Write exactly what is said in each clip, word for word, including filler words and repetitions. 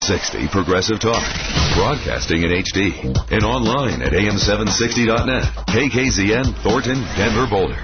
sixty Progressive Talk. Broadcasting in H D and online at A M seven sixty dot net. K K Z N, Thornton, Denver, Boulder.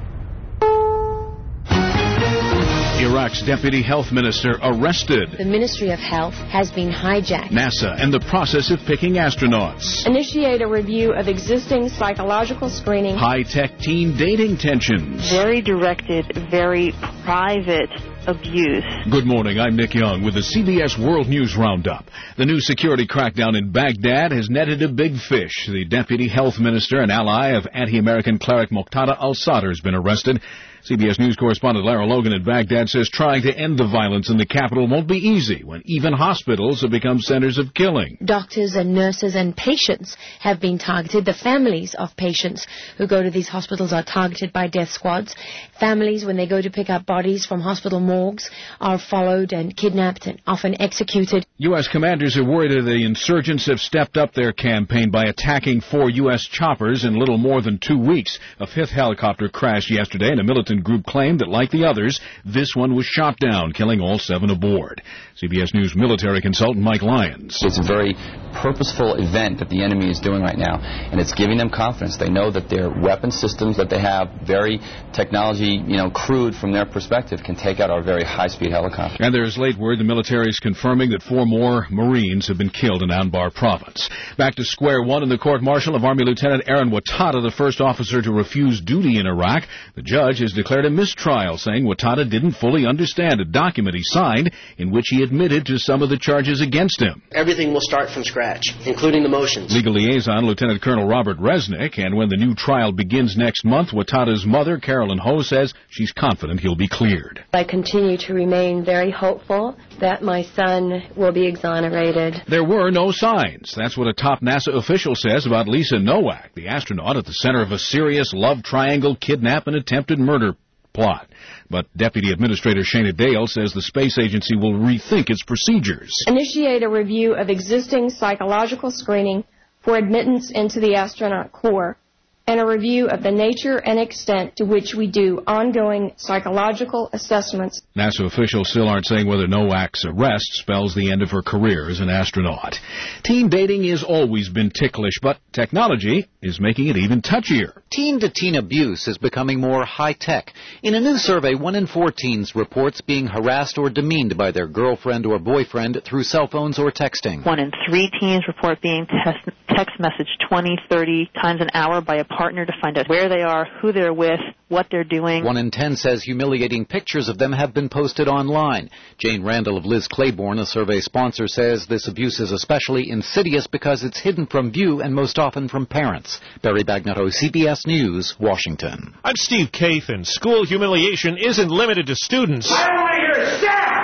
Iraq's deputy health minister arrested. The Ministry of Health has been hijacked. NASA in the process of picking astronauts. Initiate a review of existing psychological screening. High-tech teen dating tensions. Very directed, very private abuse. Good morning, I'm Nick Young with the C B S World News Roundup. The new security crackdown in Baghdad has netted a big fish. The deputy health minister and ally of anti-American cleric Muqtada al-Sadr has been arrested. C B S News correspondent Lara Logan in Baghdad says trying to end the violence in the capital won't be easy when even hospitals have become centers of killing. Doctors and nurses and patients have been targeted. The families of patients who go to these hospitals are targeted by death squads. Families, when they go to pick up bodies from hospital morgues, are followed and kidnapped and often executed. U S commanders are worried that the insurgents have stepped up their campaign by attacking four U S choppers in little more than two weeks. A fifth helicopter crashed yesterday, and a militant group claimed that, like the others, this one was shot down, killing all seven aboard. C B S News military consultant Mike Lyons. It's a very purposeful event that the enemy is doing right now, and it's giving them confidence. They know that their weapon systems that they have, very technology, you know, crude from their perspective, can take out our very high-speed helicopter. And there's late word the military is confirming that four more Marines have been killed in Anbar province. Back to square one in the court-martial of Army Lieutenant Aaron Watada, the first officer to refuse duty in Iraq. The judge has declared a mistrial, saying Watada didn't fully understand a document he signed in which he admitted to some of the charges against him. Everything will start from scratch, including the motions. Legal liaison Lieutenant Colonel Robert Resnick, and when the new trial begins next month, Watada's mother, Carolyn Ho, says she's confident he'll be cleared. I continue to remain very hopeful that my son will be exonerated. There were no signs. That's what a top NASA official says about Lisa Nowak, the astronaut at the center of a serious love triangle, kidnap, and attempted murder plot. But Deputy Administrator Shana Dale says the space agency will rethink its procedures. Initiate a review of existing psychological screening for admittance into the astronaut corps, and a review of the nature and extent to which we do ongoing psychological assessments. NASA officials still aren't saying whether Nowak's arrest spells the end of her career as an astronaut. Teen dating has always been ticklish, but technology is making it even touchier. Teen-to-teen abuse is becoming more high-tech. In a new survey, one in four teens reports being harassed or demeaned by their girlfriend or boyfriend through cell phones or texting. One in three teens report being te- text messaged twenty, thirty times an hour by a partner to find out where they are, who they're with, what they're doing. One in ten says humiliating pictures of them have been posted online. Jane Randall of Liz Claiborne, a survey sponsor, says this abuse is especially insidious because it's hidden from view and most often from parents. Barry Bagnetto, C B S News, Washington. I'm Steve Kathan. School humiliation isn't limited to students. I want to hear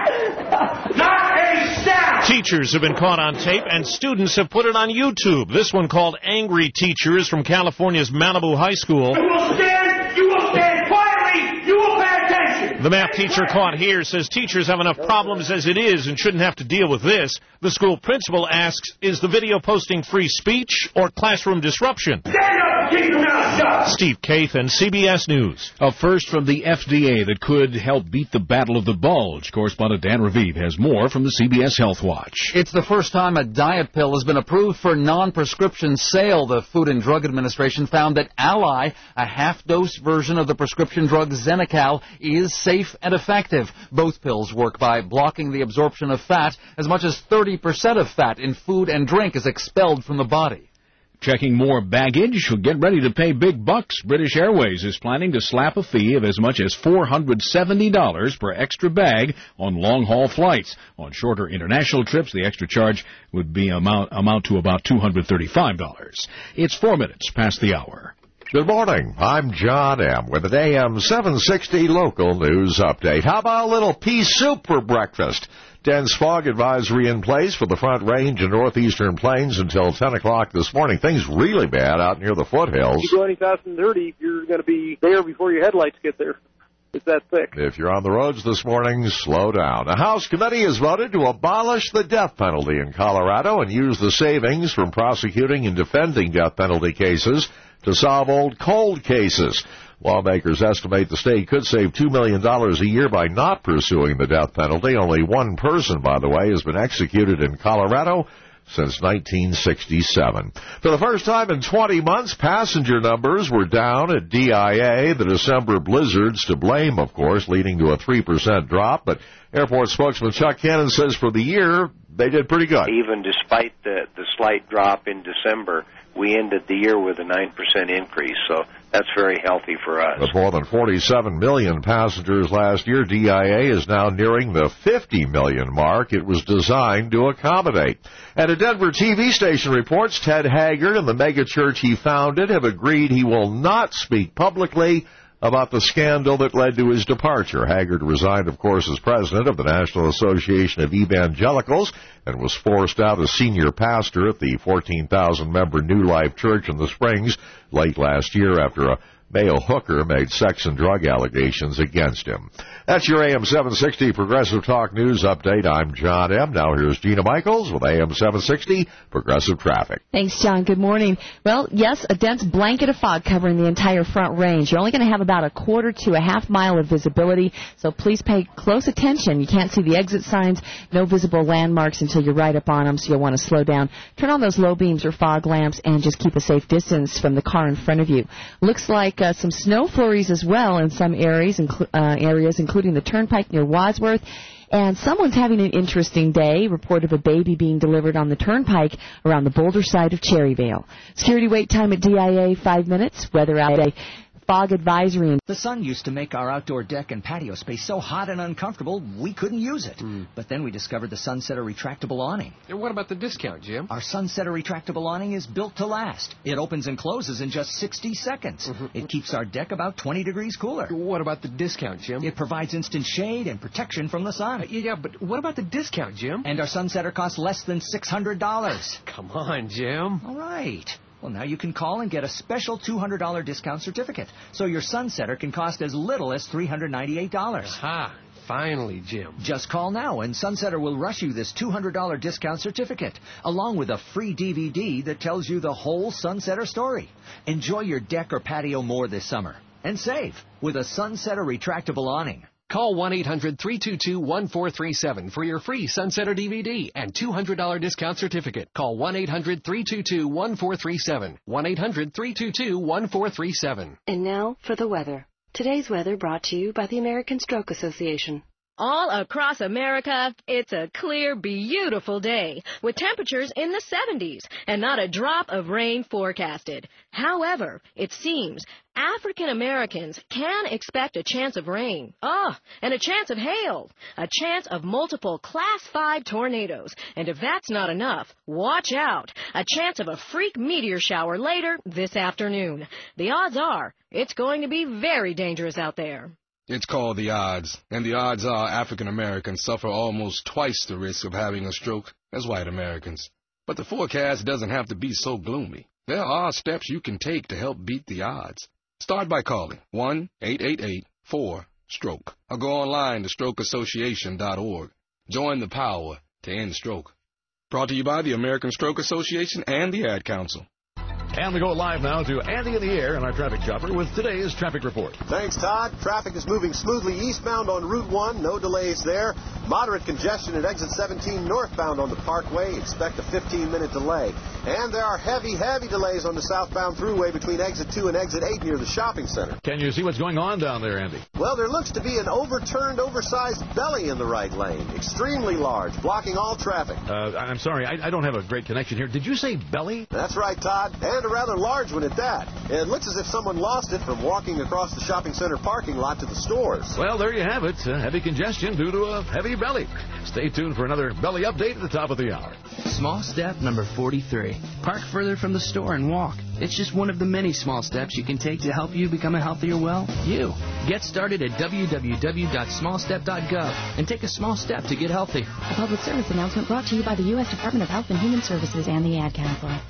staff! Not a staff! Teachers have been caught on tape, and students have put it on YouTube. This one called Angry Teachers from California's Malibu High School. You will stand, you will stand quietly, you will pay attention. The math teacher caught here says teachers have enough problems as it is and shouldn't have to deal with this. The school principal asks, is the video posting free speech or classroom disruption? Stand up and keep your mouth shut. Steve Kathan, C B S News. A first from the F D A that could help beat the battle of the bulge. Correspondent Dan Raviv has more from the C B S Health Watch. It's the first time a diet pill has been approved for non-prescription sale. The Food and Drug Administration found that Ally, a half-dose version of the prescription drug Xenical, is safe and effective. Both pills work by blocking the absorption of fat. As much as thirty percent of fat in food and drink is expelled from the body. Checking more baggage? Get ready to pay big bucks. British Airways is planning to slap a fee of as much as four hundred seventy dollars per extra bag on long-haul flights. On shorter international trips, the extra charge would be amount, amount to about two hundred thirty-five dollars. It's four minutes past the hour. Good morning. I'm John M. with an A M seven sixty local news update. How about a little pea soup for breakfast? Dense fog advisory in place for the Front Range and northeastern plains until ten o'clock this morning. Things really bad out near the foothills. If you go any fast and dirty, you're going to be there before your headlights get there. It's that thick. If you're on the roads this morning, slow down. The House committee has voted to abolish the death penalty in Colorado and use the savings from prosecuting and defending death penalty cases to solve old cold cases. Lawmakers estimate the state could save two million dollars a year by not pursuing the death penalty. Only one person, by the way, has been executed in Colorado since nineteen sixty-seven. For the first time in twenty months, passenger numbers were down at D I A. The December blizzards to blame, of course, leading to a three percent drop. But airport spokesman Chuck Cannon says for the year, they did pretty good. Even despite the, the slight drop in December, we ended the year with a nine percent increase, so that's very healthy for us. With more than forty-seven million passengers last year, D I A is now nearing the fifty million mark it was designed to accommodate. And a Denver T V station reports Ted Haggard and the megachurch he founded have agreed he will not speak publicly about the scandal that led to his departure. Haggard resigned, of course, as president of the National Association of Evangelicals and was forced out as senior pastor at the fourteen thousand member New Life Church in the Springs late last year after a male hooker made sex and drug allegations against him. That's your A M seven sixty Progressive Talk News Update. I'm John M. Now here's Gina Michaels with A M seven sixty Progressive Traffic. Thanks, John. Good morning. Well, yes, a dense blanket of fog covering the entire Front Range. You're only going to have about a quarter to a half mile of visibility, so please pay close attention. You can't see the exit signs, no visible landmarks until you're right up on them, so you'll want to slow down. Turn on those low beams or fog lamps and just keep a safe distance from the car in front of you. Looks like uh, some snow flurries as well in some areas, inclu- uh, areas, including the Turnpike near Wadsworth. And someone's having an interesting day. Report of a baby being delivered on the Turnpike around the Boulder side of Cherryvale. Security wait time at D I A, five minutes. Weather out day. Fog advisory. The sun used to make our outdoor deck and patio space so hot and uncomfortable we couldn't use it. Mm. But then we discovered the Sunsetter retractable awning. And what about the discount, Jim? Our Sunsetter retractable awning is built to last. It opens and closes in just sixty seconds. Mm-hmm. It keeps our deck about twenty degrees cooler. What about the discount, Jim? It provides instant shade and protection from the sun. Uh, yeah, but what about the discount, Jim? And our Sunsetter costs less than six hundred dollars. Come on, Jim. All right. Well, now you can call and get a special two hundred dollars discount certificate, so your Sunsetter can cost as little as three hundred ninety-eight dollars. Aha, finally, Jim. Just call now, and Sunsetter will rush you this two hundred dollars discount certificate, along with a free D V D that tells you the whole Sunsetter story. Enjoy your deck or patio more this summer, and save with a Sunsetter retractable awning. Call one eight hundred three two two one four three seven for your free Sunsetter D V D and two hundred dollars discount certificate. Call one eight hundred three two two one four three seven. one eight hundred three two two one four three seven. And now for the weather. Today's weather brought to you by the American Stroke Association. All across America, it's a clear, beautiful day with temperatures in the seventies and not a drop of rain forecasted. However, it seems African Americans can expect a chance of rain. Oh, and a chance of hail. A chance of multiple Class five tornadoes. And if that's not enough, watch out. A chance of a freak meteor shower later this afternoon. The odds are it's going to be very dangerous out there. It's called the odds, and the odds are African Americans suffer almost twice the risk of having a stroke as white Americans. But the forecast doesn't have to be so gloomy. There are steps you can take to help beat the odds. Start by calling one eight eight eight four stroke or go online to stroke association dot org. Join the power to end stroke. Brought to you by the American Stroke Association and the Ad Council. And we go live now to Andy in the air and our traffic chopper with today's traffic report. Thanks, Todd. Traffic is moving smoothly eastbound on Route one. No delays there. Moderate congestion at exit seventeen northbound on the Parkway. Expect a fifteen-minute delay. And there are heavy, heavy delays on the southbound thruway between exit two and exit eight near the shopping center. Can you see what's going on down there, Andy? Well, there looks to be an overturned, oversized belly in the right lane. Extremely large, blocking all traffic. Uh, I'm sorry, I, I don't have a great connection here. Did you say belly? That's right, Todd. And a rather large one at that. It looks as if someone lost it from walking across the shopping center parking lot to the stores. Well, there you have it. Uh, heavy congestion due to a heavy belly. Stay tuned for another belly update at the top of the hour. Small step number forty-three. Park further from the store and walk. It's just one of the many small steps you can take to help you become a healthier, well, you. Get started at w w w dot small step dot gov and take a small step to get healthy. A public service announcement brought to you by the U S Department of Health and Human Services and the Ad Council.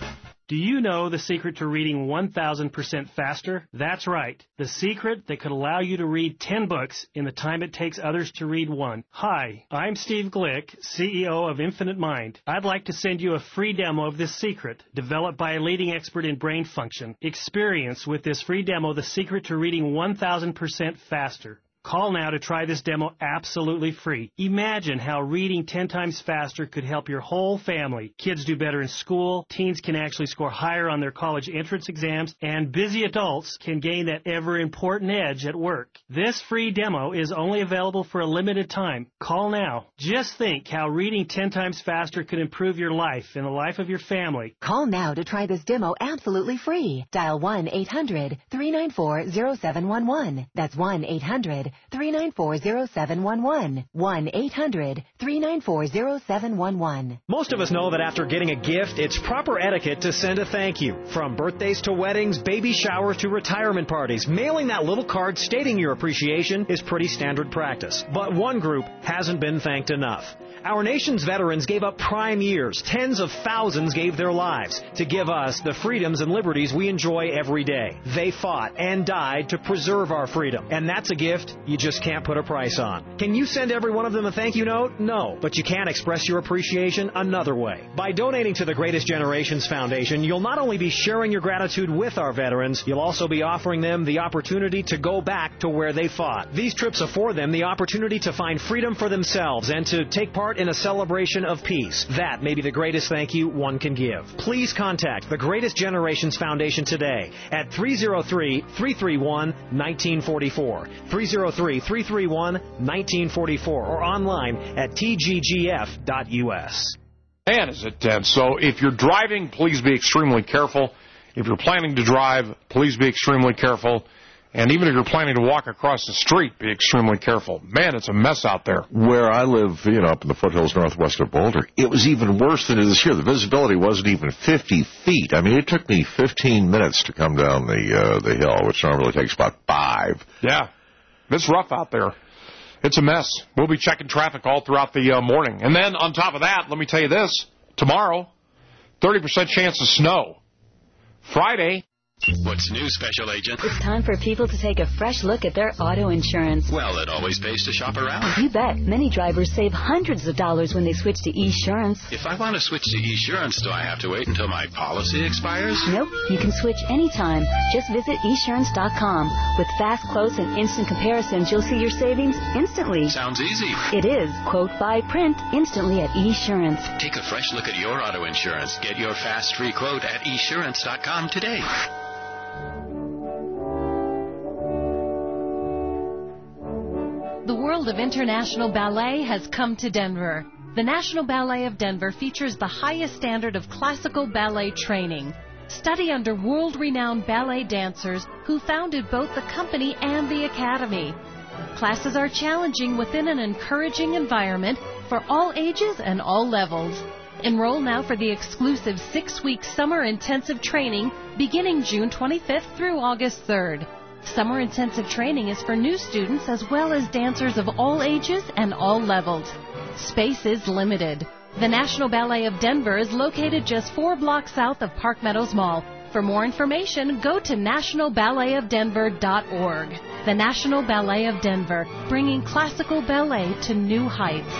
Do you know the secret to reading one thousand percent faster? That's right. The secret that could allow you to read ten books in the time it takes others to read one. Hi, I'm Steve Glick, C E O of Infinite Mind. I'd like to send you a free demo of this secret, developed by a leading expert in brain function. Experience with this free demo the secret to reading one thousand percent faster. Call now to try this demo absolutely free. Imagine how reading ten times faster could help your whole family. Kids do better in school, teens can actually score higher on their college entrance exams, and busy adults can gain that ever-important edge at work. This free demo is only available for a limited time. Call now. Just think how reading ten times faster could improve your life and the life of your family. Call now to try this demo absolutely free. Dial one eight hundred three nine four zero seven one one. That's one eight hundred three nine four zero seven one one. one eight hundred three nine four zero seven one one. Most of us know that after getting a gift, it's proper etiquette to send a thank you. From birthdays to weddings, baby showers to retirement parties, mailing that little card stating your appreciation is pretty standard practice. But one group hasn't been thanked enough. Our nation's veterans gave up prime years. Tens of thousands gave their lives to give us the freedoms and liberties we enjoy every day. They fought and died to preserve our freedom. And that's a gift you just can't put a price on. Can you send every one of them a thank you note? No. But you can express your appreciation another way. By donating to the Greatest Generations Foundation, you'll not only be sharing your gratitude with our veterans, you'll also be offering them the opportunity to go back to where they fought. These trips afford them the opportunity to find freedom for themselves and to take part in a celebration of peace. That may be the greatest thank you one can give. Please contact the Greatest Generations Foundation today at three oh three, three three one, one nine four four, three oh three, three three one, one nine four four, or online at t g g f dot u s. Man, is it tense. So if you're driving, please be extremely careful. If you're planning to drive, please be extremely careful. And even if you're planning to walk across the street, be extremely careful. Man, it's a mess out there. Where I live, you know, up in the foothills northwest of Boulder, it was even worse than it is here. The visibility wasn't even fifty feet. I mean, it took me fifteen minutes to come down the uh, the hill, which normally takes about five. Yeah, it's rough out there. It's a mess. We'll be checking traffic all throughout the uh, morning. And then on top of that, let me tell you this. Tomorrow, thirty percent chance of snow. Friday. What's new, Special Agent? It's time for people to take a fresh look at their auto insurance. Well, it always pays to shop around. You bet. Many drivers save hundreds of dollars when they switch to Esurance. If I want to switch to Esurance, do I have to wait until my policy expires? Nope. You can switch anytime. Just visit Esurance dot com. With fast quotes and instant comparisons, you'll see your savings instantly. Sounds easy. It is. Quote, buy, print instantly at Esurance. Take a fresh look at your auto insurance. Get your fast free quote at Esurance dot com today. The world of international ballet has come to Denver. The National Ballet of Denver features the highest standard of classical ballet training. Study under world-renowned ballet dancers who founded both the company and the academy. Classes are challenging within an encouraging environment for all ages and all levels. Enroll now for the exclusive six-week summer intensive training beginning June twenty-fifth through August third. Summer intensive training is for new students as well as dancers of all ages and all levels. Space is limited. The National Ballet of Denver is located just four blocks south of Park Meadows Mall. For more information, go to national ballet of denver dot org. The National Ballet of Denver, bringing classical ballet to new heights.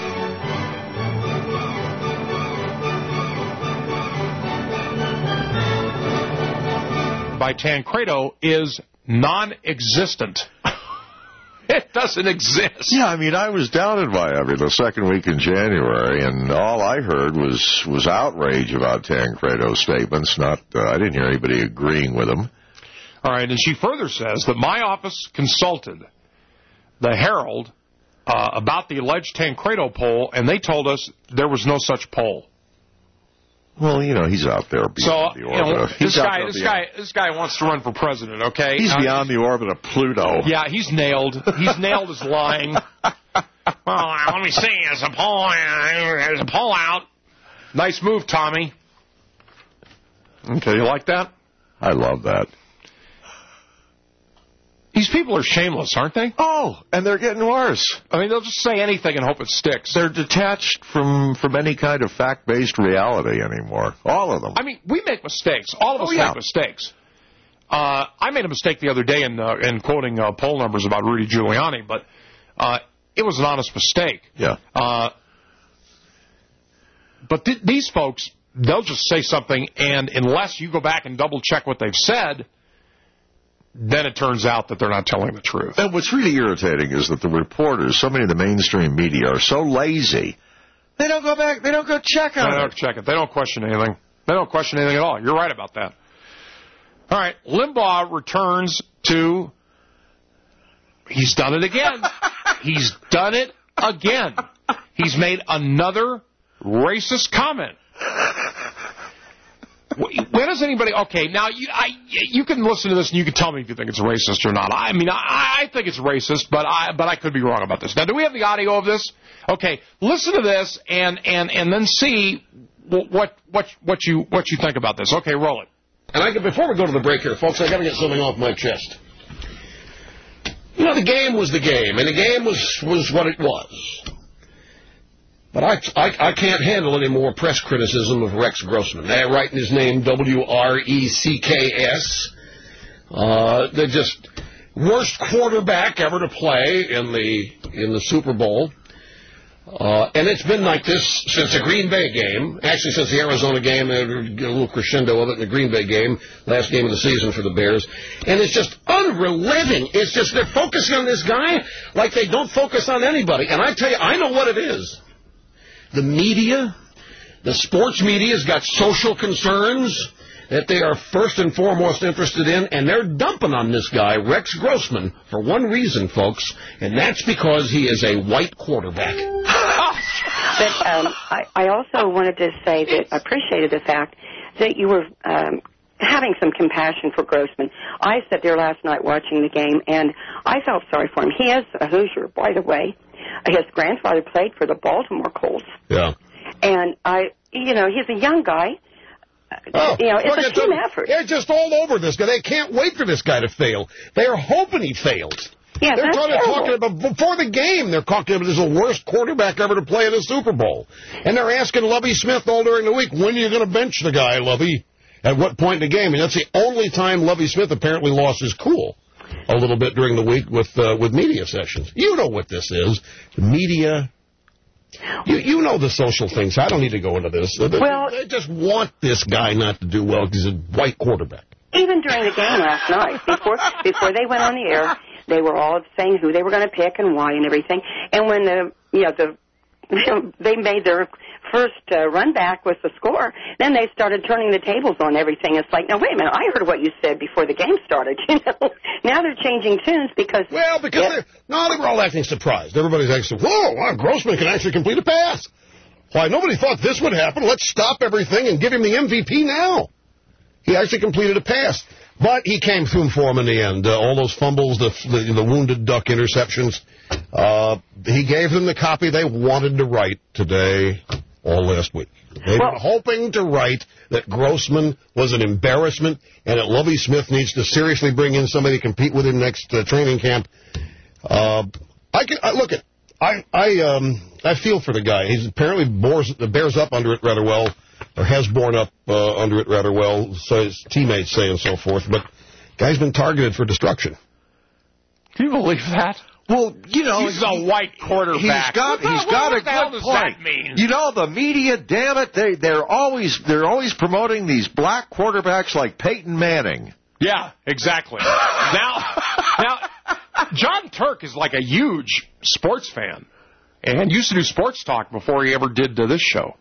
By Tancredo is non-existent. It doesn't exist. Yeah, I mean, I was down in Miami the second week in January, and all I heard was was outrage about Tancredo's statements. Not, uh, I didn't hear anybody agreeing with him. All right, and she further says that my office consulted the Herald uh, about the alleged Tancredo poll, and they told us there was no such poll. Well, you know, he's out there beyond so, the orbit. You know, of, this guy, this guy, this guy wants to run for president. Okay, he's uh, beyond the orbit of Pluto. Yeah, he's nailed. He's nailed as lying. Well, let me see. There's a poll. There's a poll out. Nice move, Tommy. Okay, you like that? I love that. He These people are shameless, aren't they? Oh, and they're getting worse. I mean, they'll just say anything and hope it sticks. They're detached from, from any kind of fact-based reality anymore. All of them. I mean, we make mistakes. All of us oh, yeah. make mistakes. Uh, I made a mistake the other day in, uh, in quoting uh, poll numbers about Rudy Giuliani, but uh, it was an honest mistake. Yeah. Uh, but th- these folks, they'll just say something, and unless you go back and double-check what they've said, then it turns out that they're not telling the truth. And what's really irritating is that the reporters, so many of the mainstream media, are so lazy. They don't go back, they don't go check on it. They don't check it. They don't question anything. They don't question anything at all. You're right about that. All right, Limbaugh returns to, he's done it again. He's done it again. He's made another racist comment. When does anybody... Okay, now, you I, you can listen to this and you can tell me if you think it's racist or not. I mean, I, I think it's racist, but I but I could be wrong about this. Now, do we have the audio of this? Okay, listen to this and and, and then see what what what you what you think about this. Okay, roll it. And I before we go to the break here, folks, I got to get something off my chest. You know, the game was the game, and the game was, was what it was. But I, I, I can't handle any more press criticism of Rex Grossman. They're writing his name W R E C K S. Uh, they're just worst quarterback ever to play in the in the Super Bowl. Uh, and it's been like this since the Green Bay game. Actually, since the Arizona game, a little crescendo of it in the Green Bay game, last game of the season for the Bears. And it's just unrelenting. It's just they're focusing on this guy like they don't focus on anybody. And I tell you, I know what it is. The media, the sports media has got social concerns that they are first and foremost interested in, and they're dumping on this guy, Rex Grossman, for one reason, folks, and that's because he is a white quarterback. But um, I, I also wanted to say that I appreciated the fact that you were um, having some compassion for Grossman. I sat there last night watching the game, and I felt sorry for him. He is a Hoosier, by the way. His grandfather played for the Baltimore Colts. Yeah. And, I, you know, he's a young guy. Oh, you know, it's look, a team effort. They're just all over this guy. They can't wait for this guy to fail. They're hoping he fails. Yeah, they're that's trying to talk terrible. to him before the game. They're talking about this is the worst quarterback ever to play in a Super Bowl. And they're asking Lovie Smith all during the week, when are you going to bench the guy, Lovie? At what point in the game? And that's the only time Lovie Smith apparently lost his cool a little bit during the week with uh, with media sessions. You know what this is. The media. You, you know the social things. I don't need to go into this. They, well, they just want this guy not to do well because he's a white quarterback. Even during the game last night, before before they went on the air, they were all saying who they were going to pick and why and everything. And when the you know the they made their first uh, run back with the score, then they started turning the tables on everything. It's like, now wait a minute, I heard what you said before the game started. You know, now they're changing tunes because well, because yeah. no, they were all acting surprised. Everybody's acting, whoa, wow, Grossman can actually complete a pass. Why, nobody thought this would happen. Let's stop everything and give him the M V P now. He actually completed a pass. But he came through for him in the end. Uh, all those fumbles, the, the the wounded duck interceptions. Uh, he gave them the copy they wanted to write today, all last week. They well, were hoping to write that Grossman was an embarrassment and that Lovie Smith needs to seriously bring in somebody to compete with him next uh, training camp. Uh, I can I, look at I I um I feel for the guy. He's apparently bores, bears up under it rather well. Or has borne up uh, under it rather well, so his teammates say and so forth. But guy's been targeted for destruction. Can you believe that? Well, you know, he's a white quarterback. He's got, what he's the, got what a the hell good does point. That mean? You know, the media, damn it, they they're always they're always promoting these black quarterbacks like Peyton Manning. Yeah, exactly. now, now, John Turk is like a huge sports fan, and used to do sports talk before he ever did uh, this show.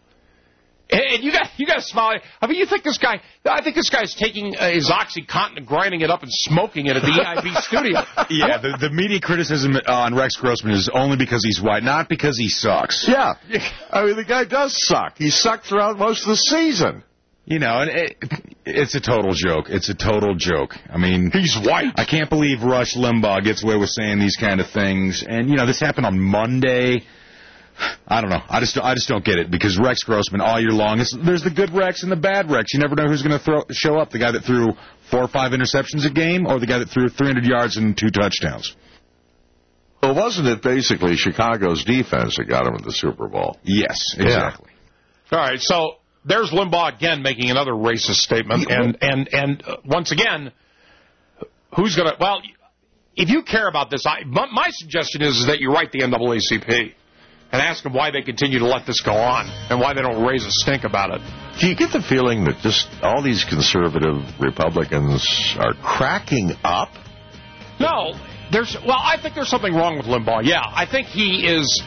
And you got you got to smile. I mean, you think this guy? I think this guy's taking uh, his OxyContin and grinding it up and smoking it at the E I B studio. Yeah, the, the media criticism on Rex Grossman is only because he's white, not because he sucks. Yeah, I mean the guy does suck. He sucked throughout most of the season. You know, and it, it's a total joke. It's a total joke. I mean, he's white. I can't believe Rush Limbaugh gets away with saying these kind of things. And you know, this happened on Monday. I don't know. I just I just don't get it because Rex Grossman all year long. It's, there's the good Rex and the bad Rex. You never know who's going to throw show up. The guy that threw four or five interceptions a game, or the guy that threw three hundred yards and two touchdowns. Well, wasn't it basically Chicago's defense that got him in the Super Bowl? Yes, exactly. Yeah. All right, so there's Limbaugh again making another racist statement, and and and uh, once again, who's going to? Well, if you care about this, I, my suggestion is, is that you write the N double A C P and ask them why they continue to let this go on and why they don't raise a stink about it. Do you get the feeling that just all these conservative Republicans are cracking up? No, there's. Well, I think there's something wrong with Limbaugh. Yeah, I think he is.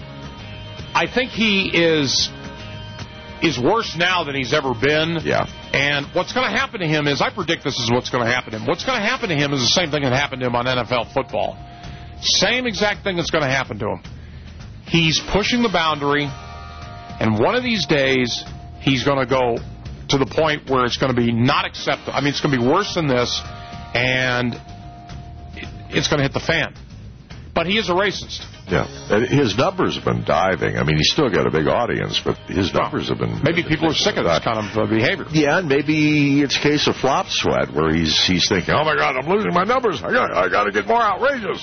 I think he is is worse now than he's ever been. Yeah. And what's going to happen to him is, I predict this is what's going to happen to him. What's going to happen to him is the same thing that happened to him on N F L football. Same exact thing that's going to happen to him. He's pushing the boundary, and one of these days, he's going to go to the point where it's going to be not acceptable. I mean, it's going to be worse than this, and it's going to hit the fan. But he is a racist. Yeah. His numbers have been diving. I mean, he's still got a big audience, but his numbers have been... Maybe people are sick of this kind of uh, behavior. Yeah, and maybe it's a case of flop sweat, where he's he's thinking, oh, my God, I'm losing my numbers. I got, I got to get more outrageous.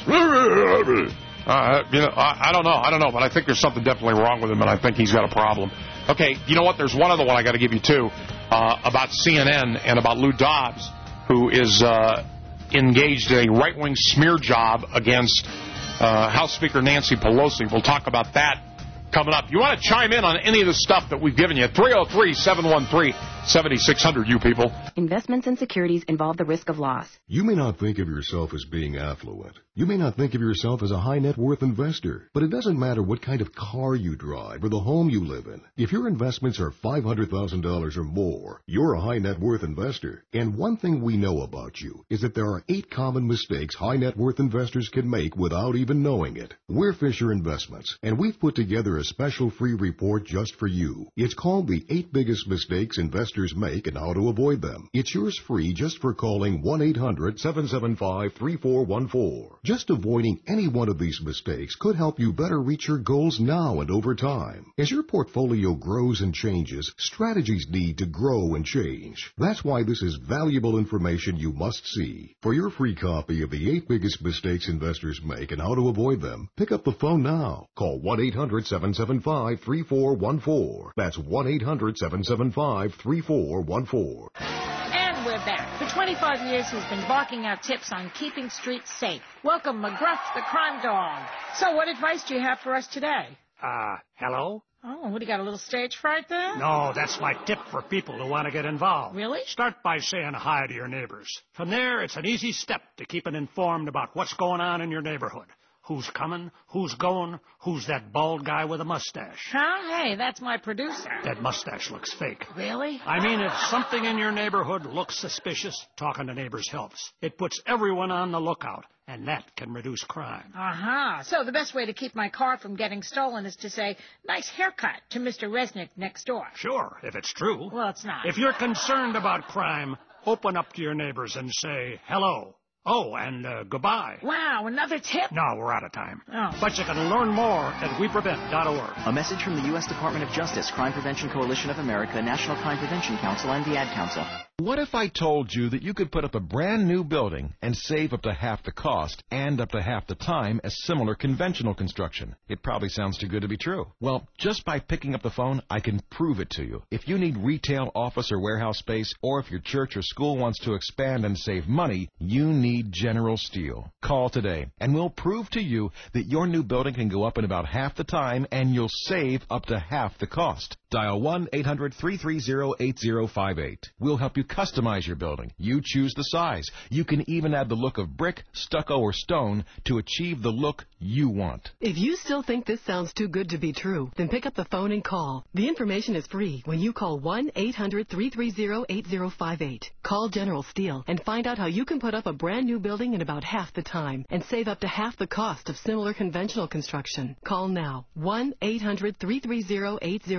Uh, you know, I, I don't know. I don't know, but I think there's something definitely wrong with him, and I think he's got a problem. Okay, you know what? There's one other one I got to give you, too, uh, about C N N and about Lou Dobbs, who is uh, engaged in a right-wing smear job against uh, House Speaker Nancy Pelosi. We'll talk about that coming up. You want to chime in on any of the stuff that we've given you? three oh three, seven one three, seven six zero zero, you people. Investments and securities involve the risk of loss. You may not think of yourself as being affluent. You may not think of yourself as a high net worth investor. But it doesn't matter what kind of car you drive or the home you live in. If your investments are five hundred thousand dollars or more, you're a high net worth investor. And one thing we know about you is that there are eight common mistakes high net worth investors can make without even knowing it. We're Fisher Investments, and we've put together a special free report just for you. It's called The Eight Biggest Mistakes Investors Make and How to Avoid Them. It's yours free just for calling one eight hundred, seven seven five, three four one four. Just avoiding any one of these mistakes could help you better reach your goals now and over time. As your portfolio grows and changes, strategies need to grow and change. That's why this is valuable information you must see. For your free copy of The Eight Biggest Mistakes Investors Make and How to Avoid Them, pick up the phone now. Call one eight hundred, seven seven five, three four one four. That's one eight hundred, seven seven five, three four one four. And we're back. For twenty-five years, he's been barking out tips on keeping streets safe. Welcome, McGruff, the crime dog. So what advice do you have for us today? Uh, hello? Oh, what, do you got a little stage fright there? No, that's my tip for people who want to get involved. Really? Start by saying hi to your neighbors. From there, it's an easy step to keeping informed about what's going on in your neighborhood. Who's coming, who's going, who's that bald guy with a mustache. Huh? Hey, that's my producer. That mustache looks fake. Really? I mean, if something in your neighborhood looks suspicious, talking to neighbors helps. It puts everyone on the lookout, and that can reduce crime. Uh-huh. So the best way to keep my car from getting stolen is to say, nice haircut to Mister Resnick next door. Sure, if it's true. Well, it's not. If you're concerned about crime, open up to your neighbors and say, hello. Oh, and uh, goodbye. Wow, another tip? No, we're out of time. Oh. But you can learn more at we prevent dot org. A message from the U S Department of Justice, Crime Prevention Coalition of America, National Crime Prevention Council, and the Ad Council. What if I told you that you could put up a brand new building and save up to half the cost and up to half the time as similar conventional construction? It probably sounds too good to be true. Well, just by picking up the phone, I can prove it to you. If you need retail, office, or warehouse space, or if your church or school wants to expand and save money, you need General Steel. Call today, and we'll prove to you that your new building can go up in about half the time, and you'll save up to half the cost. Dial one eight hundred, three three zero, eight zero five eight. We'll help you customize your building. You choose the size. You can even add the look of brick, stucco, or stone to achieve the look you want. If you still think this sounds too good to be true, then pick up the phone and call. The information is free when you call one eight hundred, three three zero, eight zero five eight. Call General Steel and find out how you can put up a brand new building in about half the time and save up to half the cost of similar conventional construction. Call now. one eight hundred, three three zero, eight zero five eight.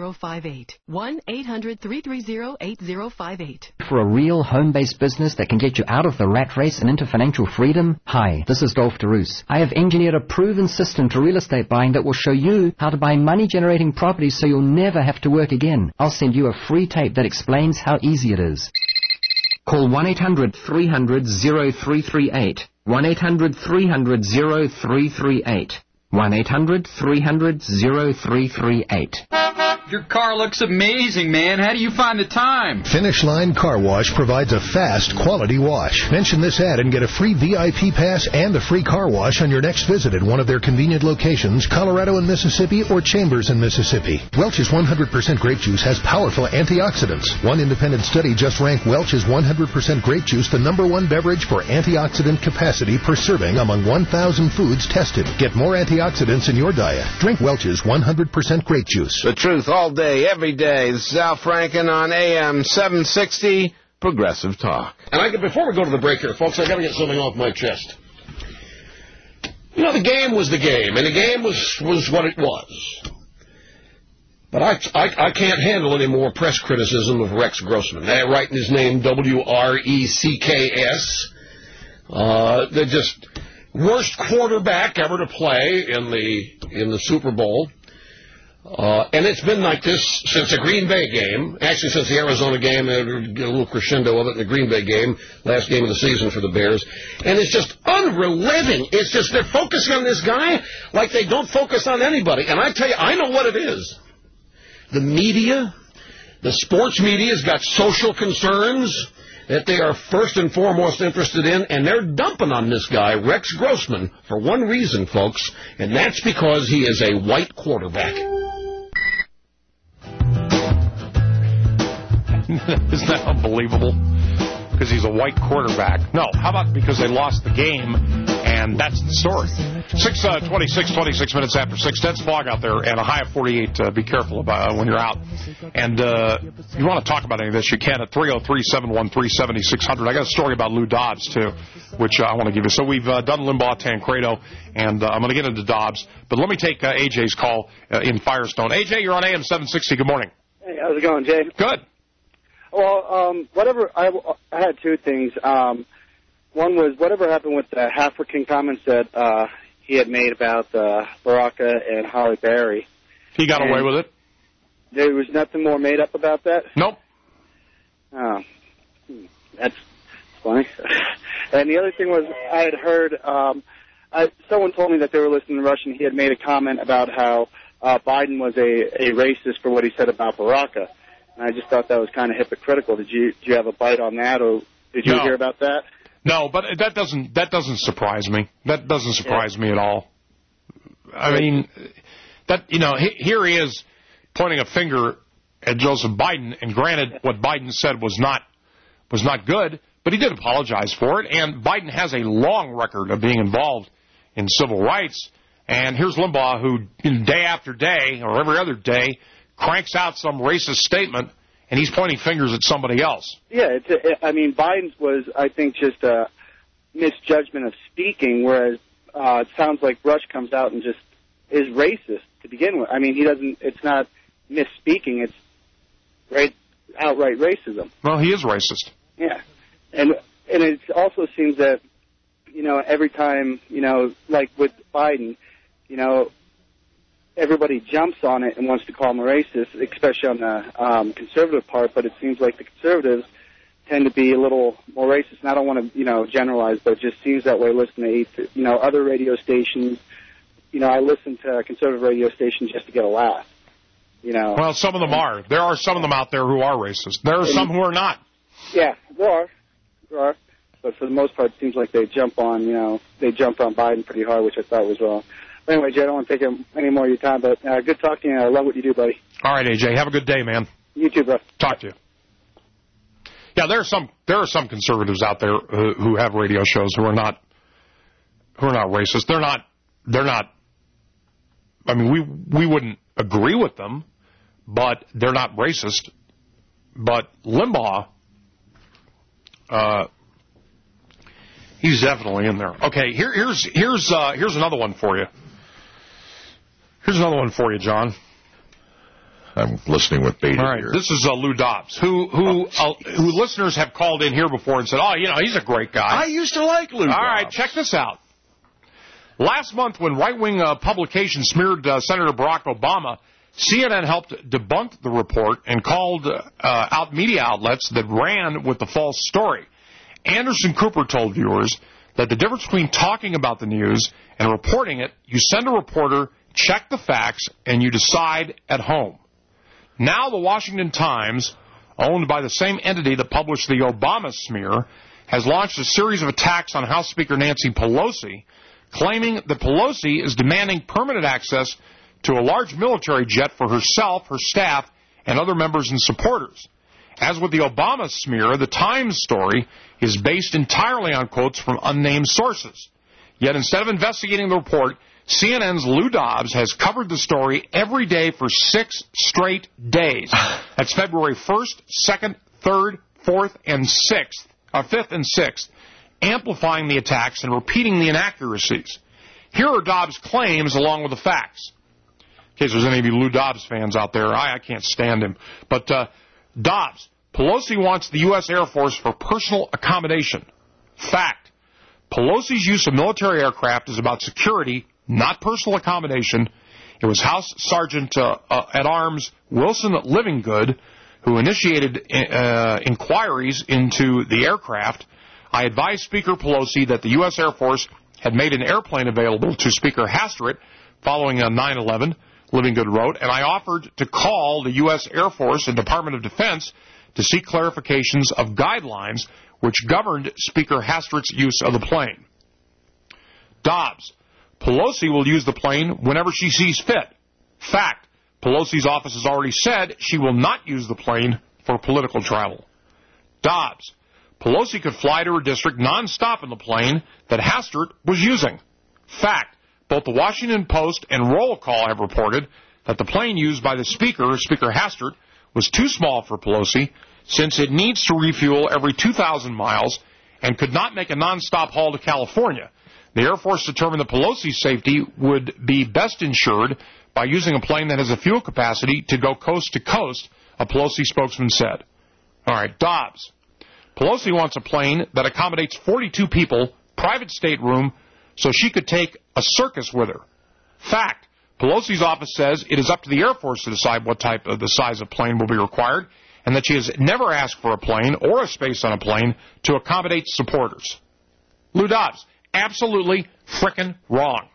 five eight. one eight hundred three three zero eight zero five eight. For a real home-based business that can get you out of the rat race and into financial freedom? Hi, this is Dolph DeRoos. I have engineered a proven system to real estate buying that will show you how to buy money-generating properties so you'll never have to work again. I'll send you a free tape that explains how easy it is. Call one eight hundred three hundred zero three three eight. one eight hundred three hundred zero three three eight. one eight hundred three hundred zero three three eight. Your car looks amazing, man. How do you find the time? Finish Line Car Wash provides a fast, quality wash. Mention this ad and get a free V I P pass and a free car wash on your next visit at one of their convenient locations, Colorado and Mississippi or Chambers in Mississippi. Welch's one hundred percent grape juice has powerful antioxidants. One independent study just ranked Welch's one hundred percent grape juice the number one beverage for antioxidant capacity per serving among one thousand foods tested. Get more antioxidants in your diet. Drink Welch's one hundred percent grape juice. The truth all day, every day. This is Al Franken on A M seven sixty, Progressive Talk. And I, before we go to the break here, folks, I got to get something off my chest. You know, the game was the game, and the game was, was what it was. But I, I, I can't handle any more press criticism of Rex Grossman. They're writing his name W R E C K S. Uh, they're just worst quarterback ever to play in the in the Super Bowl. Uh, and it's been like this since the Green Bay game. Actually, since the Arizona game, a little crescendo of it in the Green Bay game, last game of the season for the Bears. And it's just unrelenting. It's just they're focusing on this guy like they don't focus on anybody. And I tell you, I know what it is. The media, the sports media has got social concerns that they are first and foremost interested in, and they're dumping on this guy, Rex Grossman, for one reason, folks, and that's because he is a white quarterback. Isn't that unbelievable? Because he's a white quarterback. No, how about because they lost the game, and that's the story. six twenty-six, twenty-six minutes after six. Dense fog out there, and a high of forty-eight. Uh, be careful about uh, when you're out. And uh, if you want to talk about any of this, you can at three oh three, seven one three, seven six zero zero. I got a story about Lou Dobbs, too, which uh, I want to give you. So we've uh, done Limbaugh, Tancredo, and uh, I'm going to get into Dobbs. But let me take uh, A J's call uh, in Firestone. A J, you're on A M seven sixty. Good morning. Hey, how's it going, Jay? Good. Well, um, whatever, I, I had two things. Um, one was whatever happened with the African comments that uh, he had made about uh, Baraka and Holly Berry. He got and away with it? There was nothing more made up about that? Nope. Oh, that's funny. And the other thing was I had heard, um, I, someone told me that they were listening to Rush, and he had made a comment about how uh, Biden was a, a racist for what he said about Baraka. And I just thought that was kind of hypocritical. Did you did you have a bite on that, or did you no. hear about that? No, but that doesn't that doesn't surprise me. That doesn't surprise yeah. me at all. I mean, that you know, he, here he is pointing a finger at Joseph Biden, and granted, what Biden said was not was not good, but he did apologize for it. And Biden has a long record of being involved in civil rights. And here's Limbaugh, who day after day, or every other day, cranks out some racist statement, and he's pointing fingers at somebody else. Yeah, it's a, I mean, Biden's was, I think, just a misjudgment of speaking, whereas uh, it sounds like Rush comes out and just is racist to begin with. I mean, he doesn't, it's not misspeaking, it's right, outright racism. Well, he is racist. Yeah, and and it also seems that, you know, every time, you know, like with Biden, you know, everybody jumps on it and wants to call him a racist, especially on the um, conservative part, but it seems like the conservatives tend to be a little more racist. And I don't want to, you know, generalize, but it just seems that way listening to, you know, other radio stations. You know, I listen to conservative radio stations just to get a laugh, you know. Well, some of them are. There are some of them out there who are racist. There are some who are not. Yeah, there are. There are. But for the most part, it seems like they jump on, you know, they jumped on Biden pretty hard, which I thought was wrong. Anyway, Jay, I don't want to take any more of your time, but uh, good talking to you. I love what you do, buddy. All right, A J. Have a good day, man. You too, bro. Talk to you. Yeah, there are some there are some conservatives out there who, who have radio shows who are not who are not racist. They're not they're not. I mean, we we wouldn't agree with them, but they're not racist. But Limbaugh, uh, he's definitely in there. Okay, here, here's here's uh, here's another one for you. Here's another one for you, John. I'm listening with bated All right, ears. this is uh, Lou Dobbs, who who uh, who listeners have called in here before and said, oh, you know, he's a great guy. I used to like Lou All Dobbs. right, check this out. Last month, when right-wing uh, publications smeared uh, Senator Barack Obama, C N N helped debunk the report and called uh, out media outlets that ran with the false story. Anderson Cooper told viewers that the difference between talking about the news and reporting it, you send a reporter, check the facts, and you decide at home. Now the Washington Times, owned by the same entity that published the Obama smear, has launched a series of attacks on House Speaker Nancy Pelosi, claiming that Pelosi is demanding permanent access to a large military jet for herself, her staff, and other members and supporters. As with the Obama smear, the Times story is based entirely on quotes from unnamed sources. Yet instead of investigating the report, C N N's Lou Dobbs has covered the story every day for six straight days. That's February first, second, third, fourth, and sixth, uh, fifth and sixth, amplifying the attacks and repeating the inaccuracies. Here are Dobbs' claims along with the facts. In case there's any of you Lou Dobbs fans out there, I, I can't stand him. But uh, Dobbs, Pelosi wants the U S Air Force for personal accommodation. Fact. Pelosi's use of military aircraft is about security, not personal accommodation. It was House Sergeant uh, uh, at Arms Wilson Livingood who initiated uh, inquiries into the aircraft. I advised Speaker Pelosi that the U S Air Force had made an airplane available to Speaker Hastert following a nine eleven, Livingood wrote, and I offered to call the U S Air Force and Department of Defense to seek clarifications of guidelines which governed Speaker Hastert's use of the plane. Dobbs, Pelosi will use the plane whenever she sees fit. Fact, Pelosi's office has already said she will not use the plane for political travel. Dobbs, Pelosi could fly to her district nonstop in the plane that Hastert was using. Fact, both the Washington Post and Roll Call have reported that the plane used by the Speaker, Speaker Hastert, was too small for Pelosi since it needs to refuel every two thousand miles and could not make a nonstop haul to California. The Air Force determined that Pelosi's safety would be best ensured by using a plane that has a fuel capacity to go coast to coast, a Pelosi spokesman said. All right, Dobbs. Pelosi wants a plane that accommodates forty-two people, private stateroom, so she could take a circus with her. Fact, Pelosi's office says it is up to the Air Force to decide what type of the size of plane will be required, and that she has never asked for a plane or a space on a plane to accommodate supporters. Lou Dobbs, absolutely frickin' wrong.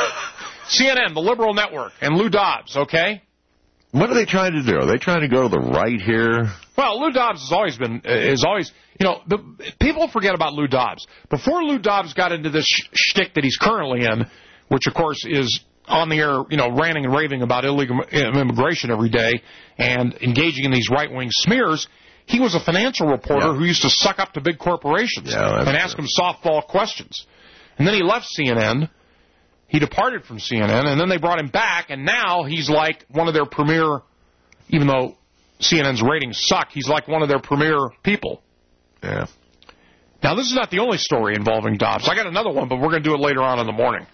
C N N, the liberal network, and Lou Dobbs, okay? What are they trying to do? Are they trying to go to the right here? Well, Lou Dobbs has always been, is always, you know, the, people forget about Lou Dobbs. Before Lou Dobbs got into this sh- shtick that he's currently in, which of course is on the air, you know, ranting and raving about illegal immigration every day and engaging in these right-wing smears, he was a financial reporter yeah. who used to suck up to big corporations yeah, and ask true. them softball questions. And then he left C N N. He departed from C N N, and then they brought him back, and now he's like one of their premier, even though C N N's ratings suck, he's like one of their premier people. Yeah. Now, this is not the only story involving Dobbs. I got another one, but we're going to do it later on in the morning,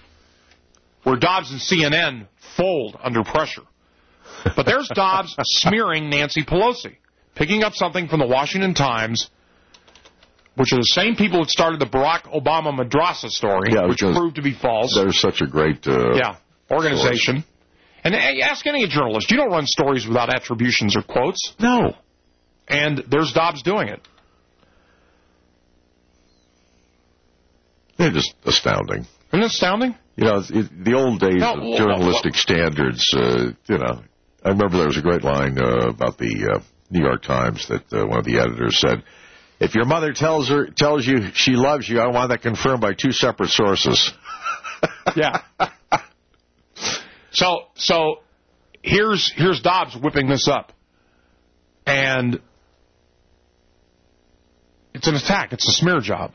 where Dobbs and C N N fold under pressure. But there's Dobbs smearing Nancy Pelosi, picking up something from the Washington Times, which are the same people that started the Barack Obama Madrasa story, yeah, which proved to be false. They're such a great uh, yeah organization. Source. And ask any journalist. You don't run stories without attributions or quotes. No. And there's Dobbs doing it. They're just astounding. Isn't it astounding? You know, it, the old days no, of journalistic well, well, standards, uh, you know, I remember there was a great line uh, about the uh, New York Times that uh, one of the editors said, if your mother tells her tells you she loves you, I want that confirmed by two separate sources. Yeah. So so here's here's Dobbs whipping this up. And it's an attack. It's a smear job.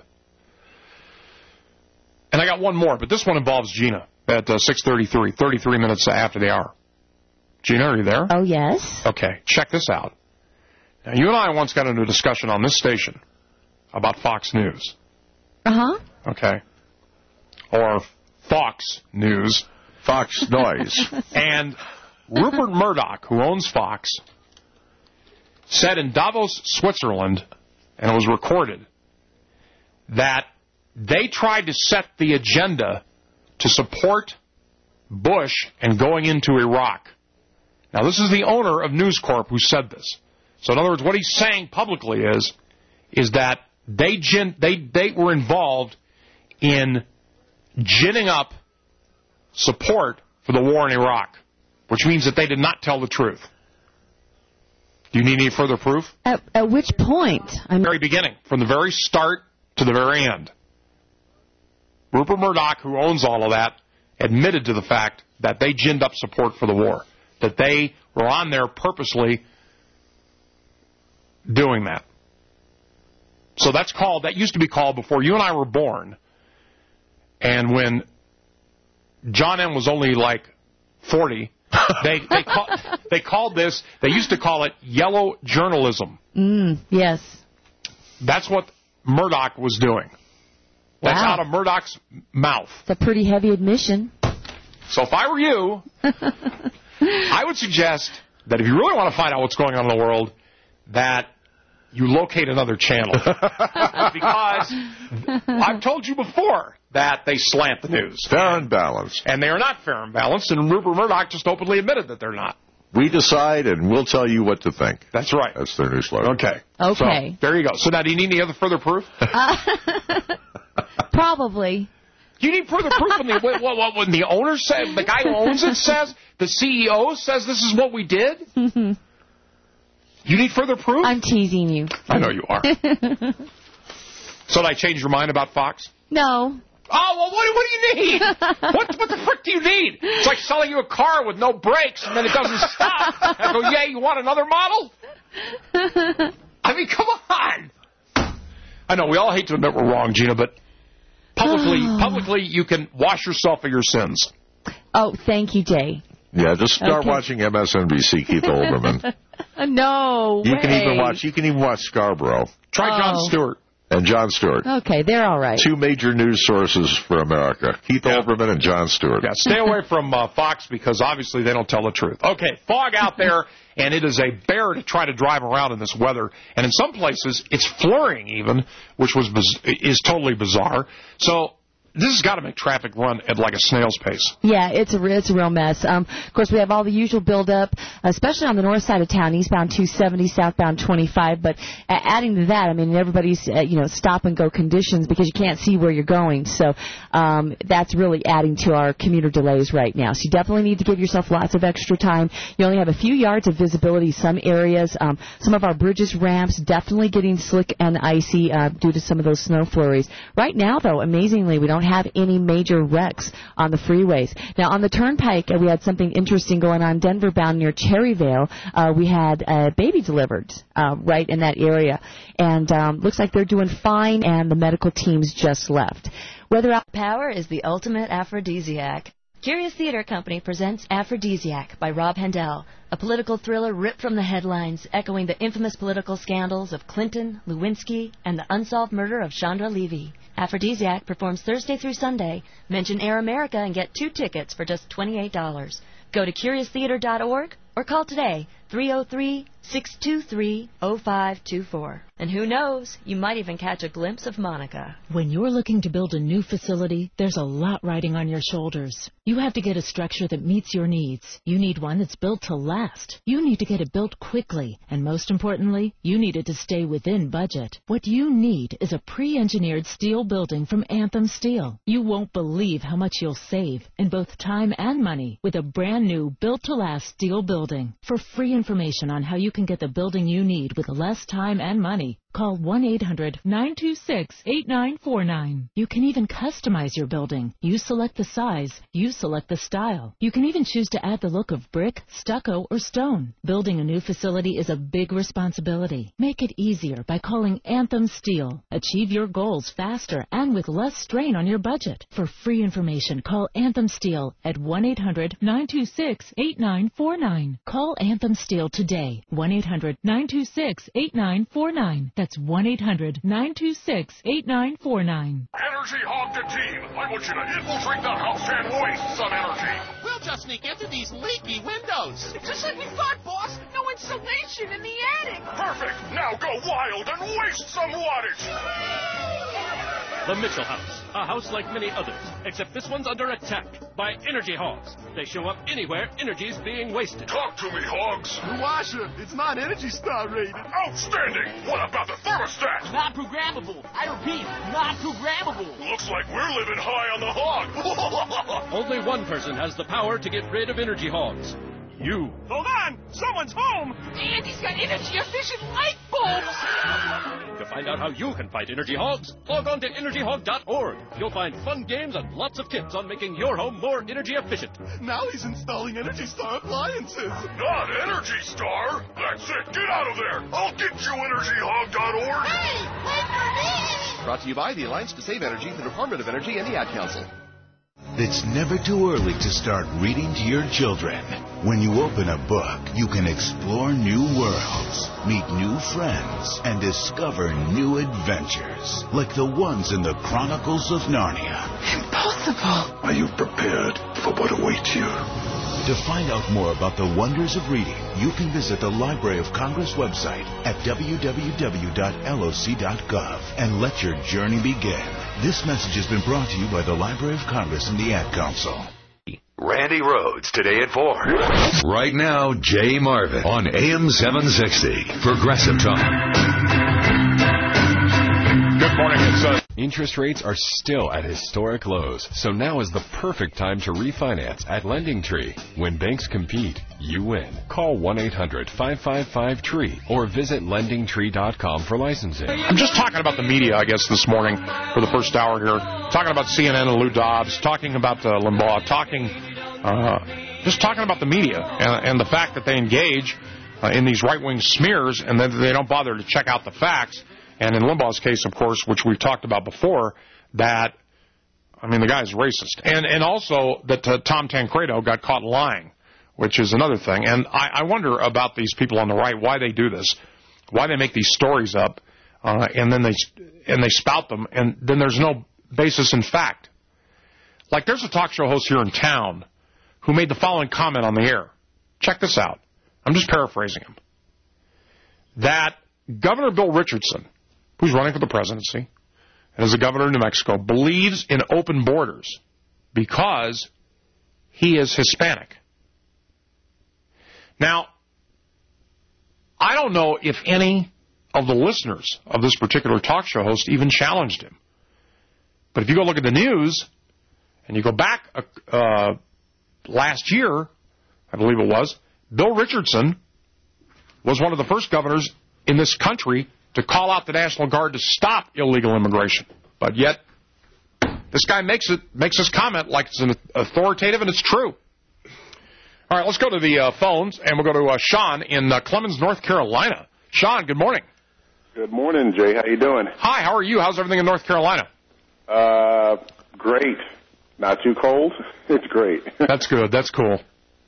And I got one more, but this one involves Gina at uh, six thirty-three, thirty-three minutes after the hour. Gina, are you there? Oh, yes. Okay, check this out. Now, you and I once got into a discussion on this station about Fox News. Uh-huh. Okay. Or Fox News. Fox Noise. And Rupert Murdoch, who owns Fox, said in Davos, Switzerland, and it was recorded, that they tried to set the agenda to support Bush and going into Iraq. Now, this is the owner of News Corp who said this. So, in other words, what he's saying publicly is, is that they gin, they they were involved in ginning up support for the war in Iraq, which means that they did not tell the truth. Do you need any further proof? At, at which point? I'm very beginning, from the very start to the very end. Rupert Murdoch, who owns all of that, admitted to the fact that they ginned up support for the war, that they were on there purposely doing that. So that's called, that used to be called before you and I were born, and when John M. was only like forty, they they, call, they called this, they used to call it yellow journalism. Mm, yes. That's what Murdoch was doing. That's Wow. out of Murdoch's mouth. It's a pretty heavy admission. So if I were you, I would suggest that if you really want to find out what's going on in the world, that you locate another channel. Because I've told you before that they slant the news. Fair and balanced. And they are not fair and balanced, and Rupert Murdoch just openly admitted that they're not. We decide, and we'll tell you what to think. That's right. That's their new slogan. Okay. Okay. So, there you go. So now, do you need any other further proof? Uh, probably. You need further proof when the, what, what, when the owner says, the guy who owns it says, the C E O says this is what we did? Mm-hmm. You need further proof? I'm teasing you. I know you are. So did I change your mind about Fox? No. Oh, well, what, what do you need? what, what the frick do you need? It's like selling you a car with no brakes and then it doesn't stop. I go, yeah, you want another model? I mean, come on. I know, we all hate to admit we're wrong, Gina, but publicly, publicly you can wash yourself of your sins. Oh, thank you, Jay. Yeah, just start Okay. watching M S N B C, Keith Olbermann. No You way. can even watch. You can even watch Scarborough. Try Oh. Jon Stewart. And Jon Stewart. Okay, they're all right. Two major news sources for America, Keith Yeah. Olbermann and Jon Stewart. Yeah, stay away from uh, Fox because obviously they don't tell the truth. Okay, fog out there, and it is a bear to try to drive around in this weather. And in some places, it's flurrying even, which was biz- is totally bizarre. So this has got to make traffic run at like a snail's pace. Yeah, it's a it's a real mess. Um, of course, we have all the usual buildup, especially on the north side of town, eastbound two seventy, southbound twenty-five. But uh, adding to that, I mean, everybody's uh, you know stop and go conditions because you can't see where you're going. So um, that's really adding to our commuter delays right now. So you definitely need to give yourself lots of extra time. You only have a few yards of visibility. Some areas, um, some of our bridges, ramps, definitely getting slick and icy uh, due to some of those snow flurries. Right now, though, amazingly, we don't have any major wrecks on the freeways. Now, on the Turnpike, uh, we had something interesting going on. Denver bound near Cherryvale, uh, we had a baby delivered uh, right in that area. And um, looks like they're doing fine, and the medical teams just left. Weather out. Power is the ultimate aphrodisiac. Curious Theater Company presents Aphrodisiac by Rob Hendel, a political thriller ripped from the headlines, echoing the infamous political scandals of Clinton, Lewinsky, and the unsolved murder of Chandra Levy. Aphrodisiac performs Thursday through Sunday. Mention Air America and get two tickets for just twenty-eight dollars. Go to curious theater dot org or call today, three oh three, six two three, oh five two four. And who knows, you might even catch a glimpse of Monica. When you're looking to build a new facility, there's a lot riding on your shoulders. You have to get a structure that meets your needs. You need one that's built to last. You need to get it built quickly. And most importantly, you need it to stay within budget. What you need is a pre-engineered steel building from Anthem Steel. You won't believe how much you'll save in both time and money with a brand new built-to-last steel building. For free information on how you can get the building you need with less time and money, call one eight hundred, nine two six, eight nine four nine. You can even customize your building. You select the size, you select the style. You can even choose to add the look of brick, stucco, or stone. Building a new facility is a big responsibility. Make it easier by calling Anthem Steel. Achieve your goals faster and with less strain on your budget. For free information, call Anthem Steel at one eight hundred, nine two six, eight nine four nine. Call Anthem Steel today, one eight hundred, nine two six, eight nine four nine. That's one eight hundred, nine two six, eight nine four nine. Energy Hog to team. I want you to infiltrate the house and waste some energy. We'll just sneak into these leaky windows. Just like we thought, boss. No insulation in the attic. Perfect. Now go wild and waste some wattage. The Mitchell House. A house like many others, except this one's under attack by energy hogs. They show up anywhere energy's being wasted. Talk to me, hogs. The washer. It's not Energy Star rated. Outstanding. What about the thermostat? Not programmable. I repeat, not programmable. Looks like we're living high on the hog. Only one person has the power to get rid of energy hogs. You. Hold on! Someone's home! And he's got energy-efficient light bulbs! To find out how you can fight energy hogs, log on to energy hog dot org. You'll find fun games and lots of tips on making your home more energy efficient. Now he's installing Energy Star appliances. Not Energy Star! That's it! Get out of there! I'll get you, energy hog dot org! Hey! Wait for me! Brought to you by the Alliance to Save Energy, the Department of Energy, and the Ad Council. It's never too early to start reading to your children. When you open a book, you can explore new worlds, meet new friends, and discover new adventures, like the ones in the Chronicles of Narnia. Impossible! Are you prepared for what awaits you? To find out more about the wonders of reading, you can visit the Library of Congress website at w w w dot l o c dot gov and let your journey begin. This message has been brought to you by the Library of Congress and the Ad Council. Randy Rhodes, today at four. Right now, Jay Marvin on A M seven sixty, Progressive Talk. Good morning. It's uh, Interest rates are still at historic lows, so now is the perfect time to refinance at LendingTree. When banks compete, you win. Call one eight hundred five five five T R E E or visit lending tree dot com for licensing. I'm just talking about the media, I guess, this morning for the first hour here. Talking about C N N and Lou Dobbs, talking about uh, Limbaugh, talking, uh, just talking about the media and, and the fact that they engage uh, in these right-wing smears and that they don't bother to check out the facts. And in Limbaugh's case, of course, which we've talked about before, that, I mean, the guy's racist. And and also that uh, Tom Tancredo got caught lying, which is another thing. And I, I wonder about these people on the right, why they do this, why they make these stories up, uh, and then they and they spout them, and then there's no basis in fact. Like, there's a talk show host here in town who made the following comment on the air. Check this out. I'm just paraphrasing him. That Governor Bill Richardson, who's running for the presidency, and is the governor of New Mexico, believes in open borders because he is Hispanic. Now, I don't know if any of the listeners of this particular talk show host even challenged him. But if you go look at the news, and you go back uh, last year, I believe it was, Bill Richardson was one of the first governors in this country to call out the National Guard to stop illegal immigration. But yet, this guy makes it makes this comment like it's an authoritative, and it's true. All right, let's go to the uh, phones, and we'll go to uh, Sean in uh, Clemens, North Carolina. Sean, good morning. Good morning, Jay. How you doing? Hi, how are you? How's everything in North Carolina? Uh, great. Not too cold. It's great. That's good. That's cool.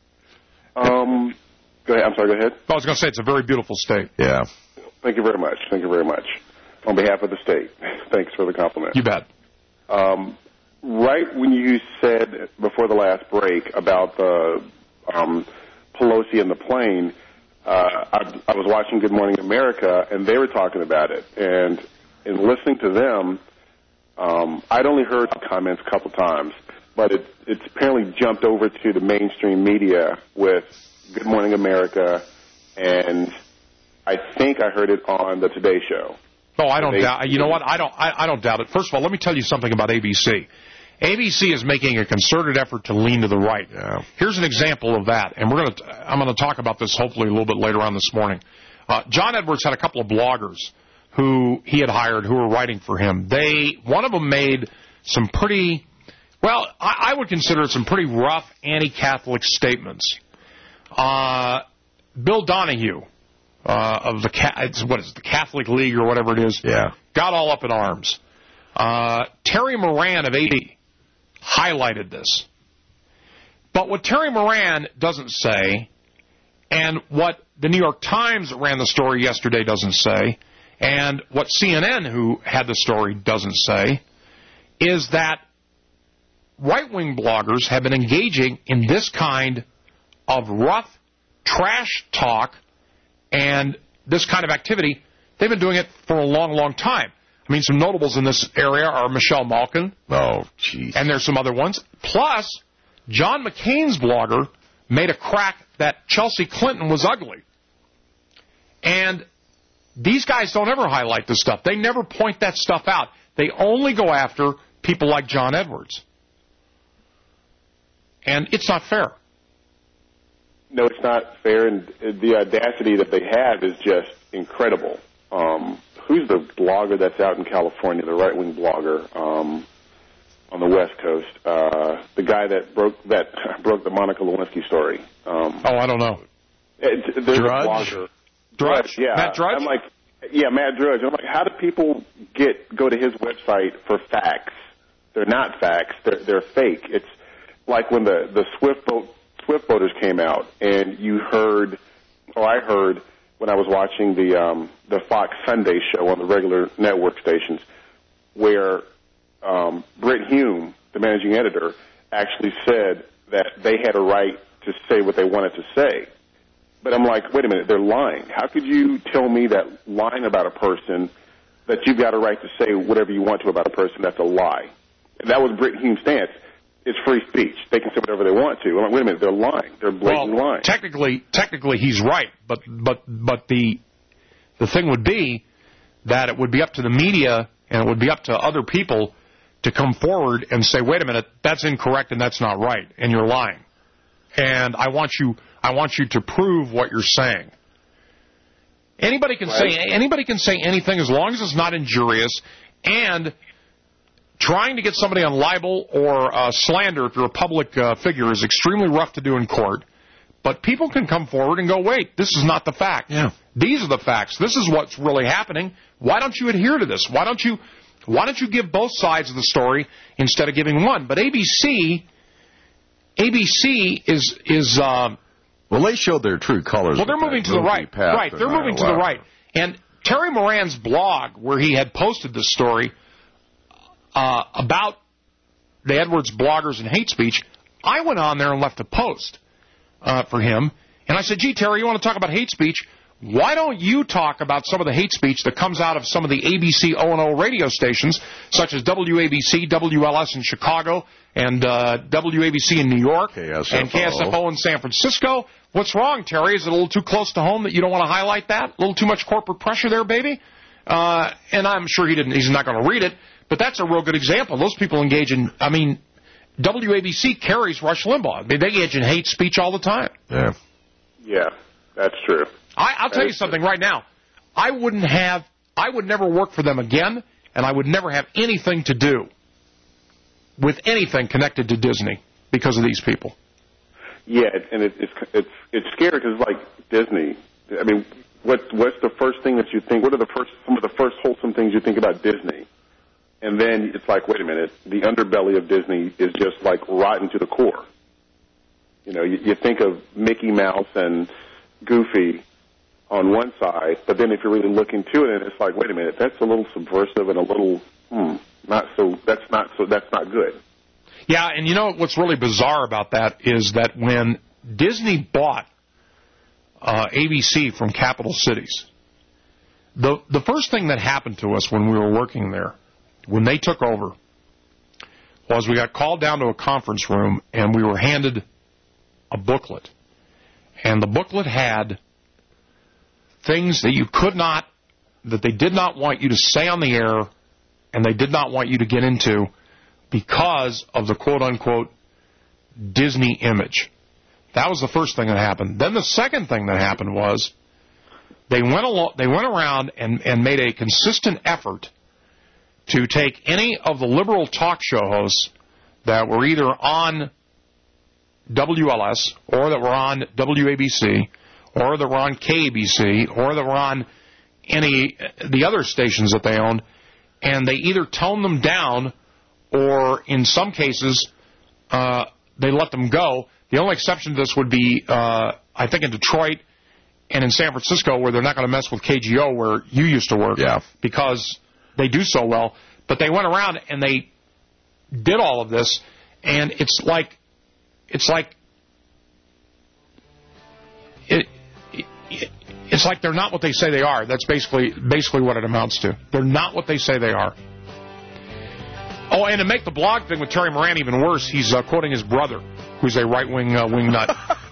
Um, go ahead. I'm sorry, go ahead. I was going to say it's a very beautiful state. Yeah. Thank you very much. Thank you very much. On behalf of the state, thanks for the compliment. You bet. Um, right when you said before the last break about the um, Pelosi and the plane, uh, I, I was watching Good Morning America, and they were talking about it. And in listening to them, um, I'd only heard comments a couple times, but it, it's apparently jumped over to the mainstream media with Good Morning America, and I think I heard it on the Today Show. Oh, I don't they, doubt. You know what? I don't. I, I don't doubt it. First of all, let me tell you something about A B C. A B C is making a concerted effort to lean to the right. Yeah. Here's an example of that, and we're going to. I'm going to talk about this hopefully a little bit later on this morning. Uh, John Edwards had a couple of bloggers who he had hired who were writing for him. They one of them made some pretty, well, I, I would consider it some pretty rough anti-Catholic statements. Uh, Bill Donahue. Uh, of the it's, what is it, the Catholic League or whatever it is, yeah, got all up in arms. Uh, Terry Moran of A B highlighted this. But what Terry Moran doesn't say, and what the New York Times that ran the story yesterday doesn't say, and what C N N, who had the story, doesn't say, is that right-wing bloggers have been engaging in this kind of rough trash talk and this kind of activity. They've been doing it for a long, long time. I mean, some notables in this area are Michelle Malkin. Oh, jeez. And there's some other ones. Plus, John McCain's blogger made a crack that Chelsea Clinton was ugly. And these guys don't ever highlight this stuff. They never point that stuff out. They only go after people like John Edwards. And it's not fair. No, it's not fair, and the audacity that they have is just incredible. Um, who's the blogger that's out in California, the right-wing blogger um, on the West Coast? Uh, the guy that broke that broke the Monica Lewinsky story. Um, oh, I don't know. It, there's Drudge? a blogger. Drudge? Yeah. Matt Drudge? I'm like, yeah, Matt Drudge. I'm like, how do people get go to his website for facts? They're not facts. They're they're fake. It's like when the the Swift boat Swift voters came out, and you heard, or I heard when I was watching the um, the Fox Sunday show on the regular network stations, where um, Britt Hume, the managing editor, actually said that they had a right to say what they wanted to say. But I'm like, wait a minute, they're lying. How could you tell me that lying about a person, that you've got a right to say whatever you want to about a person, that's a lie? And that was Britt Hume's stance. It's free speech. They can say whatever they want to. I'm like, wait a minute, they're lying. They're blatantly well, lying. Technically, technically, he's right, but but but the the thing would be that it would be up to the media and it would be up to other people to come forward and say, wait a minute, that's incorrect and that's not right, and you're lying. And I want you, I want you to prove what you're saying. Anybody can right. say anybody can say anything as long as it's not injurious, and trying to get somebody on libel or uh, slander if you're a public uh, figure is extremely rough to do in court. But people can come forward and go, wait, this is not the fact. Yeah. These are the facts. This is what's really happening. Why don't you adhere to this? Why don't you why don't you give both sides of the story instead of giving one? But A B C A B C is is uh, well, they showed their true colors. Well, they're moving to the right. Right, they're moving to the right. And Terry Moran's blog, where he had posted this story uh, about the Edwards bloggers and hate speech, I went on there and left a post uh, for him. And I said, gee, Terry, you want to talk about hate speech? Why don't you talk about some of the hate speech that comes out of some of the A B C O and O radio stations, such as W A B C, W L S in Chicago, and uh, W A B C in New York, K S F O. and K S F O in San Francisco? What's wrong, Terry? Is it a little too close to home that you don't want to highlight that? A little too much corporate pressure there, baby? Uh, and I'm sure he didn't. He's not going to read it, but that's a real good example. Those people engage in, I mean, W A B C carries Rush Limbaugh. I mean, they engage in hate speech all the time. Yeah. Yeah, that's true. I, I'll tell you something right now. I wouldn't have, I would never work for them again, and I would never have anything to do with anything connected to Disney because of these people. Yeah, and it, it's it's it's scary because like Disney. I mean, what what's the first thing that you think? What are the first some of the first wholesome things you think about Disney? And then it's like, wait a minute, the underbelly of Disney is just like rotten to the core. You know, you, you think of Mickey Mouse and Goofy on one side, but then if you really look into it, it's like, wait a minute, that's a little subversive and a little, hmm, not so. That's not so. That's not good. Yeah, and you know what's really bizarre about that is that when Disney bought uh, A B C from Capital Cities, the the first thing that happened to us when we were working there, when they took over, was we got called down to a conference room and we were handed a booklet, and the booklet had things that you could not, that they did not want you to say on the air, and they did not want you to get into because of the quote-unquote Disney image. That was the first thing that happened. Then the second thing that happened was they went along, they went around and, and made a consistent effort to take any of the liberal talk show hosts that were either on W L S or that were on W A B C or that were on K A B C or that were on any the other stations that they owned, and they either toned them down or in some cases uh, they let them go. The only exception to this would be, uh, I think, in Detroit and in San Francisco, where they're not going to mess with K G O, where you used to work, yeah. because they do so well. But they went around and they did all of this, and it's like, it's like, it, it, it's like they're not what they say they are. That's basically basically what it amounts to. They're not what they say they are. Oh, and to make the blog thing with Terry Moran even worse, he's uh, quoting his brother, who's a right-wing uh, wing nut.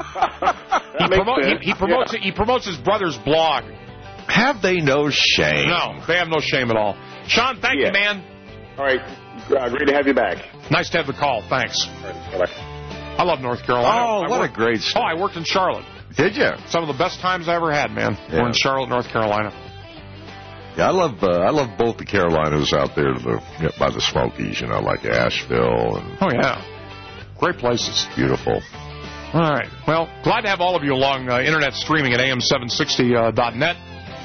he, promo- he, he promotes yeah. he promotes his brother's blog. Have they no shame? No, they have no shame at all. Sean, thank yeah. you, man. All right. Uh, great to have you back. Nice to have the call. Thanks. All right. Bye-bye. I love North Carolina. Oh, I what worked, a great story. Oh, I worked in Charlotte. Did you? Some of the best times I ever had, man. Yeah. We're in Charlotte, North Carolina. Yeah, I love uh, I love both the Carolinas out there to the, you know, by the Smokies, you know, like Asheville. And oh, yeah. Great places. Beautiful. All right. Well, glad to have all of you along uh, internet streaming at A M seven sixty dot net.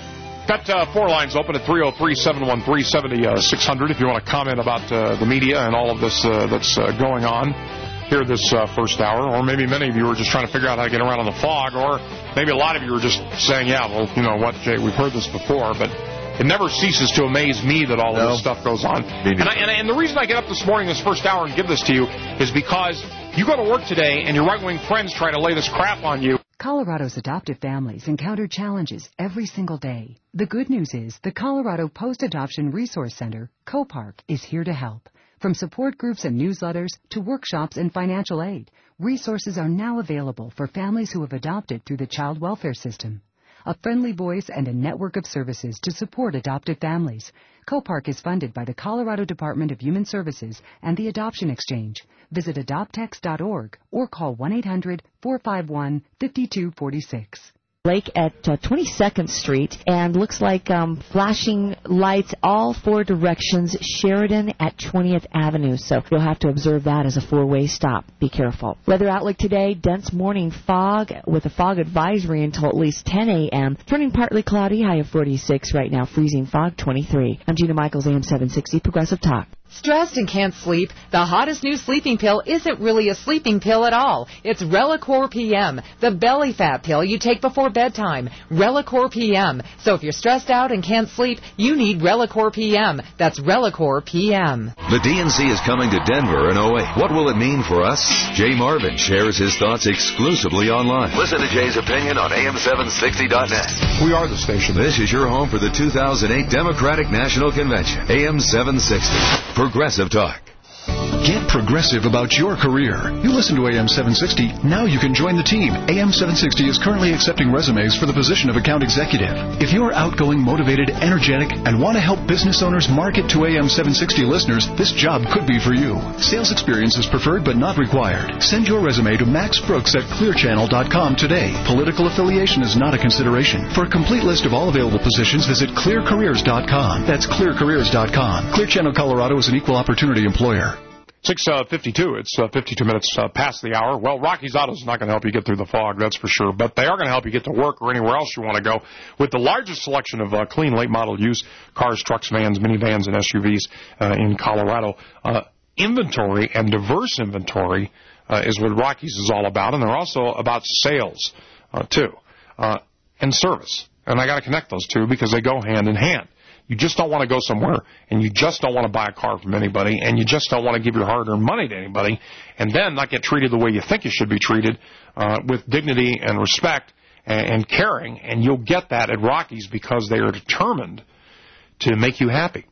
Got uh, four lines open at three oh three, seven one three, seven six zero zero if you want to comment about uh, the media and all of this uh, that's uh, going on here this uh, first hour. Or maybe many of you are just trying to figure out how to get around on the fog. Or maybe a lot of you are just saying, yeah, well, you know what, Jay, we've heard this before. But it never ceases to amaze me that all no. of this stuff goes on. And, I, and, and the reason I get up this morning, this first hour, and give this to you is because you go to work today and your right-wing friends try to lay this crap on you. Colorado's adoptive families encounter challenges every single day. The good news is the Colorado Post-Adoption Resource Center, COPARC, is here to help. From support groups and newsletters to workshops and financial aid, resources are now available for families who have adopted through the child welfare system. A friendly voice and a network of services to support adoptive families. COPARC is funded by the Colorado Department of Human Services and the Adoption Exchange. Visit adoptex dot org or call one eight hundred, four five one, five two four six. Lake at uh, twenty-second Street, and looks like um, flashing lights all four directions. Sheridan at twentieth Avenue, so you'll have to observe that as a four-way stop. Be careful. Weather outlook today, dense morning fog with a fog advisory until at least ten a.m. Turning partly cloudy, high of forty-six right now, freezing fog twenty-three. I'm Gina Michaels, A M seven sixty, Progressive Talk. Stressed and can't sleep? The hottest new sleeping pill isn't really a sleeping pill at all. It's Relicore P M, the belly fat pill you take before bedtime. Relicore P M. So if you're stressed out and can't sleep, you need Relicore P M. That's Relicore P M. The D N C is coming to Denver in oh eight. What will it mean for us? Jay Marvin shares his thoughts exclusively online. Listen to Jay's opinion on A M seven sixty dot net. We are the station. This is your home for the two thousand eight Democratic National Convention. A M seven sixty. Progressive Talk. Get progressive about your career. You listen to A M seven sixty. Now you can join the team. A M seven sixty is currently accepting resumes for the position of account executive. If you're outgoing, motivated, energetic, and want to help business owners market to A M seven sixty listeners, this job could be for you. Sales experience is preferred but not required. Send your resume to Max Brooks at clear channel dot com today. Political affiliation is not a consideration. For a complete list of all available positions, visit clear careers dot com. That's clear careers dot com. Clear Channel Colorado is an equal opportunity employer. six fifty-two. It's uh, fifty-two minutes uh, past the hour. Well, Rocky's Auto is not going to help you get through the fog, that's for sure. But they are going to help you get to work or anywhere else you want to go with the largest selection of uh, clean, late-model used cars, trucks, vans, minivans, and S U Vs uh, in Colorado. Uh, inventory and diverse inventory uh, is what Rocky's is all about. And they're also about sales, uh, too, uh, and service. And I got to connect those two because they go hand in hand. You just don't want to go somewhere, and you just don't want to buy a car from anybody, and you just don't want to give your hard-earned money to anybody, and then not get treated the way you think you should be treated, uh, with dignity and respect and, and caring, and you'll get that at Rocky's because they are determined to make you happy.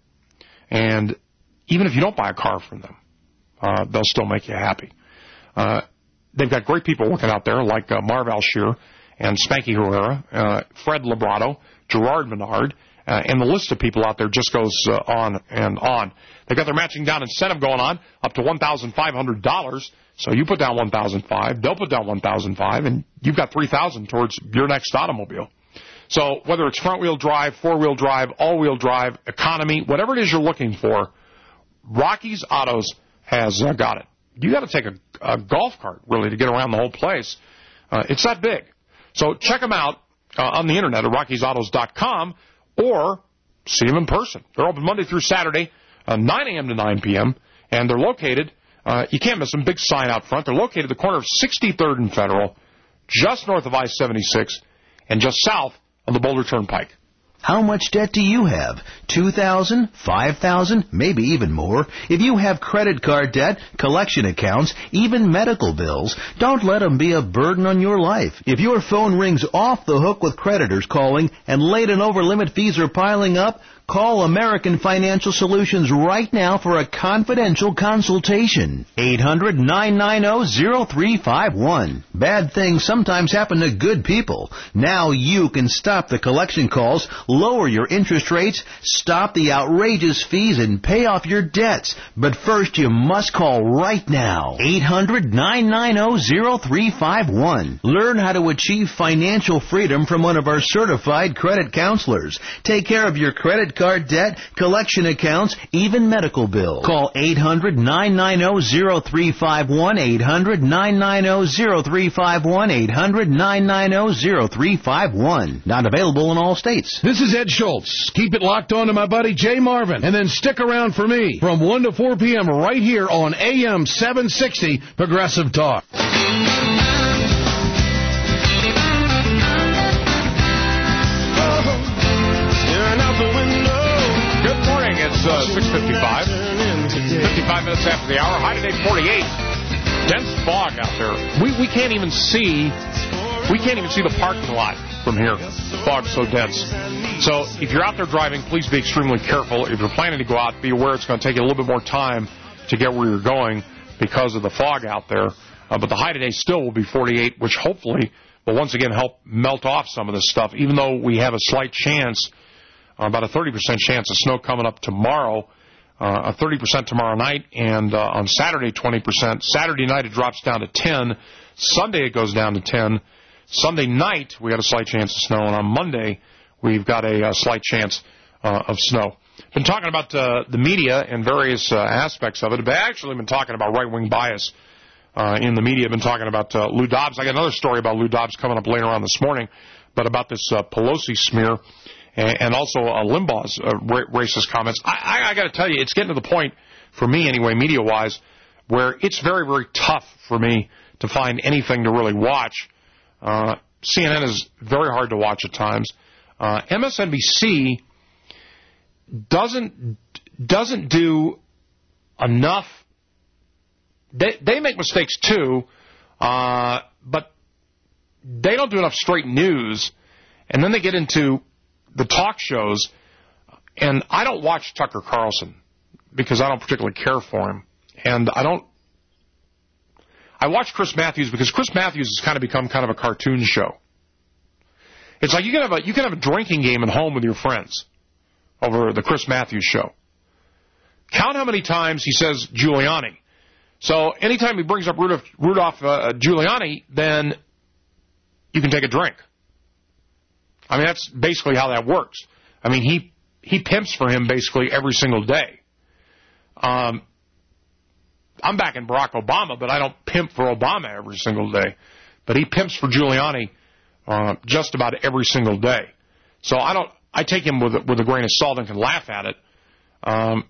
And even if you don't buy a car from them, uh, they'll still make you happy. Uh, they've got great people working out there like uh, Marv Alshear and Spanky Herrera, uh, Fred Labrato, Gerard Menard, Uh, and the list of people out there just goes uh, on and on. They've got their matching down incentive going on up to one thousand five hundred dollars. So you put down one thousand five dollars, they'll put down one thousand five dollars, and you've got three thousand dollars towards your next automobile. So whether it's front-wheel drive, four-wheel drive, all-wheel drive, economy, whatever it is you're looking for, Rocky's Autos has uh, got it. You got to take a, a golf cart, really, to get around the whole place. Uh, it's that big. So check them out uh, on the Internet at rockies autos dot com. Or see them in person. They're open Monday through Saturday, uh, nine a.m. to nine p.m., and they're located, uh, you can't miss them, big sign out front. They're located at the corner of sixty-third and Federal, just north of I seventy-six, and just south of the Boulder Turnpike. How much debt do you have? two thousand dollars, five thousand dollars, maybe even more? If you have credit card debt, collection accounts, even medical bills, don't let them be a burden on your life. If your phone rings off the hook with creditors calling and late and over limit fees are piling up, call American Financial Solutions right now for a confidential consultation. eight hundred, nine nine zero, zero three five one. Bad things sometimes happen to good people. Now you can stop the collection calls, lower your interest rates, stop the outrageous fees, and pay off your debts. But first, you must call right now. eight hundred, nine nine zero, zero three five one. Learn how to achieve financial freedom from one of our certified credit counselors. Take care of your credit card debt, collection accounts, even medical bills. Call eight hundred, nine nine zero, zero three five one, eight hundred, nine nine zero, zero three five one, eight hundred, nine nine zero, zero three five one. Not available in all states. This is Ed Schultz. Keep it locked on to my buddy Jay Marvin, and then stick around for me from one to four p.m. right here on A M seven sixty Progressive Talk. Good morning. It's uh, six fifty-five. fifty-five minutes after the hour. High today, forty-eight. Dense fog out there. We we can't even see. We can't even see the parking lot from here. The fog's so dense. So if you're out there driving, please be extremely careful. If you're planning to go out, be aware it's going to take you a little bit more time to get where you're going because of the fog out there. Uh, but the high today still will be forty-eight, which hopefully will once again help melt off some of this stuff, even though we have a slight chance, uh, about a thirty percent chance of snow coming up tomorrow, uh, a thirty percent tomorrow night, and uh, on Saturday, twenty percent. Saturday night it drops down to ten. Sunday it goes down to ten. Sunday night we got a slight chance of snow, and on Monday we've got a, a slight chance uh, of snow. Been talking about uh, the media and various uh, aspects of it, but actually been talking about right-wing bias uh, in the media. Been talking about uh, Lou Dobbs. I got another story about Lou Dobbs coming up later on this morning, but about this uh, Pelosi smear and, and also uh, Limbaugh's uh, ra- racist comments. I, I, I got to tell you, it's getting to the point, for me anyway, media-wise, where it's very, very tough for me to find anything to really watch. Uh, C N N is very hard to watch at times. Uh, M S N B C doesn't doesn't do enough. They they make mistakes too, uh, but they don't do enough straight news. And then they get into the talk shows, and I don't watch Tucker Carlson because I don't particularly care for him, and I don't. I watch Chris Matthews because Chris Matthews has kind of become kind of a cartoon show. It's like you can have a you can have a drinking game at home with your friends over the Chris Matthews show. Count how many times he says Giuliani. So anytime he brings up Rudolph, Rudolph uh, Giuliani, then you can take a drink. I mean, that's basically how that works. I mean, he he pimps for him basically every single day. Um, I'm backing Barack Obama, but I don't pimp for Obama every single day. But he pimps for Giuliani uh, just about every single day. So I don't. I take him with with a grain of salt and can laugh at it. Um,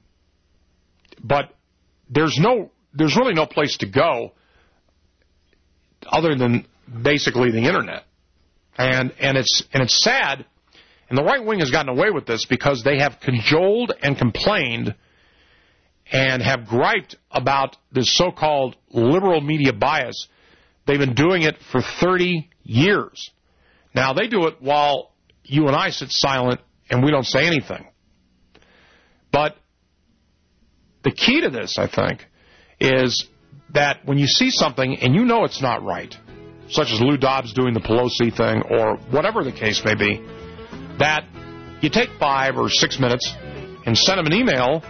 but there's no, there's really no place to go other than basically the internet. And and it's and it's sad. And the right wing has gotten away with this because they have cajoled and complained and have griped about this so-called liberal media bias. They've been doing it for thirty years. Now, they do it while you and I sit silent and we don't say anything. But the key to this, I think, is that when you see something and you know it's not right, such as Lou Dobbs doing the Pelosi thing or whatever the case may be, that you take five or six minutes and send them an email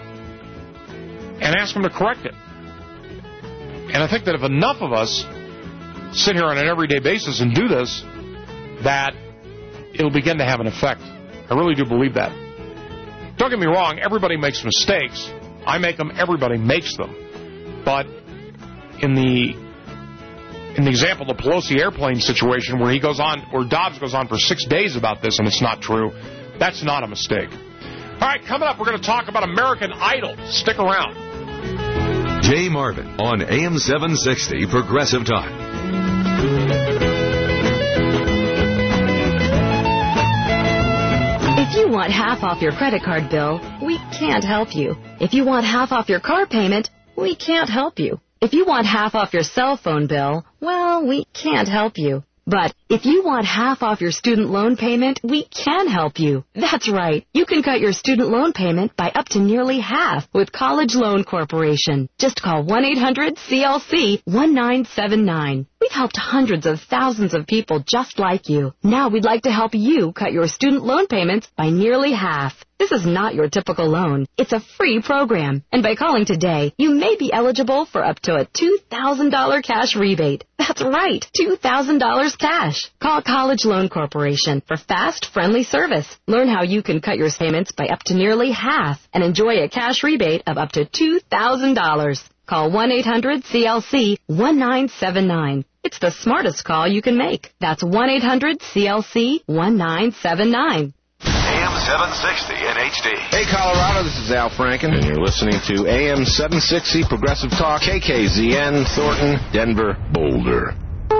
and ask them to correct it. And I think that if enough of us sit here on an everyday basis and do this, that it'll begin to have an effect. I really do believe that. Don't get me wrong, everybody makes mistakes. I make them, everybody makes them. But in the in the example of the Pelosi airplane situation where he goes on, or Dobbs goes on for six days about this and it's not true, that's not a mistake. All right, coming up, we're going to talk about American Idol. Stick around. Jay Marvin on A M seven sixty Progressive Talk. If you you want half off your credit card bill, we can't help you. If you want half off your car payment, we can't help you. If you want half off your cell phone bill, well, we can't help you. But if you want half off your student loan payment, we can help you. That's right. You can cut your student loan payment by up to nearly half with College Loan Corporation. Just call one eight hundred C L C one nine seven nine. We've helped hundreds of thousands of people just like you. Now we'd like to help you cut your student loan payments by nearly half. This is not your typical loan. It's a free program. And by calling today, you may be eligible for up to a two thousand dollars cash rebate. That's right, two thousand dollars cash. Call College Loan Corporation for fast, friendly service. Learn how you can cut your payments by up to nearly half and enjoy a cash rebate of up to two thousand dollars. Call one eight hundred C L C one nine seven nine. It's the smartest call you can make. That's one eight hundred C L C one nine seven nine. A M seven sixty in H D. Hey, Colorado, this is Al Franken, and you're listening to A M seven sixty Progressive Talk, K K Z N, Thornton, Denver, Boulder.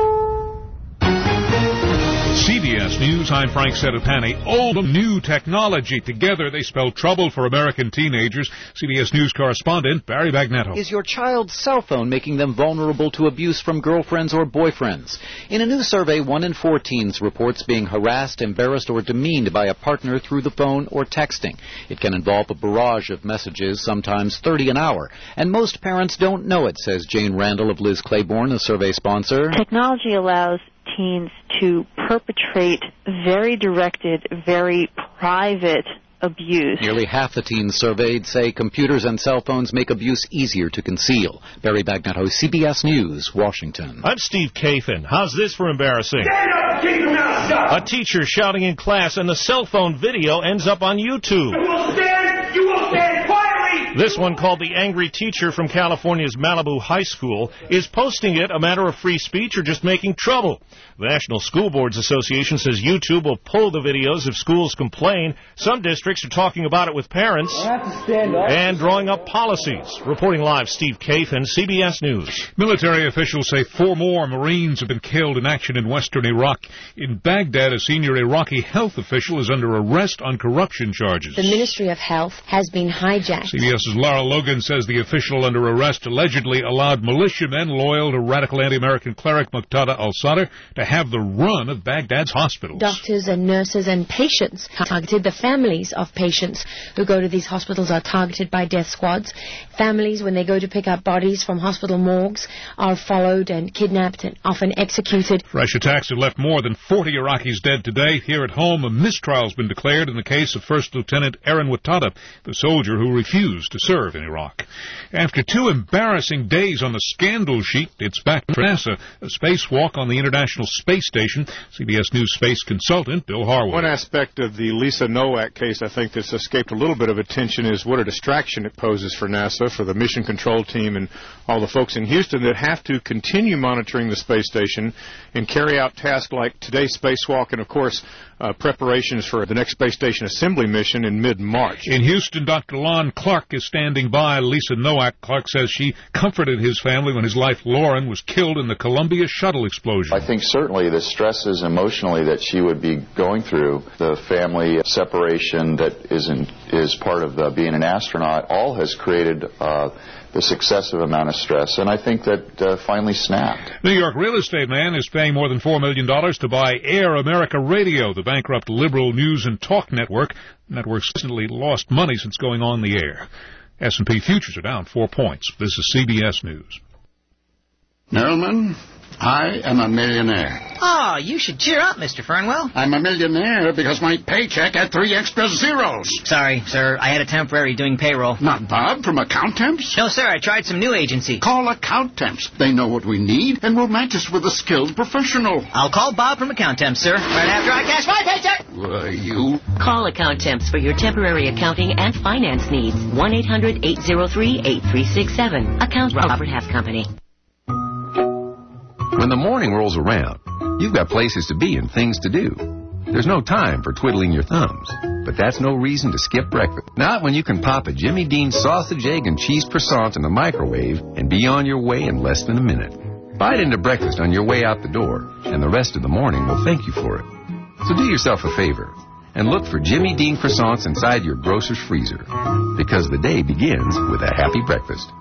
C B S News, I'm Frank Sedapani. Old and new technology. Together they spell trouble for American teenagers. C B S News correspondent Barry Bagnetto. Is your child's cell phone making them vulnerable to abuse from girlfriends or boyfriends? In a new survey, one in four teens reports being harassed, embarrassed, or demeaned by a partner through the phone or texting. It can involve a barrage of messages, sometimes thirty an hour. And most parents don't know it, says Jane Randall of Liz Claiborne, the survey sponsor. Technology allows teens to perpetrate very directed, very private abuse. Nearly half the teens surveyed say computers and cell phones make abuse easier to conceal. Barry Bagnetto, C B S News, Washington. I'm Steve Kafin. How's this for embarrassing? Stand up, keep your mouth shut. A teacher shouting in class, and the cell phone video ends up on YouTube. You will stand, you will stand quietly. This one, called The Angry Teacher from California's Malibu High School, is posting it a matter of free speech or just making trouble. The National School Boards Association says YouTube will pull the videos if schools complain. Some districts are talking about it with parents and drawing up policies. Reporting live, Steve Kafin, C B S News. Military officials say four more Marines have been killed in action in western Iraq. In Baghdad, a senior Iraqi health official is under arrest on corruption charges. The Ministry of Health has been hijacked. CBS's Laura Logan says the official under arrest allegedly allowed militiamen loyal to radical anti-American cleric Muqtada al-Sadr to have the run of Baghdad's hospitals. Doctors and nurses and patients are targeted. The families of patients who go to these hospitals are targeted by death squads. Families, when they go to pick up bodies from hospital morgues, are followed and kidnapped and often executed. Fresh attacks have left more than forty Iraqis dead today. Here at home, a mistrial has been declared in the case of First Lieutenant Aaron Wattada, the soldier who refused to serve in Iraq. After two embarrassing days on the scandal sheet, it's back to NASA, a spacewalk on the International Space Station. C B S News space consultant Bill Harwood. One aspect of the Lisa Nowak case I think that's escaped a little bit of attention is what a distraction it poses for NASA, for the mission control team and all the folks in Houston that have to continue monitoring the space station and carry out tasks like today's spacewalk and, of course, uh, preparations for the next space station assembly mission in mid-March. In Houston, Doctor Lon Clark is standing by. Lisa Nowak. Clark says she comforted his family when his wife Lauren was killed in the Columbia shuttle explosion. I think certainly the stresses emotionally that she would be going through, the family separation that is in, is part of the, being an astronaut, all has created uh, this excessive amount of stress, and I think that uh, finally snapped. New York real estate man is paying more than four million dollars to buy Air America Radio, the bankrupt liberal news and talk network. The network's recently lost money since going on the air. S and P futures are down four points. This is C B S News. Merriman, I am a millionaire. Oh, you should cheer up, Mister Fernwell. I'm a millionaire because my paycheck had three extra zeros. Sorry, sir. I had a temporary doing payroll. Not Bob from Account Temps? No, sir. I tried some new agency. Call Account Temps. They know what we need and will match us with a skilled professional. I'll call Bob from Account Temps, sir, right after I cash my paycheck. Why, you... Call Account Temps for your temporary accounting and finance needs. one eight hundred eight oh three eight three six seven. Account Robert Half Company. When the morning rolls around, you've got places to be and things to do. There's no time for twiddling your thumbs, but that's no reason to skip breakfast. Not when you can pop a Jimmy Dean sausage, egg, and cheese croissant in the microwave and be on your way in less than a minute. Bite into breakfast on your way out the door, and the rest of the morning will thank you for it. So do yourself a favor and look for Jimmy Dean croissants inside your grocer's freezer. Because the day begins with a happy breakfast.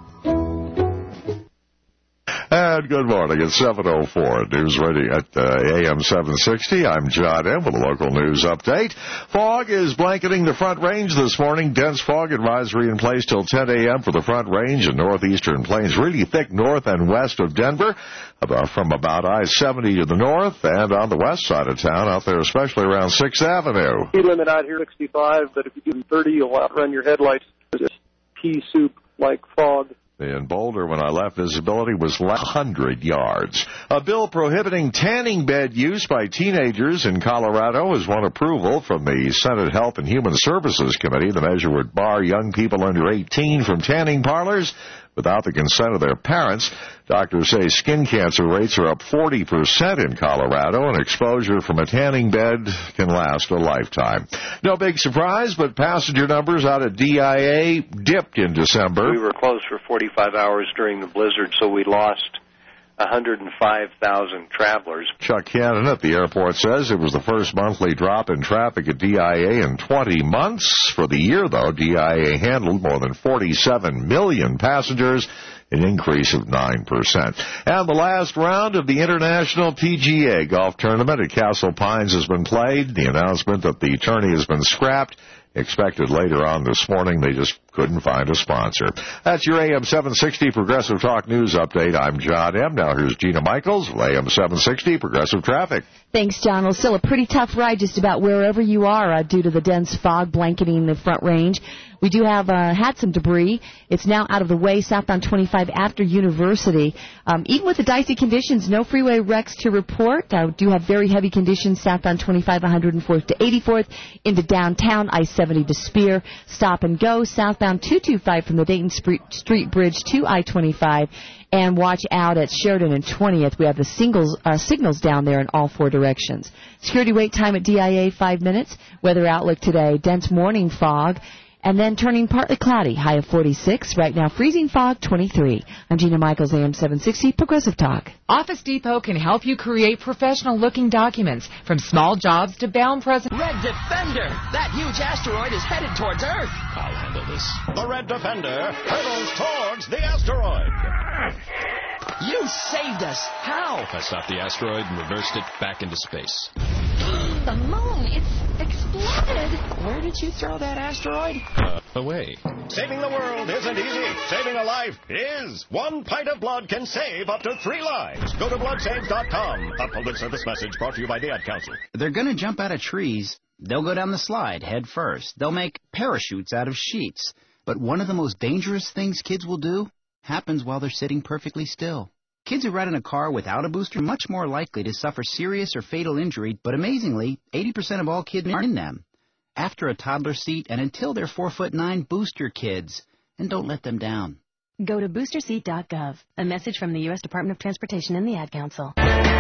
And good morning. It's seven oh four. News ready at uh, A M seven sixty. I'm John M. with a local news update. Fog is blanketing the Front Range this morning. Dense fog advisory in place till ten a.m. for the Front Range and northeastern plains. Really thick north and west of Denver, about from about I seventy to the north and on the west side of town out there, especially around sixth avenue. Speed limit out here sixty-five, but if you do thirty, you'll outrun your headlights. It's pea soup like fog. In Boulder, when I left, visibility was one hundred yards. A bill prohibiting tanning bed use by teenagers in Colorado has won approval from the Senate Health and Human Services Committee. The measure would bar young people under eighteen from tanning parlors without the consent of their parents. Doctors say skin cancer rates are up forty percent in Colorado, and exposure from a tanning bed can last a lifetime. No big surprise, but passenger numbers out at D I A dipped in December. We were closed for forty-five hours during the blizzard, so we lost one hundred five thousand travelers. Chuck Cannon at the airport says it was the first monthly drop in traffic at D I A in twenty months. For the year, though, D I A handled more than forty-seven million passengers, an increase of nine percent. And the last round of the International P G A Golf Tournament at Castle Pines has been played. The announcement that the tourney has been scrapped expected later on this morning. They just couldn't find a sponsor. That's your A M seven sixty Progressive Talk News Update. I'm John M. Now here's Gina Michaels with A M seven sixty Progressive Traffic. Thanks, John. Well, still a pretty tough ride just about wherever you are uh, due to the dense fog blanketing the Front Range. We do have uh, had some debris. It's now out of the way southbound twenty-five after University. Um, even with the dicey conditions, no freeway wrecks to report. I uh, do have very heavy conditions southbound twenty-five, one hundred fourth to eighty-fourth into downtown, I seventy to Spear. Stop and go southbound two twenty-five from the Dayton Street Bridge to I twenty-five. And watch out at Sheridan and twentieth. We have the singles, uh, signals down there in all four directions. Security wait time at D I A, five minutes. Weather outlook today, dense morning fog. And then turning partly cloudy, high of forty-six. Right now, freezing fog, twenty-three. I'm Gina Michaels, A M seven sixty, Progressive Talk. Office Depot can help you create professional-looking documents, from small jobs to bound present. Red Defender! That huge asteroid is headed towards Earth. I'll handle this. The Red Defender hurtles towards the asteroid. You saved us. How? I stopped the asteroid and reversed it back into space. The moon, it's exploded. Where did you throw that asteroid? Uh, away. Saving the world isn't easy. Saving a life is. One pint of blood can save up to three lives. Go to blood saves dot com. A public service message brought to you by the Ad Council. They're going to jump out of trees. They'll go down the slide head first. They'll make parachutes out of sheets. But one of the most dangerous things kids will do happens while they're sitting perfectly still. Kids who ride in a car without a booster are much more likely to suffer serious or fatal injury, but amazingly, eighty percent of all kids aren't in them. After a toddler seat and until they're four foot nine, booster kids, and don't let them down. Go to booster seat dot gov. A message from the U S Department of Transportation and the Ad Council.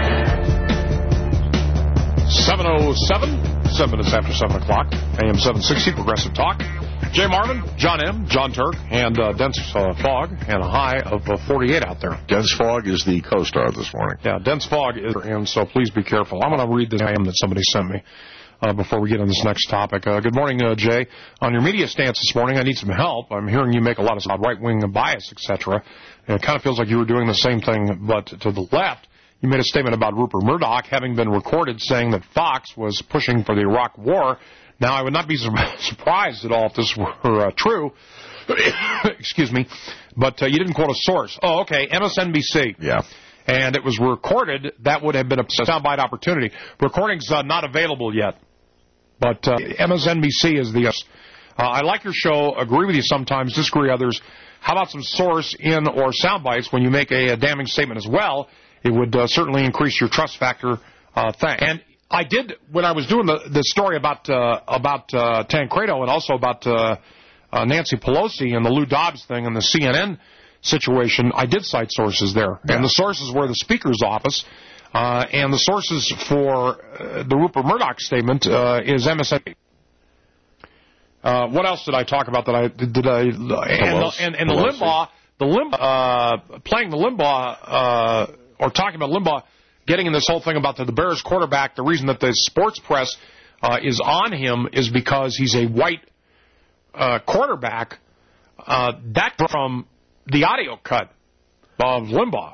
seven oh seven, seven minutes after seven o'clock, A M seven sixty, Progressive Talk. Jay Marvin, John M., John Turk, and uh, dense uh, fog, and a high of uh, forty-eight out there. Dense fog is the co-star this morning. Yeah, dense fog is, and so please be careful. I'm going to read this I M that somebody sent me uh, before we get on this next topic. Uh, good morning, uh, Jay. On your media stance this morning, I need some help. I'm hearing you make a lot of right-wing bias, et cetera. And it kind of feels like you were doing the same thing, but to the left. You made a statement about Rupert Murdoch having been recorded saying that Fox was pushing for the Iraq War. Now, I would not be surprised at all if this were uh, true. Excuse me. But uh, you didn't quote a source. Oh, okay, M S N B C. Yeah. And it was recorded. That would have been a soundbite opportunity. Recording's uh, not available yet. But uh, M S N B C is the... Uh, I like your show, agree with you sometimes, disagree others. How about some source in or soundbites when you make a, a damning statement as well? It would uh, certainly increase your trust factor. Uh, thing. And I did, when I was doing the, the story about uh, about uh, Tancredo and also about uh, uh, Nancy Pelosi and the Lou Dobbs thing and the C N N situation, I did cite sources there. Yeah. And the sources were the Speaker's office, uh, and the sources for uh, the Rupert Murdoch statement uh, is M S N B C. Uh, what else did I talk about that I did? did I, and, the, and, and the Limbaugh, the Limbaugh, uh, playing the Limbaugh, uh, or talking about Limbaugh, getting in this whole thing about the, the Bears quarterback, the reason that the sports press uh, is on him is because he's a white uh, quarterback. Uh, that from the audio cut of Limbaugh.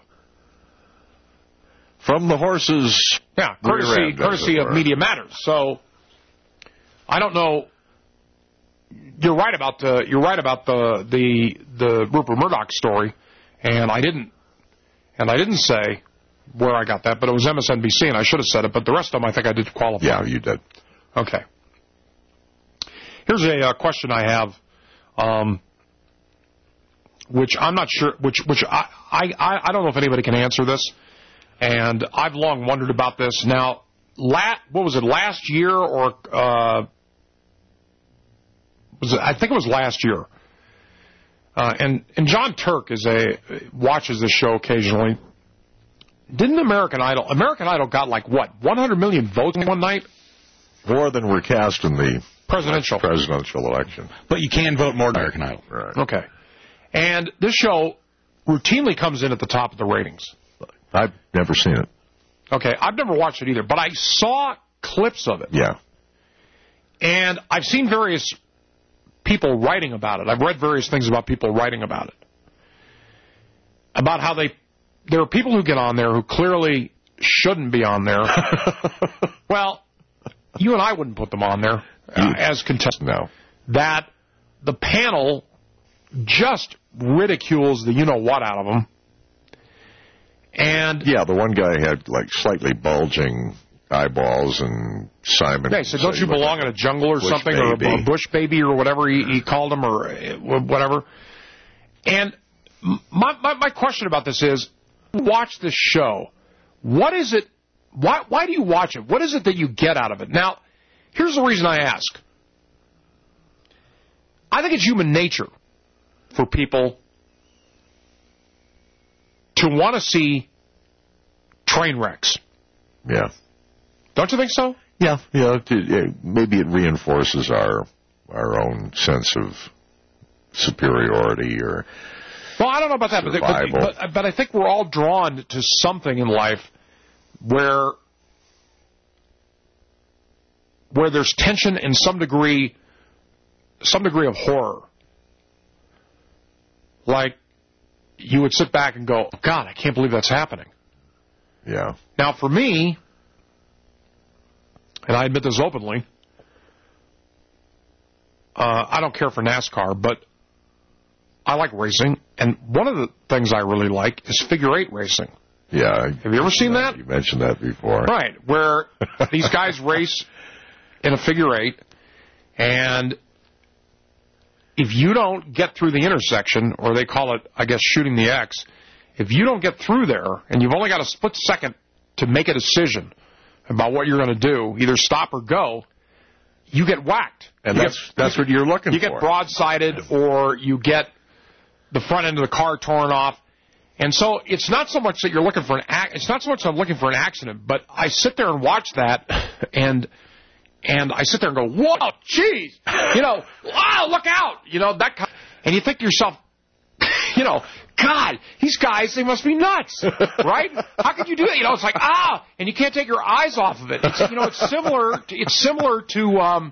From the horse's yeah, courtesy end, courtesy of Media Matters. So I don't know. You're right about the you're right about the the the Rupert Murdoch story, and I didn't and I didn't say where I got that, but it was M S N B C, and I should have said it. But the rest of them, I think I did qualify. Yeah, you did. Okay. Here's a uh, question I have, um, which I'm not sure, which which I, I I don't know if anybody can answer this. And I've long wondered about this. Now, la- what was it, last year or, uh, was it, I think it was last year. Uh, and, and John Turk is a, watches this show occasionally. Didn't American Idol, American Idol got like what, one hundred million votes one night? More than were cast in the presidential presidential election. But you can vote more than American Idol. Right. Okay. And this show routinely comes in at the top of the ratings. I've never seen it. Okay, I've never watched it either, but I saw clips of it. Yeah. And I've seen various people writing about it. I've read various things about people writing about it. About how they... There are people who get on there who clearly shouldn't be on there. Well, you and I wouldn't put them on there uh, as contestants. No. That the panel just ridicules the you-know-what out of them. And yeah, the one guy had like slightly bulging eyeballs, and Simon. Yeah, he said, "Don't you belong in a jungle or something, baby. or a bush baby, or whatever he, he called him, or whatever." And my, my my question about this is: watch this show. What is it? Why why do you watch it? What is it that you get out of it? Now, here's the reason I ask. I think it's human nature for people to want to see train wrecks. Yeah. Don't you think so? Yeah. Yeah. Maybe it reinforces our our own sense of superiority or well, I don't know about that, but, but, but I think we're all drawn to something in life where where there's tension and some degree some degree of horror. Like, you would sit back and go, God, I can't believe that's happening. Yeah. Now, for me, and I admit this openly, uh, I don't care for NASCAR, but I like racing, and one of the things I really like is figure eight racing. Yeah. Have you ever seen that? You mentioned that before. Right, where these guys race in a figure eight, and if you don't get through the intersection, or they call it, I guess, shooting the X, if you don't get through there, and you've only got a split second to make a decision about what you're going to do, either stop or go, you get whacked. And you that's get, that's what you're looking you for. You get broadsided, or you get the front end of the car torn off. And so it's not so much that you're looking for an ac- it's not so much I'm looking for an accident, but I sit there and watch that, and and I sit there and go, whoa, jeez, you know, wow, look out, you know, that kind of, and you think to yourself, you know, God, these guys, they must be nuts, right? How could you do that? You know, it's like, ah, and you can't take your eyes off of it. It's, you know, it's similar, to, it's similar to, um,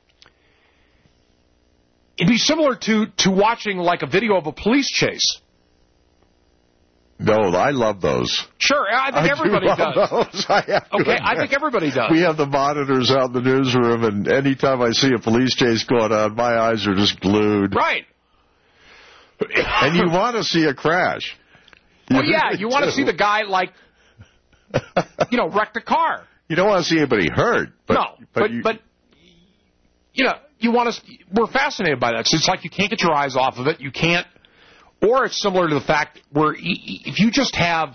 it'd be similar to, to watching like a video of a police chase. No, I love those. Sure, I think I everybody do love does. Those. I have to okay, admit. I think everybody does. We have the monitors out in the newsroom, and anytime I see a police chase going on, my eyes are just glued. Right. And you want to see a crash. You well, yeah, you want to see the guy, like, you know, wreck the car. You don't want to see anybody hurt. But, no, but, but, you, but, you know, you want to, we're fascinated by that. So it's like you can't get your eyes off of it. You can't. Or it's similar to the fact where if you just have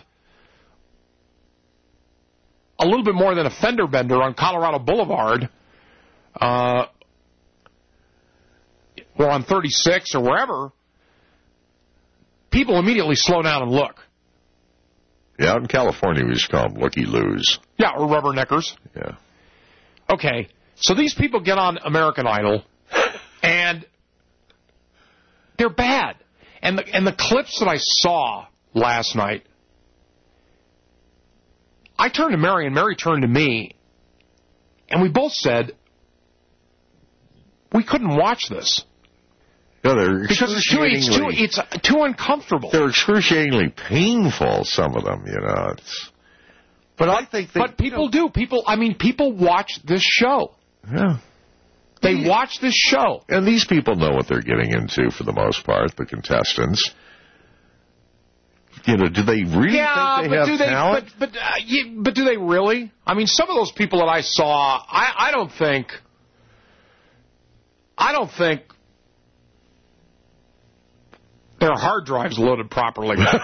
a little bit more than a fender bender on Colorado Boulevard, uh, or on thirty-six or wherever, people immediately slow down and look. Yeah, out in California we used to call them looky-loos. Yeah, or rubberneckers. Yeah. Okay, so these people get on American Idol, and they're bad. And the, and the clips that I saw last night, I turned to Mary, and Mary turned to me, and we both said, we couldn't watch this. No, they're because it's too, it's too, it's too uncomfortable. They're excruciatingly painful, some of them, you know. It's, but, but I think they, But people you know, do. People, I mean, people watch this show. Yeah. They yeah. watch this show. And these people know what they're getting into for the most part, the contestants. You know, do they really yeah, think they but have do they, talent? But, but, uh, yeah, but do they really? I mean, some of those people that I saw, I, I don't think, I don't think their hard drives loaded properly. Well,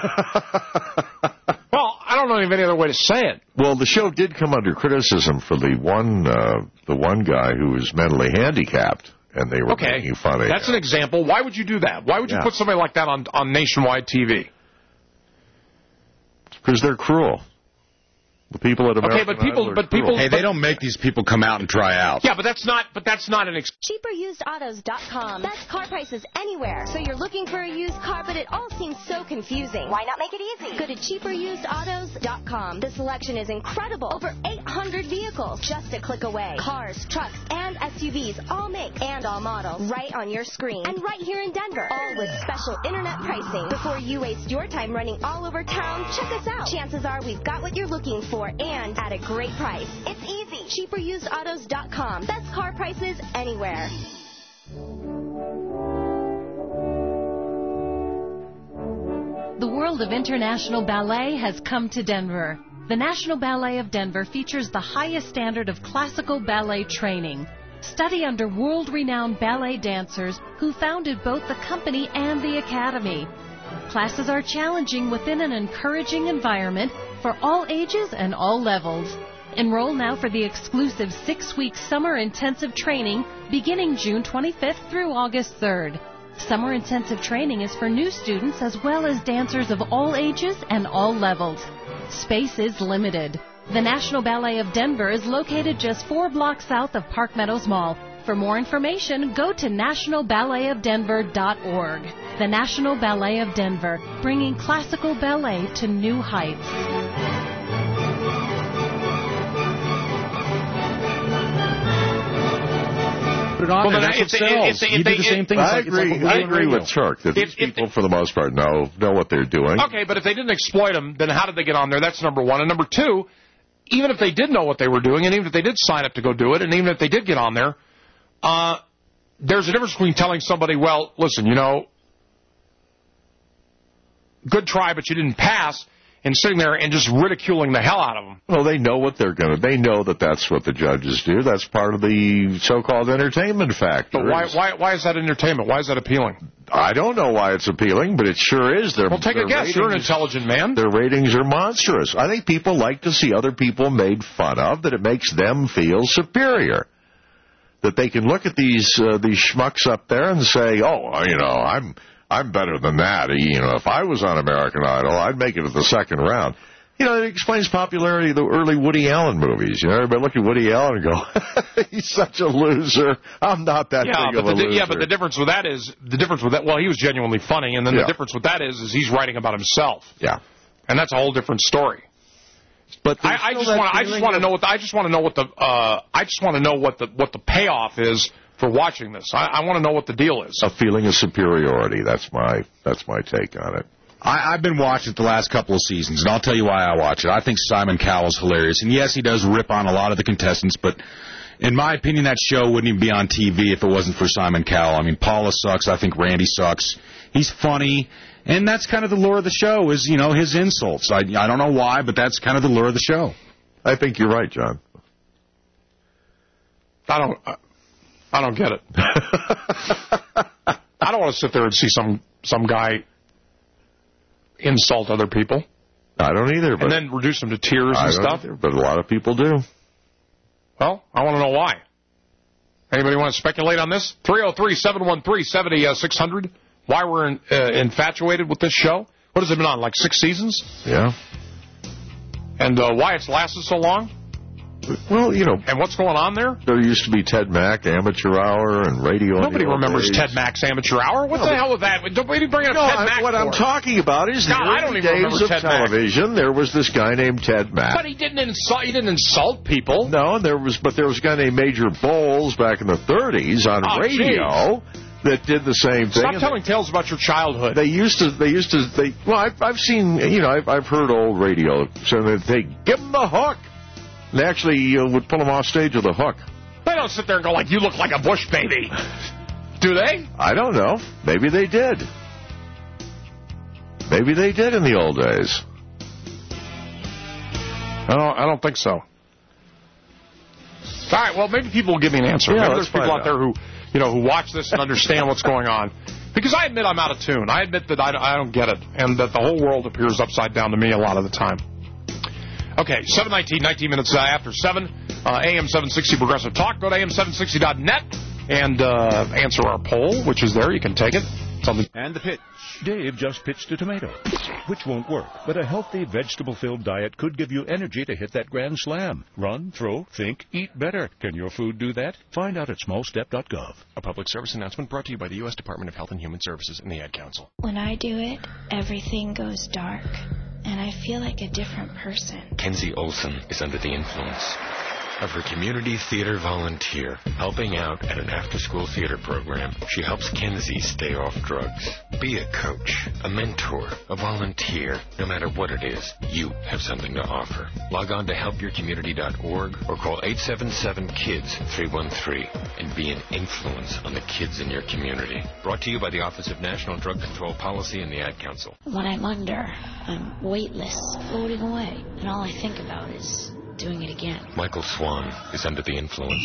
I don't know of any other way to say it. Well, the show did come under criticism for the one uh, the one guy who was mentally handicapped, and they were okay. making fun of That's him. an example. Why would you do that? Why would you yeah. put somebody like that on, on nationwide T V? Because they're cruel. The people at American Okay, but people, Idol are but cruel. people, hey, they don't make these people come out and try out. Yeah, but that's not, but that's not an. Ex- cheaper used autos dot com. That's car prices anywhere. So you're looking for a used car, but it all seems so confusing. Why not make it easy? Go to cheaper used autos dot com. The selection is incredible. Over eight hundred vehicles, just a click away. Cars, trucks, and S U Vs, all make and all models, right on your screen, and right here in Denver, all with special internet pricing. Before you waste your time running all over town, check us out. Chances are we've got what you're looking for. And at a great price. It's easy. cheaper used autos dot com. Best car prices anywhere. The world of international ballet has come to Denver. The National Ballet of Denver features the highest standard of classical ballet training. Study under world-renowned ballet dancers who founded both the company and the academy. Classes are challenging within an encouraging environment for all ages and all levels. Enroll now for the exclusive six-week summer intensive training beginning June twenty-fifth through August third. Summer intensive training is for new students as well as dancers of all ages and all levels. Space is limited. The National Ballet of Denver is located just four blocks south of Park Meadows Mall. For more information, go to national ballet of denver dot org. The National Ballet of Denver, bringing classical ballet to new heights. Put it on well, there. That's what sells. You do the same thing. I agree. I agree with Chuck that these people, for the most part, know know what they're doing. Okay, but if they didn't exploit them, then how did they get on there? That's number one. And number two, even if they did know what they were doing, and even if they did sign up to go do it, and even if they did get on there, uh, there's a difference between telling somebody, well, listen, you know, good try, but you didn't pass, and sitting there and just ridiculing the hell out of them. Well, they know what they're going to. They know that that's what the judges do. That's part of the so-called entertainment factor. But why, why, why is that entertainment? Why is that appealing? I don't know why it's appealing, but it sure is. Their, well, take a guess. Ratings, You're an intelligent man. Their ratings are monstrous. I think people like to see other people made fun of, that it makes them feel superior. That they can look at these uh, these schmucks up there and say, oh, you know, I'm I'm better than that. You know, if I was on American Idol, I'd make it to the second round. You know, it explains popularity of the early Woody Allen movies. You know, everybody look at Woody Allen and go, he's such a loser. I'm not that yeah, big but of a the, loser. Yeah, but the difference with that is, the difference with that, well, he was genuinely funny, and then yeah. the difference with that is, is he's writing about himself. Yeah. And that's a whole different story. But I, I just want I just want to know what the, I just want to know what the uh, I just want to know what the what the payoff is for watching this. I, I want to know what the deal is. A feeling of superiority. That's my that's my take on it. I, I've been watching it the last couple of seasons, and I'll tell you why I watch it. I think Simon Cowell's hilarious, and yes, he does rip on a lot of the contestants, but in my opinion, that show wouldn't even be on T V if it wasn't for Simon Cowell. I mean, Paula sucks. I think Randy sucks. He's funny. And that's kind of the lure of the show is, you know, his insults. I, I don't know why, but that's kind of the lure of the show. I think you're right, John. I don't I don't get it. I don't want to sit there and see some some guy insult other people. I don't either. But and then reduce them to tears I and don't stuff. Either, but a lot of people do. Well, I want to know why. Anybody want to speculate on this? three oh three, seven one three, seven six hundred. Why we're in, uh, infatuated with this show? What has it been on, like six seasons? Yeah. And uh, why it's lasted so long? Well, you know. And what's going on there? There used to be Ted Mack, Amateur Hour, and radio. Nobody remembers days. Ted Mack's Amateur Hour. What no, the hell was that? Don't we bring up no, Ted Mack What for? I'm talking about is no, the I don't early even days of Ted television. Mack. There was this guy named Ted Mack. But he didn't insult. He didn't insult people. No, there was, but there was a guy named Major Bowles back in the thirties on oh, radio. Geez. That did the same thing. Stop telling tales about your childhood. They used to. They used to. They well, I've, I've seen. You know, I've, I've heard old radio. So they give them the hook. They actually uh, would pull them off stage with a hook. They don't sit there and go like, "You look like a Bush baby." Do they? I don't know. Maybe they did. Maybe they did in the old days. I don't. I don't think so. All right. Well, maybe people will give me an answer. Yeah, maybe there's people out out there who. You know, who watch this and understand what's going on. Because I admit I'm out of tune. I admit that I, I don't get it, and that the whole world appears upside down to me a lot of the time. Okay, seven nineteen, nineteen minutes uh, after seven, uh, A M seven sixty Progressive Talk. Go to A M seven sixty dot net and uh, answer our poll, which is there. You can take it. Something. And the pitch. Dave just pitched a tomato, which won't work. But a healthy, vegetable-filled diet could give you energy to hit that grand slam. Run, throw, think, eat better. Can your food do that? Find out at small step dot gov. A public service announcement brought to you by the U S Department of Health and Human Services and the Ad Council. When I do it, everything goes dark, and I feel like a different person. Kenzie Olson is under the influence of her community theater volunteer, helping out at an after-school theater program. She helps Kenzie stay off drugs. Be a coach, a mentor, a volunteer. No matter what it is, you have something to offer. Log on to help your community dot org or call eight seven seven, KIDS, three one three and be an influence on the kids in your community. Brought to you by the Office of National Drug Control Policy and the Ad Council. When I'm under, I'm weightless, floating away, and all I think about is doing it again. Michael Swan is under the influence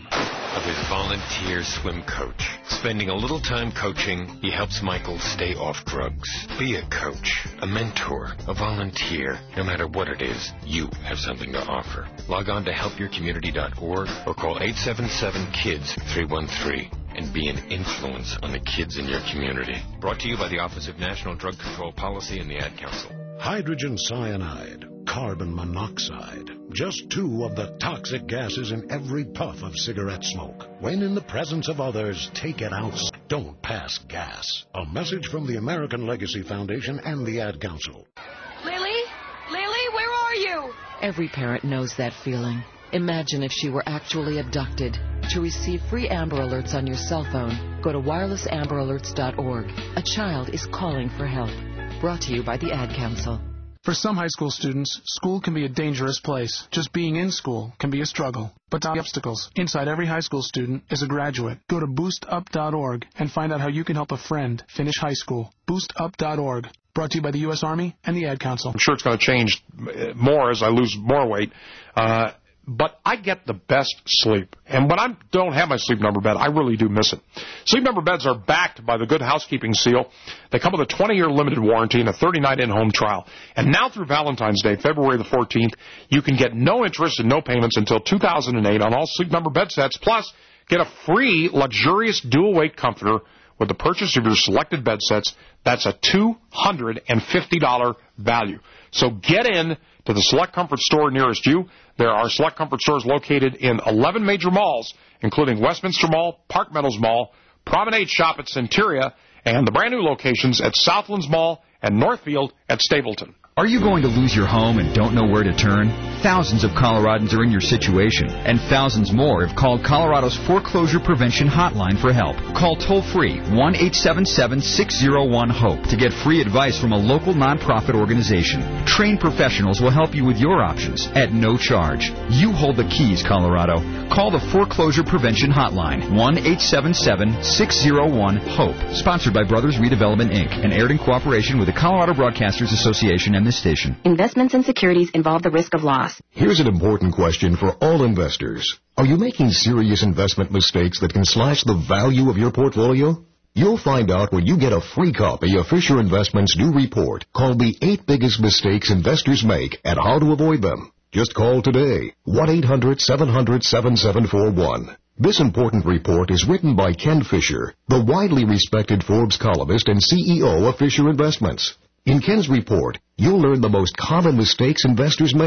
of his volunteer swim coach. Spending a little time coaching, he helps Michael stay off drugs. Be a coach, a mentor, a volunteer. No matter what it is, you have something to offer. Log on to help your community dot org or call eight seven seven, KIDS, three one three and be an influence on the kids in your community. Brought to you by the Office of National Drug Control Policy and the Ad Council. Hydrogen cyanide, carbon monoxide, just two of the toxic gases in every puff of cigarette smoke. When in the presence of others, take it out. Don't pass gas. A message from the American Legacy Foundation and the Ad Council. Lily? Lily, where are you? Every parent knows that feeling. Imagine if she were actually abducted. To receive free Amber Alerts on your cell phone, go to wireless amber alerts dot org. A child is calling for help. Brought to you by the Ad Council. For some high school students, school can be a dangerous place. Just being in school can be a struggle. But the obstacles. Inside every high school student is a graduate. Go to boost up dot org and find out how you can help a friend finish high school. boost up dot org. Brought to you by the U S Army and the Ad Council. I'm sure it's going to change more as I lose more weight. Uh, But I get the best sleep. And when I don't have my Sleep Number bed, I really do miss it. Sleep Number beds are backed by the Good Housekeeping Seal. They come with a twenty-year limited warranty and a thirty-night in-home trial. And now through Valentine's Day, February the fourteenth, you can get no interest and no payments until two thousand eight on all Sleep Number bed sets. Plus, get a free luxurious dual-weight comforter with the purchase of your selected bed sets. That's a two hundred fifty dollars value. So get in to the Select Comfort store nearest you. There are Select Comfort stores located in eleven major malls, including Westminster Mall, Park Meadows Mall, Promenade Shop at Centuria, and the brand new locations at Southlands Mall and Northfield at Stapleton. Are you going to lose your home and don't know where to turn? Thousands of Coloradans are in your situation, and thousands more have called Colorado's Foreclosure Prevention Hotline for help. Call toll-free one eight seven seven, six zero one, HOPE to get free advice from a local nonprofit organization. Trained professionals will help you with your options at no charge. You hold the keys, Colorado. Call the Foreclosure Prevention Hotline, one eight seven seven, six zero one, HOPE. Sponsored by Brothers Redevelopment, Incorporated, and aired in cooperation with the Colorado Broadcasters Association and this station. Investments and securities involve the risk of loss. Here's an important question for all investors. Are you making serious investment mistakes that can slash the value of your portfolio? You'll find out when you get a free copy of Fisher Investments' new report called The Eight Biggest Mistakes Investors Make and How to Avoid Them. Just call today, one eight hundred, seven hundred, seven seven four one. This important report is written by Ken Fisher, the widely respected Forbes columnist and C E O of Fisher Investments. In Ken's report, you'll learn the most common mistakes investors make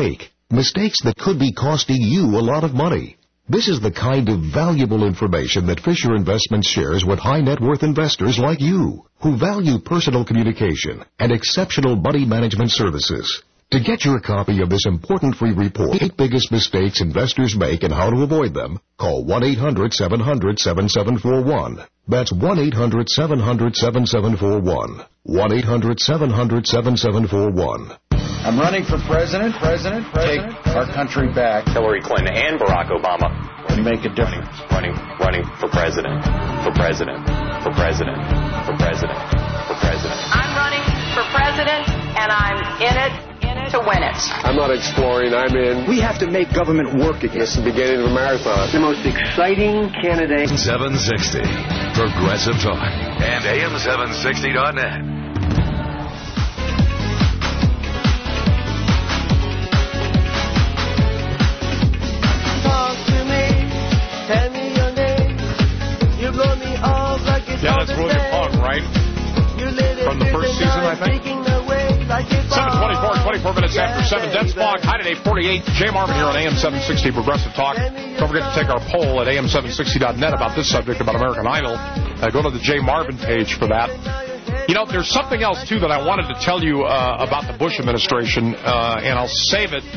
Mistakes that could be costing you a lot of money. This is the kind of valuable information that Fisher Investments shares with high net worth investors like you, who value personal communication and exceptional money management services. To get your copy of this important free report, Eight Biggest Mistakes Investors Make and How to Avoid Them, call one eight hundred seven hundred seven seven four one. That's one eight hundred seven hundred seven seven four one. one eight hundred seven hundred seven seven four one. I'm running for president, president, president. Take our country back. Hillary Clinton and Barack Obama. And make a difference. Running, running, running for president, for president, for president, for president, for president. I'm running for president, and I'm in it, in it to win it. I'm not exploring, I'm in. We have to make government work again. It's the beginning of a marathon. The most exciting candidate. seven sixty, Progressive Talk, and A M seven sixty dot net. Yeah, that's William Hung, right? From the first season, I think. seven twenty-four, twenty-four minutes after seven. Dense fog, high at eight forty-eight. Jay Marvin here on A M seven sixty Progressive Talk. Don't forget to take our poll at A M seven sixty dot net about this subject, about American Idol. Uh, go to the Jay Marvin page for that. You know, there's something else, too, that I wanted to tell you uh, about the Bush administration, uh, and I'll save it.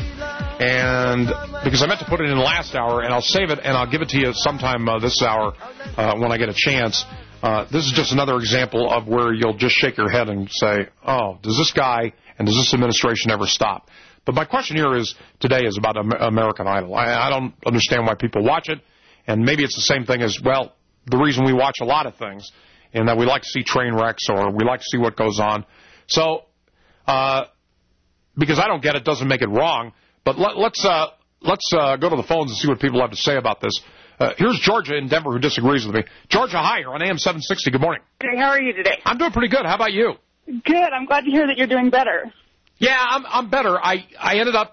And because I meant to put it in last hour, and I'll save it, and I'll give it to you sometime uh, this hour uh, when I get a chance. Uh, this is just another example of where you'll just shake your head and say, oh, does this guy and does this administration ever stop? But my question here is today is about American Idol. I, I don't understand why people watch it, and maybe it's the same thing as, well, the reason we watch a lot of things, and that we like to see train wrecks or we like to see what goes on. So, uh, because I don't get it doesn't make it wrong. But let, let's uh, let's uh, go to the phones and see what people have to say about this. Uh, here's Georgia in Denver who disagrees with me. Georgia, hi, you're on A M seven sixty. Good morning. Hey, how are you today? I'm doing pretty good. How about you? Good. I'm glad to hear that you're doing better. Yeah, I'm I'm better. I, I ended up,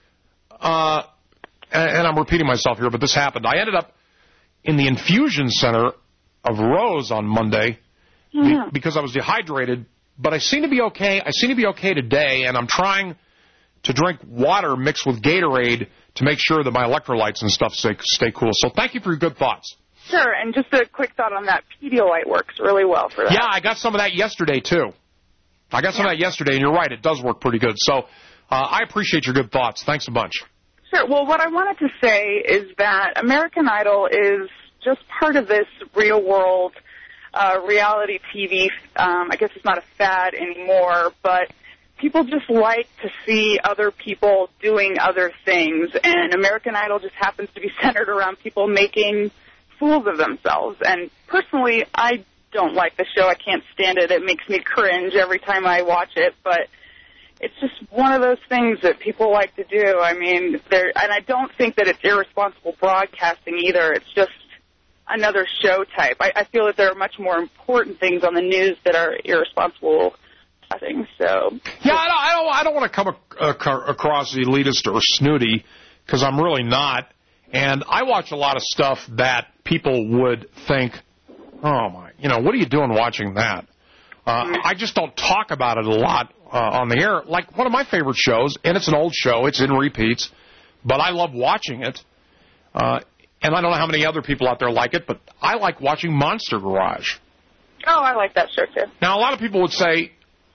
uh, and, and I'm repeating myself here, but this happened. I ended up in the infusion center of Rose on Monday mm-hmm. be, because I was dehydrated, but I seem to be okay. I seem to be okay today, and I'm trying to drink water mixed with Gatorade to make sure that my electrolytes and stuff stay, stay cool. So thank you for your good thoughts. Sure, and just a quick thought on that. Pedialyte works really well for that. Yeah, I got some of that yesterday, too. I got some yeah. of that yesterday, and you're right, it does work pretty good. So uh, I appreciate your good thoughts. Thanks a bunch. Sure. Well, what I wanted to say is that American Idol is just part of this real-world uh, reality T V. Um, I guess it's not a fad anymore, but people just like to see other people doing other things, and American Idol just happens to be centered around people making fools of themselves. And personally, I don't like the show. I can't stand it. It makes me cringe every time I watch it, but it's just one of those things that people like to do. I mean, there, and I don't think that it's irresponsible broadcasting either. It's just another show type. I, I feel that there are much more important things on the news that are irresponsible things. So yeah, I don't, I don't, I don't want to come ac- across elitist or snooty because I'm really not. And I watch a lot of stuff that people would think, oh my, you know, what are you doing watching that? Uh, mm-hmm. I just don't talk about it a lot uh, on the air. Like one of my favorite shows, and it's an old show, it's in repeats, but I love watching it. Uh, and I don't know how many other people out there like it, but I like watching Monster Garage. Oh, I like that show too. Now, a lot of people would say,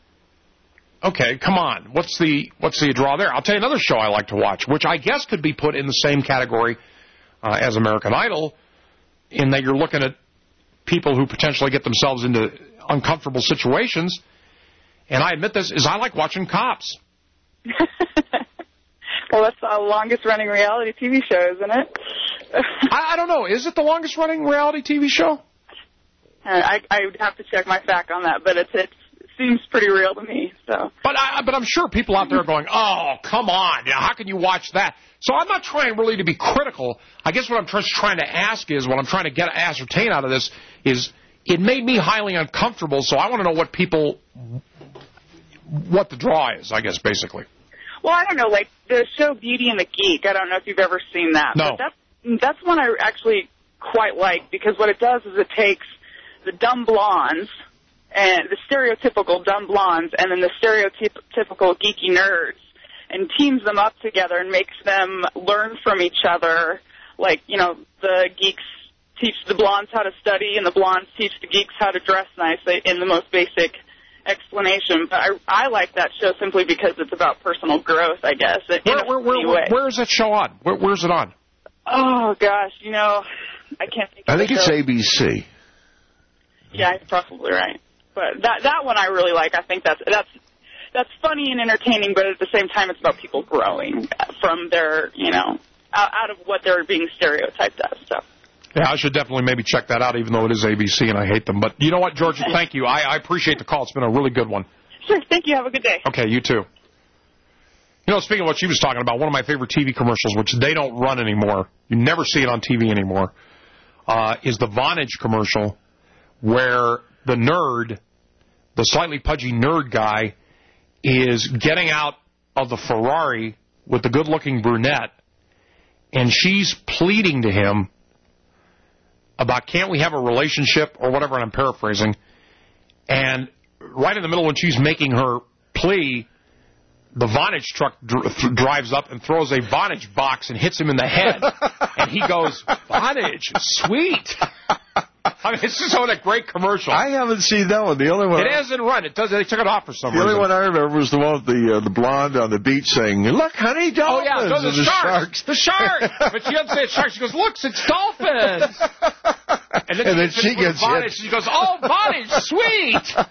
okay, come on, what's the what's the draw there? I'll tell you another show I like to watch, which I guess could be put in the same category uh, as American Idol, in that you're looking at people who potentially get themselves into uncomfortable situations. And I admit this, is I like watching Cops. Well, that's the longest-running reality T V show, isn't it? I, I don't know. Is it the longest-running reality T V show? I, I would have to check my fact on that, but it's, it's, it seems pretty real to me. So, But, I, but I'm sure people out there are going, oh, come on, you know, how can you watch that? So I'm not trying really to be critical. I guess what I'm just trying to ask is, what I'm trying to get ascertain out of this is, it made me highly uncomfortable, so I want to know what people, what the draw is, I guess, basically. Well, I don't know, like the show Beauty and the Geek, I don't know if you've ever seen that. No. But that's, that's one I actually quite like, because what it does is it takes the dumb blondes, and the stereotypical dumb blondes, and then the stereotypical geeky nerds, and teams them up together and makes them learn from each other. Like, you know, the geeks teach the blondes how to study, and the blondes teach the geeks how to dress nice in the most basic explanation. But I, I like that show simply because it's about personal growth, I guess. In Where, a where, where, way. where is that show on? Where, where's it on? Oh, gosh, you know, I can't think of I think the it's show. A B C. Yeah, you're probably right. But that that one I really like. I think that's that's that's funny and entertaining, but at the same time, it's about people growing from their, you know, out, out of what they're being stereotyped as. So. Yeah, I should definitely maybe check that out, even though it is A B C and I hate them. But you know what, Georgia? Thank you. I, I appreciate the call. It's been a really good one. Sure. Thank you. Have a good day. Okay, you too. You know, speaking of what she was talking about, one of my favorite T V commercials, which they don't run anymore, you never see it on T V anymore, uh, is the Vonage commercial where the nerd, the slightly pudgy nerd guy, is getting out of the Ferrari with the good-looking brunette, and she's pleading to him about can't we have a relationship or whatever, and I'm paraphrasing. And right in the middle when she's making her plea, the Vonage truck dr- drives up and throws a Vonage box and hits him in the head. And he goes, Vonage, sweet. I mean, it's just a great commercial. I haven't seen that one. The only one it hasn't run. It does. They took it off for some the reason. The only one I remember was the one with the uh, the blonde on the beach saying, "Look, honey, dolphins!" Oh yeah, those are the sharks. sharks. The shark. But she doesn't say it's sharks. She goes, "Look, it's dolphins." And then, and then she gets Vonage. hit. She goes, "Oh, Vonage, sweet."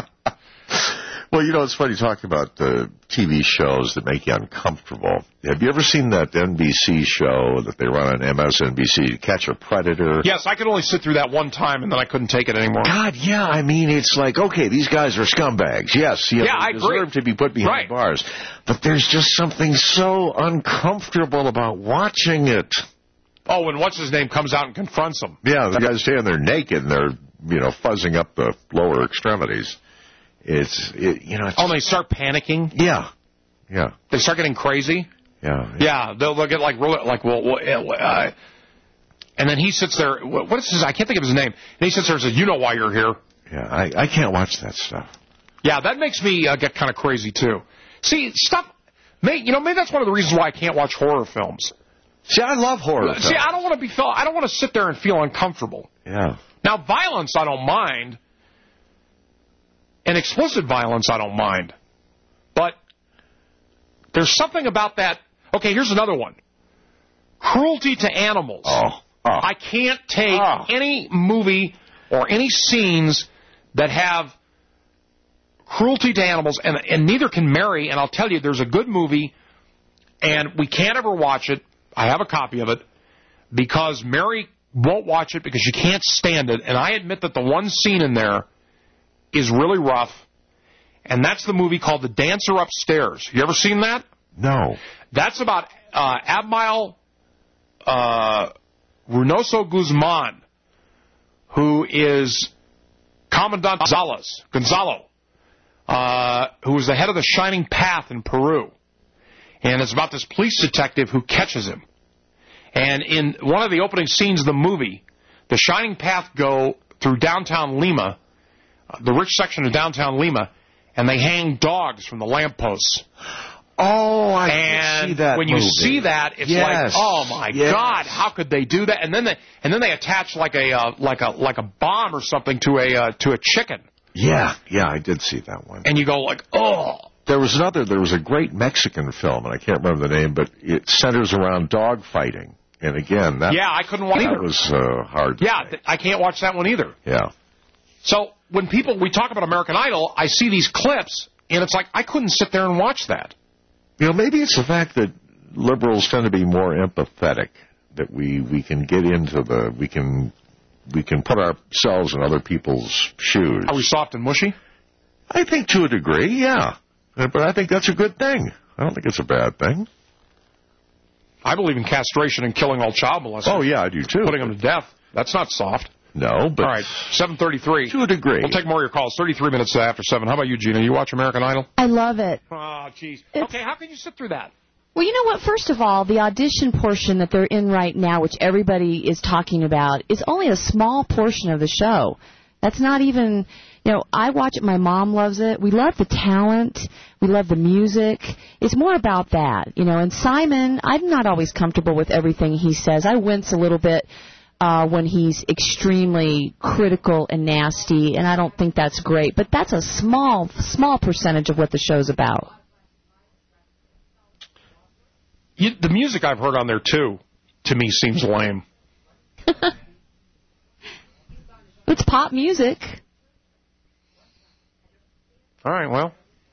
Well, you know, it's funny talking about uh, T V shows that make you uncomfortable. Have you ever seen that N B C show that they run on M S N B C, Catch a Predator? Yes, I could only sit through that one time, and then I couldn't take it anymore. God, yeah, I mean, it's like, okay, these guys are scumbags. Yes, you know, yeah, they I deserve agree. to be put behind right. bars. But there's just something so uncomfortable about watching it. Oh, when what's-his-name comes out and confronts them. Yeah, the guys standing there naked, and they're, you know, fuzzing up the lower extremities. It's, it, you know... It's, oh, they start panicking? Yeah, yeah. They start getting crazy? Yeah. Yeah, they'll, they'll get like, really, like, well, uh, and then he sits there, what is his, I can't think of his name, and he sits there and says, you know why you're here. Yeah, I, I can't watch that stuff. Yeah, that makes me uh, get kind of crazy, too. See, stuff, may, you know, maybe that's one of the reasons why I can't watch horror films. See, I love horror See, films. I don't want to be, I don't want to sit there and feel uncomfortable. Yeah. Now, violence, I don't mind. And explicit violence, I don't mind. But there's something about that. Okay, here's another one. Cruelty to animals. Oh. oh. I can't take oh. any movie or any scenes that have cruelty to animals, and, and neither can Mary. And I'll tell you, there's a good movie, and we can't ever watch it. I have a copy of it, because Mary won't watch it because she can't stand it. And I admit that the one scene in there is really rough, and that's the movie called The Dancer Upstairs. You ever seen that? No. That's about uh, Admiral uh, Reynoso Guzman, who is Commandant Gonzalez, Gonzalo, uh, who was the head of the Shining Path in Peru. And it's about this police detective who catches him. And in one of the opening scenes of the movie, the Shining Path go through downtown Lima, the rich section of downtown Lima, and they hang dogs from the lampposts. Oh, I and see that when you movie. see that, it's yes. like, oh my yes. God, how could they do that? And then they and then they attach like a uh, like a like a bomb or something to a uh, to a chicken. Yeah, yeah, I did see that one. And you go like, oh. There was another. There was a great Mexican film, and I can't remember the name, but it centers around dog fighting. And again, that yeah, I couldn't watch that either. was uh, hard. Yeah, th- I can't watch that one either. Yeah. So when people, we talk about American Idol, I see these clips, and it's like, I couldn't sit there and watch that. You know, maybe it's the fact that liberals tend to be more empathetic, that we, we can get into the, we can we can put ourselves in other people's shoes. Are we soft and mushy? I think to a degree, yeah. But I think that's a good thing. I don't think it's a bad thing. I believe in castration and killing all child molesters. Oh, yeah, I do, too. Putting them to death. That's not soft. No, but... All right, seven thirty-three. To a degree. We'll take more of your calls. thirty-three minutes after seven. How about you, Gina? You watch American Idol? I love it. Oh, jeez. Okay, how can you sit through that? Well, you know what? First of all, the audition portion that they're in right now, which everybody is talking about, is only a small portion of the show. That's not even... You know, I watch it. My mom loves it. We love the talent. We love the music. It's more about that, you know. And Simon, I'm not always comfortable with everything he says. I wince a little bit uh, when he's extremely critical and nasty, and I don't think that's great. But that's a small, small percentage of what the show's about. You, the music I've heard on there, too, to me seems lame. It's pop music. All right, well.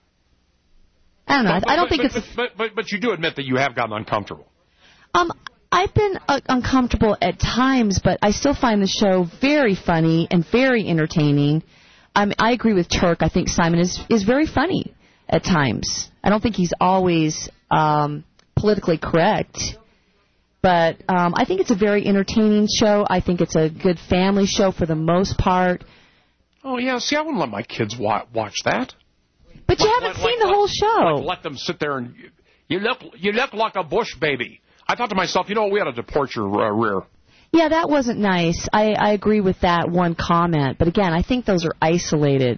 I don't know. But, I don't but, think but, it's... But, but, but you do admit that you have gotten uncomfortable. Um, I've been uh, uncomfortable at times, but I still find the show very funny and very entertaining. Um, I agree with Turk. I think Simon is, is very funny at times. I don't think he's always um, politically correct. But um, I think it's a very entertaining show. I think it's a good family show for the most part. Oh, yeah. See, I wouldn't let my kids wa- watch that. But you like, haven't like, seen the like, whole show. Like let them sit there and... You look you look like a Bush baby. I thought to myself, you know, we ought to deport your uh, rear. Yeah, that wasn't nice. I, I agree with that one comment. But again, I think those are isolated.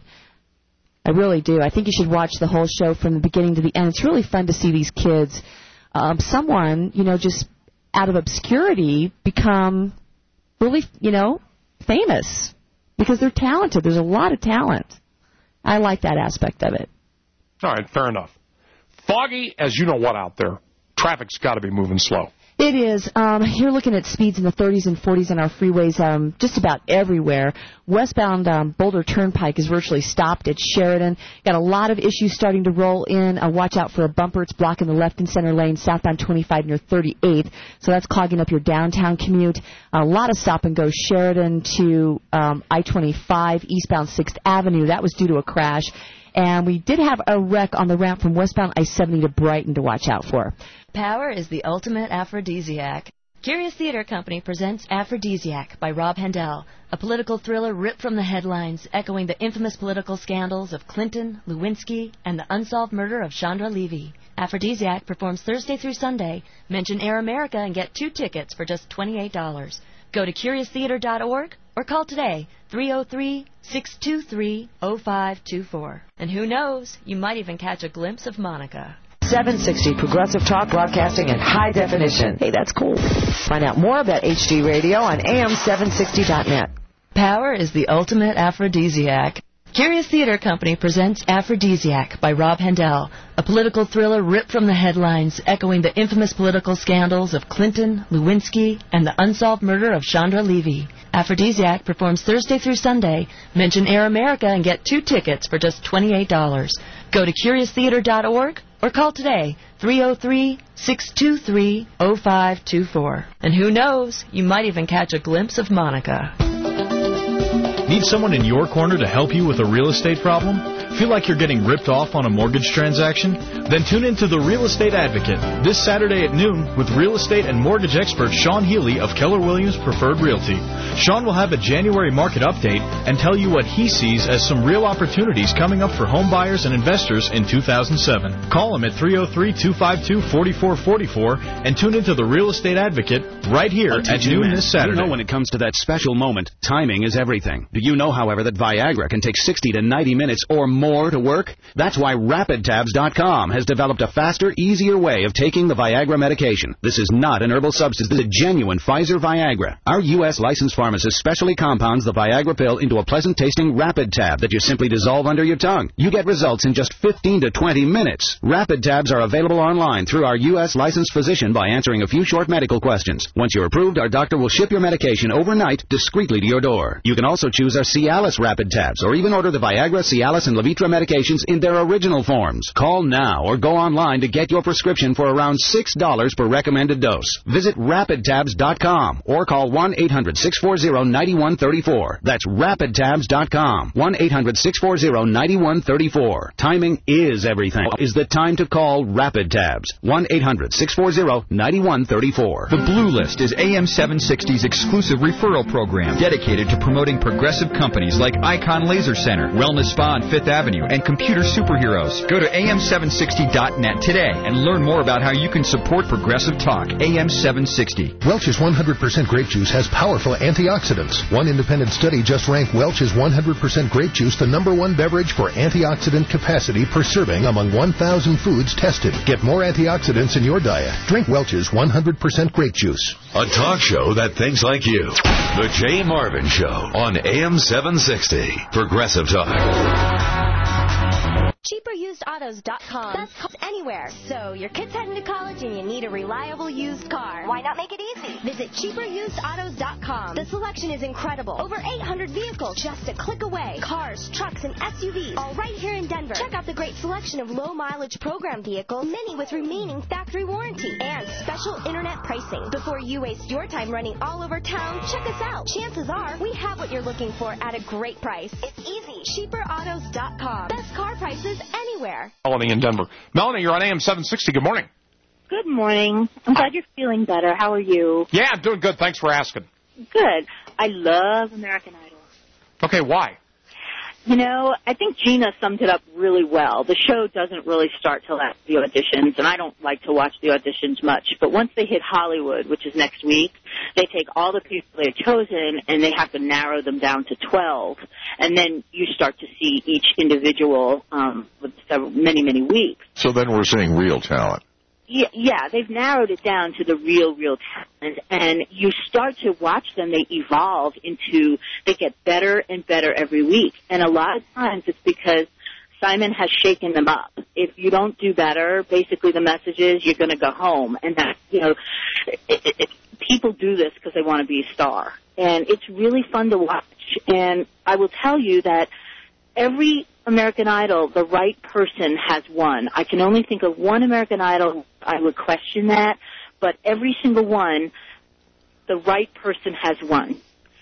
I really do. I think you should watch the whole show from the beginning to the end. It's really fun to see these kids, um, someone, you know, just out of obscurity become really, you know, famous because they're talented. There's a lot of talent. I like that aspect of it. All right, fair enough. Foggy as you know what out there. Traffic's got to be moving slow. It is. Um, you're looking at speeds in the thirties and forties on our freeways um, just about everywhere. Westbound um, Boulder Turnpike is virtually stopped at Sheridan. Got a lot of issues starting to roll in. Uh, watch out for a bumper. It's blocking the left and center lane southbound twenty-five near thirty-eighth. So that's clogging up your downtown commute. A lot of stop and go Sheridan to um, I twenty-five eastbound sixth Avenue. That was due to a crash. And we did have a wreck on the ramp from westbound I seventy to Brighton to watch out for. Power is the ultimate aphrodisiac. Curious Theater Company presents Aphrodisiac by Rob Hendel, a political thriller ripped from the headlines, echoing the infamous political scandals of Clinton, Lewinsky, and the unsolved murder of Chandra Levy. Aphrodisiac performs Thursday through Sunday. Mention Air America and get two tickets for just twenty-eight dollars. Go to curious theater dot org or call today, three oh three, six two three, oh five two four. And who knows, you might even catch a glimpse of Monica. seven sixty Progressive Talk broadcasting in high definition. Hey, that's cool. Find out more about H D Radio on A M seven sixty dot net. Power is the ultimate aphrodisiac. Curious Theater Company presents Aphrodisiac by Rob Hendel, a political thriller ripped from the headlines, echoing the infamous political scandals of Clinton, Lewinsky, and the unsolved murder of Chandra Levy. Aphrodisiac performs Thursday through Sunday. Mention Air America and get two tickets for just twenty-eight dollars. Go to curious theater dot org or call today, three oh three, six two three, oh five two four. And who knows, you might even catch a glimpse of Monica. Need someone in your corner to help you with a real estate problem? Feel like you're getting ripped off on a mortgage transaction? Then tune in to The Real Estate Advocate this Saturday at noon with real estate and mortgage expert Sean Healy of Keller Williams Preferred Realty. Sean will have a January market update and tell you what he sees as some real opportunities coming up for home buyers and investors in two thousand seven. Call him at three oh three, two five two, four four four four and tune into The Real Estate Advocate right here at noon this Saturday. You know when it comes to that special moment, timing is everything. Do you know, however, that Viagra can take sixty to ninety minutes or more to work? That's why Rapid Tabs dot com has developed a faster, easier way of taking the Viagra medication. This is not an herbal substance. This is a genuine Pfizer Viagra. Our U S licensed pharmacist specially compounds the Viagra pill into a pleasant-tasting Rapid Tab that you simply dissolve under your tongue. You get results in just fifteen to twenty minutes. Rapid Tabs are available online through our U S licensed physician by answering a few short medical questions. Once you're approved, our doctor will ship your medication overnight discreetly to your door. You can also choose our Cialis Rapid Tabs or even order the Viagra, Cialis, and Levitra medications in their original forms. Call now or go online to get your prescription for around six dollars per recommended dose. Visit Rapid Tabs dot com or call one eight hundred, six four zero, nine one three four. That's Rapid Tabs dot com. one eight hundred, six four zero, nine one three four. Timing is everything. Is the time to call Rapid Tabs. one eight hundred, six four zero, nine one three four. The Blue List is A M seven sixty's exclusive referral program dedicated to promoting progressive Progressive companies like Icon Laser Center, Wellness Spa on Fifth Avenue, and Computer Superheroes. Go to A M seven sixty dot net today and learn more about how you can support Progressive Talk. A M seven sixty. Welch's one hundred percent grape juice has powerful antioxidants. One independent study just ranked Welch's one hundred percent grape juice the number one beverage for antioxidant capacity per serving among one thousand foods tested. Get more antioxidants in your diet. Drink Welch's one hundred percent grape juice. A talk show that thinks like you. The Jay Marvin Show on A M seven sixty. Progressive Talk. cheaper used autos dot com. Best cars anywhere. So your kid's heading to college and you need a reliable used car. Why not make it easy? Visit cheaper used autos dot com. The selection is incredible. Over eight hundred vehicles just a click away. Cars, trucks, and S U Vs, all right here in Denver. Check out the great selection of low-mileage program vehicles, many with remaining factory warranty, and special internet pricing. Before you waste your time running all over town, check us out. Chances are we have what you're looking for at a great price. It's easy. cheaper autos dot com. Best car prices anywhere. Melanie in Denver. Melanie, you're on A M seven sixty. Good morning. Good morning. I'm glad you're feeling better. How are you? Yeah, I'm doing good. Thanks for asking. Good. I love American Idol. Okay, why? You know, I think Gina summed it up really well. The show doesn't really start till after the auditions, and I don't like to watch the auditions much. But once they hit Hollywood, which is next week, they take all the people they've chosen, and they have to narrow them down to twelve. And then you start to see each individual um, with several, many, many weeks. So then we're seeing real talent. Yeah, yeah, they've narrowed it down to the real, real talent, and you start to watch them. They evolve into, they get better and better every week, and a lot of times it's because Simon has shaken them up. If you don't do better, basically the message is you're going to go home, and that, you know, it, it, it, people do this because they want to be a star, and it's really fun to watch, and I will tell you that every American Idol, the right person has won. I can only think of one American Idol I would question that, but every single one, the right person has won.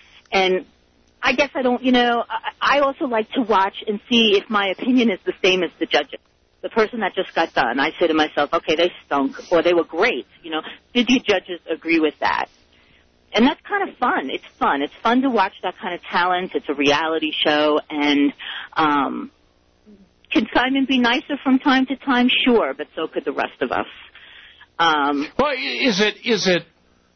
And I guess I don't, you know, I also like to watch and see if my opinion is the same as the judges. The person that just got done, I say to myself, okay, they stunk, or they were great. You know, did the judges agree with that? And that's kind of fun. It's fun. It's fun to watch that kind of talent. It's a reality show. And um, can Simon be nicer from time to time? Sure, but so could the rest of us. Um, well, is it is it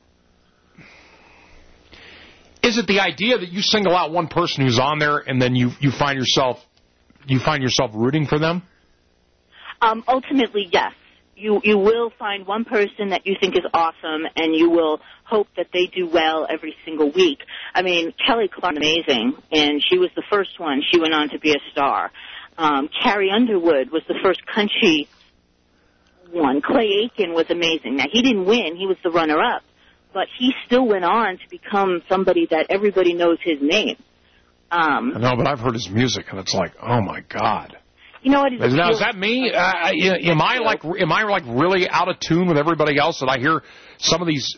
is it the idea that you single out one person who's on there and then you, you find yourself you find yourself rooting for them? Um, ultimately, yes. You you will find one person that you think is awesome, and you will hope that they do well every single week. I mean, Kelly Clarkson, amazing, and she was the first one. She went on to be a star. Um, Carrie Underwood was the first country one. Clay Aiken was amazing. Now, he didn't win. He was the runner-up, but he still went on to become somebody that everybody knows his name. Um, I know, but I've heard his music, and it's like, oh, my God. You know what? Is, now, is that me? Uh, am I like am I like really out of tune with everybody else? That I hear some of these.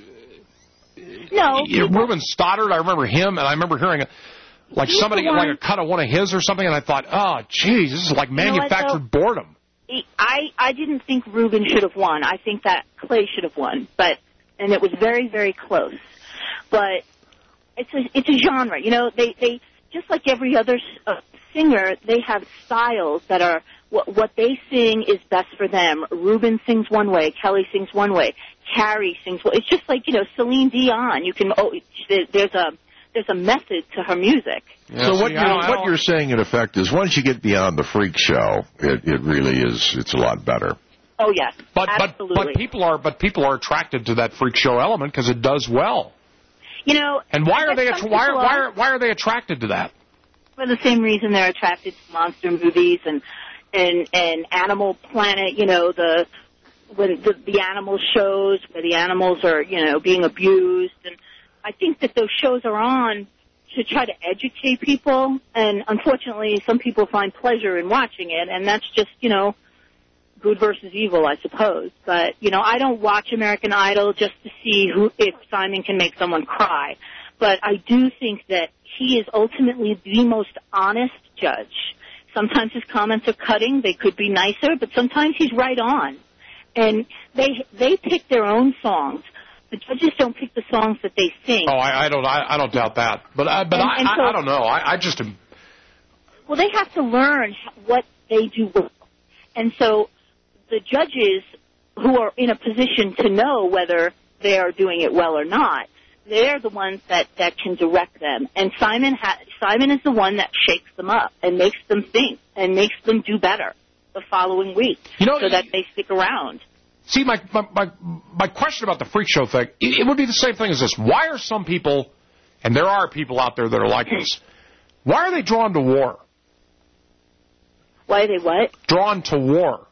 No. You know, Ruben Stoddard, I remember him, and I remember hearing like He's somebody like a cut of one of his or something, and I thought, oh, geez, this is like manufactured you know what, boredom. I I didn't think Ruben should have won. I think that Clay should have won, but and it was very very close. But it's a it's a genre, you know. They they just like every other uh, singer, they have styles that are what, what they sing is best for them. Ruben sings one way, Kelly sings one way, Carrie sings. Well, it's just like, you know, Celine Dion. You can oh, there's a there's a method to her music. Yeah, so what, you're, what you're saying, in effect, is once you get beyond the freak show, it, it really is, it's a lot better. Oh, yes, but, absolutely. But, but people are but people are attracted to that freak show element because it does well. You know, and why are they why are, why are why are they attracted to that? For the same reason they're attracted to monster movies and and and Animal Planet. You know, the when the, the animal shows where the animals are, you know, being abused, and I think that those shows are on to try to educate people, and unfortunately some people find pleasure in watching it, and that's just, you know, good versus evil, I suppose. But, you know, I don't watch American Idol just to see who if Simon can make someone cry. But I do think that he is ultimately the most honest judge. Sometimes his comments are cutting. They could be nicer, but sometimes he's right on. And they they pick their own songs The judges don't pick the songs that they sing. Oh, I, I don't, I, I don't doubt that. But, I, but and, I, and so, I, I don't know. I, I just am. Well, they have to learn what they do well, and so the judges who are in a position to know whether they are doing it well or not, they're the ones that, that can direct them. And Simon ha- Simon is the one that shakes them up and makes them think and makes them do better the following week, you know, so that they stick around. See, my, my my my question about the freak show thing, it, it would be the same thing as this. Why are some people, and there are people out there that are like this, why are they drawn to war? Why are they what? Drawn to war.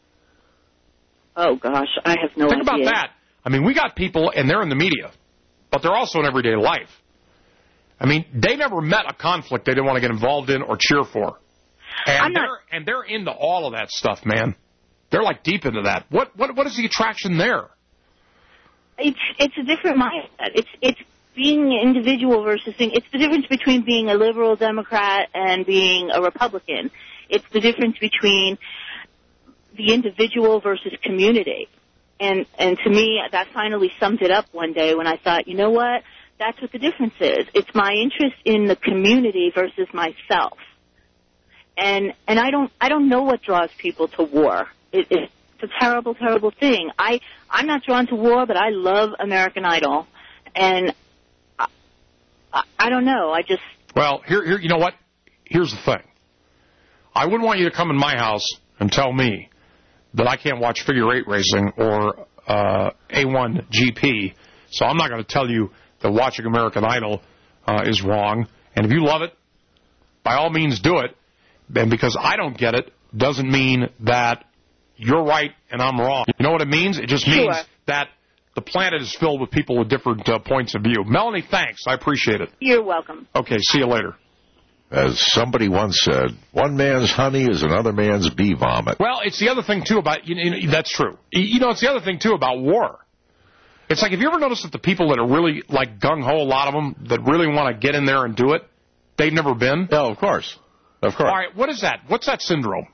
Oh, gosh, I have no Think idea. about that. I mean, we got people, and they're in the media, but they're also in everyday life. I mean, they never met a conflict they didn't want to get involved in or cheer for. And I'm not... they're and they're into all of that stuff, man. They're like deep into that. What what what is the attraction there? It's it's a different mindset. It's it's being an individual versus being. It's the difference between being a liberal Democrat and being a Republican. It's the difference between the individual versus community. And and to me, that finally summed it up one day when I thought, you know what? That's what the difference is. It's my interest in the community versus myself. And and I don't I don't know what draws people to war. It, it's a terrible, terrible thing. I I'm not drawn to war, but I love American Idol, and I, I, I don't know. I just well here here you know what? Here's the thing. I wouldn't want you to come in my house and tell me that I can't watch figure eight racing or uh, A one G P. So I'm not going to tell you that watching American Idol uh, is wrong. And if you love it, by all means do it. And because I don't get it doesn't mean that you're right and I'm wrong. You know what it means? It just means sure. that the planet is filled with people with different uh, points of view. Melanie, thanks. I appreciate it. You're welcome. Okay, see you later. As somebody once said, one man's honey is another man's bee vomit. Well, it's the other thing, too, about, you know, that's true. You know, it's the other thing, too, about war. It's like, have you ever noticed that the people that are really, like, gung-ho, a lot of them, that really want to get in there and do it, they've never been? Oh, of course. Of course. All right, what is that? What's that syndrome?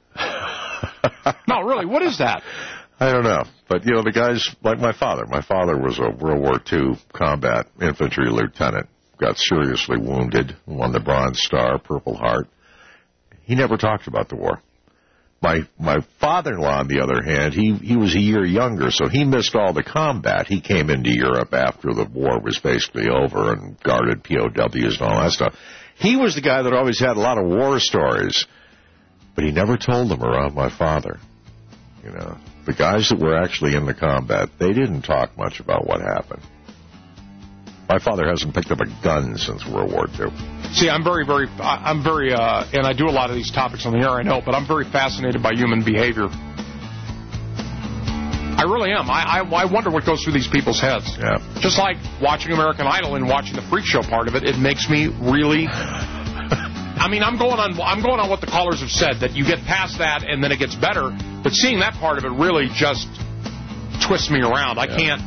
No, really, what is that? I don't know. But, you know, the guys, like my father. My father was a World War Two combat infantry lieutenant. Got seriously wounded, won the Bronze Star, Purple Heart. He never talked about the war. My my father-in-law, on the other hand, he, he was a year younger, so he missed all the combat. He came into Europe after the war was basically over and guarded P O Ws and all that stuff. He was the guy that always had a lot of war stories, but he never told them around my father. You know, the guys that were actually in the combat, they didn't talk much about what happened. My father hasn't picked up a gun since World War Two. See, I'm very, very, I'm very, uh, and I do a lot of these topics on the air, I know, but I'm very fascinated by human behavior. I really am. I, I, I wonder what goes through these people's heads. Yeah. Just like watching American Idol and watching the freak show part of it, it makes me really. I mean, I'm going on. I'm going on what the callers have said, that you get past that and then it gets better. But seeing that part of it really just twists me around. I yeah. can't.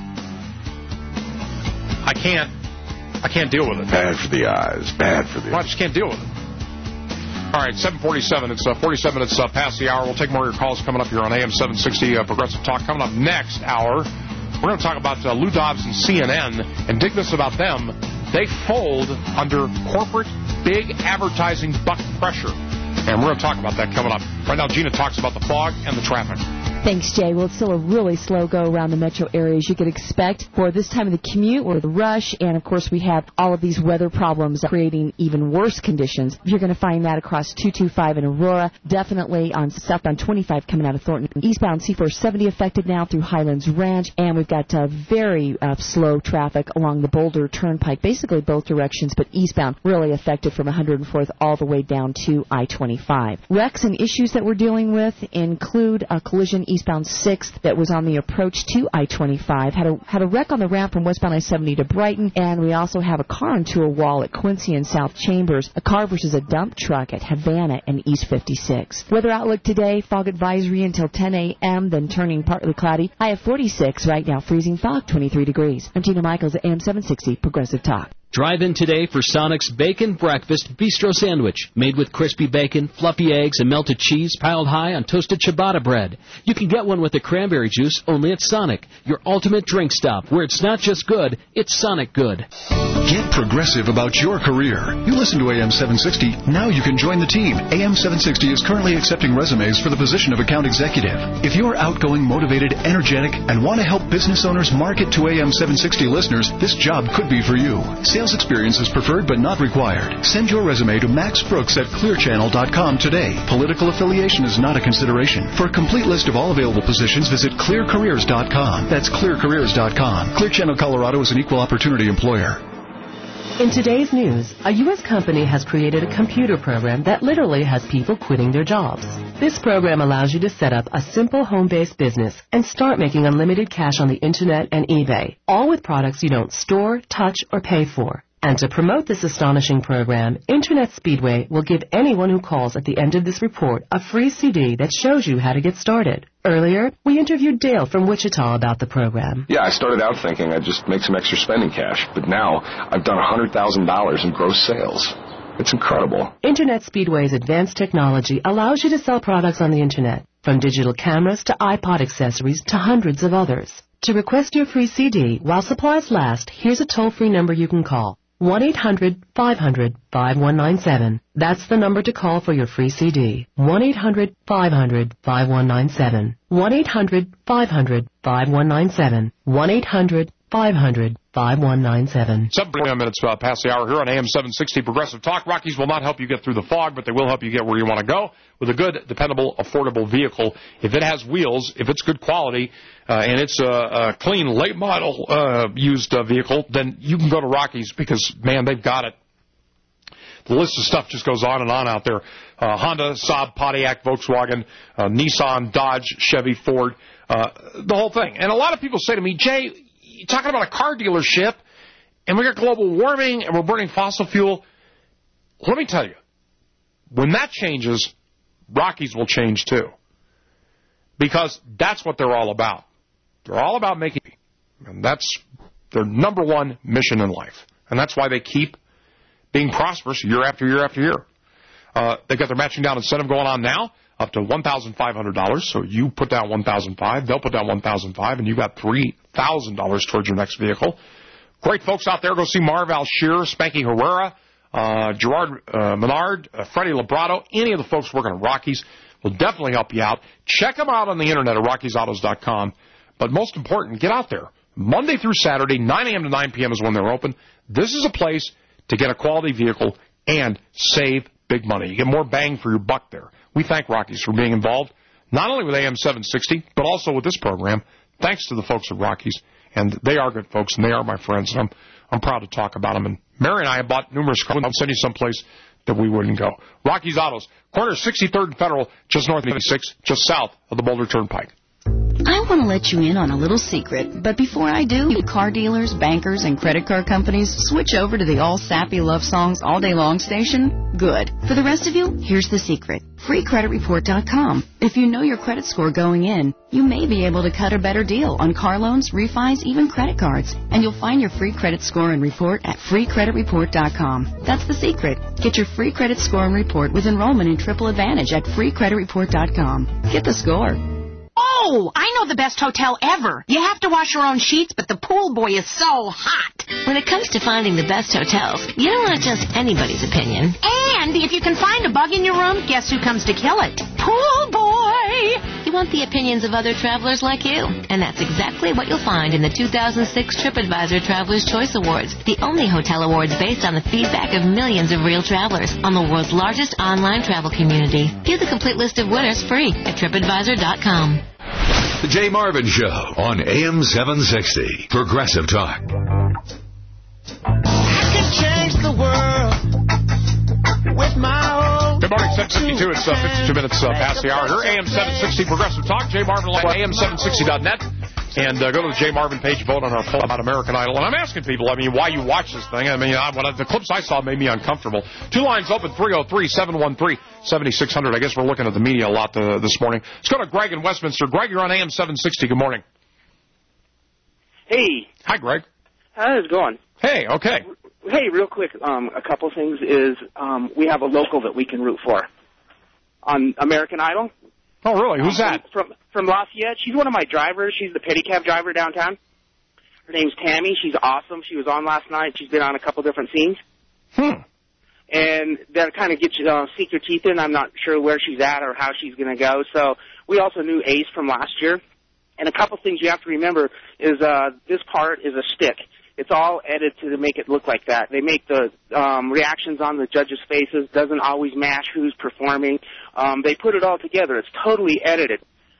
I can't. I can't deal with it. Bad for the eyes. Bad for the eyes. Well, I just can't deal with it. All right, seven forty-seven. It's uh, forty-seven minutes uh, past the hour. We'll take more of your calls coming up here on A M seven sixty uh, Progressive Talk. Coming up next hour, we're going to talk about uh, Lou Dobbs and C N N and dig this about them. They fold under corporate big advertising buck pressure. And we're going to talk about that coming up. Right now, Gina talks about the fog and the traffic. Thanks, Jay. Well, it's still a really slow go around the metro area, as you could expect for this time of the commute or the rush. And, of course, we have all of these weather problems creating even worse conditions. You're going to find that across two two five in Aurora, definitely on southbound twenty-five coming out of Thornton. Eastbound C four seventy affected now through Highlands Ranch. And we've got uh, very uh, slow traffic along the Boulder Turnpike, basically both directions, but eastbound really affected from one hundred fourth all the way down to I twenty-five. Wrecks and issues that we're dealing with include a collision eastbound sixth that was on the approach to I twenty-five. Had a had a wreck on the ramp from westbound I seventy to Brighton, and we also have a car into a wall at Quincy and South Chambers, a car versus a dump truck at Havana and East fifty-six. Weather outlook today, fog advisory until ten a.m., then turning partly cloudy. High of forty-six, right now freezing fog, twenty-three degrees. I'm Gina Michaels at A M seven sixty Progressive Talk. Drive in today for Sonic's Bacon Breakfast Bistro Sandwich, made with crispy bacon, fluffy eggs, and melted cheese piled high on toasted ciabatta bread. You can get one with the cranberry juice only at Sonic, your ultimate drink stop, where it's not just good, it's Sonic good. Get progressive about your career. You listen to A M seven sixty, now you can join the team. A M seven sixty is currently accepting resumes for the position of account executive. If you're outgoing, motivated, energetic, and want to help business owners market to A M seven sixty listeners, this job could be for you. Sales experience is preferred but not required. Send your resume to Max Brooks at clear channel dot com today. Political affiliation is not a consideration. For a complete list of all available positions, visit clear careers dot com. That's clear careers dot com. Clear Channel Colorado is an equal opportunity employer. In today's news, a U S company has created a computer program that literally has people quitting their jobs. This program allows you to set up a simple home-based business and start making unlimited cash on the Internet and eBay, all with products you don't store, touch, or pay for. And to promote this astonishing program, Internet Speedway will give anyone who calls at the end of this report a free C D that shows you how to get started. Earlier, we interviewed Dale from Wichita about the program. Yeah, I started out thinking I'd just make some extra spending cash, but now I've done one hundred thousand dollars in gross sales. It's incredible. Internet Speedway's advanced technology allows you to sell products on the Internet, from digital cameras to iPod accessories to hundreds of others. To request your free C D while supplies last, here's a toll-free number you can call. one eight hundred five hundred five one nine seven. That's the number to call for your free C D. one eight hundred five hundred five one nine seven. one eight hundred five hundred five one nine seven. one eight hundred five hundred five one nine seven. seven minutes uh, past the hour here on A M seven sixty Progressive Talk. Rockies will not help you get through the fog, but they will help you get where you want to go with a good, dependable, affordable vehicle. If it has wheels, if it's good quality, uh, and it's a, a clean, late model uh, used uh, vehicle, then you can go to Rockies because, man, they've got it. The list of stuff just goes on and on out there. Uh, Honda, Saab, Pontiac, Volkswagen, uh, Nissan, Dodge, Chevy, Ford, uh, the whole thing. And a lot of people say to me, Jay, you're talking about a car dealership, and we got global warming, and we're burning fossil fuel. Let me tell you, when that changes, Rockies will change too. Because that's what they're all about. They're all about making, and that's their number one mission in life. And that's why they keep being prosperous year after year after year. Uh, they've got their matching down incentive going on now, up to one thousand five hundred dollars. So you put down one thousand five dollars, they'll put down one thousand five dollars, and you got three thousand dollars towards your next vehicle. Great folks out there. Go see Marv Alshear, Spanky Herrera, uh, Gerard uh, Menard, uh, Freddie Labrato. Any of the folks working at Rockies will definitely help you out. Check them out on the Internet at rockies autos dot com. But most important, get out there. Monday through Saturday, nine a.m. to nine p.m. is when they're open. This is a place to get a quality vehicle and save big money. You get more bang for your buck there. We thank Rockies for being involved, not only with A M seven sixty, but also with this program, thanks to the folks at Rockies. And they are good folks, and they are my friends, and I'm I'm proud to talk about them. And Mary and I have bought numerous cars. I'll send you someplace that we wouldn't go. Rockies Autos, corner sixty-third and Federal, just north of eighty-six, just south of the Boulder Turnpike. I want to let you in on a little secret, but before I do, car dealers, bankers, and credit card companies switch over to the all-sappy love songs all day long station? Good. For the rest of you, here's the secret. free credit report dot com. If you know your credit score going in, you may be able to cut a better deal on car loans, refis, even credit cards. And you'll find your free credit score and report at free credit report dot com. That's the secret. Get your free credit score and report with enrollment in Triple Advantage at free credit report dot com. Get the score. Oh, I know the best hotel ever. You have to wash your own sheets, but the pool boy is so hot. When it comes to finding the best hotels, you don't want just anybody's opinion. And if you can find a bug in your room, guess who comes to kill it? Pool boy! You want the opinions of other travelers like you. And that's exactly what you'll find in the two thousand six TripAdvisor Traveler's Choice Awards, the only hotel awards based on the feedback of millions of real travelers on the world's largest online travel community. View the complete list of winners free at trip advisor dot com. The Jay Marvin Show on A M seven sixty. Progressive Talk. I could change the world with my own. Good morning, seven fifty-two. It's uh, fifty-two minutes uh, past the hour here. A M seven sixty Progressive Talk. Jay Marvin Live, A M seven sixty dot net. And uh, go to the Jay Marvin page, vote on our poll about American Idol. And I'm asking people, I mean, why you watch this thing. I mean, I, when I, the clips I saw made me uncomfortable. Two lines open, three oh three, seven one three, seven six zero zero. I guess we're looking at the media a lot uh, this morning. Let's go to Greg in Westminster. Greg, you're on A M seven sixty. Good morning. Hey. Hi, Greg. How's it going? Hey, okay. Hey, real quick, um, a couple things is um, we have a local that we can root for on American Idol. Oh, really? Who's um, that? From from Lafayette. She's one of my drivers. She's the pedicab driver downtown. Her name's Tammy. She's awesome. She was on last night. She's been on a couple different scenes. Hmm. And that kind of gets you, uh, sink your teeth in. I'm not sure where she's at or how she's going to go. So we also knew Ace from last year. And a couple things you have to remember is uh, this part is a stick. It's all edited to make it look like that. They make the um, reactions on the judges' faces, doesn't always match who's performing. Um, they put it all together. It's totally edited.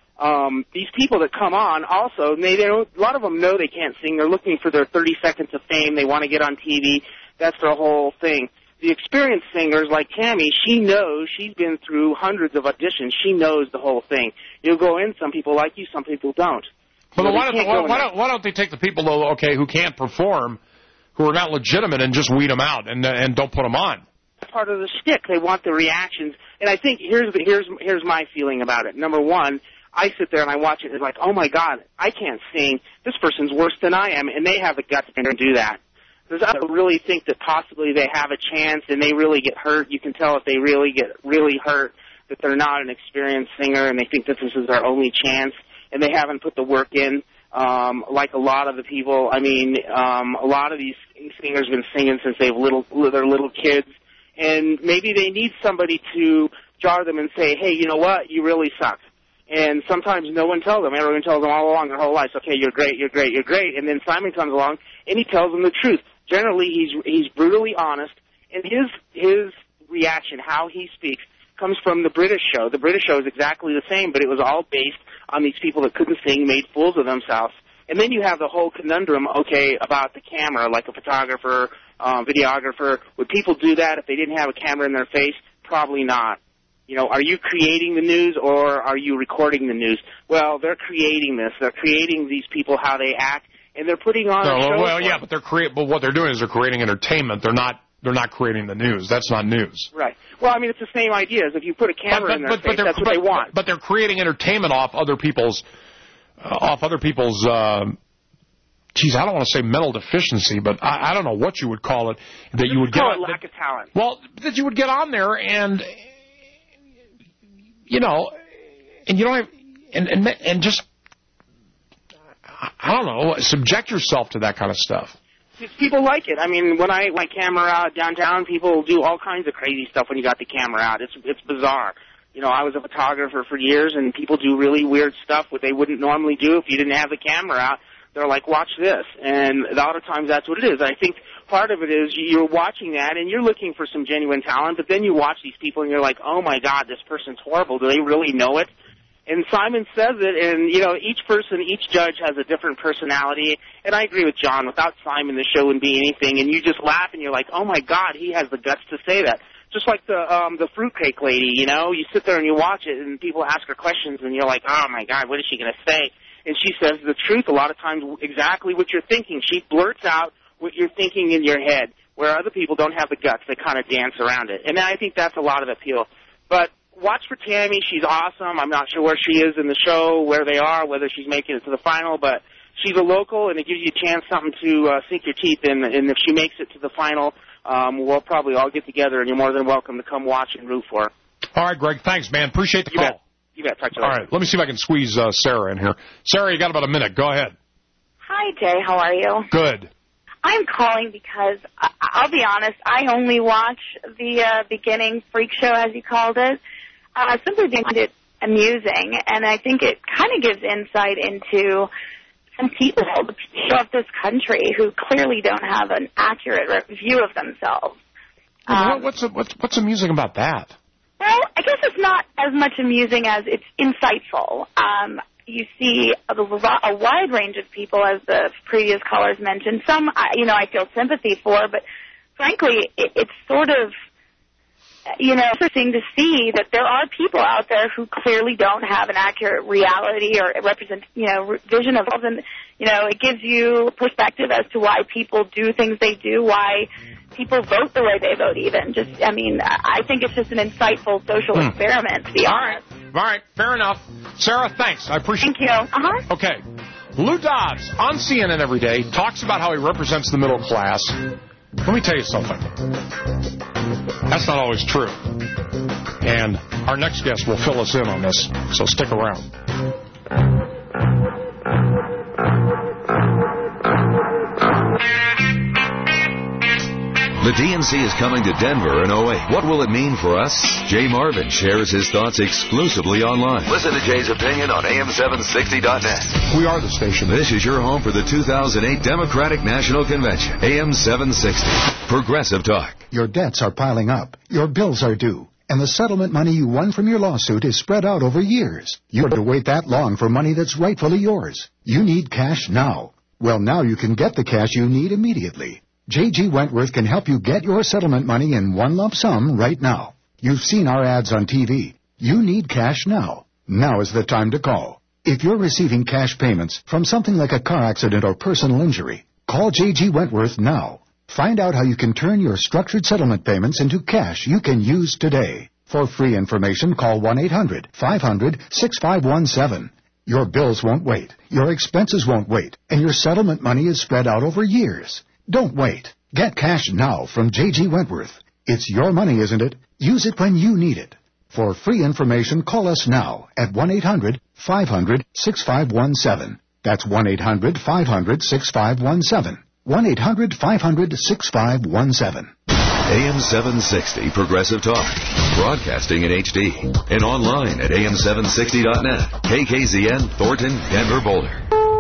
Um, these people that come on also, they, they don't, a lot of them know they can't sing. They're looking for their thirty seconds of fame. They want to get on T V. That's their whole thing. The experienced singers like Tammy, she knows, she's been through hundreds of auditions. She knows the whole thing. You'll go in, some people like you, some people don't. But So why, they don't, can't why, go why, in don't, why don't they take the people, though, okay, who can't perform, who are not legitimate, and just weed them out and, and don't put them on? Part of the shtick. They want the reactions. And I think here's the, here's here's my feeling about it. Number one, I sit there and I watch it and it's like, oh my God, I can't sing. This person's worse than I am, and they have the guts to do that. There's others who really think that possibly they have a chance and they really get hurt. You can tell if they really get really hurt that they're not an experienced singer and they think that this is their only chance and they haven't put the work in. Um, like a lot of the people, I mean, um, a lot of these singers have been singing since they've little, they're little kids. And maybe they need somebody to jar them and say, hey, you know what, you really suck. And sometimes no one tells them. Everyone tells them all along their whole lives, okay, you're great, you're great, you're great. And then Simon comes along and he tells them the truth. Generally, he's he's brutally honest, and his his reaction, how he speaks, comes from the British show. The British show is exactly the same, but it was all based on these people that couldn't sing, made fools of themselves. And then you have the whole conundrum, okay, about the camera, like a photographer, um, videographer. Would people do that if they didn't have a camera in their face? Probably not. You know, are you creating the news or are you recording the news? Well, they're creating this. They're creating these people, how they act, and they're putting on No, a show. well, yeah, but they're create. But what they're doing is they're creating entertainment. They're not. They're not creating the news. That's not news. Right. Well, I mean, it's the same idea as if you put a camera but, in their but, face, but that's what but, they want. But they're creating entertainment off other people's, uh, off other people's. Uh, geez, I don't want to say mental deficiency, but I, I don't know what you would call it. That you would call get it lack of talent. Well, that you would get on there and, you know, and you don't have, and and and just, I don't know, subject yourself to that kind of stuff. People like it. I mean, when I my camera out downtown, people do all kinds of crazy stuff when you got the camera out. It's it's bizarre. You know, I was a photographer for years, and people do really weird stuff what they wouldn't normally do if you didn't have the camera out. They're like, watch this. And a lot of times that's what it is. I think part of it is you're watching that, and you're looking for some genuine talent, but then you watch these people, and you're like, oh, my God, this person's horrible. Do they really know it? And Simon says it, and, you know, each person, each judge has a different personality. And I agree with John. Without Simon, the show wouldn't be anything. And you just laugh, and you're like, oh, my God, he has the guts to say that. Just like the um, the fruitcake lady, you know. You sit there and you watch it, and people ask her questions, and you're like, oh, my God, what is she going to say? And she says the truth a lot of times, exactly what you're thinking. She blurts out what you're thinking in your head, where other people don't have the guts. They kind of dance around it. And I think that's a lot of appeal. But watch for Tammy. She's awesome. I'm not sure where she is in the show, where they are, whether she's making it to the final, but she's a local, and it gives you a chance, something to uh, sink your teeth in. And if she makes it to the final, um, we'll probably all get together, and you're more than welcome to come watch and root for her. All right, Greg, thanks, man. Appreciate the you call. Bet. You bet. Talk to you All later. right, let me see if I can squeeze uh, Sarah in here. Sarah, you got about a minute. Go ahead. Hi, Jay. How are you? Good. I'm calling because, I- I'll be honest, I only watch the uh, beginning freak show, as you called it, uh, simply because I find it amusing, and I think it kind of gives insight into some people, the people of this country, who clearly don't have an accurate view of themselves. Um, what's, what's, what's amusing about that? Well, I guess it's not as much amusing as it's insightful. Um, you see a, a wide range of people, as the previous callers mentioned. Some, you know, I feel sympathy for, but frankly, it, it's sort of, you know, interesting to see that there are people out there who clearly don't have an accurate reality or represent, you know, vision of, and you know, it gives you perspective as to why people do things they do, why people vote the way they vote. Even just, I mean, I think it's just an insightful social hmm. experiment, to be honest. All right, all right, fair enough. Sarah, thanks. I appreciate it. Thank you. Uh-huh. Okay. Lou Dobbs on C N N every day talks about how he represents the middle class. Let me tell you something. That's not always true. And our next guest will fill us in on this, so stick around. The D N C is coming to Denver in oh eight. What will it mean for us? Jay Marvin shares his thoughts exclusively online. Listen to Jay's opinion on A M seven sixty dot net. We are the station. This is your home for the two thousand eight Democratic National Convention. A M seven sixty. Progressive Talk. Your debts are piling up. Your bills are due. And the settlement money you won from your lawsuit is spread out over years. You have to wait that long for money that's rightfully yours. You need cash now. Well, now you can get the cash you need immediately. J G Wentworth can help you get your settlement money in one lump sum right now. You've seen our ads on T V. You need cash now. Now is the time to call. If you're receiving cash payments from something like a car accident or personal injury, call J G Wentworth now. Find out how you can turn your structured settlement payments into cash you can use today. For free information, call one eight hundred five hundred six five one seven. Your bills won't wait, your expenses won't wait, and your settlement money is spread out over years. Don't wait. Get cash now from J G Wentworth. It's your money, isn't it? Use it when you need it. For free information, call us now at one eight hundred five hundred six five one seven. That's one eight hundred five hundred six five one seven. one eight hundred five hundred six five one seven. A M seven sixty Progressive Talk. Broadcasting in H D. And online at A M seven sixty dot net. K K Z N, Thornton, Denver, Boulder.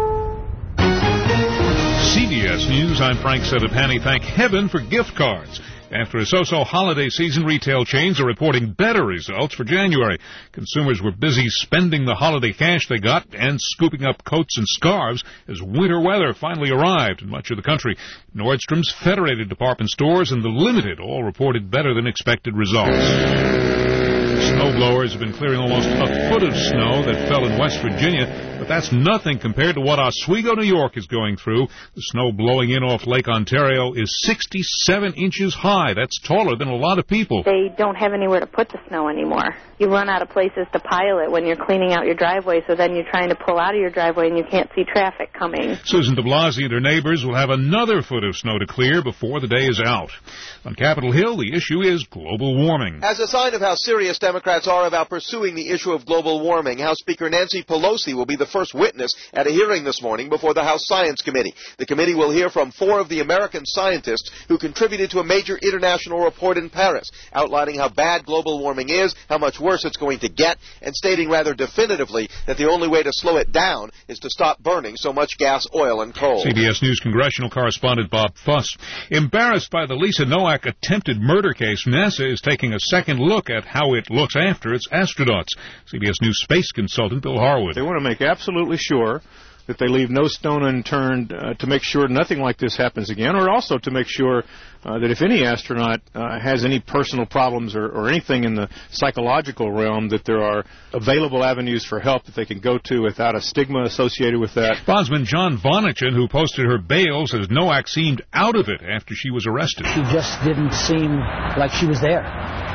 C B S News, I'm Frank Sedapani. Thank heaven for gift cards. After a so-so holiday season, retail chains are reporting better results for January. Consumers were busy spending the holiday cash they got and scooping up coats and scarves as winter weather finally arrived in much of the country. Nordstrom's, Federated Department Stores, and the Limited all reported better than expected results. Snowblowers have been clearing almost a foot of snow that fell in West Virginia, but that's nothing compared to what Oswego, New York is going through. The snow blowing in off Lake Ontario is sixty-seven inches high. That's taller than a lot of people. They don't have anywhere to put the snow anymore. You run out of places to pile it when you're cleaning out your driveway, so then you're trying to pull out of your driveway and you can't see traffic coming. Susan de Blasi and her neighbors will have another foot of snow to clear before the day is out. On Capitol Hill, the issue is global warming. As a sign of how serious Democrats are about pursuing the issue of global warming, House Speaker Nancy Pelosi will be the first witness at a hearing this morning before the House Science Committee. The committee will hear from four of the American scientists who contributed to a major international report in Paris, outlining how bad global warming is, how much worse it's going to get, and stating rather definitively that the only way to slow it down is to stop burning so much gas, oil, and coal. C B S News congressional correspondent Bob Fuss. Embarrassed by the Lisa Nowak attempted murder case, NASA is taking a second look at how it looks after its astronauts. C B S News space consultant Bill Harwood. They want to make absolutely sure that they leave no stone unturned uh, to make sure nothing like this happens again, or also to make sure uh, that if any astronaut uh, has any personal problems or, or anything in the psychological realm, that there are available avenues for help that they can go to without a stigma associated with that. Bondsman John Vonnechen, who posted her bail, says Nowak seemed out of it after she was arrested. She just didn't seem like she was there.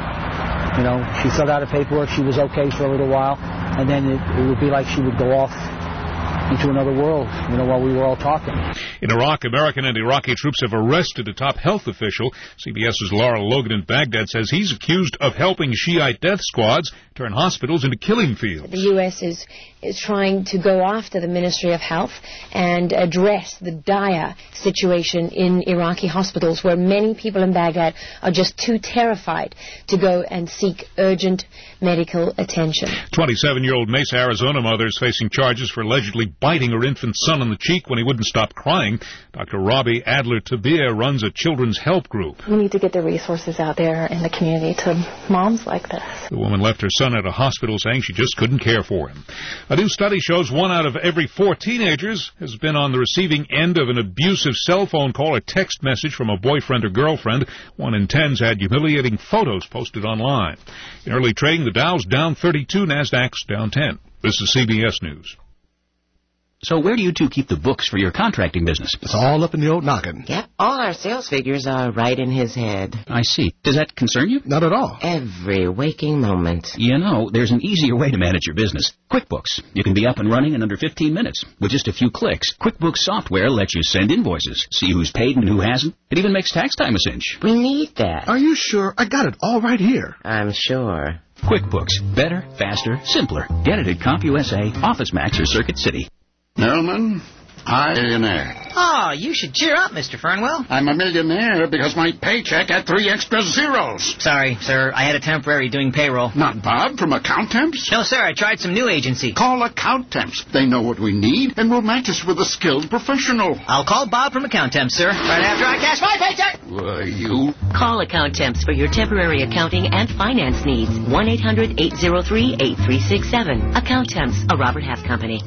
You know, she filled out her paperwork, she was okay for a little while, and then it, it would be like she would go off into another world, you know, while we were all talking. In Iraq, American and Iraqi troops have arrested a top health official. CBS's Laura Logan in Baghdad says he's accused of helping Shiite death squads turn hospitals into killing fields. The U S is is trying to go after the Ministry of Health and address the dire situation in Iraqi hospitals, where many people in Baghdad are just too terrified to go and seek urgent medical attention. twenty-seven-year-old Mesa, Arizona mother is facing charges for allegedly biting her infant son on the cheek when he wouldn't stop crying. Doctor Robbie Adler-Tabir runs a children's help group. We need to get the resources out there in the community to moms like this. The woman left her son at a hospital saying she just couldn't care for him. A new study shows one out of every four teenagers has been on the receiving end of an abusive cell phone call or text message from a boyfriend or girlfriend. One in ten's had humiliating photos posted online. In early trading, the Dow's down thirty-two, NASDAQ's down ten. This is C B S News. So where do you two keep the books for your contracting business? It's all up in the old noggin. Yep, all our sales figures are right in his head. I see. Does that concern you? Not at all. Every waking moment. You know, there's an easier way to manage your business. QuickBooks. You can be up and running in under fifteen minutes. With just a few clicks, QuickBooks software lets you send invoices, see who's paid and who hasn't. It even makes tax time a cinch. We need that. Are you sure? I got it all right here. I'm sure. QuickBooks. Better, faster, simpler. Get it at CompUSA, OfficeMax, or Circuit City. Merriman, I millionaire. Oh, you should cheer up, Mister Fernwell. I'm a millionaire because my paycheck had three extra zeros. Sorry, sir. I had a temporary doing payroll. Not Bob from Account Temps? No, sir. I tried some new agency. Call Account Temps. They know what we need and will match us with a skilled professional. I'll call Bob from Account Temps, sir. Right after I cash my paycheck. Why, you... Call Account Temps for your temporary accounting and finance needs. one eight hundred eight oh three eight three six seven. Account Temps, a Robert Half company.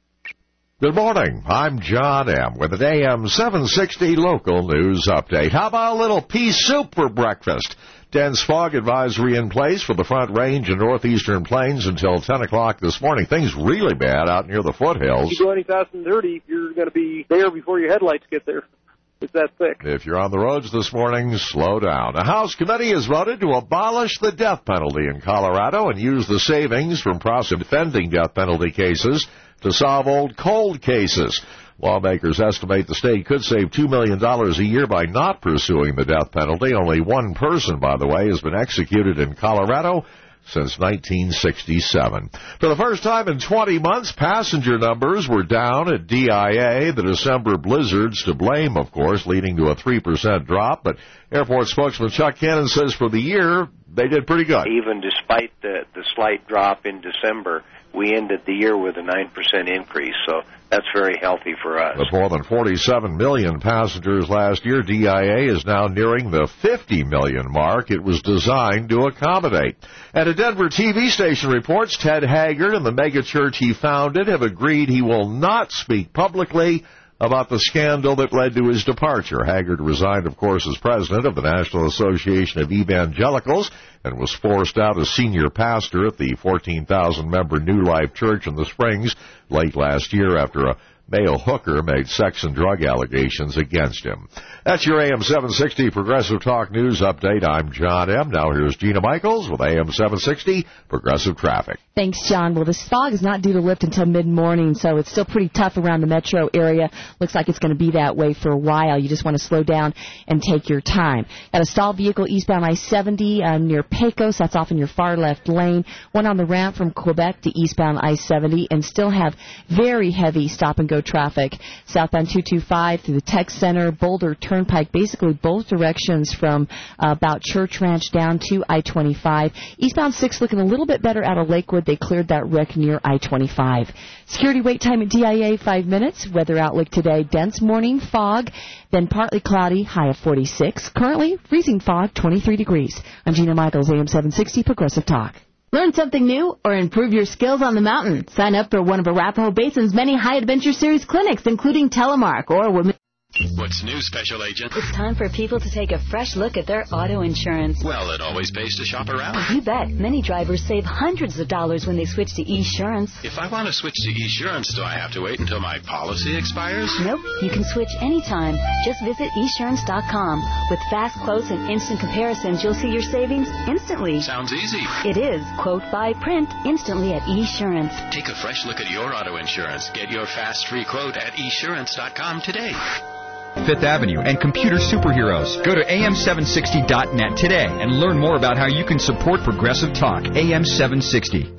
Good morning. I'm John M. with an A M seven sixty local news update. How about a little pea soup for breakfast? Dense fog advisory in place for the Front Range and northeastern plains until ten o'clock this morning. Things really bad out near the foothills. If you go any faster than thirty, you're going to be there before your headlights get there. It's that thick. If you're on the roads this morning, slow down. A House committee has voted to abolish the death penalty in Colorado and use the savings from prosecuting death penalty cases to solve old cold cases. Lawmakers estimate the state could save two million dollars a year by not pursuing the death penalty. Only one person, by the way, has been executed in Colorado since nineteen sixty-seven. For the first time in twenty months, passenger numbers were down at D I A. The December blizzards to blame, of course, leading to a three percent drop. But airport spokesman Chuck Cannon says for the year, they did pretty good. Even despite the, the slight drop in December, we ended the year with a nine percent increase, so that's very healthy for us. With more than forty-seven million passengers last year, D I A is now nearing the fifty million mark it was designed to accommodate. And a Denver T V station reports Ted Haggard and the megachurch he founded have agreed he will not speak publicly about the scandal that led to his departure. Haggard resigned, of course, as president of the National Association of Evangelicals and was forced out as senior pastor at the fourteen thousand member New Life Church in the Springs late last year after a male hooker made sex and drug allegations against him. That's your A M seven sixty Progressive Talk News Update. I'm John M. Now here's Gina Michaels with A M seven sixty Progressive Traffic. Thanks, John. Well, this fog is not due to lift until mid-morning, so it's still pretty tough around the metro area. Looks like it's going to be that way for a while. You just want to slow down and take your time. Got a stalled vehicle eastbound I seventy uh, near Pecos. That's off in your far left lane. One on the ramp from Quebec to eastbound I seventy, and still have very heavy stop-and-go traffic. Southbound two twenty-five through the Tech Center, Boulder Turnpike, basically both directions from uh, about Church Ranch down to I twenty-five. Eastbound six looking a little bit better out of Lakewood. They cleared that wreck near I twenty-five. Security wait time at D I A, five minutes. Weather outlook today, dense morning fog, then partly cloudy, high of forty-six. Currently, freezing fog, twenty-three degrees. I'm Gina Michaels, A M seven sixty Progressive Talk. Learn something new or improve your skills on the mountain. Sign up for one of Arapahoe Basin's many High Adventure Series clinics, including Telemark or Women. What's new, Special Agent? It's time for people to take a fresh look at their auto insurance. Well, it always pays to shop around. You bet. Many drivers save hundreds of dollars when they switch to Esurance. If I want to switch to Esurance, do I have to wait until my policy expires? Nope. You can switch anytime. Just visit Esurance dot com. With fast quotes and instant comparisons, you'll see your savings instantly. Sounds easy. It is. Quote, buy, print instantly at Esurance. Take a fresh look at your auto insurance. Get your fast free quote at Esurance dot com today. Fifth Avenue and Computer Superheroes. Go to A M seven sixty dot net today and learn more about how you can support Progressive Talk. A M seven sixty.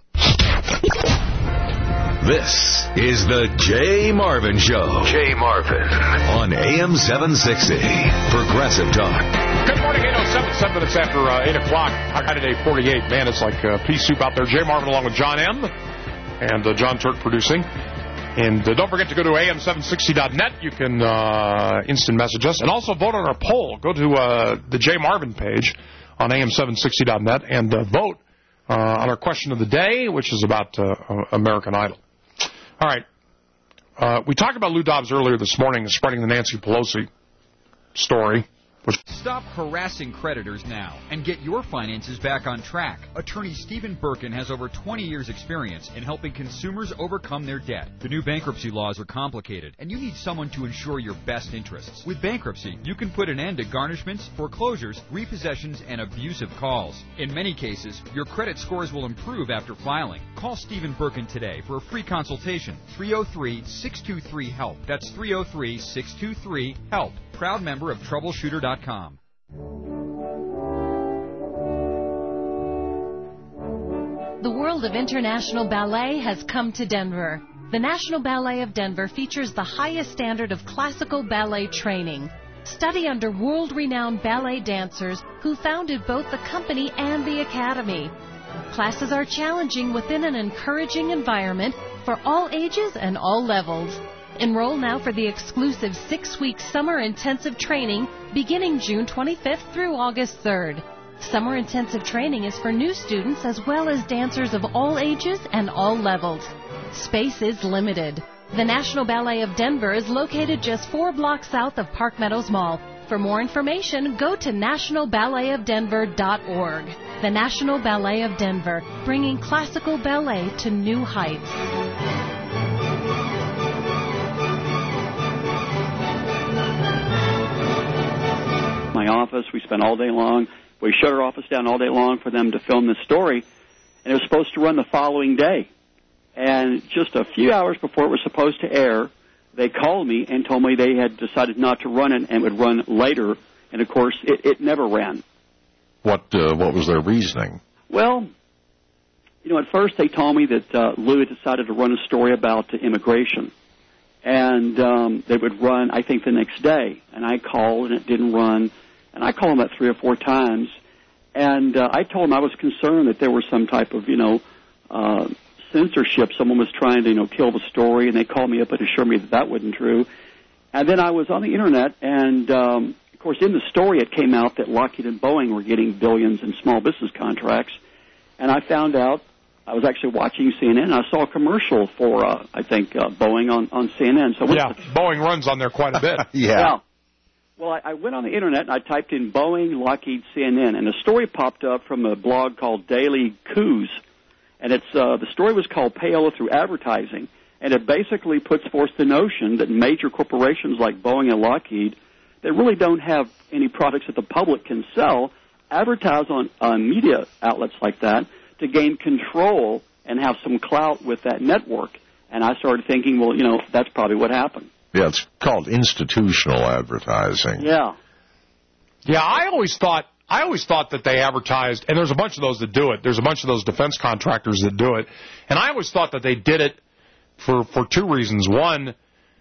This is the Jay Marvin Show. Jay Marvin on A M seven sixty Progressive Talk. Good morning, eight oh seven, seven minutes after uh, eight o'clock. Holiday forty-eight. Man, it's like uh, pea soup out there. Jay Marvin along with John M. and uh, John Turk producing. And uh, don't forget to go to A M seven sixty dot net. You can uh, instant message us. And also vote on our poll. Go to uh, the Jay Marvin page on A M seven sixty dot net and uh, vote uh, on our question of the day, which is about uh, American Idol. All right. Uh, we talked about Lou Dobbs earlier this morning, spreading the Nancy Pelosi story. Stop harassing creditors now and get your finances back on track. Attorney Stephen Birkin has over twenty years experience in helping consumers overcome their debt. The new bankruptcy laws are complicated, and you need someone to ensure your best interests. With bankruptcy, you can put an end to garnishments, foreclosures, repossessions, and abusive calls. In many cases, your credit scores will improve after filing. Call Stephen Birkin today for a free consultation. three oh three, six two three, HELP. That's three oh three, six two three, HELP. Proud member of Troubleshooter dot com. The world of international ballet has come to Denver. The National Ballet of Denver features the highest standard of classical ballet training. Study under world-renowned ballet dancers who founded both the company and the academy. Classes are challenging within an encouraging environment for all ages and all levels. Enroll now for the exclusive six-week summer intensive training beginning June twenty-fifth through August third. Summer intensive training is for new students as well as dancers of all ages and all levels. Space is limited. The National Ballet of Denver is located just four blocks south of Park Meadows Mall. For more information, go to national ballet of denver dot org. The National Ballet of Denver, bringing classical ballet to new heights. My office, we spent all day long. We shut our office down all day long for them to film this story, and it was supposed to run the following day. And just a few hours before it was supposed to air, they called me and told me they had decided not to run it and would run later, and of course, it, it never ran. What uh, what was their reasoning? Well, you know, at first they told me that uh, Lou had decided to run a story about uh, immigration, and um, they would run, I think, the next day. And I called, and it didn't run. And I called them about three or four times, and uh, I told them I was concerned that there was some type of, you know, uh, censorship. Someone was trying to, you know, kill the story, and they called me up and assured me that that wasn't true. And then I was on the Internet, and, um, of course, in the story it came out that Lockheed and Boeing were getting billions in small business contracts. And I found out, I was actually watching C N N, and I saw a commercial for, uh, I think, uh, Boeing on, on C N N. So yeah, Boeing runs on there quite a bit. yeah. yeah. Well, I, I went on the Internet, and I typed in Boeing, Lockheed, C N N, and a story popped up from a blog called Daily Coos. And it's uh, the story was called Payola Through Advertising, and it basically puts forth the notion that major corporations like Boeing and Lockheed that really don't have any products that the public can sell advertise on uh, media outlets like that to gain control and have some clout with that network. And I started thinking, well, you know, that's probably what happened. Yeah, it's called institutional advertising. Yeah. Yeah, I always thought I always thought that they advertised, and there's a bunch of those that do it. There's a bunch of those defense contractors that do it. And I always thought that they did it for, for two reasons. One,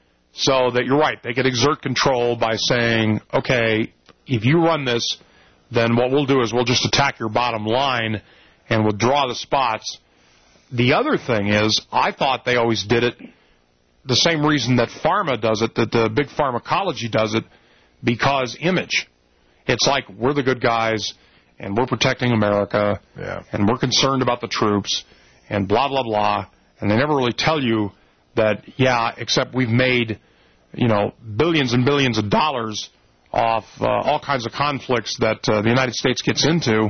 so that you're right, they could exert control by saying, okay, if you run this, then what we'll do is we'll just attack your bottom line and we'll draw the spots. The other thing is, I thought they always did it the same reason that pharma does it, that the big pharmacology does it, because image. It's like we're the good guys, and we're protecting America, yeah. and we're concerned about the troops, and blah, blah, blah. And they never really tell you that, yeah, except we've made, you know, billions and billions of dollars off uh, all kinds of conflicts that uh, the United States gets into,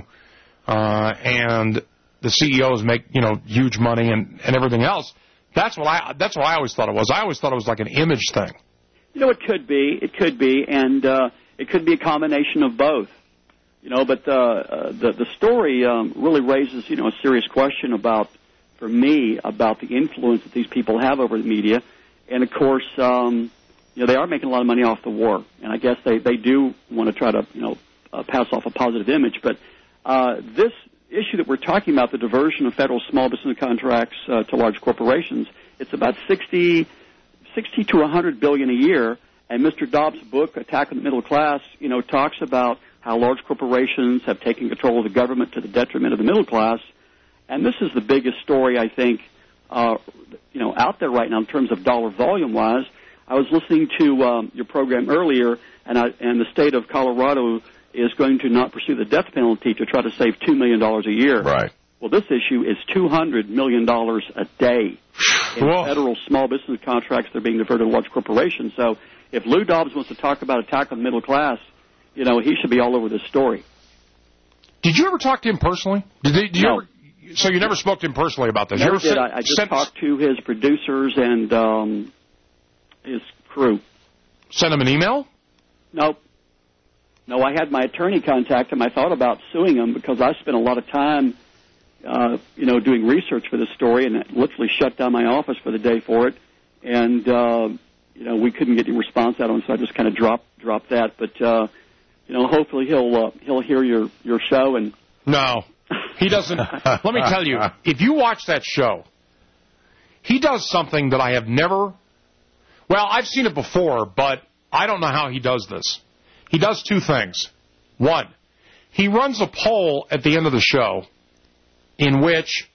uh, and the C E Os make, you know, huge money and, and everything else. That's what I that's what I always thought it was. I always thought it was like an image thing. You know, it could be. It could be. And uh, it could be a combination of both. You know, but uh, uh, the, the story um, really raises, you know, a serious question about, for me, about the influence that these people have over the media. And, of course, um, you know, they are making a lot of money off the war. And I guess they, they do want to try to, you know, uh, pass off a positive image. But uh, this issue that we're talking about, the diversion of federal small business contracts uh, to large corporations, it's about sixty, sixty to one hundred billion a year. And Mister Dobbs' book, Attack on the Middle Class, you know, talks about how large corporations have taken control of the government to the detriment of the middle class. And this is the biggest story, I think, uh, you know, out there right now in terms of dollar volume-wise. I was listening to um, your program earlier, and, I, and the state of Colorado is going to not pursue the death penalty to try to save two million dollars a year. Right. Well, this issue is two hundred million dollars a day in Whoa. federal small business contracts that are being diverted to large corporations. So if Lou Dobbs wants to talk about attack on the middle class, you know, he should be all over this story. Did you ever talk to him personally? Did, they, did you No. ever? So you never spoke to him personally about this? Never you ever did. sent, I, I just sent, talked to his producers and um, his crew. Sent him an email? Nope. No, I had my attorney contact him. I thought about suing him because I spent a lot of time, uh, you know, doing research for this story, and it literally shut down my office for the day for it. And uh, you know, we couldn't get any response out of him, so I just kind of dropped dropped that. But uh, you know, hopefully he'll uh, he'll hear your your show and. No, he doesn't. Let me tell you, if you watch that show, he does something that I have never. Well, I've seen it before, but I don't know how he does this. He does two things. One, he runs a poll at the end of the show in which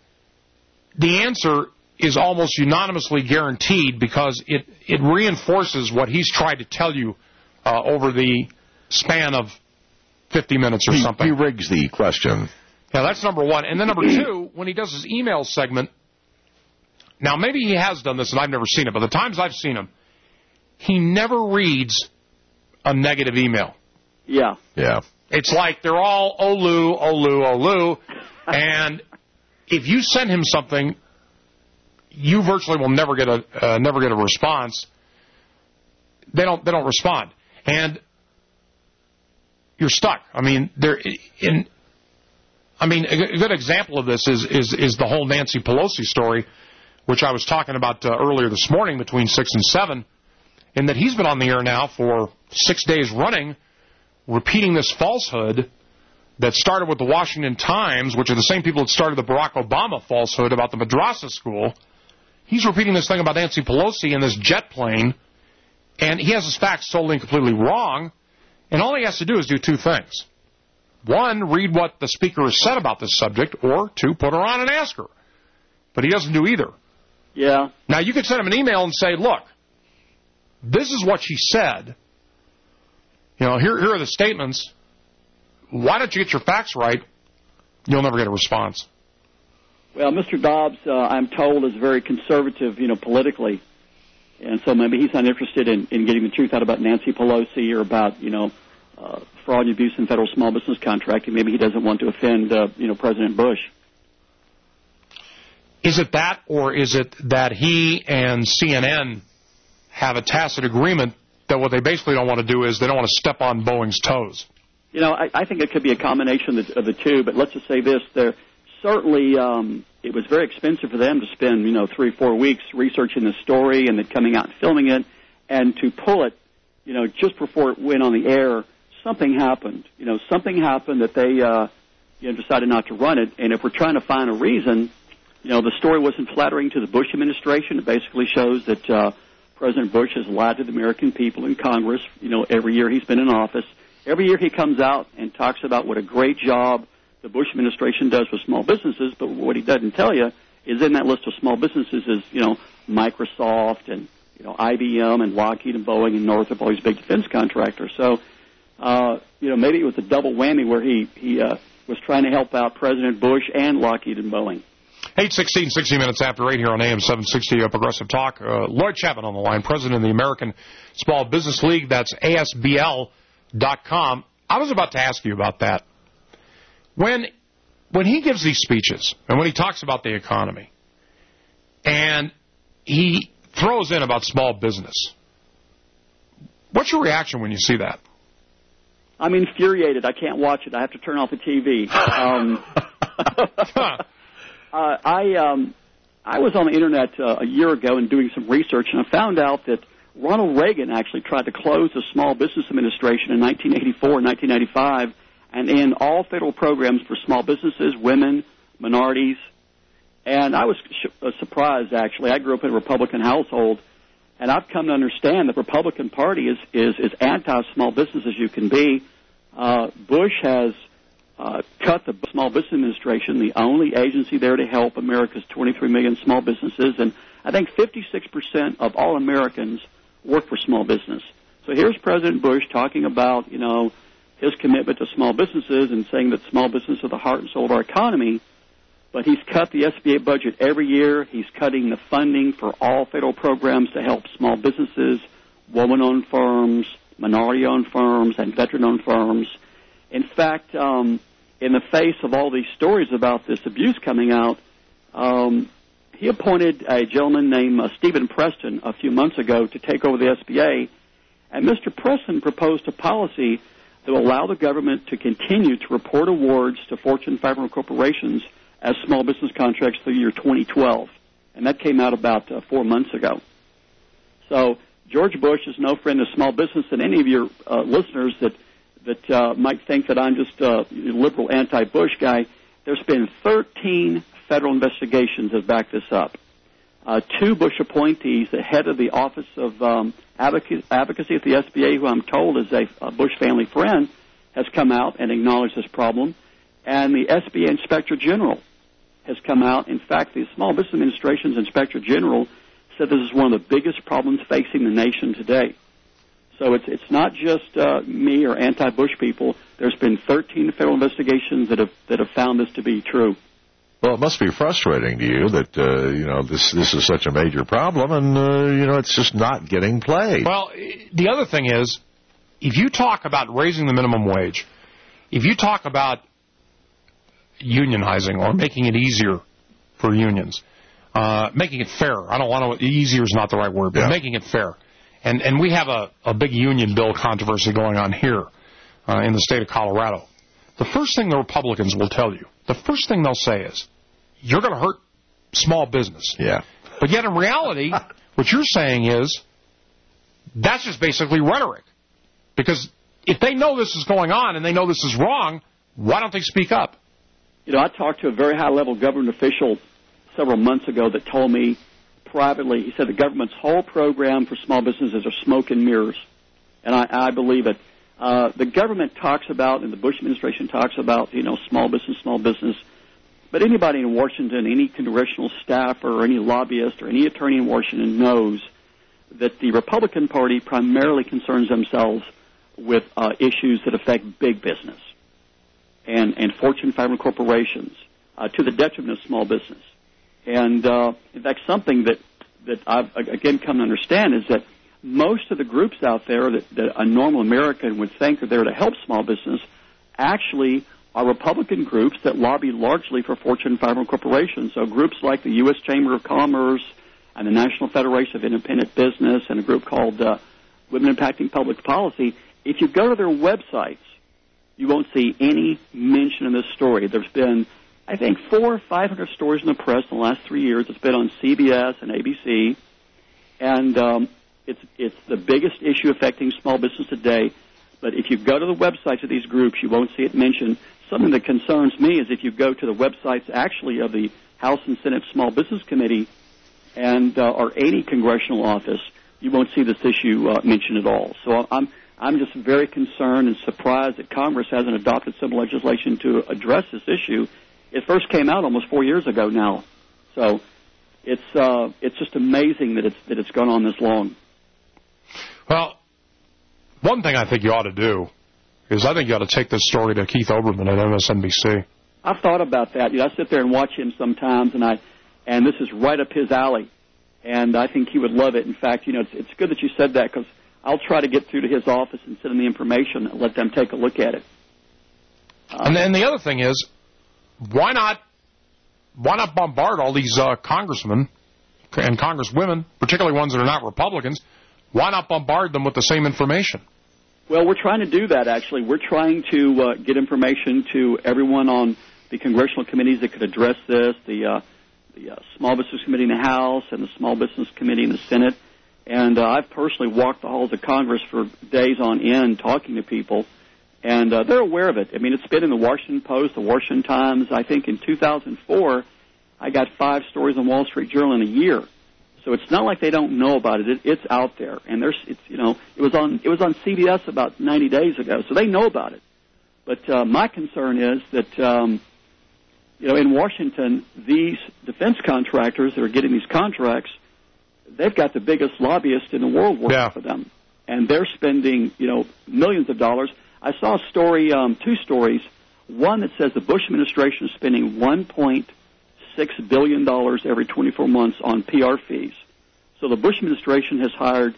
the answer is almost unanimously guaranteed because it, it reinforces what he's tried to tell you uh, over the span of fifty minutes or he, something. He rigs the question. Yeah, that's number one. And then number two, when he does his email segment, now maybe he has done this and I've never seen it, but the times I've seen him, he never reads a negative email. Yeah. Yeah. It's like they're all Olu, Olu, Olu, and if you send him something, you virtually will never get a uh, never get a response. They don't they don't respond, and you're stuck. I mean, there in. I mean, a good example of this is is is the whole Nancy Pelosi story, which I was talking about uh, earlier this morning between six and seven, in that he's been on the air now for six days running, repeating this falsehood that started with the Washington Times, which are the same people that started the Barack Obama falsehood about the madrasa school. He's repeating this thing about Nancy Pelosi in this jet plane, and he has his facts totally and completely wrong, and all he has to do is do two things. One, read what the speaker has said about this subject, or two, put her on and ask her. But he doesn't do either. Yeah. Now, you could send him an email and say, look, this is what she said. You know, here, here are the statements. Why don't you get your facts right? You'll never get a response. Well, Mister Dobbs, uh, I'm told, is very conservative, you know, politically. And so maybe he's not interested in, in getting the truth out about Nancy Pelosi or about, you know, uh, fraud and abuse in federal small business contracting. Maybe he doesn't want to offend, uh, you know, President Bush. Is it that, or is it that he and C N N have a tacit agreement that what they basically don't want to do is they don't want to step on Boeing's toes? You know, I, I think it could be a combination of the, of the two, but let's just say this. There certainly, um, it was very expensive for them to spend, you know, three, four weeks researching the story and then coming out and filming it, and to pull it, you know, just before it went on the air, something happened. You know, something happened that they, uh, you know, decided not to run it, and if we're trying to find a reason, you know, the story wasn't flattering to the Bush administration. It basically shows that uh, President Bush has lied to the American people in Congress, you know, every year he's been in office. Every year he comes out and talks about what a great job the Bush administration does with small businesses, but what he doesn't tell you is in that list of small businesses is, you know, Microsoft and, you know, I B M and Lockheed and Boeing and Northrop, all these big defense contractors. So, uh, you know, maybe it was a double whammy where he, he uh, was trying to help out President Bush and Lockheed and Boeing. eight sixteen, sixty minutes after eight here on A M seven sixty, uh, Progressive Talk. Uh, Lloyd Chapman on the line, president of the American Small Business League. That's A S B L dot com. I was about to ask you about that. When when he gives these speeches and when he talks about the economy and he throws in about small business, what's your reaction when you see that? I'm infuriated. I can't watch it. I have to turn off the T V. Um, uh, I um, I was on the internet uh, a year ago and doing some research, and I found out that Ronald Reagan actually tried to close the Small Business Administration in nineteen eighty-four and nineteen eighty-five and end all federal programs for small businesses, women, minorities. And I was sh- uh, surprised, actually. I grew up in a Republican household, and I've come to understand the Republican Party is, is, is anti-small business as you can be. Uh, Bush has uh, cut the Small Business Administration, the only agency there to help America's twenty-three million small businesses, and I think fifty-six percent of all Americans work for small business. So here's President Bush talking about, you know, his commitment to small businesses and saying that small businesses are the heart and soul of our economy, but he's cut the S B A budget every year. He's cutting the funding for all federal programs to help small businesses, woman-owned firms, minority-owned firms, and veteran-owned firms. In fact, um, in the face of all these stories about this abuse coming out, um, he appointed a gentleman named uh, Stephen Preston a few months ago to take over the S B A, and Mister Preston proposed a policy that will allow the government to continue to report awards to Fortune five hundred corporations as small business contracts through the year twenty twelve, and that came out about uh, four months ago. So George Bush is no friend of small business, and any of your uh, listeners that that uh, might think that I'm just a liberal anti-Bush guy, there's been thirteen federal investigations that back this up. Uh, two Bush appointees, the head of the Office of um, Advocacy at the S B A, who I'm told is a, a Bush family friend, has come out and acknowledged this problem. And the S B A Inspector General has come out. In fact, the Small Business Administration's Inspector General said this is one of the biggest problems facing the nation today. So it's it's not just uh, me or anti-Bush people. There's been thirteen federal investigations that have that have found this to be true. Well, it must be frustrating to you that, uh, you know, this this is such a major problem and, uh, you know, it's just not getting played. Well, the other thing is, if you talk about raising the minimum wage, if you talk about unionizing or making it easier for unions, uh, making it fair, I don't want to, easier is not the right word, but yeah. making it fair. And and we have a, a big union bill controversy going on here uh, in the state of Colorado. The first thing the Republicans will tell you, the first thing they'll say is, you're going to hurt small business. Yeah. But yet in reality, what you're saying is, that's just basically rhetoric. Because if they know this is going on and they know this is wrong, why don't they speak up? You know, I talked to a very high-level government official several months ago that told me privately, he said the government's whole program for small businesses are smoke and mirrors. And I, I believe it. Uh, the government talks about, and the Bush administration talks about, you know, small business, small business. But anybody in Washington, any congressional staffer or any lobbyist or any attorney in Washington knows that the Republican Party primarily concerns themselves with uh, issues that affect big business and, and Fortune five hundred corporations uh, to the detriment of small business. And, uh, in fact, something that, that I've, again, come to understand is that most of the groups out there that, that a normal American would think are there to help small business actually are Republican groups that lobby largely for Fortune five hundred corporations. So groups like the U S Chamber of Commerce and the National Federation of Independent Business and a group called uh, Women Impacting Public Policy, if you go to their websites, you won't see any mention of this story. There's been, I think, four or five hundred stories in the press in the last three years. It's been on C B S and A B C. And um, It's it's the biggest issue affecting small business today. But if you go to the websites of these groups, you won't see it mentioned. Something that concerns me is if you go to the websites actually of the House and Senate Small Business Committee and uh, or any congressional office, you won't see this issue uh, mentioned at all. So I'm I'm just very concerned and surprised that Congress hasn't adopted some legislation to address this issue. It first came out almost four years ago now. So it's uh, it's just amazing that it's that it's gone on this long. Well, one thing I think you ought to do is I think you ought to take this story to Keith Olbermann at M S N B C. I've thought about that. You know, I sit there and watch him sometimes, and I, and this is right up his alley, and I think he would love it. In fact, you know, it's, it's good that you said that because I'll try to get through to his office and send him the information and let them take a look at it. Um, and then the other thing is, why not, why not bombard all these uh, congressmen and congresswomen, particularly ones that are not Republicans? Why not bombard them with the same information? Well, we're trying to do that, actually. We're trying to uh, get information to everyone on the congressional committees that could address this, the, uh, the uh, Small Business Committee in the House and the Small Business Committee in the Senate. And uh, I've personally walked the halls of Congress for days on end talking to people, and uh, they're aware of it. I mean, it's been in the Washington Post, the Washington Times. I think in two thousand four, I got five stories on Wall Street Journal in a year. So it's not like they don't know about it. it it's out there, and there's, it's, you know, it was on it was on C B S about ninety days ago, so they know about it. But uh, my concern is that, um, you know, in Washington, these defense contractors that are getting these contracts, they've got the biggest lobbyists in the world working yeah. for them, and they're spending, you know, millions of dollars. I saw a story, um, two stories, one that says the Bush administration is spending one point six billion dollars every twenty-four months on P R fees. So the Bush administration has hired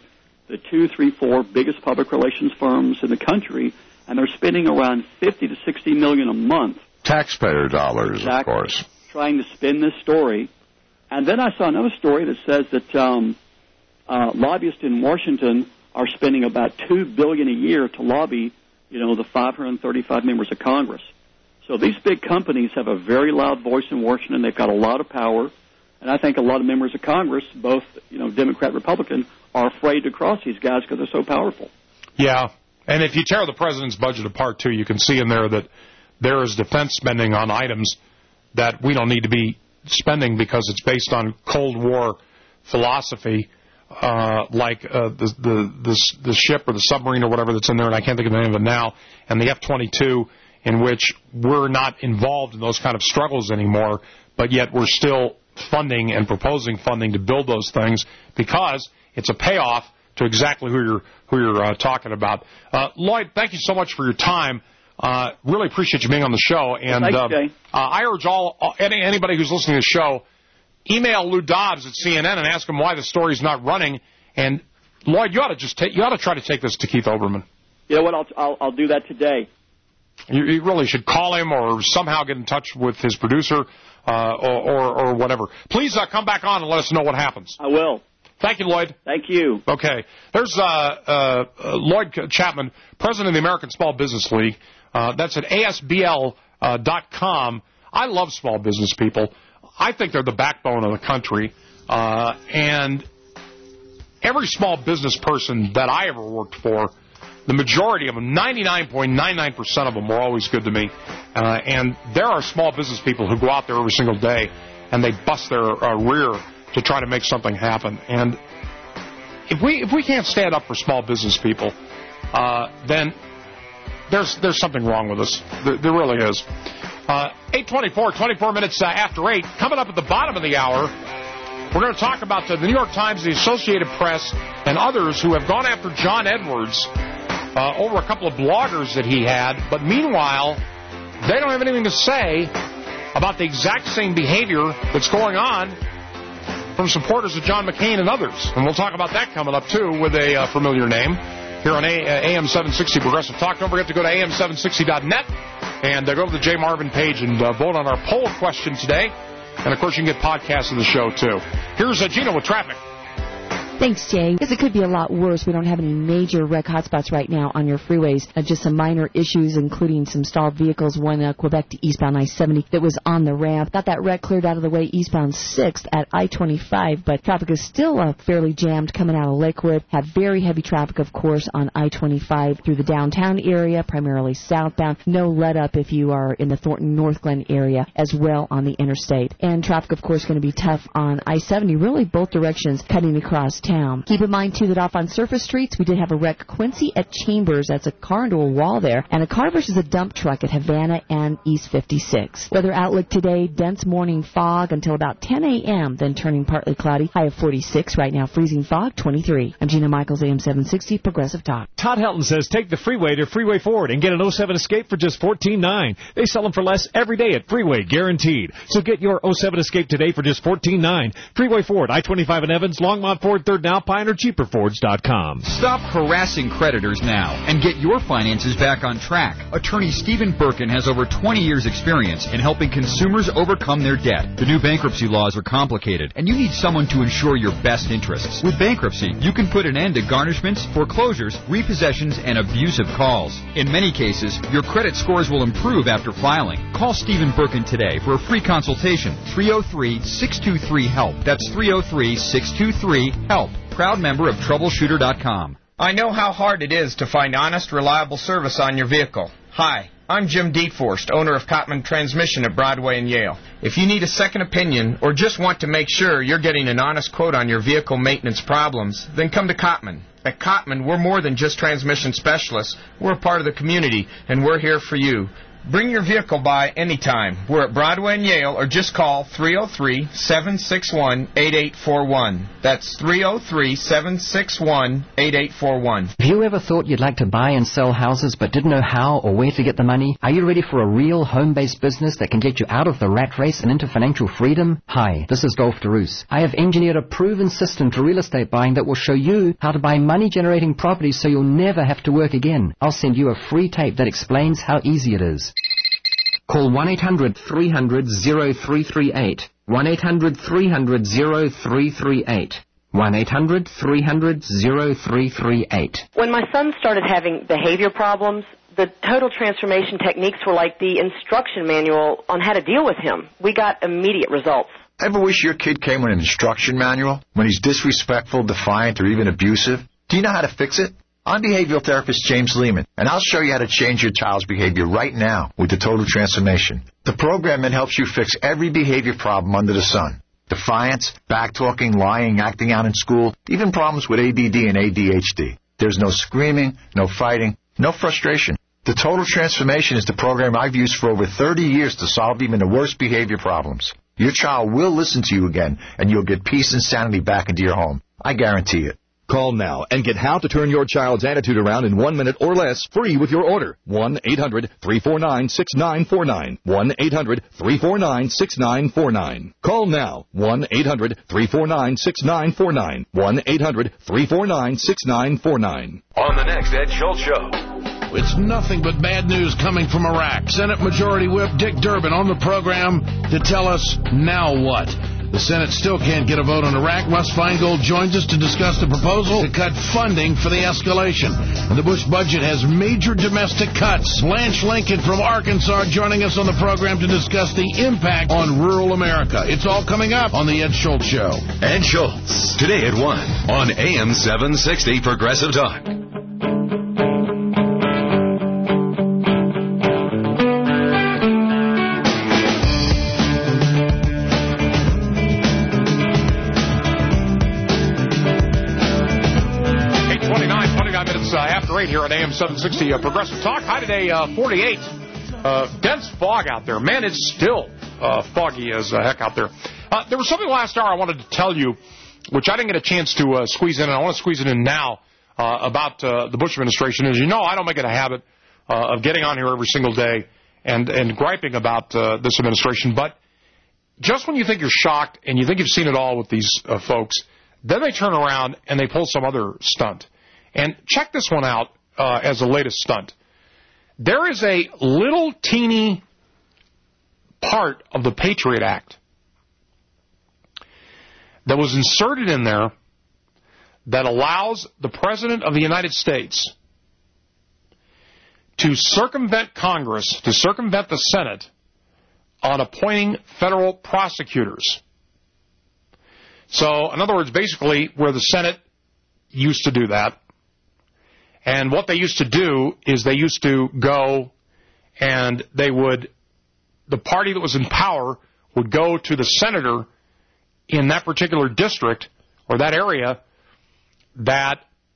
the two, three, four biggest public relations firms in the country, and they're spending around fifty to sixty million a month. Taxpayer dollars, exactly, of course. Trying to spin this story. And then I saw another story that says that um, uh, lobbyists in Washington are spending about two billion dollars a year to lobby, you know, the five hundred thirty-five members of Congress. So these big companies have a very loud voice in Washington. They've got a lot of power. And I think a lot of members of Congress, both, you know, Democrat, Republican, are afraid to cross these guys because they're so powerful. Yeah. And if you tear the president's budget apart, too, you can see in there that there is defense spending on items that we don't need to be spending because it's based on Cold War philosophy, uh, like uh, the, the, the, the ship or the submarine or whatever that's in there, and I can't think of the name of it now, and the F twenty-two, in which we're not involved in those kind of struggles anymore, but yet we're still funding and proposing funding to build those things because it's a payoff to exactly who you're who you're uh, talking about. Uh, Lloyd, thank you so much for your time. Uh, really appreciate you being on the show. And well, uh, Jay. uh, I urge all, all any, anybody who's listening to the show, email Lou Dobbs at C N N and ask him why the story's not running. And Lloyd, you ought to just take, you ought to try to take this to Keith Olbermann. You know what? I'll I'll, I'll do that today. You, you really should call him or somehow get in touch with his producer uh, or, or or whatever. Please uh, come back on and let us know what happens. I will. Thank you, Lloyd. Thank you. Okay. There's uh, uh, Lloyd Chapman, president of the American Small Business League. Uh, that's at A S B L dot com. I love small business people. I think they're the backbone of the country. Uh, and every small business person that I ever worked for, the majority of them, ninety-nine point nine nine percent of them, were always good to me. Uh, and there are small business people who go out there every single day and they bust their uh, rear to try to make something happen. And if we if we can't stand up for small business people, uh, then there's there's something wrong with us. There, there really is. Uh, eight twenty-four, twenty-four minutes uh, after eight. Coming up at the bottom of the hour, we're going to talk about the New York Times, the Associated Press, and others who have gone after John Edwards uh, over a couple of bloggers that he had. But meanwhile, they don't have anything to say about the exact same behavior that's going on from supporters of John McCain and others. And we'll talk about that coming up, too, with a uh, familiar name here on A- uh, A M seven sixty Progressive Talk. Don't forget to go to A M seven sixty dot net and uh, go to the Jay Marvin page and uh, vote on our poll question today. And, of course, you can get podcasts of the show, too. Here's uh, Gina with traffic. Thanks, Jay. Because it could be a lot worse. We don't have any major wreck hotspots right now on your freeways. Uh, just some minor issues, including some stalled vehicles, one uh, Quebec to eastbound I seventy that was on the ramp. Got that wreck cleared out of the way eastbound sixth at I twenty-five, but traffic is still uh, fairly jammed coming out of Lakewood. Have very heavy traffic, of course, on I twenty-five through the downtown area, primarily southbound. No let-up if you are in the Thornton North Glen area as well on the interstate. And traffic, of course, going to be tough on I seventy, really both directions cutting across town. Keep in mind, too, that off on surface streets, we did have a wreck Quincy at Chambers. That's a car into a wall there. And a car versus a dump truck at Havana and East fifty-six. Weather outlook today, dense morning fog until about ten a.m., then turning partly cloudy. High of forty-six. Right now, freezing fog, twenty-three. I'm Gina Michaels, A M seven sixty, Progressive Talk. Todd Helton says take the Freeway to Freeway Ford and get an oh seven Escape for just fourteen nine. They sell them for less every day at Freeway, guaranteed. So get your oh seven Escape today for just fourteen nine. Freeway Ford, I twenty-five in Evans, Longmont Ford, third and Alpine, or cheaper fords dot com. Stop harassing creditors now and get your finances back on track. Attorney Stephen Birkin has over twenty years experience in helping consumers overcome their debt. The new bankruptcy laws are complicated, and you need someone to ensure your best interests. With bankruptcy, you can put an end to garnishments, foreclosures, repossessions, and abusive calls. In many cases, your credit scores will improve after filing. Call Stephen Birkin today for a free consultation. three oh three, six two three, HELP. That's three oh three, six two three, HELP. Proud member of troubleshooter dot com. I know how hard it is to find honest, reliable service on your vehicle. Hi, I'm Jim Deforst, owner of Cotman Transmission at Broadway and Yale. If you need a second opinion or just want to make sure you're getting an honest quote on your vehicle maintenance problems, then come to Cotman. At Cotman, we're more than just transmission specialists. We're a part of the community, and we're here for you. Bring your vehicle by anytime. We're at Broadway and Yale, or just call three oh three, seven six one, eight eight four one. That's three oh three, seven six one, eight eight four one. Have you ever thought you'd like to buy and sell houses but didn't know how or where to get the money? Are you ready for a real home-based business that can get you out of the rat race and into financial freedom? Hi, this is Dolph DeRoos. I have engineered a proven system to real estate buying that will show you how to buy money-generating properties so you'll never have to work again. I'll send you a free tape that explains how easy it is. Call one eight hundred, three hundred, oh three three eight. one eight hundred, three hundred, oh three three eight. one eight hundred, three hundred, oh three three eight. When my son started having behavior problems, the total transformation techniques were like the instruction manual on how to deal with him. We got immediate results. Ever wish your kid came with an instruction manual when he's disrespectful, defiant, or even abusive? Do you know how to fix it? I'm behavioral therapist James Lehman, and I'll show you how to change your child's behavior right now with the Total Transformation. The program that helps you fix every behavior problem under the sun. Defiance, backtalking, lying, acting out in school, even problems with A D D and A D H D. There's no screaming, no fighting, no frustration. The Total Transformation is the program I've used for over thirty years to solve even the worst behavior problems. Your child will listen to you again, and you'll get peace and sanity back into your home. I guarantee it. Call now and get how to turn your child's attitude around in one minute or less free with your order. one eight hundred, three four nine, six nine four nine. one eight hundred, three four nine, six nine four nine. Call now. one eight hundred, three four nine, six nine four nine. one eight hundred, three four nine, six nine four nine. On the next Ed Schultz Show. It's nothing but bad news coming from Iraq. Senate Majority Whip Dick Durbin on the program to tell us now what. The Senate still can't get a vote on Iraq. Russ Feingold joins us to discuss the proposal to cut funding for the escalation. And the Bush budget has major domestic cuts. Blanche Lincoln from Arkansas joining us on the program to discuss the impact on rural America. It's all coming up on the Ed Schultz Show. Ed Schultz, today at one on A M seven sixty Progressive Talk. Here at A M seven sixty uh, Progressive Talk. High today, uh, forty-eight. Uh, dense fog out there. Man, it's still uh, foggy as uh, heck out there. Uh, there was something last hour I wanted to tell you, which I didn't get a chance to uh, squeeze in, and I want to squeeze it in now uh, about uh, the Bush administration. As you know, I don't make it a habit uh, of getting on here every single day and, and griping about uh, this administration. But just when you think you're shocked and you think you've seen it all with these uh, folks, then they turn around and they pull some other stunt. And check this one out uh, as the latest stunt. There is a little teeny part of the Patriot Act that was inserted in there that allows the President of the United States to circumvent Congress, to circumvent the Senate on appointing federal prosecutors. So, in other words, basically where the Senate used to do that, and what they used to do is they used to go and they would, the party that was in power would go to the senator in that particular district or that area that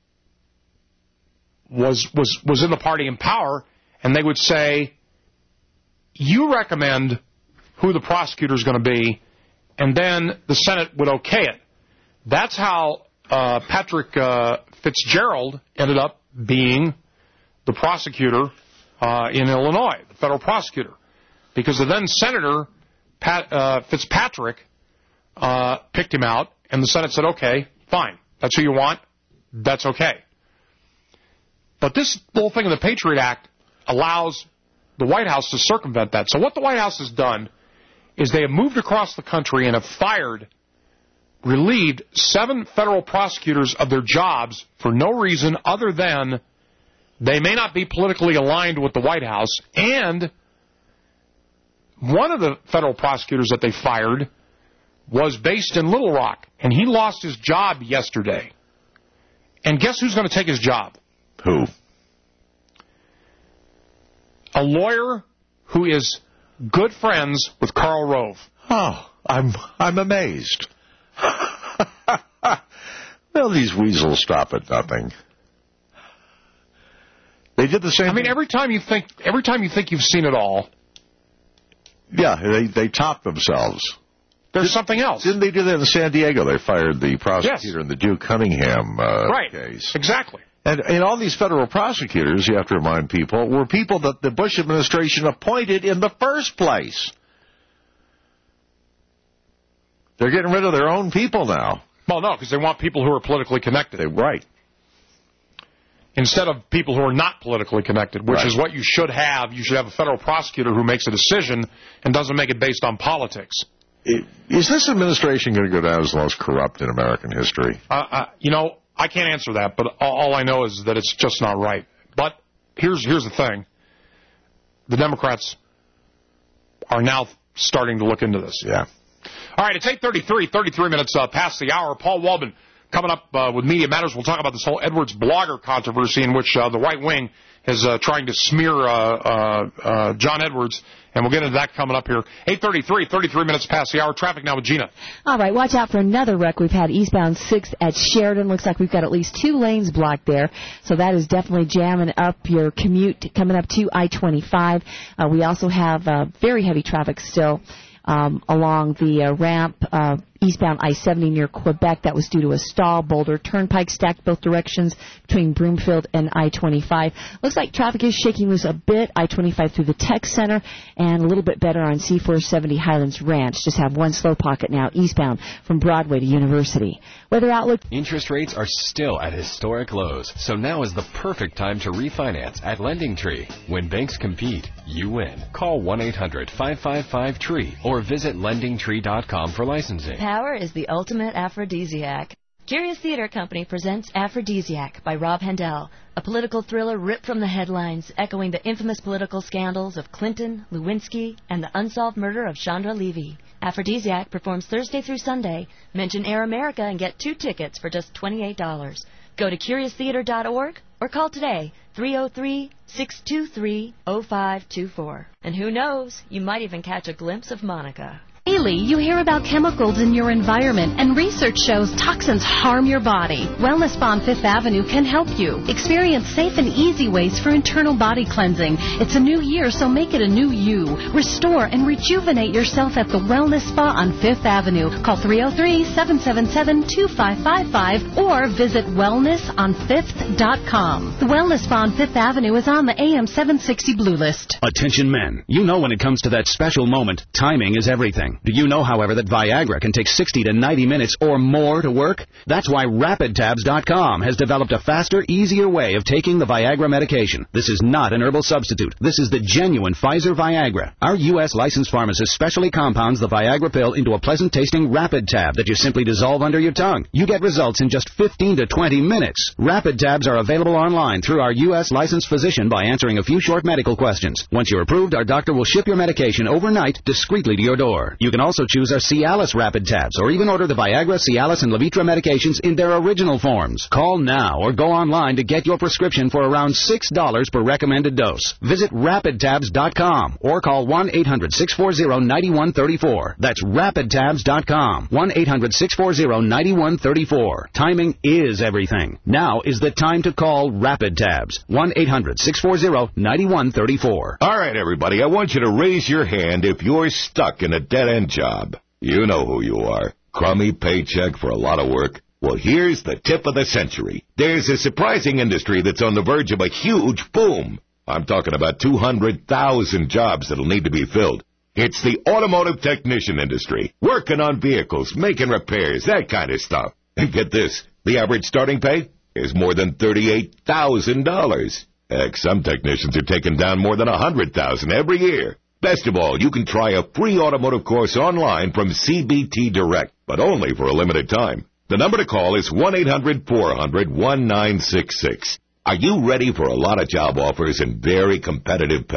was was was in the party in power, and they would say, you recommend who the prosecutor is going to be, and then the Senate would okay it. That's how uh, Patrick uh, Fitzgerald ended up being the prosecutor uh, in Illinois, the federal prosecutor, because the then Senator Pat, uh, Fitzpatrick uh, picked him out, and the Senate said, okay, fine, that's who you want, that's okay. But this whole thing in the Patriot Act allows the White House to circumvent that. So what the White House has done is they have moved across the country and have fired, relieved seven federal prosecutors of their jobs for no reason other than they may not be politically aligned with the White House. And one of the federal prosecutors that they fired was based in Little Rock, and he lost his job yesterday. And guess who's going to take his job? Who? A lawyer who is good friends with Karl Rove. Oh, I'm I'm amazed. Well, these weasels stop at nothing. They did the same I mean, thing. every time you think every time you think you've seen it all, yeah, they they topped themselves. There's Did, something else. Didn't they do that in San Diego? They fired the prosecutor Yes. in the Duke Cunningham uh, right. case. Exactly. And, and all these federal prosecutors, you have to remind people, were people that the Bush administration appointed in the first place. They're getting rid of their own people now. Well, no, because they want people who are politically connected. They, right. Instead of people who are not politically connected, which Right. is what you should have. You should have a federal prosecutor who makes a decision and doesn't make it based on politics. Is this administration going to go down as the most corrupt in American history? Uh, uh, you know, I can't answer that, but all, all I know is that it's just not right. But here's here's the thing. The Democrats are now starting to look into this. Yeah. All right, it's eight thirty-three, thirty-three minutes uh, past the hour. Paul Waldman coming up uh, with Media Matters. We'll talk about this whole Edwards blogger controversy in which uh, the right wing is uh, trying to smear uh, uh, uh, John Edwards, and we'll get into that coming up here. eight thirty-three, thirty-three minutes past the hour. Traffic now with Gina. All right, watch out for another wreck. We've had eastbound sixth at Sheridan. Looks like we've got at least two lanes blocked there, so that is definitely jamming up your commute coming up to I twenty-five. Uh, we also have uh, very heavy traffic still um, along the uh, ramp uh, eastbound I seventy near Quebec. That was due to a stall. Boulder Turnpike stacked both directions between Broomfield and I twenty-five. Looks like traffic is shaking loose a bit. I twenty-five through the Tech Center, and a little bit better on C four seventy Highlands Ranch. Just have one slow pocket now eastbound from Broadway to University. Weather outlook. Interest rates are still at historic lows, so now is the perfect time to refinance at LendingTree. When banks compete, you win. Call one eight hundred, five five five, T R E E or visit lending tree dot com for licensing. Power is the ultimate aphrodisiac. Curious Theater Company presents Aphrodisiac by Rob Handel, a political thriller ripped from the headlines, echoing the infamous political scandals of Clinton, Lewinsky, and the unsolved murder of Chandra Levy. Aphrodisiac performs Thursday through Sunday. Mention Air America and get two tickets for just twenty-eight dollars. Go to curious theater dot org or call today, three oh three, six two three, oh five two four. And who knows, you might even catch a glimpse of Monica. Daily, you hear about chemicals in your environment, and research shows toxins harm your body. Wellness Spa on Fifth Avenue can help you. Experience safe and easy ways for internal body cleansing. It's a new year, so make it a new you. Restore and rejuvenate yourself at the Wellness Spa on Fifth Avenue. Call three oh three, seven seven seven, two five five five or visit wellness on fifth dot com. The Wellness Spa on Fifth Avenue is on the A M seven sixty Blue List. Attention men, you know when it comes to that special moment, timing is everything. Do you know, however, that Viagra can take sixty to ninety minutes or more to work? That's why Rapid Tabs dot com has developed a faster, easier way of taking the Viagra medication. This is not an herbal substitute. This is the genuine Pfizer Viagra. Our U S licensed pharmacist specially compounds the Viagra pill into a pleasant-tasting Rapid Tab that you simply dissolve under your tongue. You get results in just fifteen to twenty minutes. Rapid Tabs are available online through our U S licensed physician by answering a few short medical questions. Once you're approved, our doctor will ship your medication overnight discreetly to your door. You can also choose our Cialis Rapid Tabs or even order the Viagra, Cialis, and Levitra medications in their original forms. Call now or go online to get your prescription for around six dollars per recommended dose. Visit Rapid Tabs dot com or call one eight hundred, six four zero, nine one three four. That's Rapid Tabs dot com. one eight hundred, six four zero, nine one three four. Timing is everything. Now is the time to call Rapid Tabs. one eight hundred, six four zero, nine one three four. All right, everybody, I want you to raise your hand if you're stuck in a dead-end job. You know who you are. Crummy paycheck for a lot of work. Well, here's the tip of the century. There's a surprising industry that's on the verge of a huge boom. I'm talking about two hundred thousand jobs that'll need to be filled. It's the automotive technician industry. Working on vehicles, making repairs, that kind of stuff. And get this, the average starting pay is more than thirty-eight thousand dollars. Heck, some technicians are taking down more than one hundred thousand dollars every year. Best of all, you can try a free automotive course online from C B T Direct, but only for a limited time. The number to call is one eight hundred, four hundred, nineteen sixty-six. Are you ready for a lot of job offers and very competitive pay?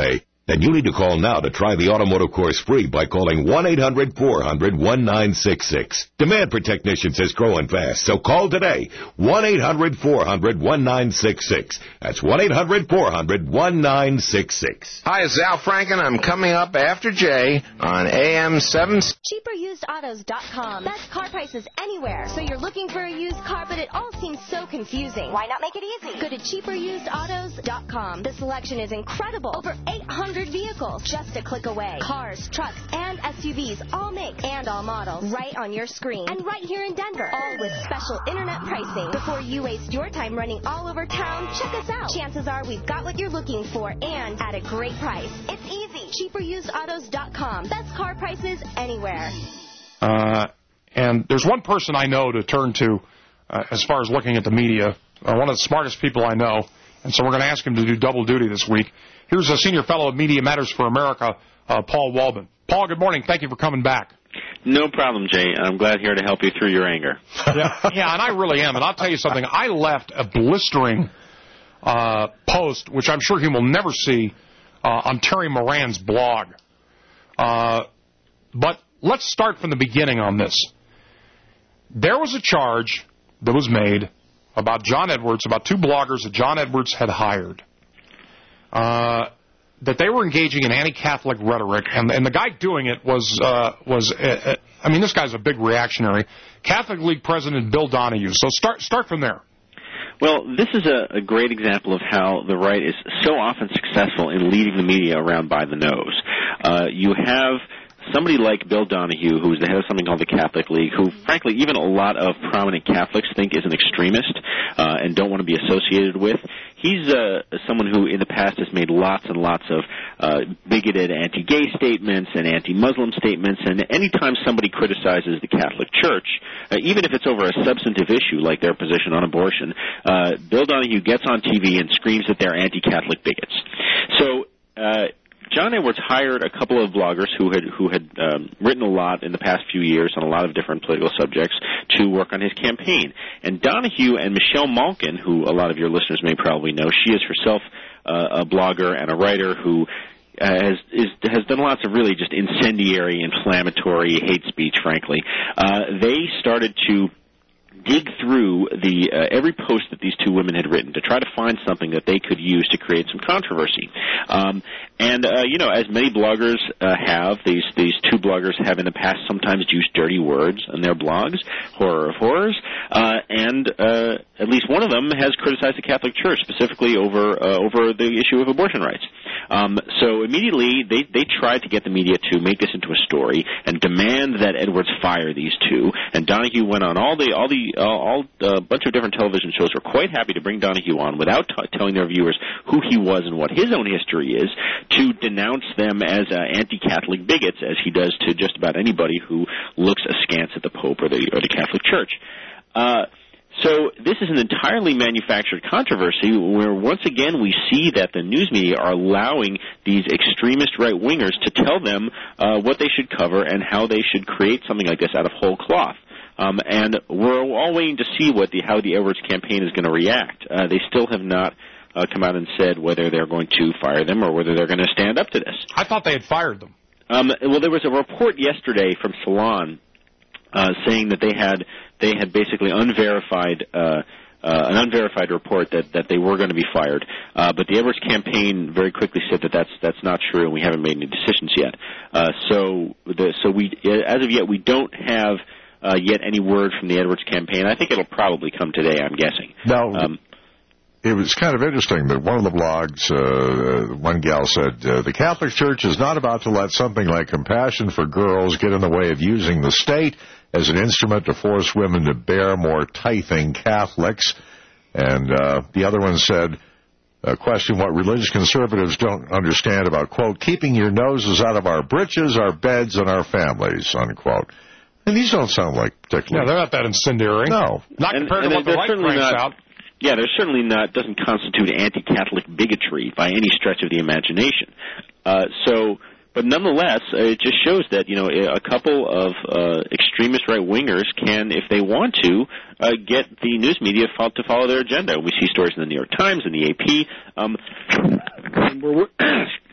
Then you need to call now to try the automotive course free by calling one eight hundred four hundred nineteen sixty-six. Demand for technicians is growing fast, so call today. one eight hundred four hundred nineteen sixty-six. That's one eight hundred four hundred nineteen sixty-six. Hi, it's Al Franken. I'm coming up after Jay on A M seven. cheaper used autos dot com. Best car prices anywhere. So you're looking for a used car, but it all seems so confusing. Why not make it easy? Go to cheaper used autos dot com. The selection is incredible. Over eight hundred vehicles just a click away. Cars, trucks, and S U Vs, all make and all models, right on your screen. And right here in Denver, all with special internet pricing. Before you waste your time running all over town, check us out. Chances are we've got what you're looking for and at a great price. It's easy. cheaper used autos dot com. Best car prices anywhere. Uh, and there's one person I know to turn to uh, as far as looking at the media, uh, one of the smartest people I know, and so we're going to ask him to do double duty this week. Here's a senior fellow at Media Matters for America, uh, Paul Waldman. Paul, good morning. Thank you for coming back. No problem, Jay. I'm glad here to help you through your anger. Yeah, yeah, and I really am. And I'll tell you something. I left a blistering uh, post, which I'm sure he will never see, uh, on Terry Moran's blog. Uh, but let's start from the beginning on this. There was a charge that was made about John Edwards, about two bloggers that John Edwards had hired, uh, that they were engaging in anti-Catholic rhetoric, and, and the guy doing it was, uh, was uh, I mean, this guy's a big reactionary, Catholic League President Bill Donahue. So start start from there. Well, this is a, a great example of how the right is so often successful in leading the media around by the nose. Uh, you have somebody like Bill Donahue, who's the head of something called the Catholic League, who, frankly, even a lot of prominent Catholics think is an extremist uh, and don't want to be associated with. He's uh, someone who, in the past, has made lots and lots of uh, bigoted anti-gay statements and anti-Muslim statements, and anytime somebody criticizes the Catholic Church, uh, even if it's over a substantive issue like their position on abortion, uh, Bill Donahue gets on T V and screams that they're anti-Catholic bigots. So, uh, John Edwards hired a couple of bloggers who had who had um, written a lot in the past few years on a lot of different political subjects to work on his campaign. And Donahue and Michelle Malkin, who a lot of your listeners may probably know, she is herself uh, a blogger and a writer who uh, has is, has done lots of really just incendiary, inflammatory hate speech, frankly. Uh, they started to dig through the uh, every post that these two women had written to try to find something that they could use to create some controversy. Um, and, uh, you know, as many bloggers uh, have, these these two bloggers have in the past sometimes used dirty words on their blogs, horror of horrors, uh, and uh, at least one of them has criticized the Catholic Church, specifically over uh, over the issue of abortion rights. Um, so immediately they, they tried to get the media to make this into a story and demand that Edwards fire these two, and Donahue went on all the all the all a uh, bunch of different television shows were quite happy to bring Donahue on without t- telling their viewers who he was and what his own history is, to denounce them as uh, anti-Catholic bigots, as he does to just about anybody who looks askance at the Pope or the, or the Catholic Church. Uh, So this is an entirely manufactured controversy where, once again, we see that the news media are allowing these extremist right-wingers to tell them uh, what they should cover and how they should create something like this out of whole cloth. Um, and we're all waiting to see what the how the Edwards campaign is going to react. Uh, they still have not uh, come out and said whether they're going to fire them or whether they're going to stand up to this. I thought they had fired them. Um, well, there was a report yesterday from Salon uh, saying that they had they had basically unverified uh, uh, an unverified report that, that they were going to be fired. Uh, but the Edwards campaign very quickly said that that's that's not true, and we haven't made any decisions yet. Uh, so the, so we as of yet we don't have uh, yet any word from the Edwards campaign. I think it'll probably come today, I'm guessing. Now, um, it was kind of interesting that one of the blogs, uh, one gal said, uh, the Catholic Church is not about to let something like compassion for girls get in the way of using the state as an instrument to force women to bear more tithing Catholics. And uh, the other one said, uh, question what religious conservatives don't understand about, quote, keeping your noses out of our britches, our beds, and our families, unquote. And these don't sound like particularly... Yeah, they're not that incendiary. No. Not and, compared and to what the right certainly cranks not, out. Yeah, they're certainly not, doesn't constitute anti-Catholic bigotry by any stretch of the imagination. Uh, so... But nonetheless, uh, it just shows that, you know, a couple of uh, extremist right-wingers can, if they want to, uh, get the news media to follow their agenda. We see stories in the New York Times and the A P. Um, we're,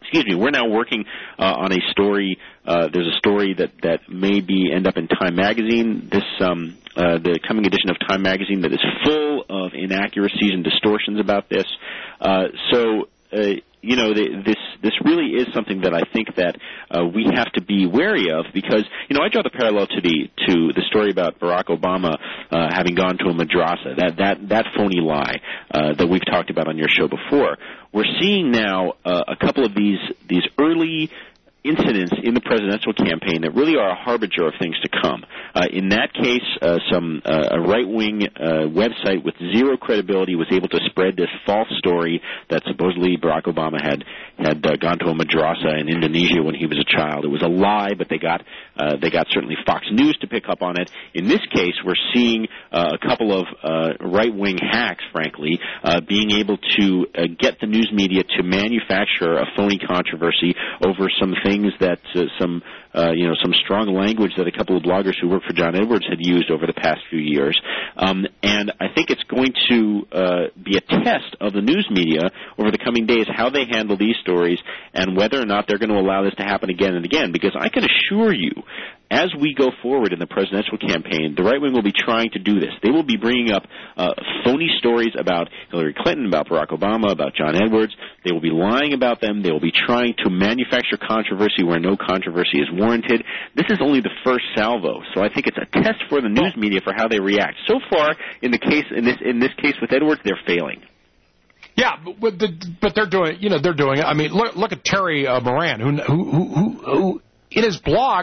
excuse me, we're now working uh, on a story. Uh, there's a story that, that may be end up in Time Magazine, this um, uh, the coming edition of Time Magazine that is full of inaccuracies and distortions about this. Uh, so, uh, you know, the, this this really is something that I think that uh, we have to be wary of because, you know, I draw the parallel to the to the story about Barack Obama uh, having gone to a madrasa, that that that phony lie uh, that we've talked about on your show before. We're seeing now uh, a couple of these these early incidents in the presidential campaign that really are a harbinger of things to come. Uh, in that case, uh, some uh, a right-wing uh, website with zero credibility was able to spread this false story that supposedly Barack Obama had had uh, gone to a madrasa in Indonesia when he was a child. It was a lie, but they got uh, they got certainly Fox News to pick up on it. In this case, we're seeing uh, a couple of uh, right-wing hacks, frankly, uh, being able to uh, get the news media to manufacture a phony controversy over some things things that uh, some, uh, you know, some strong language that a couple of bloggers who work for John Edwards had used over the past few years. Um, and I think it's going to uh, be a test of the news media over the coming days, how they handle these stories and whether or not they're going to allow this to happen again and again. Because I can assure you, as we go forward in the presidential campaign, the right wing will be trying to do this. They will be bringing up uh, phony stories about Hillary Clinton, about Barack Obama, about John Edwards. They will be lying about them. They will be trying to manufacture controversy where no controversy is warranted. This is only the first salvo, so I think it's a test for the news media for how they react. So far, in the case in this in this case with Edwards, they're failing. Yeah, but, the, but they're doing you know they're doing it. I mean, look look at Terry uh, Moran, who who who, who in his blog.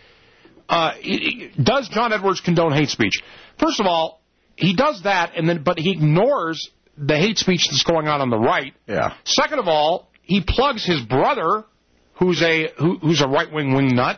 Uh, does John Edwards condone hate speech? First of all, he does that, and then but he ignores the hate speech that's going on on the right. Yeah. Second of all, he plugs his brother, who's a who, who's a right-wing wing nut.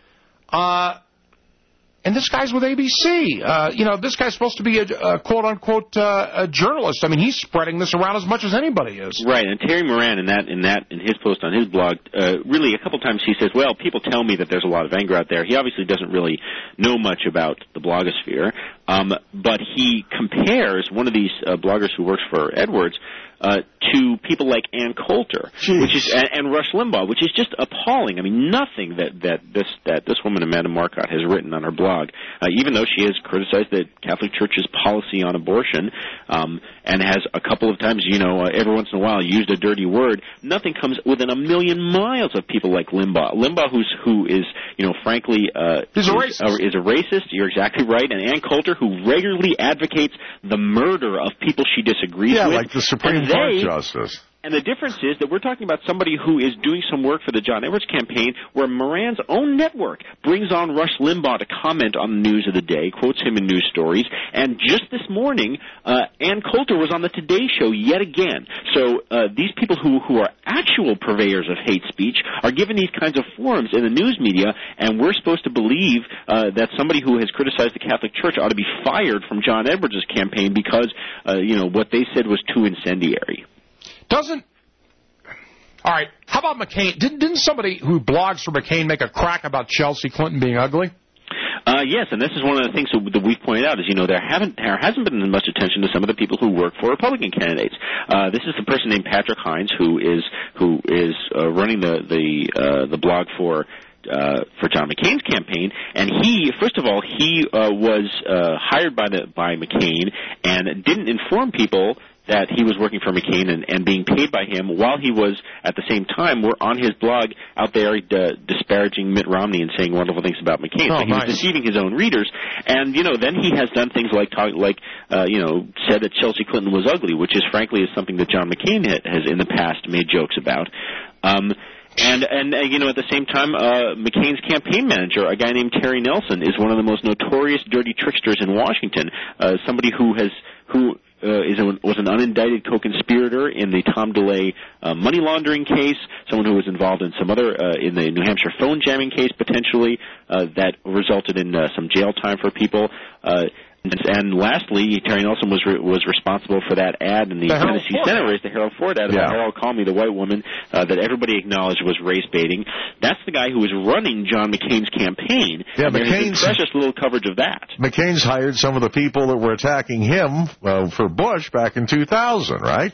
Uh, and this guy's with A B C. Uh, you know, this guy's supposed to be a, a quote-unquote uh, a journalist. I mean, he's spreading this around as much as anybody is. Right, and Terry Moran in that in that in his post on his blog, uh, really a couple times he says, "Well, people tell me that there's a lot of anger out there." He obviously doesn't really know much about the blogosphere, um, but he compares one of these uh, bloggers who works for Edwards uh, to people like Ann Coulter, Jeez. which is and, and Rush Limbaugh, which is just appalling. I mean, nothing that that this that this woman Amanda Marcotte has written on her blog, uh, even though she has criticized the Catholic Church's policy on abortion, um, and has a couple of times, you know, uh, every once in a while used a dirty word. Nothing comes within a million miles of people like Limbaugh. Limbaugh, who's who is, you know, frankly, uh, He's a is, racist. Uh, is a racist. You're exactly right. And Ann Coulter, who regularly advocates the murder of people she disagrees yeah, with. Yeah, like the Supreme and Court they, justice. And the difference is that we're talking about somebody who is doing some work for the John Edwards campaign where Moran's own network brings on Rush Limbaugh to comment on the news of the day, quotes him in news stories. And just this morning, uh, Ann Coulter was on the Today Show yet again. So uh, these people who, who are actual purveyors of hate speech are given these kinds of forums in the news media, and we're supposed to believe uh, that somebody who has criticized the Catholic Church ought to be fired from John Edwards' campaign because, uh, you know, what they said was too incendiary. Doesn't all right? How about McCain? Didn't didn't somebody who blogs for McCain make a crack about Chelsea Clinton being ugly? Uh, yes, and this is one of the things that we've pointed out is, you know, there haven't there hasn't been much attention to some of the people who work for Republican candidates. Uh, this is the person named Patrick Hines who is who is uh, running the the uh, the blog for. Uh, for John McCain's campaign, and he, first of all, he uh, was uh, hired by the by McCain and didn't inform people that he was working for McCain and, and being paid by him while he was, at the same time, were on his blog out there uh, disparaging Mitt Romney and saying wonderful things about McCain. Oh, so he nice. was deceiving his own readers. And, you know, then he has done things like, talk, like uh, you know, said that Chelsea Clinton was ugly, which is, frankly, is something that John McCain has in the past made jokes about. Um And, and uh, you know, at the same time, uh, McCain's campaign manager, a guy named Terry Nelson, is one of the most notorious dirty tricksters in Washington, uh, somebody who has, who uh, is a, was an unindicted co-conspirator in the Tom DeLay uh, money laundering case, someone who was involved in some other, uh, in the New Hampshire phone jamming case, potentially, uh, that resulted in uh, some jail time for people. Uh, And lastly, Terry Nelson was re- was responsible for that ad in the, the Tennessee Senate race, the Harold Ford ad about Yeah. Harold Call Me the White Woman, uh, that everybody acknowledged was race baiting. That's the guy who was running John McCain's campaign. Yeah, and there's been McCain's precious little coverage of that. McCain's hired some of the people that were attacking him uh, for Bush back in two thousand, right?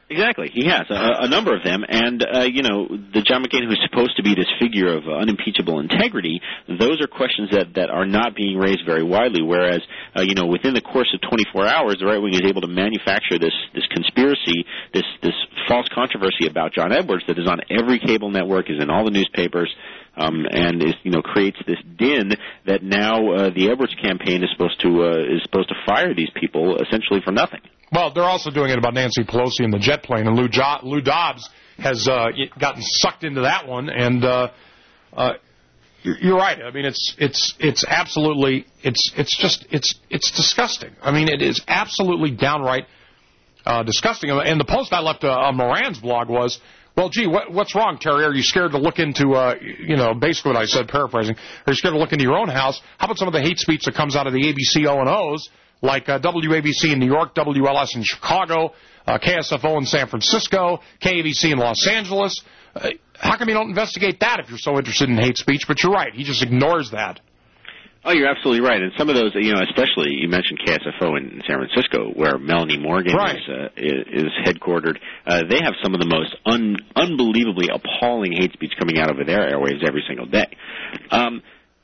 Exactly. He has a, a number of them. And, uh, you know, the John McCain who's supposed to be this figure of uh, unimpeachable integrity, those are questions that, that are not being raised very widely, whereas, uh, you know, within the course of twenty-four hours, the right wing is able to manufacture this, this conspiracy, this, this false controversy about John Edwards that is on every cable network, is in all the newspapers, um, and is, you know, creates this din that now uh, the Edwards campaign is supposed to uh, is supposed to fire these people essentially for nothing. Well, they're also doing it about Nancy Pelosi and the jet plane, and Lou, jo- Lou Dobbs has uh, gotten sucked into that one. And uh, uh, you're, you're right. I mean, it's it's it's absolutely it's it's just it's it's disgusting. I mean, it is absolutely downright uh, disgusting. And the post I left uh, on Moran's blog was, well, gee, what, what's wrong, Terry? Are you scared to look into, uh, you know, basically what I said, paraphrasing? Are you scared to look into your own house? How about some of the hate speech that comes out of the A B C O and O's? Like uh, W A B C in New York, W L S in Chicago, uh, K S F O in San Francisco, K A B C in Los Angeles. Uh, how come you don't investigate that if you're so interested in hate speech? But you're right. He just ignores that. Oh, you're absolutely right. And some of those, you know, especially you mentioned K S F O in San Francisco, where Melanie Morgan right. is, uh, is headquartered. Uh, they have some of the most un- unbelievably appalling hate speech coming out over their airwaves every single day. Um,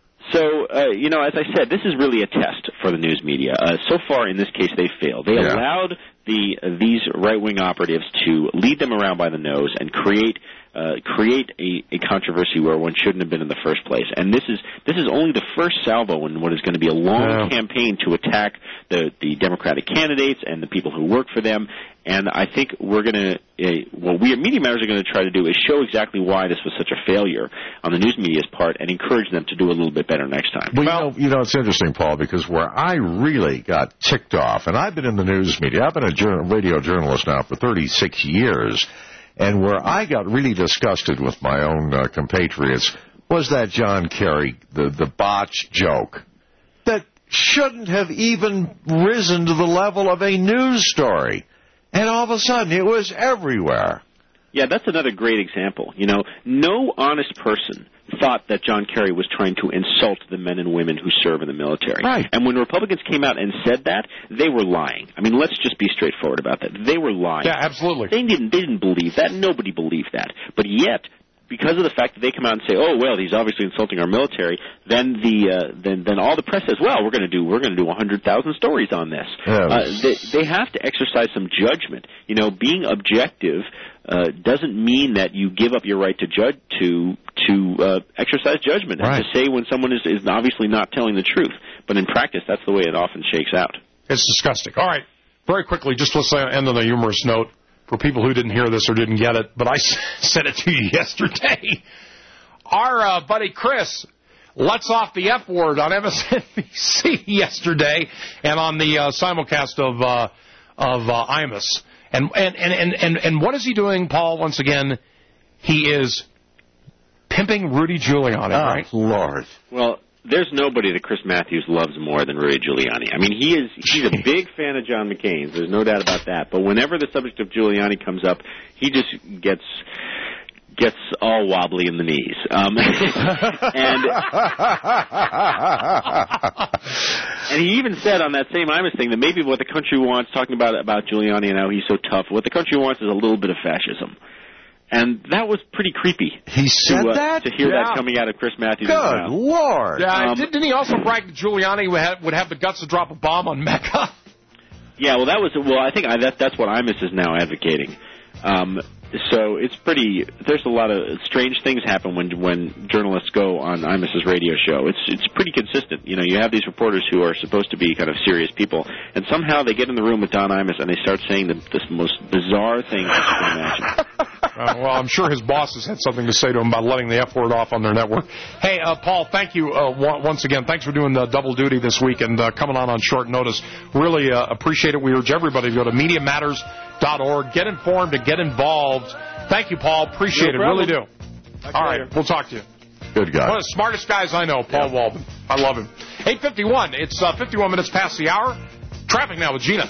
So, uh, you know, as I said, this is really a test for the news media. Uh, so far, in this case, they failed. They yeah. allowed the uh, these right-wing operatives to lead them around by the nose and create uh, create a, a controversy where one shouldn't have been in the first place. And this is this is only the first salvo in what is going to be a long yeah. campaign to attack the, the Democratic candidates and the people who work for them. And I think we're going to, uh, what we at Media Matters are going to try to do is show exactly why this was such a failure on the news media's part and encourage them to do a little bit better next time. Well, you know, you know, it's interesting, Paul, because where I really got ticked off, and I've been in the news media, I've been a journal, radio journalist now for thirty-six years, and where I got really disgusted with my own uh, compatriots was that John Kerry, the, the botch joke, that shouldn't have even risen to the level of a news story. And all of a sudden, it was everywhere. Yeah, that's another great example. You know, no honest person thought that John Kerry was trying to insult the men and women who serve in the military. Right. And when Republicans came out and said that, they were lying. I mean, let's just be straightforward about that. They were lying. Yeah, absolutely. They didn't, they didn't believe that. Nobody believed that. But yet, because of the fact that they come out and say, "Oh, well, he's obviously insulting our military," then the uh, then then all the press says, "Well, we're going to do we're going to do one hundred thousand stories on this." Yeah. Uh, they, they have to exercise some judgment. You know, being objective uh, doesn't mean that you give up your right to judge to to uh, exercise judgment right. and to say when someone is, is obviously not telling the truth. But in practice, that's the way it often shakes out. It's disgusting. All right, very quickly, just let's end on a humorous note. For people who didn't hear this or didn't get it, but I said it to you yesterday. Our uh, buddy Chris lets off the F word on M S N B C yesterday and on the uh, simulcast of uh, of uh, Imus. And, and, and, and, and, and what is he doing, Paul, once again? He is pimping Rudy Giuliani, oh, right? Lord. Well, there's nobody that Chris Matthews loves more than Rudy Giuliani. I mean, he is he's a big fan of John McCain's. There's no doubt about that. But whenever the subject of Giuliani comes up, he just gets gets all wobbly in the knees. Um, and and he even said on that same Imus thing that maybe what the country wants, talking about about Giuliani and how he's so tough, what the country wants is a little bit of fascism. And that was pretty creepy. He said to, uh, that? To hear yeah. that coming out of Chris Matthews' Good mouth. Lord. Yeah, Um, didn't he also brag that Giuliani would have, would have the guts to drop a bomb on Mecca? Yeah, well, that was well. I think I, that that's what Imus is now advocating. Um, so it's pretty. There's a lot of strange things happen when when journalists go on Imus's radio show. It's it's pretty consistent. You know, you have these reporters who are supposed to be kind of serious people, and somehow they get in the room with Don Imus and they start saying the, the most bizarre things that you can imagine. Uh, well, I'm sure his bosses had something to say to him about letting the F word off on their network. Hey, uh, Paul, thank you uh, once again. Thanks for doing the double duty this week and uh, coming on on short notice. Really uh, appreciate it. We urge everybody to go to media matters dot org, get informed and get involved. Thank you, Paul. Appreciate no it. Really do. Talk All right, later. we'll talk to you. Good guy. One of the smartest guys I know, Paul yeah. Waldman. I love him. eight fifty-one. It's uh, fifty-one minutes past the hour. Traffic now with Gina.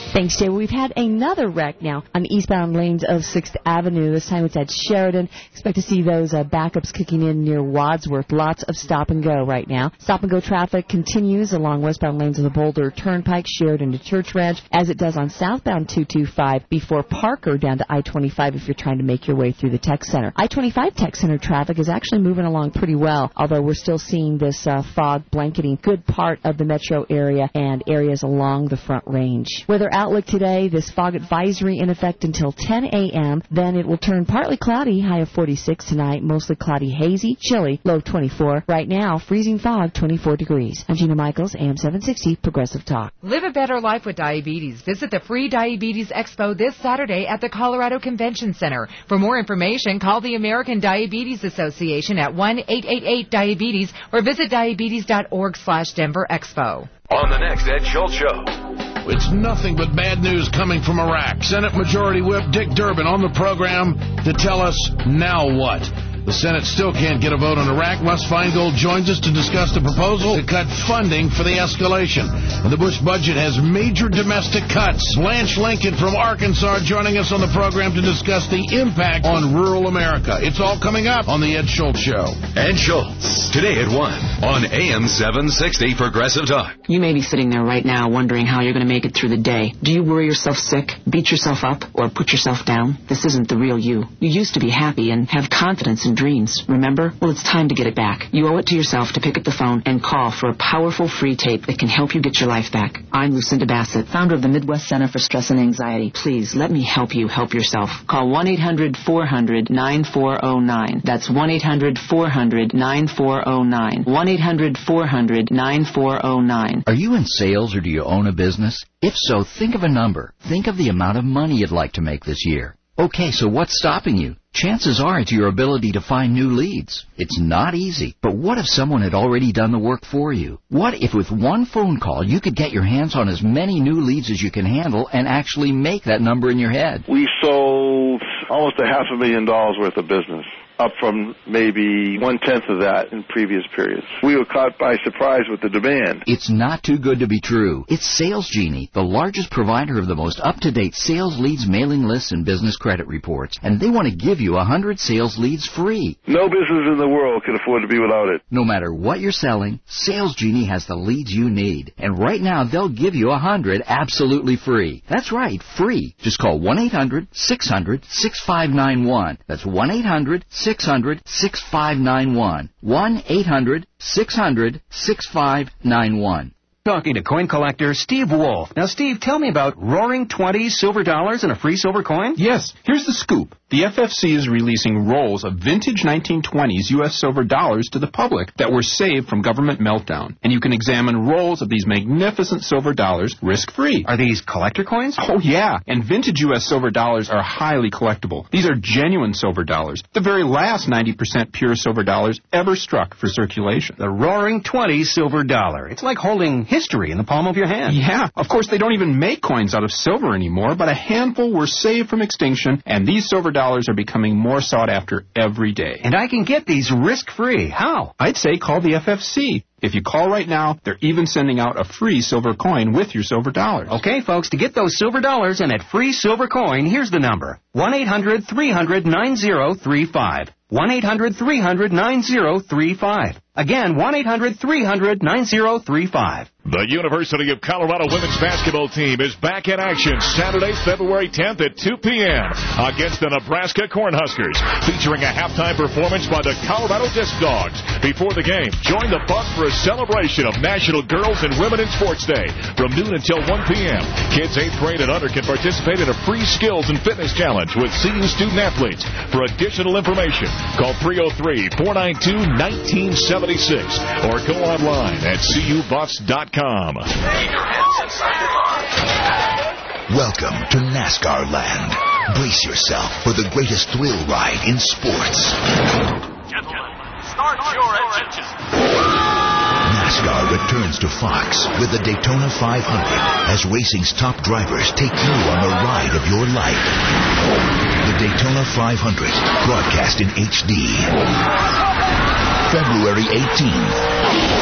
Thanks, Jay. We've had another wreck now on the eastbound lanes of sixth Avenue. This time it's at Sheridan. Expect to see those uh, backups kicking in near Wadsworth. Lots of stop and go right now. Stop and go traffic continues along westbound lanes of the Boulder Turnpike, Sheridan to Church Ranch, as it does on southbound two twenty-five before Parker down to I twenty-five if you're trying to make your way through the Tech Center. I twenty-five Tech Center traffic is actually moving along pretty well, although we're still seeing this uh, fog blanketing good part of the metro area and areas along the Front Range. Weather outlook today, this fog advisory in effect until ten a.m. Then it will turn partly cloudy, high of forty-six tonight, mostly cloudy, hazy, chilly, low twenty-four. Right now, freezing fog, twenty-four degrees. I'm Gina Michaels, A M seven sixty, Progressive Talk. Live a better life with diabetes. Visit the free Diabetes Expo this Saturday at the Colorado Convention Center. For more information, call the American Diabetes Association at one eight eight eight diabetes or visit diabetes.org slash Denver Expo. On the next Ed Schultz Show. It's nothing but bad news coming from Iraq. Senate Majority Whip Dick Durbin on the program to tell us now what. The Senate still can't get a vote on Iraq. Russ Feingold joins us to discuss the proposal to cut funding for the escalation. And the Bush budget has major domestic cuts. Blanche Lincoln from Arkansas joining us on the program to discuss the impact on rural America. It's all coming up on the Ed Schultz Show. Ed Schultz, today at one on A M seven sixty Progressive Talk. You may be sitting there right now wondering how you're going to make it through the day. Do you worry yourself sick, beat yourself up, or put yourself down? This isn't the real you. You used to be happy and have confidence in dreams. Remember? Well, it's time to get it back. You owe it to yourself to pick up the phone and call for a powerful free tape that can help you get your life back. I'm Lucinda Bassett, founder of the Midwest Center for Stress and Anxiety. Please, let me help you help yourself. Call one eight hundred four hundred nine four zero nine. That's one eight hundred four hundred nine four zero nine. one eight hundred four hundred nine four zero nine. Are you in sales or do you own a business? If so, think of a number. Think of the amount of money you'd like to make this year. Okay, so what's stopping you? Chances are it's your ability to find new leads. It's not easy, but what if someone had already done the work for you? What if with one phone call you could get your hands on as many new leads as you can handle and actually make that number in your head? We sold almost a half a million dollars worth of business, up from maybe one-tenth of that in previous periods. We were caught by surprise with the demand. It's not too good to be true. It's Sales Genie, the largest provider of the most up-to-date sales leads mailing lists and business credit reports, and they want to give you one hundred sales leads free. No business in the world can afford to be without it. No matter what you're selling, Sales Genie has the leads you need, and right now they'll give you one hundred absolutely free. That's right, free. Just call one eight hundred six hundred six five nine one. That's one eight hundred six hundred six five nine one. one eight hundred six hundred six five nine one. Talking to coin collector Steve Wolf. Now, Steve, tell me about Roaring Twenties silver dollars and a free silver coin. Yes, here's the scoop. The F F C is releasing rolls of vintage nineteen twenties U S silver dollars to the public that were saved from government meltdown. And you can examine rolls of these magnificent silver dollars risk-free. Are these collector coins? Oh, yeah. And vintage U S silver dollars are highly collectible. These are genuine silver dollars, the very last ninety percent pure silver dollars ever struck for circulation. The Roaring Twenties silver dollar. It's like holding history in the palm of your hand. Yeah. Of course, they don't even make coins out of silver anymore, but a handful were saved from extinction, and these silver dollars are becoming more sought after every day. And I can get these risk-free. How? I'd say call the F F C. If you call right now, they're even sending out a free silver coin with your silver dollars. Okay, folks, to get those silver dollars and that free silver coin, here's the number. one eight hundred three hundred nine zero three five. one eight hundred three hundred nine zero three five. Again, one eight hundred three hundred nine zero three five. The University of Colorado women's basketball team is back in action Saturday, February tenth at two p.m. against the Nebraska Cornhuskers, featuring a halftime performance by the Colorado Disc Dogs. Before the game, join the Bucks for a celebration of National Girls and Women in Sports Day from noon until one p.m. Kids eighth grade and under can participate in a free skills and fitness challenge with C U student athletes. For additional information, call three oh three, four nine two, one nine seven six or go online at c u buffs dot com. Welcome to NASCAR land. Brace yourself for the greatest thrill ride in sports. Gentlemen, start your engines. NASCAR returns to Fox with the Daytona five hundred as racing's top drivers take you on the ride of your life. The Daytona five hundred, broadcast in H D. February eighteenth.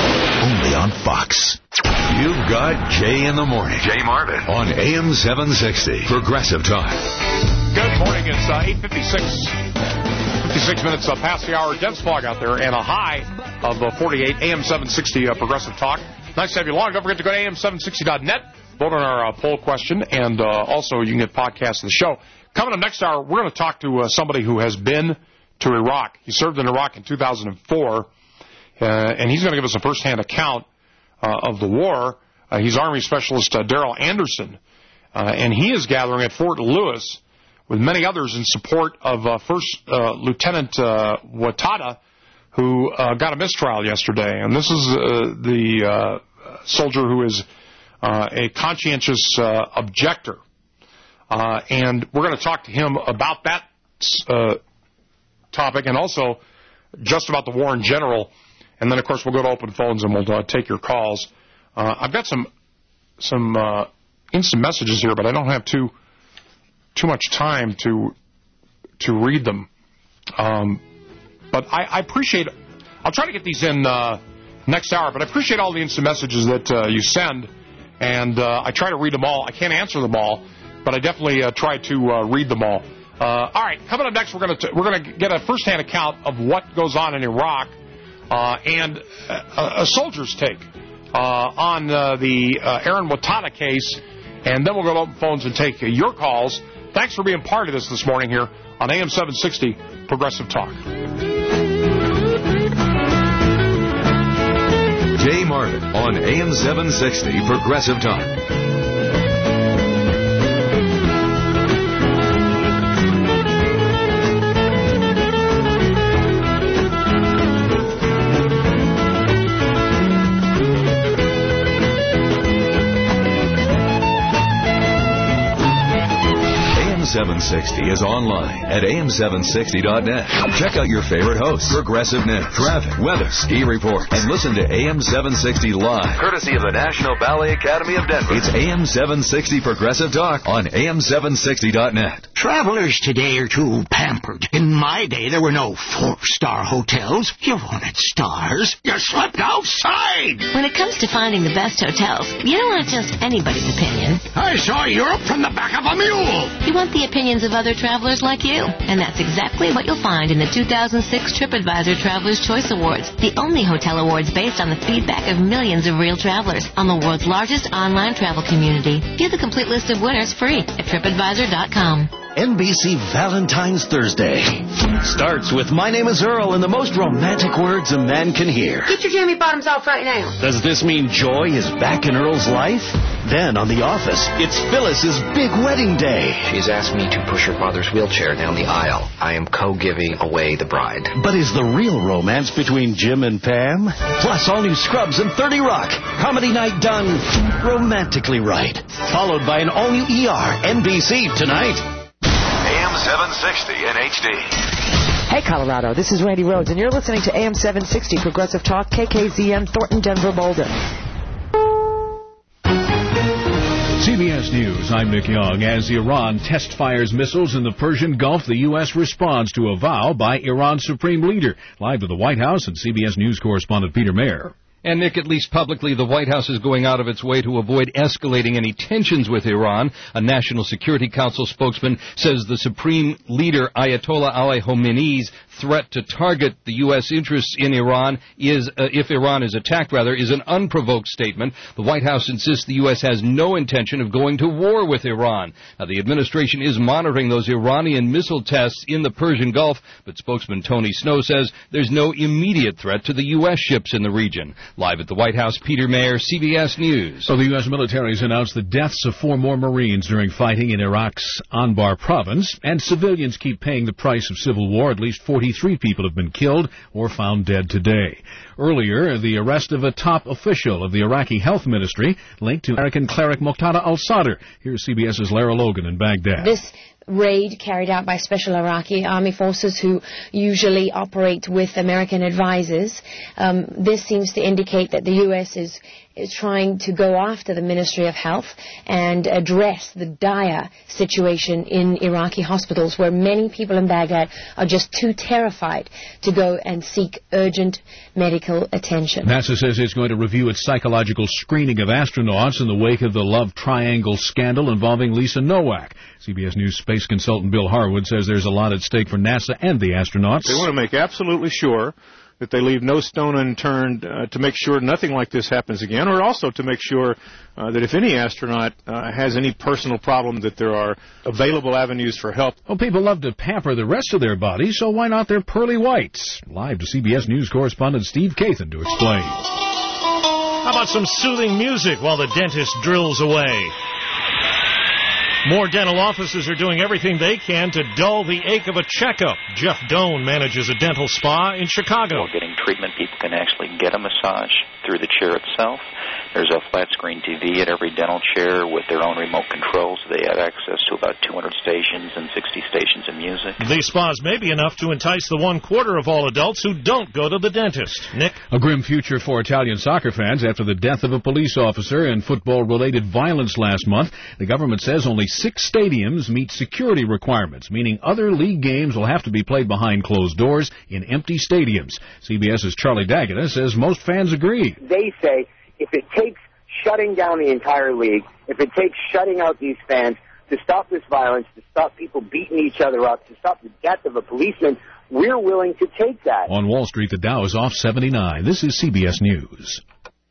only on Fox. You've got Jay in the morning. Jay Marvin on A M seven sixty. Progressive Talk. Good morning. It's uh, eight fifty-six. fifty-six minutes uh, past the hour. Dense fog out there and a high of uh, forty-eight. A M seven sixty uh, Progressive Talk. Nice to have you along. Don't forget to go to A M seven sixty dot net. Vote on our uh, poll question. And uh, also you can get podcasts of the show. Coming up next hour, we're going to talk to uh, somebody who has been to Iraq. He served in Iraq in two thousand four. Uh, and he's going to give us a first-hand account uh, of the war. Uh, he's Army Specialist uh, Daryl Anderson. Uh, and he is gathering at Fort Lewis with many others in support of uh, First uh, Lieutenant uh, Watada, who uh, got a mistrial yesterday. And this is uh, the uh, soldier who is uh, a conscientious uh, objector. Uh, and we're going to talk to him about that uh, topic and also just about the war in general. And then, of course, we'll go to open phones and we'll uh, take your calls. Uh, I've got some some uh, instant messages here, but I don't have too too much time to to read them. Um, but I, I appreciate. I'll try to get these in uh, next hour. But I appreciate all the instant messages that uh, you send, and uh, I try to read them all. I can't answer them all, but I definitely uh, try to uh, read them all. Uh, all right, coming up next, we're going to we're going to get a first-hand account of what goes on in Iraq. Uh, and a, a soldier's take uh, on uh, the uh, Aaron Watada case, and then we'll go to open phones and take uh, your calls. Thanks for being part of this this morning here on A M seven sixty Progressive Talk. Jay Marvin on A M seven sixty Progressive Talk. seven sixty is online at A M seven sixty dot net. Check out your favorite hosts, Progressive News, traffic, weather, ski report, and listen to A M seven sixty live, courtesy of the National Ballet Academy of Denver. It's A M seven sixty Progressive Talk on A M seven sixty dot net. Travelers today are too pampered. In my day, there were no four-star hotels. You wanted stars. You slept outside. When it comes to finding the best hotels, you don't want just anybody's opinion. I saw Europe from the back of a mule. You want the opinions of other travelers like you. And that's exactly what you'll find in the two thousand six TripAdvisor Traveler's Choice Awards, the only hotel awards based on the feedback of millions of real travelers on the world's largest online travel community. View the complete list of winners free at TripAdvisor dot com. N B C Valentine's Thursday starts with My Name is Earl and the most romantic words a man can hear. Get your jammy bottoms off right now. Does this mean joy is back in Earl's life? Then on The Office, it's Phyllis's big wedding day. She's asked me to push her father's wheelchair down the aisle. I am co-giving away the bride. But is the real romance between Jim and Pam? Plus all new Scrubs and thirty Rock. Comedy night done romantically right. Followed by an all-new E R. N B C tonight. A M seven sixty in H D. Hey, Colorado, this is Randy Rhodes, and you're listening to A M seven sixty Progressive Talk, K K Z M, Thornton, Denver, Boulder. C B S News, I'm Nick Young. As Iran test fires missiles in the Persian Gulf, the U S responds to a vow by Iran's supreme leader. Live to the White House and C B S News correspondent Peter Mayer. And, Nick, at least publicly, the White House is going out of its way to avoid escalating any tensions with Iran. A National Security Council spokesman says the Supreme Leader Ayatollah Ali Khamenei's threat to target the U S interests in Iran is, uh, if Iran is attacked, rather, is an unprovoked statement. The White House insists the U S has no intention of going to war with Iran. Now, the administration is monitoring those Iranian missile tests in the Persian Gulf, but spokesman Tony Snow says there's no immediate threat to the U S ships in the region. Live at the White House, Peter Mayer, C B S News. So the U S military has announced the deaths of four more Marines during fighting in Iraq's Anbar province, and civilians keep paying the price of civil war. At least forty-three people have been killed or found dead today. Earlier, the arrest of a top official of the Iraqi Health Ministry linked to American cleric Muqtada al-Sadr. Here's CBS's Lara Logan in Baghdad. This raid carried out by Special Iraqi Army forces who usually operate with American advisors. Um, this seems to indicate that the U S is is trying to go after the Ministry of Health and address the dire situation in Iraqi hospitals, where many people in Baghdad are just too terrified to go and seek urgent medical attention. NASA says it's going to review its psychological screening of astronauts in the wake of the love triangle scandal involving Lisa Nowak. C B S News space consultant Bill Harwood says there's a lot at stake for NASA and the astronauts. They want to make absolutely sure that they leave no stone unturned uh, to make sure nothing like this happens again, or also to make sure uh, that if any astronaut uh, has any personal problem, that there are available avenues for help. Well, people love to pamper the rest of their body, so why not their pearly whites? Live to C B S News correspondent Steve Kathan to explain. How about some soothing music while the dentist drills away? More dental offices are doing everything they can to dull the ache of a checkup. Jeff Doan manages a dental spa in Chicago. While getting treatment, people can actually get a massage through the chair itself. There's a flat-screen T V at every dental chair with their own remote controls. They have access to about two hundred stations and sixty stations of music. These spas may be enough to entice the one quarter of all adults who don't go to the dentist. Nick? A grim future for Italian soccer fans after the death of a police officer and football-related violence last month. The government says only six stadiums meet security requirements, meaning other league games will have to be played behind closed doors in empty stadiums. CBS's Charlie D'Agata says most fans agree. They say if it takes shutting down the entire league, if it takes shutting out these fans to stop this violence, to stop people beating each other up, to stop the death of a policeman, we're willing to take that. On Wall Street, the Dow is off seventy-nine. This is C B S News.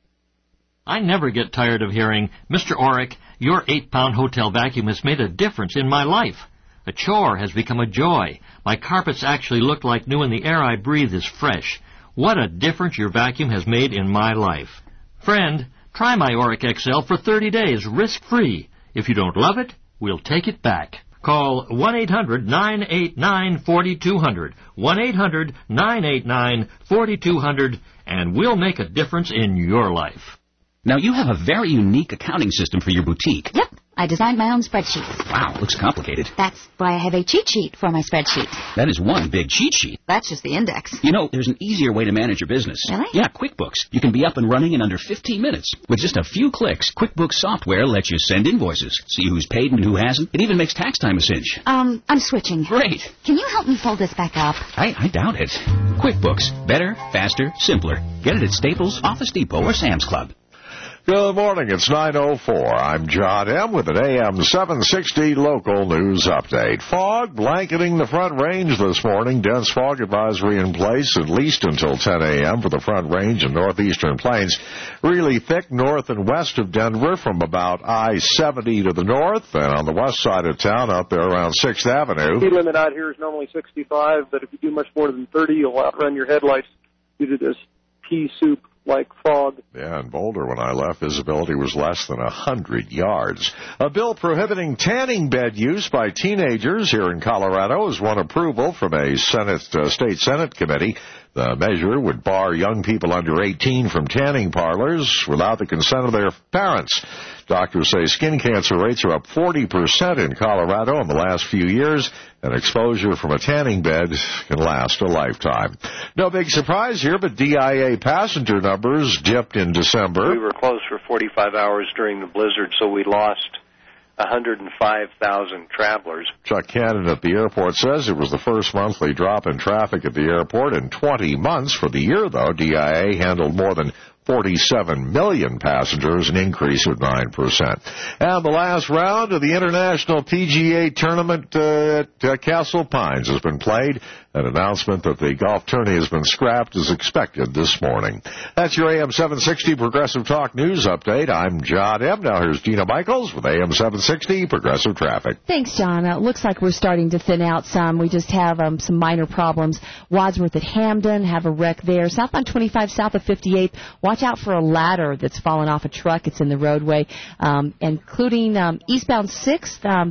I never get tired of hearing, Mister Orrick, your eight-pound hotel vacuum has made a difference in my life. A chore has become a joy. My carpets actually look like new and the air I breathe is fresh. What a difference your vacuum has made in my life. Friend, try my Orrick X L for thirty days, risk-free. If you don't love it, we'll take it back. Call one eight hundred nine eight nine four two zero zero, one eight hundred nine eight nine four two zero zero, and we'll make a difference in your life. Now, you have a very unique accounting system for your boutique. Yep. I designed my own spreadsheet. Wow, looks complicated. That's why I have a cheat sheet for my spreadsheet. That is one big cheat sheet. That's just the index. You know, there's an easier way to manage your business. Really? Yeah, QuickBooks. You can be up and running in under fifteen minutes. With just a few clicks, QuickBooks software lets you send invoices, see who's paid and who hasn't. It even makes tax time a cinch. Um, I'm switching. Great. Can you help me fold this back up? I, I doubt it. QuickBooks. Better, faster, simpler. Get it at Staples, Office Depot, or Sam's Club. Good morning. It's nine oh four. I'm John M. with an A M seven sixty local news update. Fog blanketing the Front Range this morning. Dense fog advisory in place at least until ten a.m. for the Front Range and northeastern plains. Really thick north and west of Denver from about I seventy to the north, and on the west side of town out there around sixth Avenue. The speed limit out here is normally sixty-five, but if you do much more than thirty, you'll outrun your headlights due to this pea soup like fog. Yeah, in Boulder, when I left, visibility was less than one hundred yards. A bill prohibiting tanning bed use by teenagers here in Colorado has won approval from a Senate uh, state Senate committee. The measure would bar young people under eighteen from tanning parlors without the consent of their parents. Doctors say skin cancer rates are up forty percent in Colorado in the last few years, and exposure from a tanning bed can last a lifetime. No big surprise here, but D I A passenger numbers dipped in December. We were closed for forty-five hours during the blizzard, so we lost one hundred five thousand travelers. Chuck Cannon at the airport says it was the first monthly drop in traffic at the airport in twenty months. For the year, though, D I A handled more than forty-seven million passengers, an increase of nine percent. And the last round of the International P G A Tournament uh, at uh, Castle Pines has been played. An announcement that the golf tourney has been scrapped is expected this morning. That's your A M seven sixty Progressive Talk News Update. I'm John M. Now here's Gina Michaels with A M seven sixty Progressive Traffic. Thanks, John. Uh, it looks like we're starting to thin out some. We just have um, some minor problems. Wadsworth at Hamden, have a wreck there. Southbound twenty-five south of fifty-eighth. Watch out for a ladder that's fallen off a truck. It's in the roadway, um, including um, eastbound sixth. Um,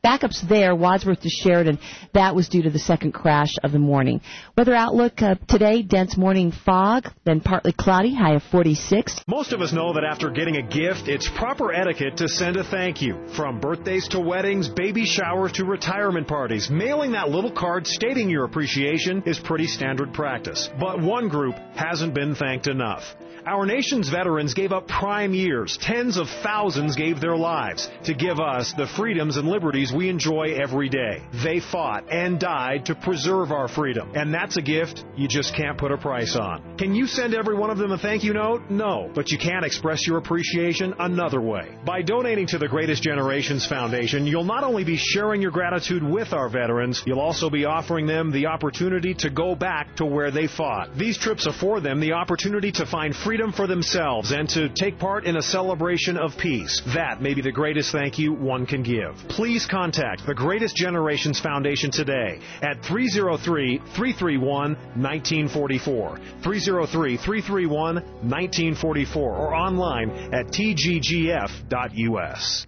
backups there, Wadsworth to Sheridan. That was due to the second crash of the morning. Weather outlook uh, today, dense morning fog, then partly cloudy, high of forty-six. Most of us know that after getting a gift, it's proper etiquette to send a thank you. From birthdays to weddings, baby showers to retirement parties, mailing that little card stating your appreciation is pretty standard practice. But one group hasn't been thanked enough. Our nation's veterans gave up prime years. Tens of thousands gave their lives to give us the freedoms and liberties we enjoy every day. They fought and died to preserve our freedom. And that's a gift you just can't put a price on. Can you send every one of them a thank you note? No. But you can express your appreciation another way. By donating to the Greatest Generations Foundation, you'll not only be sharing your gratitude with our veterans, you'll also be offering them the opportunity to go back to where they fought. These trips afford them the opportunity to find freedom Freedom for themselves and to take part in a celebration of peace. That may be the greatest thank you one can give. Please contact the Greatest Generations Foundation today at three oh three, three three one, one nine four four, three oh three, three three one, one nine four four, or online at t g g f dot u s.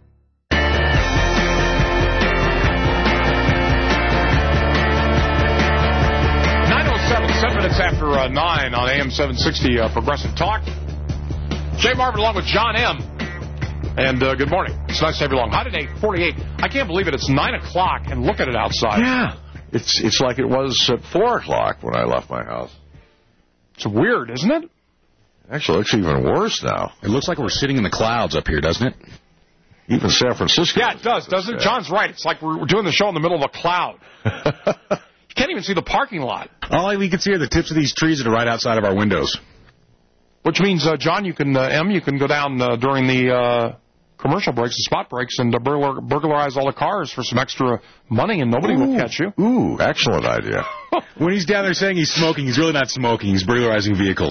Seven minutes after uh, nine on A M seven sixty uh, Progressive Talk. Jay Marvin along with John M. And uh, good morning. It's nice to have you along. High today, forty-eight. I can't believe it. It's nine o'clock, and look at it outside. Yeah. It's it's like it was at four o'clock when I left my house. It's weird, isn't it? Actually, it looks even worse now. It looks like we're sitting in the clouds up here, doesn't it? Even San Francisco. Yeah, it does, doesn't it? John's right. It's like we're doing the show in the middle of a cloud. You can't even see the parking lot. All we can see are the tips of these trees that are right outside of our windows. Which means, uh, John, you can, uh, M, you can go down uh, during the uh, commercial breaks, the spot breaks, and uh, burglar- burglarize all the cars for some extra money, and nobody Ooh. will catch you. Ooh, excellent idea. When he's down there saying he's smoking, he's really not smoking. He's burglarizing a vehicle.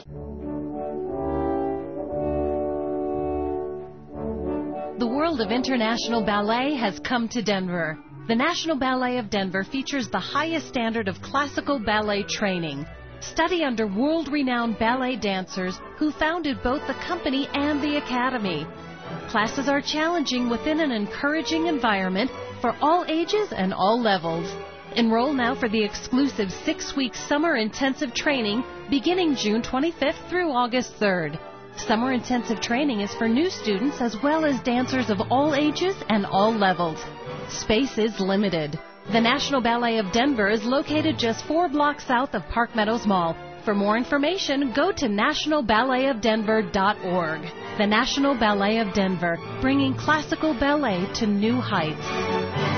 The world of international ballet has come to Denver. The National Ballet of Denver features the highest standard of classical ballet training. Study under world-renowned ballet dancers who founded both the company and the academy. Classes are challenging within an encouraging environment for all ages and all levels. Enroll now for the exclusive six-week summer intensive training beginning June twenty-fifth through August third. Summer intensive training is for new students as well as dancers of all ages and all levels. Space is limited. The National Ballet of Denver is located just four blocks south of Park Meadows Mall. For more information, go to national ballet of denver dot org. The National Ballet of Denver, bringing classical ballet to new heights.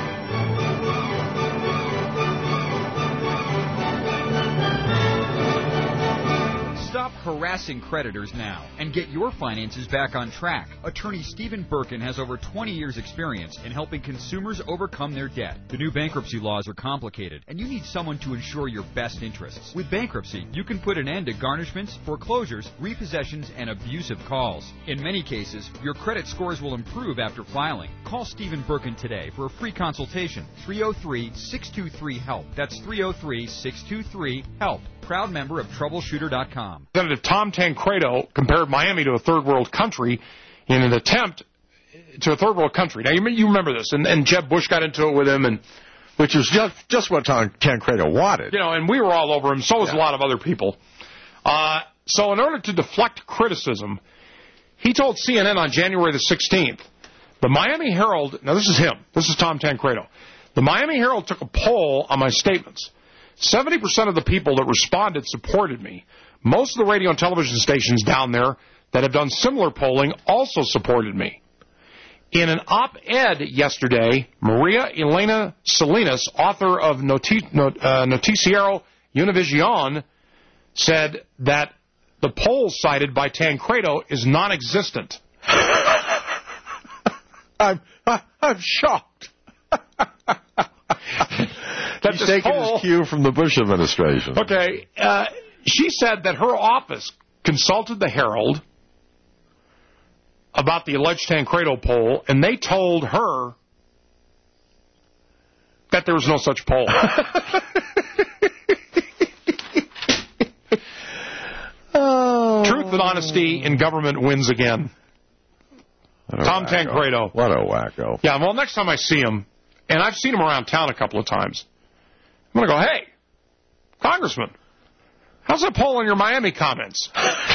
Stop harassing creditors now and get your finances back on track. Attorney Stephen Birkin has over twenty years' experience in helping consumers overcome their debt. The new bankruptcy laws are complicated, and you need someone to ensure your best interests. With bankruptcy, you can put an end to garnishments, foreclosures, repossessions, and abusive calls. In many cases, your credit scores will improve after filing. Call Stephen Birkin today for a free consultation. three oh three, six two three, HELP. That's three oh three, six two three, HELP. Proud member of troubleshooter dot com. Representative Tom Tancredo compared Miami to a third world country in an attempt to a third world country. Now, you, you remember this, and, and Jeb Bush got into it with him, and which was just, just what Tom Tancredo wanted. You know, and we were all over him, so was yeah. a lot of other people. Uh, so in order to deflect criticism, he told C N N on January the sixteenth, the Miami Herald, now this is him, this is Tom Tancredo, the Miami Herald took a poll on my statements. seventy percent of the people that responded supported me. Most of the radio and television stations down there that have done similar polling also supported me. In an op-ed yesterday, Maria Elena Salinas, author of Noti- Not- uh, Noticiero Univision, said that the poll cited by Tancredo is non-existent. I'm, I'm shocked. He's taking poll, his cue from the Bush administration. Okay. Uh, she said that her office consulted the Herald about the alleged Tancredo poll, and they told her that there was no such poll. oh. Truth and honesty in government wins again. Tom wacko. Tancredo. What a wacko. Yeah, well, next time I see him, and I've seen him around town a couple of times. I'm going to go, hey, Congressman, how's that poll on your Miami comments?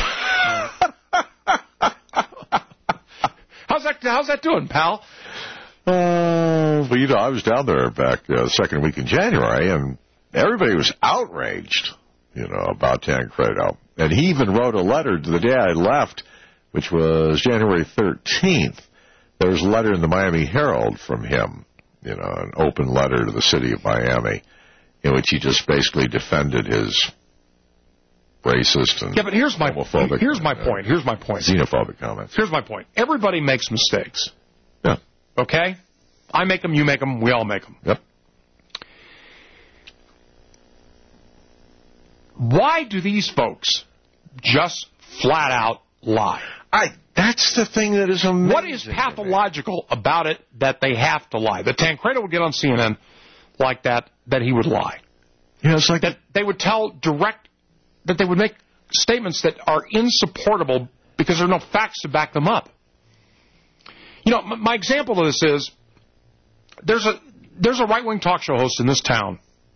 how's that How's that doing, pal? Uh, well, you know, I was down there back uh, second week in January, and everybody was outraged, you know, about Tancredo. And he even wrote a letter to the day I left, which was January thirteenth. There was a letter in the Miami Herald from him, you know, an open letter to the city of Miami, in which he just basically defended his racist and yeah, but here's my homophobic, here's my point. Here's my point. Xenophobic comments. Here's my point. Everybody makes mistakes. Yeah. Okay? I make them, you make them, we all make them. Yep. Why do these folks just flat out lie? I That's the thing that is amazing. What is pathological about it that they have to lie? That Tancredo would get on C N N like that, that he would lie. You know, it's like that they would tell direct, that they would make statements that are insupportable because there are no facts to back them up. You know, my example of this is, there's a there's a right-wing talk show host in this town,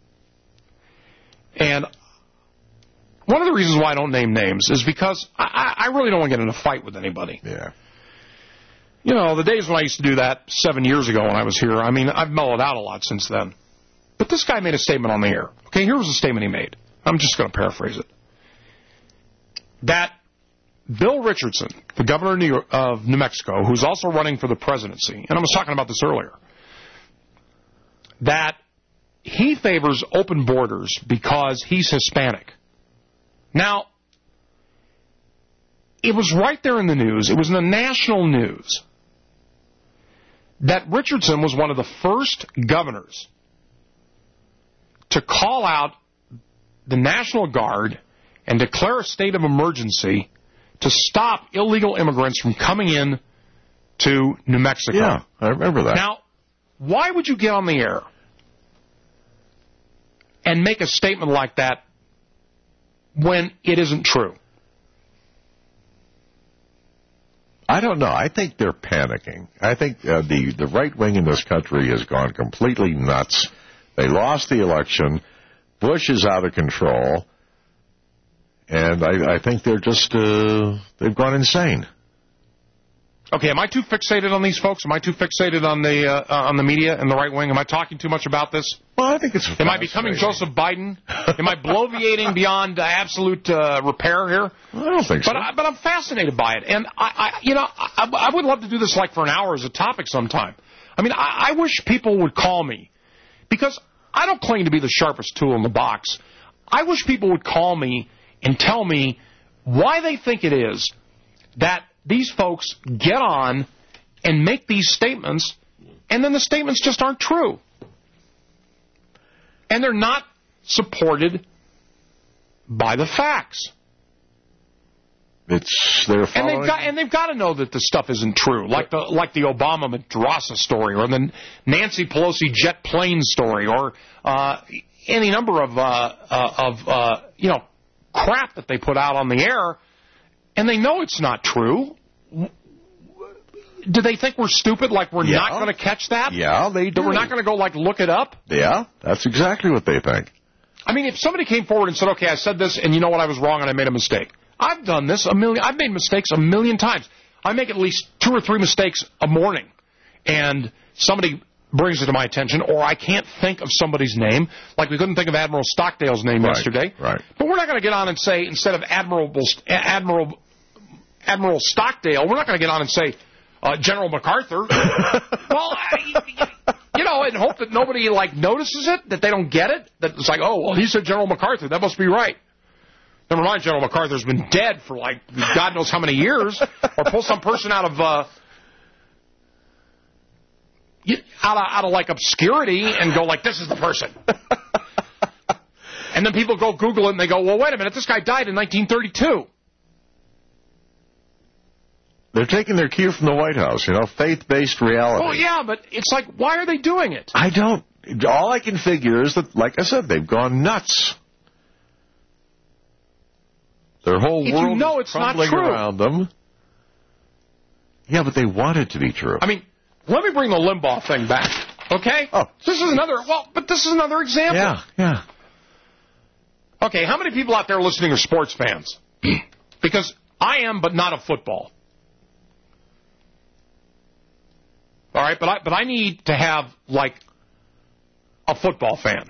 and one of the reasons why I don't name names is because I, I really don't want to get in a fight with anybody. Yeah. You know, the days when I used to do that seven years ago when I was here, I mean, I've mellowed out a lot since then. But this guy made a statement on the air. Okay, here was the statement he made. I'm just going to paraphrase it. That Bill Richardson, the governor of New, York, of New Mexico, who's also running for the presidency, and I was talking about this earlier, that he favors open borders because he's Hispanic. Now, it was right there in the news, it was in the national news, that Richardson was one of the first governors to call out the National Guard and declare a state of emergency to stop illegal immigrants from coming in to New Mexico. Yeah, I remember that. Now, why would you get on the air and make a statement like that when it isn't true? I don't know. I think they're panicking. I think uh, the, the right wing in this country has gone completely nuts. They lost the election. Bush is out of control. And I, I think they're just, uh, they've gone insane. Okay, am I too fixated on these folks? Am I too fixated on the uh, on the media and the right wing? Am I talking too much about this? Well, I think it's Am I becoming Joseph Biden? Am I bloviating beyond uh, absolute uh, repair here? I don't think so. But, I, but I'm fascinated by it. And, I, I you know, I, I would love to do this like for an hour as a topic sometime. I mean, I, I wish people would call me. Because I don't claim to be the sharpest tool in the box. I wish people would call me and tell me why they think it is that these folks get on and make these statements, and then the statements just aren't true. And they're not supported by the facts. It's they're and they've got and they've got to know that this stuff isn't true, like the like the Obama Madrasa story, or the Nancy Pelosi jet plane story, or uh, any number of uh, uh, of uh, you know crap that they put out on the air. And they know it's not true. Do they think we're stupid, like we're yeah. not going to catch that? Yeah, they do. That we're not going to go, like, look it up? Yeah, that's exactly what they think. I mean, if somebody came forward and said, okay, I said this, and you know what, I was wrong and I made a mistake. I've done this a million. I've made mistakes a million times. I make at least two or three mistakes a morning. And somebody brings it to my attention, or I can't think of somebody's name, like we couldn't think of Admiral Stockdale's name right, yesterday. Right. But we're not going to get on and say, instead of Admiral Admiral Admiral Stockdale, we're not going to get on and say uh, General MacArthur. Well, I, you know, and hope that nobody like notices it, that they don't get it. That it's like, oh, well, he said General MacArthur. That must be right. Never mind, General MacArthur's been dead for like God knows how many years. Or pull some person out of uh, out of out of like obscurity and go like, this is the person. And then people go Google it and they go, well, wait a minute, this guy died in nineteen thirty-two. They're taking their cue from the White House, you know, faith-based reality. Oh, yeah, but it's like, why are they doing it? I don't. All I can figure is that, like I said, they've gone nuts. Their whole if world you know is it's not crumbling true. around them. Yeah, but they want it to be true. I mean, let me bring the Limbaugh thing back. Okay? Oh. This is another, well, but this is another example. Yeah, yeah. Okay, how many people out there listening are sports fans? Because I am, but not of football. All right, but I, but I need to have, like, a football fan.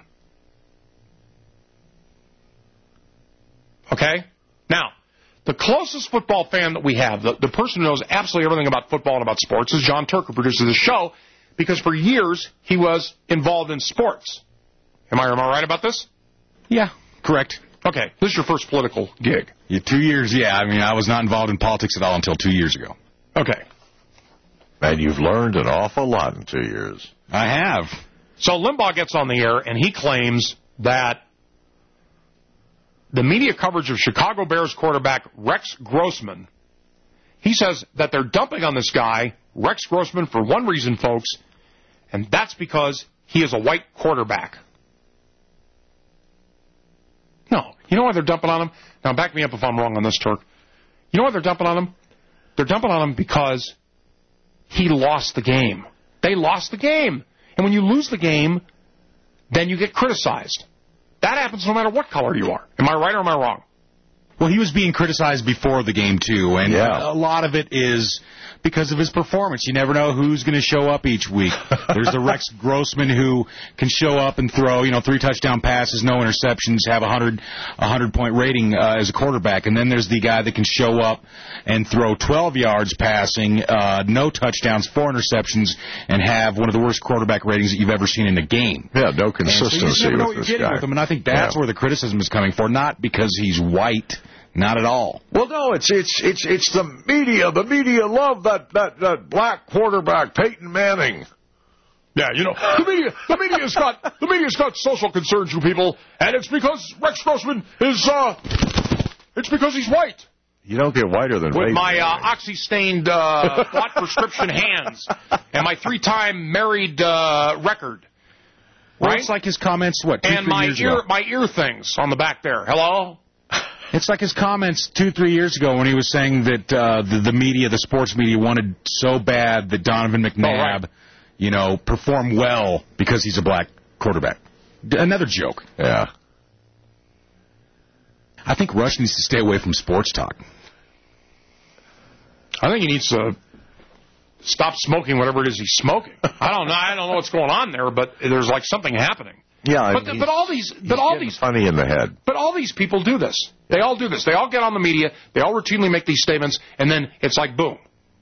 Okay? Now, the closest football fan that we have, the, the person who knows absolutely everything about football and about sports, is John Turk, who produces the show, because for years he was involved in sports. Am I, am I right about this? Yeah, correct. Okay, this is your first political gig. Yeah, two years, yeah. I mean, I was not involved in politics at all until two years ago. Okay. And you've learned an awful lot in two years. I have. So Limbaugh gets on the air, and he claims that the media coverage of Chicago Bears quarterback Rex Grossman, he says that they're dumping on this guy, Rex Grossman, for one reason, folks, and that's because he is a white quarterback. No. You know why they're dumping on him? Now, back me up if I'm wrong on this, Turk. You know why they're dumping on him? They're dumping on him because he lost the game. They lost the game. And when you lose the game, then you get criticized. That happens no matter what color you are. Am I right or am I wrong? Well, he was being criticized before the game, too, and yeah. a lot of it is because of his performance. You never know who's going to show up each week. There's the Rex Grossman who can show up and throw, you know, three touchdown passes, no interceptions, have a hundred, a hundred point rating uh, as a quarterback. And then there's the guy that can show up and throw twelve yards passing, uh, no touchdowns, four interceptions, and have one of the worst quarterback ratings that you've ever seen in a game. Yeah, no consistency so you just never know with what this you're getting guy. with him, and I think that's yeah. where the criticism is coming for, not because he's white. Not at all. Well, no, it's it's it's it's the media. The media love that that that black quarterback, Peyton Manning. Yeah, you know, the media the media's got the media's got social concerns, you people, and it's because Rex Grossman is uh, it's because he's white. You don't get whiter than with Peyton my Manning. uh, oxy-stained uh, flat prescription hands and my three-time married uh, record. Well, Right? it's like his comments, what, two, and three my years ear ago? my ear things on the back there. Hello. It's like his comments two, three years ago when he was saying that uh, the, the media, the sports media, wanted so bad that Donovan McNabb, Oh, right. you know, perform well because he's a black quarterback. D- another joke. Yeah. I think Rush needs to stay away from sports talk. I think he needs to stop smoking whatever it is he's smoking. I don't know. I don't know what's going on there, but there's like something happening. Yeah, but, he's- but all these, but all these, funny in the head. but all these people do this. They all do this. They all get on the media. They all routinely make these statements, and then it's like boom.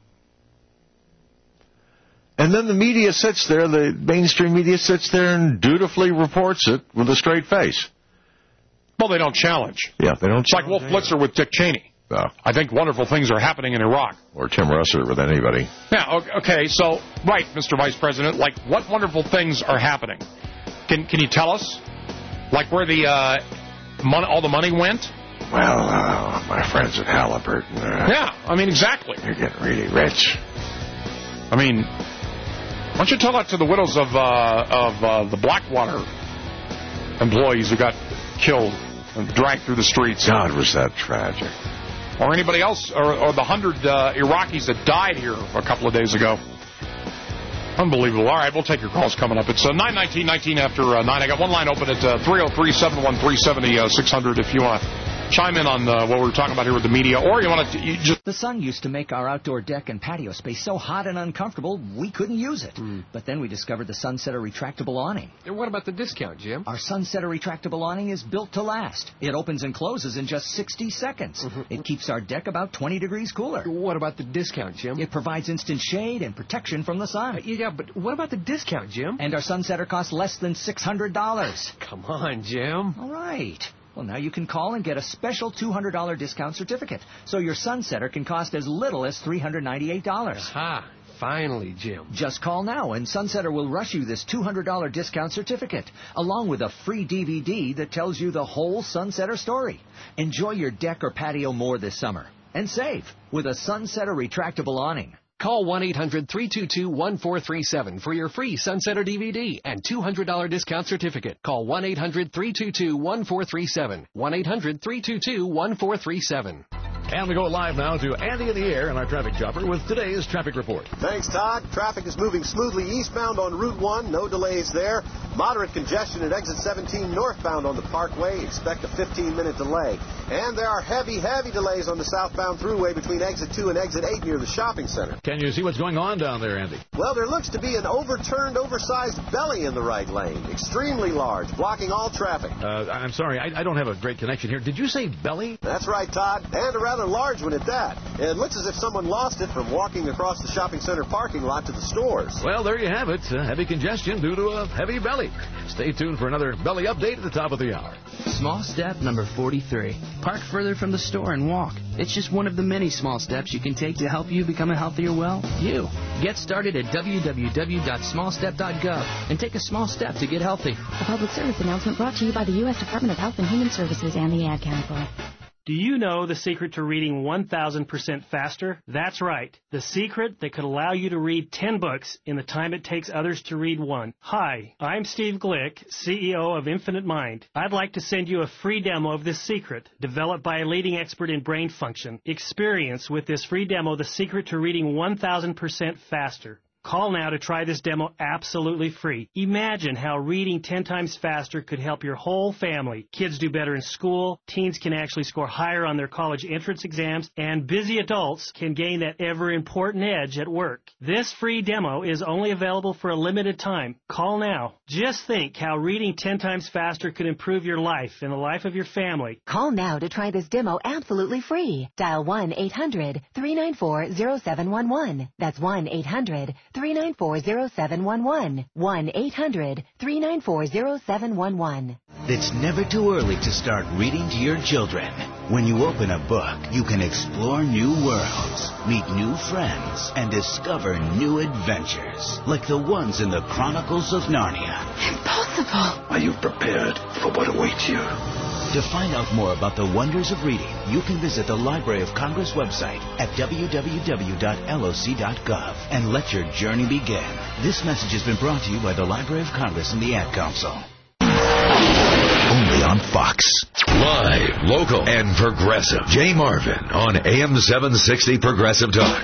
And then the media sits there, the mainstream media sits there and dutifully reports it with a straight face. Well, they don't challenge. Yeah, they don't. It's like Wolf Blitzer with Dick Cheney. No. I think wonderful things are happening in Iraq. Or Tim Russert with anybody. Yeah. o- Okay. So, right, Mister Vice President. Like, what wonderful things are happening? Can Can you tell us? Like where the uh, mon- all the money went? Well, uh, my friends at Halliburton. Uh, Yeah. I mean, exactly. They're getting really rich. I mean, why don't you tell that to the widows of uh, of uh, the Blackwater employees who got killed and dragged through the streets? God, was that tragic. Or anybody else, or, or the hundred uh, Iraqis that died here a couple of days ago. Unbelievable. All right, we'll take your calls coming up. It's uh, nine nineteen, nineteen after uh, nine. I got one line open at uh, three oh three, seven one three, seven oh six hundred if you want to chime in on uh, what we were talking about here with the media, or you want to you just... The sun used to make our outdoor deck and patio space so hot and uncomfortable we couldn't use it. Mm. But then we discovered the Sunsetter retractable awning. And what about the discount, Jim? Our Sunsetter retractable awning is built to last. It opens and closes in just sixty seconds. Mm-hmm. It keeps our deck about twenty degrees cooler. What about the discount, Jim? It provides instant shade and protection from the sun. Uh, yeah, but what about the discount, Jim? And our Sunsetter costs less than six hundred dollars. Come on, Jim. All right. Well, now you can call and get a special two hundred dollars discount certificate, so your Sunsetter can cost as little as three hundred ninety-eight dollars. Aha. Finally, Jim. Just call now, and Sunsetter will rush you this two hundred dollars discount certificate, along with a free D V D that tells you the whole Sunsetter story. Enjoy your deck or patio more this summer, and save with a Sunsetter retractable awning. Call one eight hundred, three two two, one four three seven for your free Sunsetter D V D and two hundred dollars discount certificate. Call one eight hundred, three two two, one four three seven. one eight hundred, three two two, one four three seven. And we go live now to Andy in the air and our traffic chopper with today's traffic report. Thanks, Todd. Traffic is moving smoothly eastbound on Route one. No delays there. Moderate congestion at exit seventeen northbound on the Parkway. Expect a fifteen-minute delay. And there are heavy, heavy delays on the southbound thruway between exit two and exit eight near the shopping center. Can you see what's going on down there, Andy? Well, there looks to be an overturned, oversized belly in the right lane. Extremely large, blocking all traffic. Uh, I'm sorry, I, I don't have a great connection here. Did you say belly? That's right, Todd. And a rather large one at that. It looks as if someone lost it from walking across the shopping center parking lot to the stores. Well, there you have it. Uh, heavy congestion due to a heavy belly. Stay tuned for another belly update at the top of the hour. Small step number forty-three. Park further from the store and walk. It's just one of the many small steps you can take to help you become a healthier, well, you. Get started at w w w dot small step dot gov and take a small step to get healthy. A public service announcement brought to you by the U S Department of Health and Human Services and the Ad Council. Do you know the secret to reading one thousand percent faster? That's right. The secret that could allow you to read ten books in the time it takes others to read one. Hi, I'm Steve Glick, C E O of Infinite Mind. I'd like to send you a free demo of this secret, developed by a leading expert in brain function. Experience with this free demo the secret to reading one thousand percent faster. Call now to try this demo absolutely free. Imagine how reading ten times faster could help your whole family. Kids do better in school, teens can actually score higher on their college entrance exams, and busy adults can gain that ever-important edge at work. This free demo is only available for a limited time. Call now. Just think how reading ten times faster could improve your life and the life of your family. Call now to try this demo absolutely free. Dial one eight hundred three nine four zero seven one one. That's one eight hundred three nine four zero seven one one. one eight hundred three nine four zero seven one one. It's never too early to start reading to your children. When you open a book, you can explore new worlds, meet new friends, and discover new adventures, like the ones in the Chronicles of Narnia. Impossible! Are you prepared for what awaits you? To find out more about the wonders of reading, you can visit the Library of Congress website at w w w dot l o c dot gov and let your journey begin. This message has been brought to you by the Library of Congress and the Ad Council. Only on Fox. Live, local, and progressive. Jay Marvin on A M seven sixty Progressive Talk.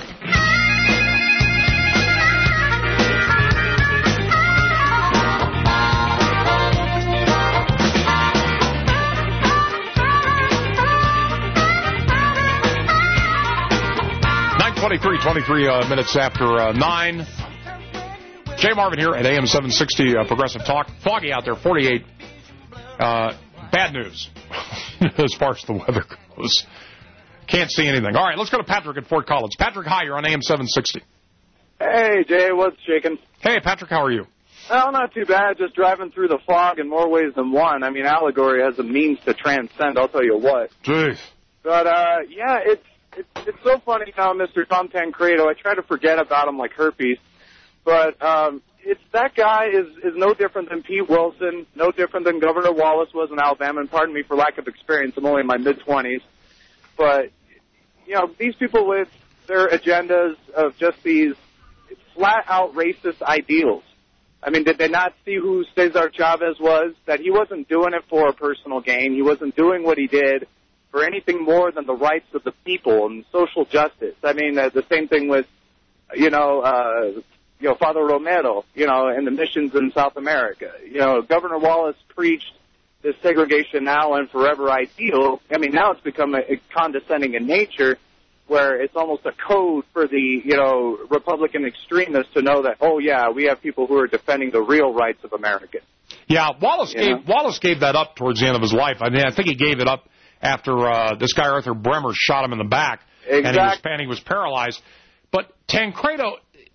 twenty-three, twenty-three uh, minutes after uh, nine. Jay Marvin here at A M seven sixty uh, Progressive Talk. Foggy out there, forty-eight. Uh, bad news as far as the weather goes. Can't see anything. All right, let's go to Patrick at Fort Collins. Patrick, hi, you're on A M seven sixty. Hey, Jay, what's shaking? Hey, Patrick, how are you? Well, not too bad. Just driving through the fog in more ways than one. I mean, allegory has a means to transcend, I'll tell you what. Jeez. But, uh, yeah, it's It's, it's so funny now, Mister Tom Tancredo. I try to forget about him like herpes. But um, it's that guy is, is no different than Pete Wilson, no different than Governor Wallace was in Alabama. And pardon me for lack of experience. I'm only in my mid-twenties. But, you know, these people with their agendas of just these flat-out racist ideals. I mean, did they not see who Cesar Chavez was? That he wasn't doing it for a personal gain. He wasn't doing what he did for anything more than the rights of the people and social justice. I mean, uh, the same thing with, you know, uh, you know, Father Romero, you know, and the missions in South America. You know, Governor Wallace preached this segregation now and forever ideal. I mean, now it's become a, a condescending in nature, where it's almost a code for the, you know, Republican extremists to know that, oh, yeah, we have people who are defending the real rights of Americans. Yeah, Wallace, You gave, know? Wallace gave that up towards the end of his life. I mean, I think he gave it up after uh, this guy Arthur Bremer shot him in the back, Exactly. and, he was, and he was paralyzed. But Tancredo,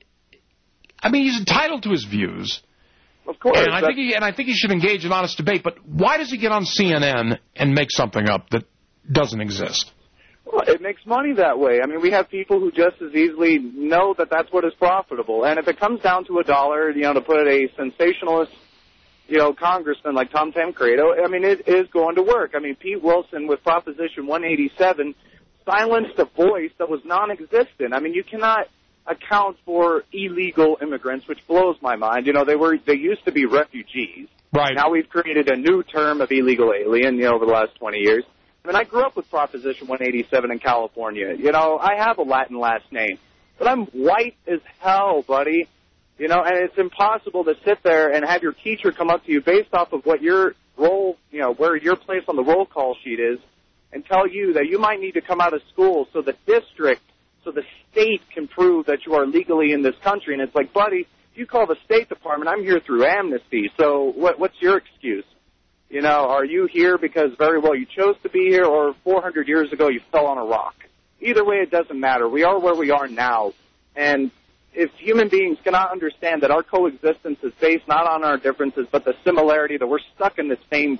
I mean, he's entitled to his views. Of course. And I think he and I think he should engage in honest debate. But why does he get on C N N and make something up that doesn't exist? Well, it makes money that way. I mean, we have people who just as easily know that that's what is profitable. And if it comes down to a dollar, you know, to put a sensationalist, you know, congressman like Tom Tancredo, I mean, it is going to work. I mean, Pete Wilson with Proposition one eighty-seven silenced a voice that was non-existent. I mean, you cannot account for illegal immigrants, which blows my mind. You know, they were they used to be refugees. Right. Now we've created a new term of illegal alien, you know, over the last twenty years. I mean, I grew up with Proposition one eighty-seven in California. You know, I have a Latin last name, but I'm white as hell, buddy. You know, and it's impossible to sit there and have your teacher come up to you based off of what your role, you know, where your place on the roll call sheet is, and tell you that you might need to come out of school so the district, so the state can prove that you are legally in this country. And it's like, buddy, if you call the State Department, I'm here through amnesty. So what, what's your excuse? You know, are you here because very well you chose to be here, or four hundred years ago you fell on a rock? Either way, it doesn't matter. We are where we are now. And if human beings cannot understand that our coexistence is based not on our differences, but the similarity that we're stuck in the same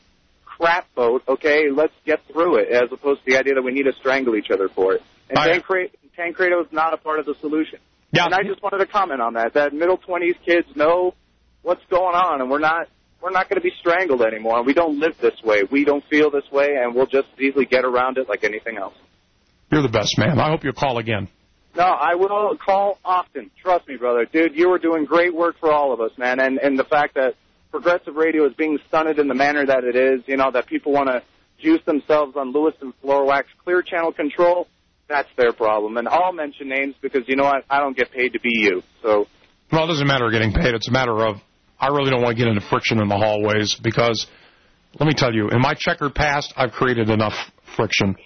crap boat, okay, let's get through it, as opposed to the idea that we need to strangle each other for it. And Tancredo, Tancredo is not a part of the solution. Yeah. And I just wanted to comment on that, that middle twenties kids know what's going on, and we're not we're not going to be strangled anymore. We don't live this way. We don't feel this way, and we'll just easily get around it like anything else. You're the best, man. I hope you'll call again. No, I will call often. Trust me, brother. Dude, you are doing great work for all of us, man. And, and the fact that progressive radio is being stunted in the manner that it is, you know, that people want to juice themselves on Lewis and Florwax Clear Channel Control, that's their problem. And I'll mention names because, you know what, I don't get paid to be you. So, well, it doesn't matter getting paid. It's a matter of I really don't want to get into friction in the hallways because, let me tell you, in my checkered past, I've created enough friction.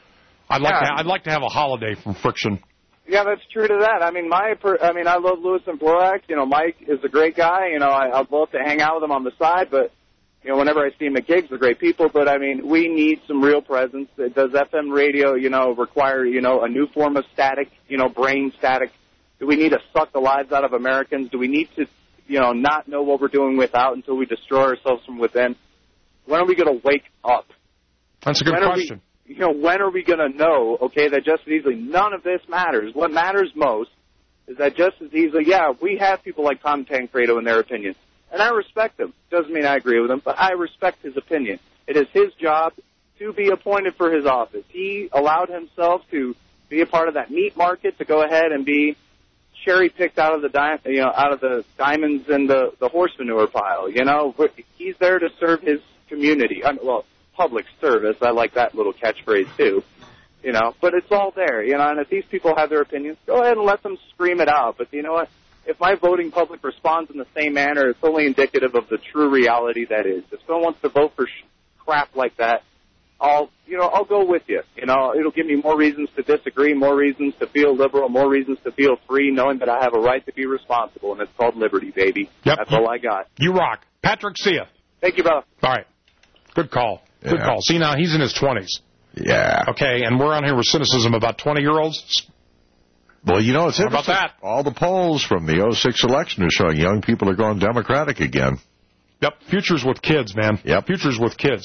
I'd like, yeah. to, I'd like to have a holiday from friction. Yeah, that's true to that. I mean, my, per, I mean, I love Lewis and Florax. You know, Mike is a great guy. You know, I, I'd love to hang out with him on the side, but, you know, whenever I see him at gigs, they're great people. But, I mean, we need some real presence. Does F M radio, you know, require, you know, a new form of static, you know, brain static? Do we need to suck the lives out of Americans? Do we need to, you know, not know what we're doing without until we destroy ourselves from within? When are we going to wake up? That's a good when question. You know, when are we going to know, okay, that just as easily none of this matters? What matters most is that just as easily, yeah, we have people like Tom Tancredo in their opinion, and I respect them. Doesn't mean I agree with him, but I respect his opinion. It is his job to be appointed for his office. He allowed himself to be a part of that meat market, to go ahead and be cherry-picked out of the di- you know, out of the diamonds in the, the horse manure pile. You know, he's there to serve his community. I mean, well, public service. I like that little catchphrase too, you know, but it's all there, you know, and if these people have their opinions, go ahead and let them scream it out. But you know what? If my voting public responds in the same manner, it's only indicative of the true reality that is. If someone wants to vote for sh- crap like that, I'll, you know, I'll go with you. You know, it'll give me more reasons to disagree, more reasons to feel liberal, more reasons to feel free, knowing that I have a right to be responsible, and it's called liberty, baby. Yep. That's all I got. You rock. Patrick, see ya. Thank you, brother. All right. Good call. Good yeah. call. See, now, he's in his twenties. Yeah. Okay, and we're on here with cynicism about twenty-year-olds. Well, you know, it's How interesting. about that? All the polls from the oh six election are showing young people are going Democratic again. Yep, future's with kids, man. Yep. Future's with kids.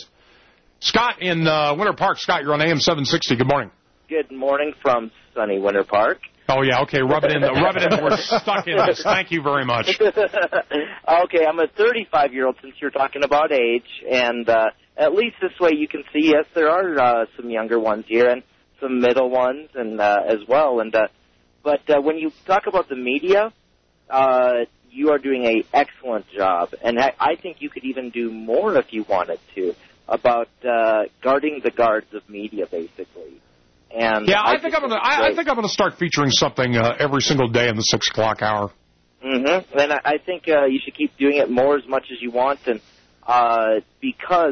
Scott in uh, Winter Park. Scott, you're on A M seven sixty. Good morning. Good morning from sunny Winter Park. Oh, yeah, okay, rub it in. Rub it in. We're stuck in this. Thank you very much. Okay, I'm a thirty-five-year-old since you're talking about age, and uh, at least this way you can see, yes, there are uh, some younger ones here and some middle ones and uh, as well. And uh, But uh, when you talk about the media, uh, you are doing an excellent job, and I, I think you could even do more if you wanted to, about uh, guarding the guards of media, basically. And yeah, I, I think I'm gonna. I, I think I'm gonna start featuring something uh, every single day in the six o'clock hour. Mm-hmm. And I, I think uh, you should keep doing it more as much as you want, and uh, because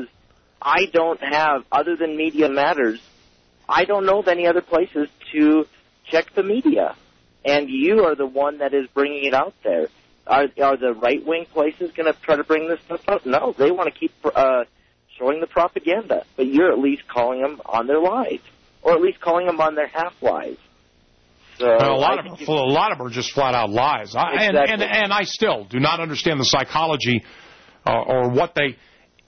I don't have, other than Media Matters, I don't know of any other places to check the media, and you are the one that is bringing it out there. Are, are the right-wing places going to try to bring this stuff up? No, they want to keep uh, showing the propaganda, but you're at least calling them on their lies, or at least calling them on their half-lies. So well, a lot of them, a lot of them are just flat-out lies, I, exactly. and, and and I still do not understand the psychology uh, or what they.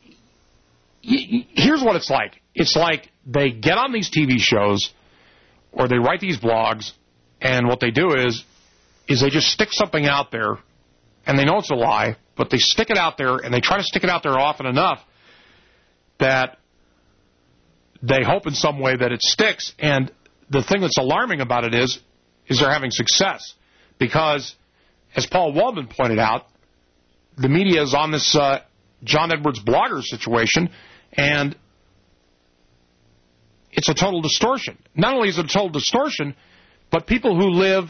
Here's what it's like. It's like they get on these T V shows or they write these blogs, and what they do is is they just stick something out there, and they know it's a lie, but they stick it out there, and they try to stick it out there often enough that they hope in some way that it sticks. And the thing that's alarming about it is, is they're having success. Because, as Paul Waldman pointed out, the media is on this uh, John Edwards blogger situation, and it's a total distortion. Not only is it a total distortion, but people who live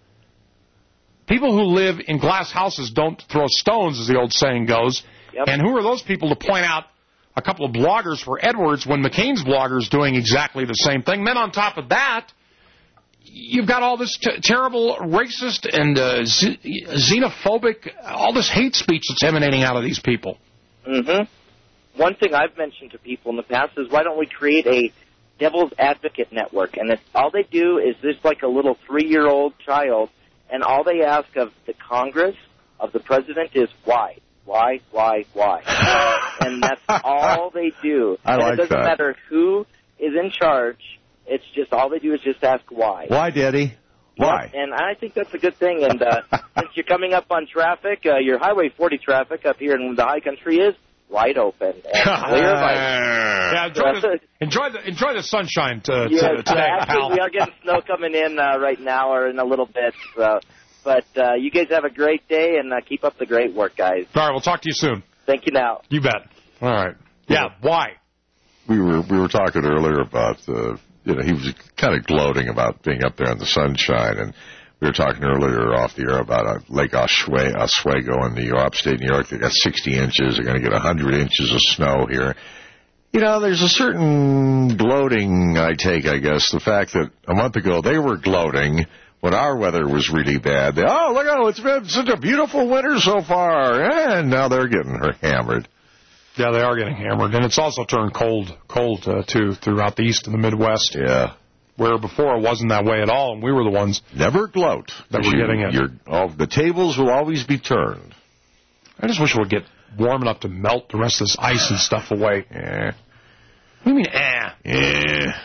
people who live in glass houses don't throw stones, as the old saying goes. Yep. And who are those people to point out a couple of bloggers for Edwards when McCain's blogger is doing exactly the same thing? Then on top of that, you've got all this t- terrible racist and uh, z- xenophobic, all this hate speech that's emanating out of these people. Mm-hmm. One thing I've mentioned to people in the past is, why don't we create a devil's advocate network? And it's, all they do is just like a little three-year-old child, and all they ask of the Congress, of the president, is why, why, why, why. And that's all they do. I and like it doesn't that. matter who is in charge. It's just all they do is just ask why. Why, Daddy? Why? Yep, and I think that's a good thing. And uh, since you're coming up on traffic, uh, your Highway forty traffic up here in the high country is wide open and clear. By yeah, enjoy the, enjoy the enjoy the sunshine to, yes, to, today, uh, actually, pal. we are getting snow coming in uh, right now, or in a little bit. So. But uh, you guys have a great day, and uh, keep up the great work, guys. All right, we'll talk to you soon. Thank you now. You bet. All right. Yeah, why? We were we were talking earlier about, uh, you know, he was kind of gloating about being up there in the sunshine, and we were talking earlier off the air about uh, Lake Oswego, Oswego in New York, upstate New York. They got sixty inches. They're going to get one hundred inches of snow here. You know, there's a certain gloating I take, I guess, the fact that a month ago they were gloating when our weather was really bad. They, oh, look, oh, it's been such a beautiful winter so far, and now they're getting her hammered. Yeah, they are getting hammered, and it's also turned cold, cold uh, too, throughout the East and the Midwest. Yeah, where before it wasn't that way at all, and we were the ones never gloat that were you, getting it. You're, oh, the tables will always be turned. I just wish it would get warm enough to melt the rest of this ice and stuff away. Yeah. What do you mean, eh? Yeah.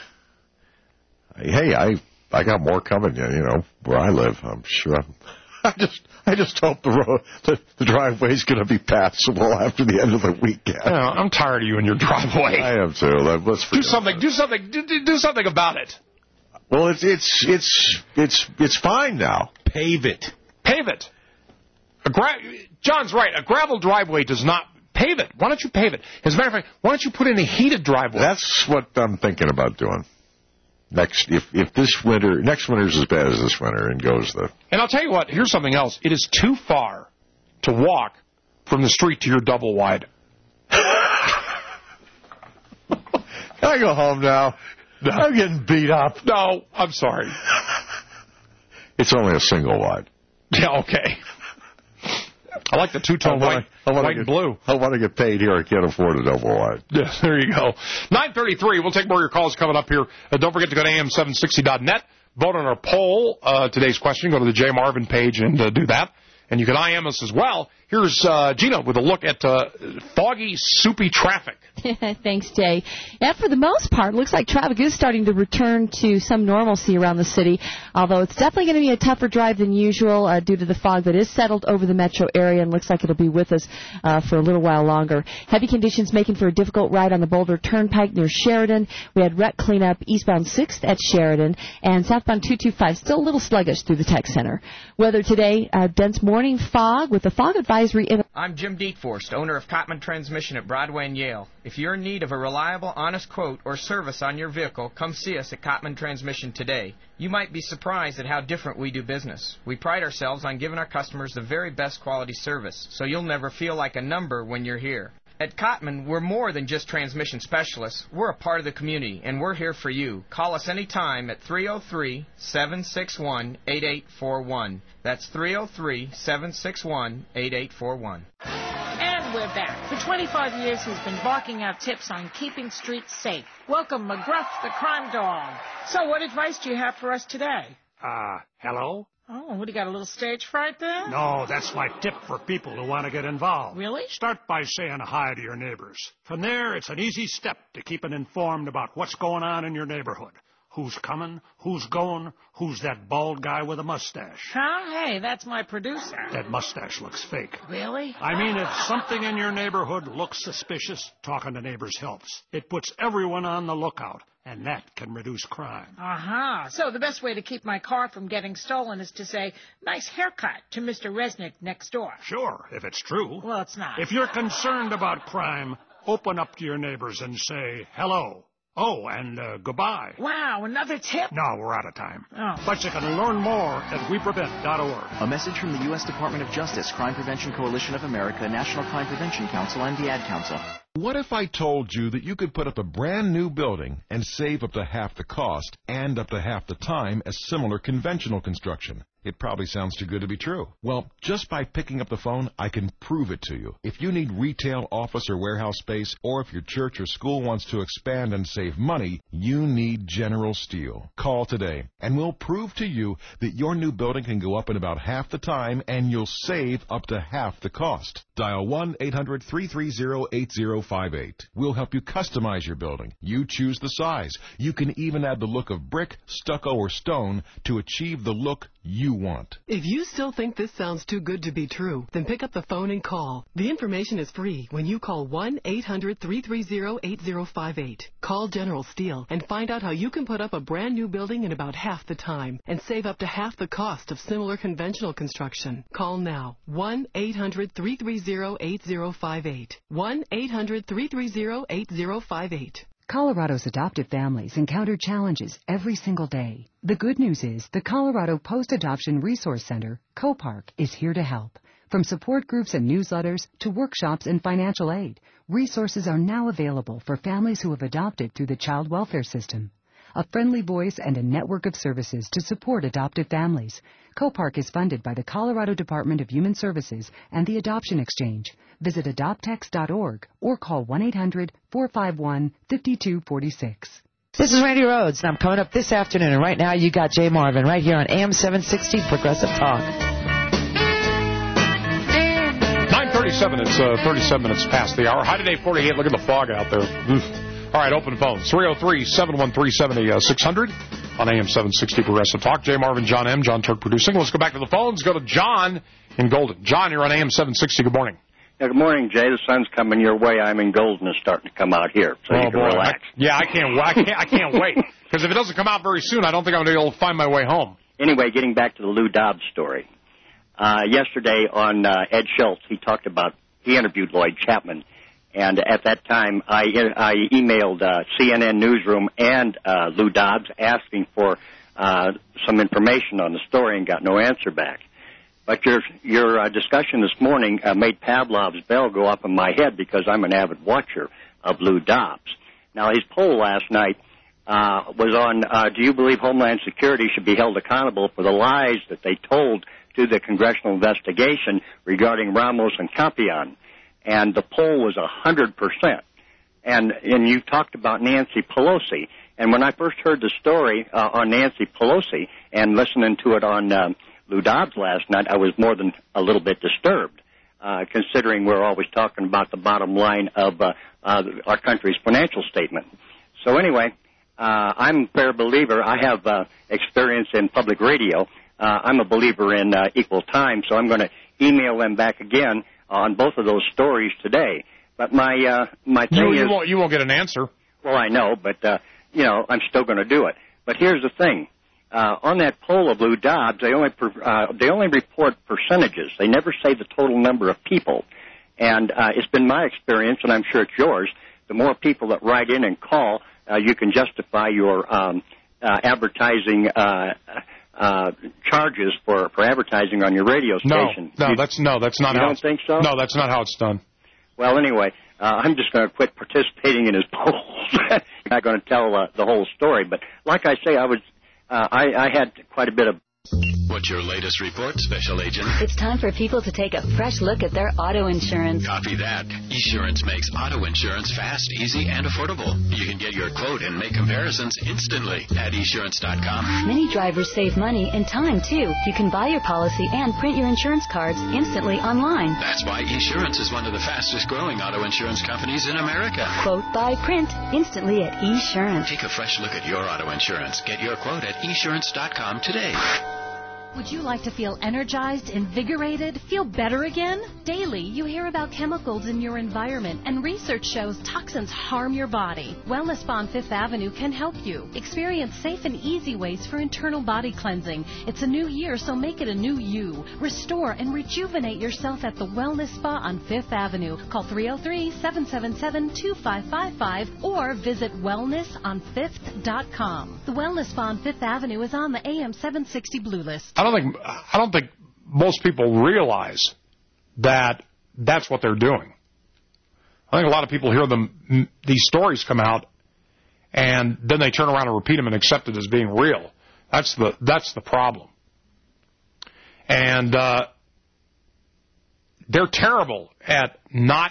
Hey, I I got more coming. You know, where I live, I'm sure. I'm, I just I just hope the road, the, the driveway's going to be passable after the end of the weekend. Yeah, I'm tired of you and your driveway. I am too. Let's do something. Do something. Do, do, do something about it. Well, it's it's it's it's it's fine now. Pave it. Pave it. A gra- John's right. A gravel driveway does not pave it. Why don't you pave it? As a matter of fact, why don't you put in a heated driveway? That's what I'm thinking about doing. Next, if if this winter, next winter's as bad as this winter, and goes the. And I'll tell you what. Here's something else. It is too far to walk from the street to your double wide. Can I go home now? No. I'm getting beat up. No, I'm sorry. It's only a single wide. Yeah, okay. I like the two-tone white, I white get, and blue. I want to get paid here. I can't afford a double wide. Yes, there you go. nine thirty-three. We'll take more of your calls coming up here. Uh, don't forget to go to A M seven sixty dot net. Vote on our poll. Uh, today's question. Go to the Jay Marvin page and uh, do that. And you can I M us as well. Here's uh, Gina with a look at uh, foggy, soupy traffic. Thanks, Jay. Yeah, for the most part, looks like traffic is starting to return to some normalcy around the city, although it's definitely going to be a tougher drive than usual uh, due to the fog that is settled over the metro area and looks like it'll be with us uh, for a little while longer. Heavy conditions making for a difficult ride on the Boulder Turnpike near Sheridan. We had wreck cleanup eastbound sixth at Sheridan, and southbound two two five still a little sluggish through the Tech Center. Weather today, uh, dense morning fog with a fog advisory in. I'm Jim Dietforst, owner of Cotman Transmission at Broadway and Yale. If you're in need of a reliable, honest quote or service on your vehicle, come see us at Cotman Transmission today. You might be surprised at how different we do business. We pride ourselves on giving our customers the very best quality service, so you'll never feel like a number when you're here. At Cotman, we're more than just transmission specialists. We're a part of the community, and we're here for you. Call us anytime at three oh three, seven six one, eight eight four one. That's three oh three, seven six one, eight eight four one. And we're back. For twenty-five years, he's been barking out tips on keeping streets safe. Welcome, McGruff, the crime dog. So what advice do you have for us today? Uh, hello? Oh, what, do you got a little stage fright there? No, that's my tip for people who want to get involved. Really? Start by saying hi to your neighbors. From there, it's an easy step to keeping informed about what's going on in your neighborhood. Who's coming, who's going, who's that bald guy with a mustache. Huh? Hey, that's my producer. That mustache looks fake. Really? I mean, if something in your neighborhood looks suspicious, talking to neighbors helps. It puts everyone on the lookout, and that can reduce crime. Uh-huh. So the best way to keep my car from getting stolen is to say, nice haircut to Mister Resnick next door. Sure, if it's true. Well, it's not. If you're concerned about crime, open up to your neighbors and say, hello. Oh, and uh, goodbye. Wow, another tip? No, we're out of time. Oh. But you can learn more at we prevent dot org. A message from the U S Department of Justice, Crime Prevention Coalition of America, National Crime Prevention Council, and the Ad Council. What if I told you that you could put up a brand new building and save up to half the cost and up to half the time as similar conventional construction? It probably sounds too good to be true. Well, just by picking up the phone, I can prove it to you. If you need retail, office, or warehouse space, or if your church or school wants to expand and save money, you need General Steel. Call today, and we'll prove to you that your new building can go up in about half the time, and you'll save up to half the cost. Dial one eight hundred three three zero eight zero five eight. We'll help you customize your building. You choose the size. You can even add the look of brick, stucco, or stone to achieve the look you want. If you still think this sounds too good to be true, then pick up the phone and call. The information is free when you call one eight hundred three three zero eight zero five eight. Call General Steel and find out how you can put up a brand new building in about half the time and save up to half the cost of similar conventional construction. Call now. one eight hundred three three zero eight zero five eight. one eight hundred three three zero eight zero five eight. Colorado's adoptive families encounter challenges every single day. The good news is the Colorado Post-Adoption Resource Center, COPARC, is here to help. From support groups and newsletters to workshops and financial aid, resources are now available for families who have adopted through the child welfare system. A friendly voice and a network of services to support adoptive families. COPARC is funded by the Colorado Department of Human Services and the Adoption Exchange. Visit adoptex dot org or call one eight hundred four five one five two four six. This is Randy Rhodes, and I'm coming up this afternoon, and right now you got Jay Marvin right here on A M seven sixty Progressive Talk. nine thirty-seven, it's uh, thirty-seven minutes past the hour. High today, forty-eight. Look at the fog out there. Oof. All right, open phones. three oh three, seven one three, seven six hundred on A M seven sixty Progressive Talk. Jay Marvin, John M., John Turk producing. Let's go back to the phones. Go to John in Golden. John, you're on A M seven sixty. Good morning. Yeah, good morning, Jay. The sun's coming your way. I'm in Golden. It's starting to come out here, so oh, you can boy. relax. I, yeah, I can't, I can't, I can't wait. Because if it doesn't come out very soon, I don't think I'm going to be able to find my way home. Anyway, getting back to the Lou Dobbs story. Uh, yesterday on uh, Ed Schultz, he talked about, he interviewed Lloyd Chapman. And at that time, I, I emailed uh, C N N Newsroom and uh, Lou Dobbs asking for uh, some information on the story and got no answer back. But your your uh, discussion this morning uh, made Pavlov's bell go up in my head because I'm an avid watcher of Lou Dobbs. Now, his poll last night uh, was on, uh, do you believe Homeland Security should be held accountable for the lies that they told to the congressional investigation regarding Ramos and Campion? And the poll was one hundred percent. And and you talked about Nancy Pelosi. And when I first heard the story uh, on Nancy Pelosi and listening to it on um, Lou Dobbs last night, I was more than a little bit disturbed, uh, considering we're always talking about the bottom line of uh, uh, our country's financial statement. So anyway, uh, I'm a fair believer. I have uh, experience in public radio. Uh, I'm a believer in uh, equal time, so I'm going to email them back again on both of those stories today. But my uh, my thing you, is... You won't, you won't get an answer. Well, I know, but, uh, you know, I'm still going to do it. But here's the thing. Uh, on that poll of Lou Dobbs, they only uh, they only report percentages. They never say the total number of people. And uh, it's been my experience, and I'm sure it's yours, the more people that write in and call, uh, you can justify your um, uh, advertising uh, uh, charges for, for advertising on your radio station. No, no, you, that's no, that's not you how. don't it's, think so? No, that's not how it's done. Well, anyway, uh, I'm just going to quit participating in his polls. I'm not going to tell uh, the whole story, but like I say, I was, uh, I, I had quite a bit of. What's your latest report, Special Agent? It's time for people to take a fresh look at their auto insurance. Copy that. Esurance makes auto insurance fast, easy, and affordable. You can get your quote and make comparisons instantly at esurance dot com. Many drivers save money and time, too. You can buy your policy and print your insurance cards instantly online. That's why Esurance is one of the fastest-growing auto insurance companies in America. Quote, buy, print instantly at Esurance. Take a fresh look at your auto insurance. Get your quote at esurance dot com today. Would you like to feel energized, invigorated, feel better again? Daily, you hear about chemicals in your environment, and research shows toxins harm your body. Wellness Spa on Fifth Avenue can help you. Experience safe and easy ways for internal body cleansing. It's a new year, so make it a new you. Restore and rejuvenate yourself at the Wellness Spa on Fifth Avenue. Call three oh three, seven seven seven, two five five five or visit wellness on fifth dot com. The Wellness Spa on Fifth Avenue is on the A M seven sixty Blue List. I don't think I don't think most people realize that that's what they're doing. I think a lot of people hear them these stories come out, and then they turn around and repeat them and accept it as being real. That's the that's the problem. And uh, they're terrible at not.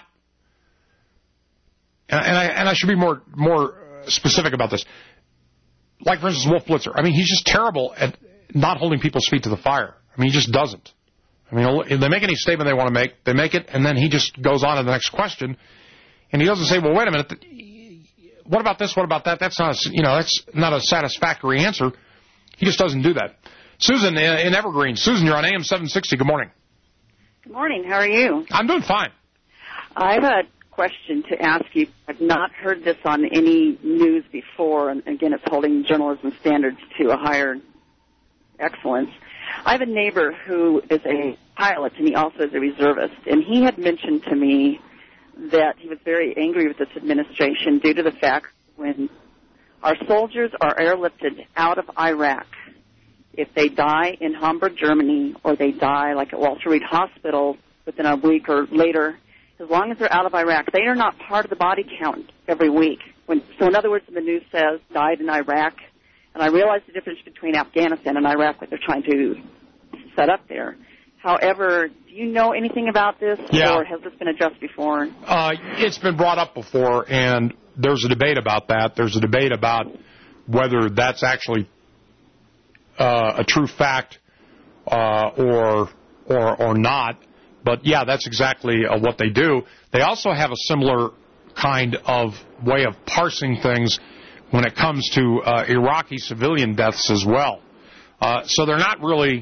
And I, and I should be more more specific about this. Like, for instance, Wolf Blitzer. I mean, he's just terrible at not holding people's feet to the fire. I mean, he just doesn't. I mean, if they make any statement they want to make, they make it, and then he just goes on to the next question, and he doesn't say, well, wait a minute, what about this, what about that? That's not a, you know, that's not a satisfactory answer. He just doesn't do that. Susan in Evergreen. Susan, you're on A M seven sixty. Good morning. Good morning. How are you? I'm doing fine. I have a question to ask you. I've not heard this on any news before, and again, it's holding journalism standards to a higher excellence. I have a neighbor who is a pilot, and he also is a reservist, and he had mentioned to me that he was very angry with this administration due to the fact when our soldiers are airlifted out of Iraq, if they die in Hamburg, Germany, or they die like at Walter Reed Hospital within a week or later, as long as they're out of Iraq, they are not part of the body count every week. When, so in other words, the news says died in Iraq, and I realize the difference between Afghanistan and Iraq, what they're trying to set up there. However, do you know anything about this, yeah. or has this been addressed before? Uh, it's been brought up before, and there's a debate about that. There's a debate about whether that's actually uh, a true fact uh, or or or not. But, yeah, that's exactly uh, what they do. They also have a similar kind of way of parsing things when it comes to uh, Iraqi civilian deaths as well. Uh, so they're not really,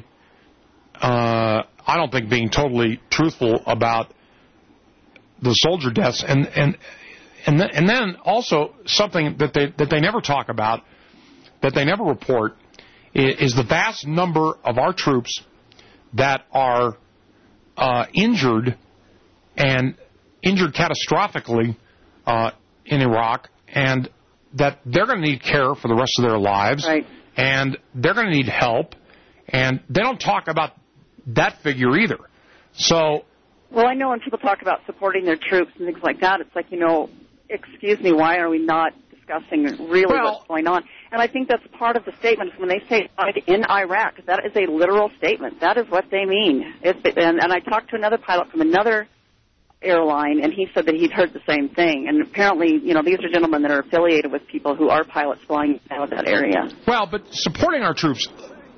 uh, I don't think, being totally truthful about the soldier deaths. And and and, th- and then also something that they that they never talk about, that they never report, is, is the vast number of our troops that are Uh, injured and injured catastrophically uh, in Iraq, and that they're going to need care for the rest of their lives, right. and they're going to need help, and they don't talk about that figure either. So, well, I know when people talk about supporting their troops and things like that, it's like, you know, excuse me, why are we not discussing really well, what's going on? And I think that's part of the statement when they say in Iraq. That is a literal statement. That is what they mean. It's, and, and I talked to another pilot from another airline, and he said that he'd heard the same thing. And apparently, you know, these are gentlemen that are affiliated with people who are pilots flying out of that area. Well, but supporting our troops,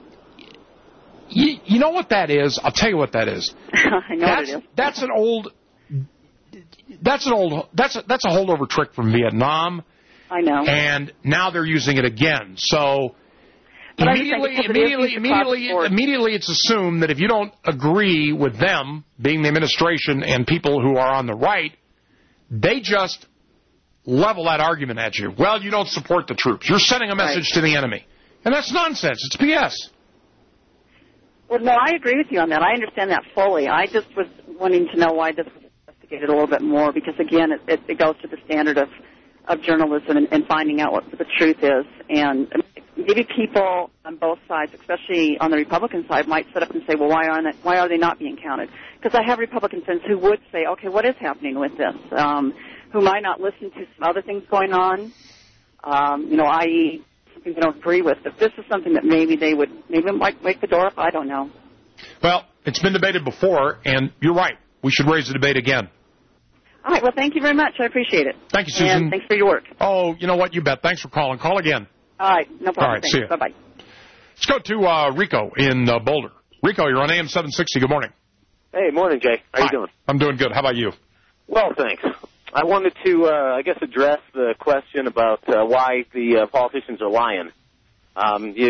you, you know what that is? I'll tell you what that is. I know that's, what it is. That's an old. That's an old. That's a, that's a holdover trick from Vietnam. I know. And now they're using it again. So but immediately, immediately, immediately, immediately, it's assumed that if you don't agree with them, being the administration and people who are on the right, they just level that argument at you. Well, you don't support the troops. You're sending a message right. to the enemy. And that's nonsense. It's B S. Well, no, I agree with you on that. I understand that fully. I just was wanting to know why this was investigated a little bit more because, again, it, it, it goes to the standard of of journalism and, and finding out what the truth is. And maybe people on both sides, especially on the Republican side, might sit up and say, well, why aren't they, why are they not being counted? Because I have Republican friends who would say, okay, what is happening with this? Um, who might not listen to some other things going on, um, you know, that is something they don't agree with. If this is something that maybe they would, maybe might wake the door up, I don't know. Well, it's been debated before, and you're right. We should raise the debate again. All right, well, thank you very much. I appreciate it. Thank you, Susan. And thanks for your work. Oh, you know what? You bet. Thanks for calling. Call again. All right, no problem. All right, thanks. see you. Bye-bye. Let's go to uh, Rico in uh, Boulder. Rico, you're on A M seven sixty. Good morning. Hey, morning, Jay. How Hi. you doing? I'm doing good. How about you? Well, thanks. I wanted to, uh, I guess, address the question about uh, why the uh, politicians are lying. Um, you, you're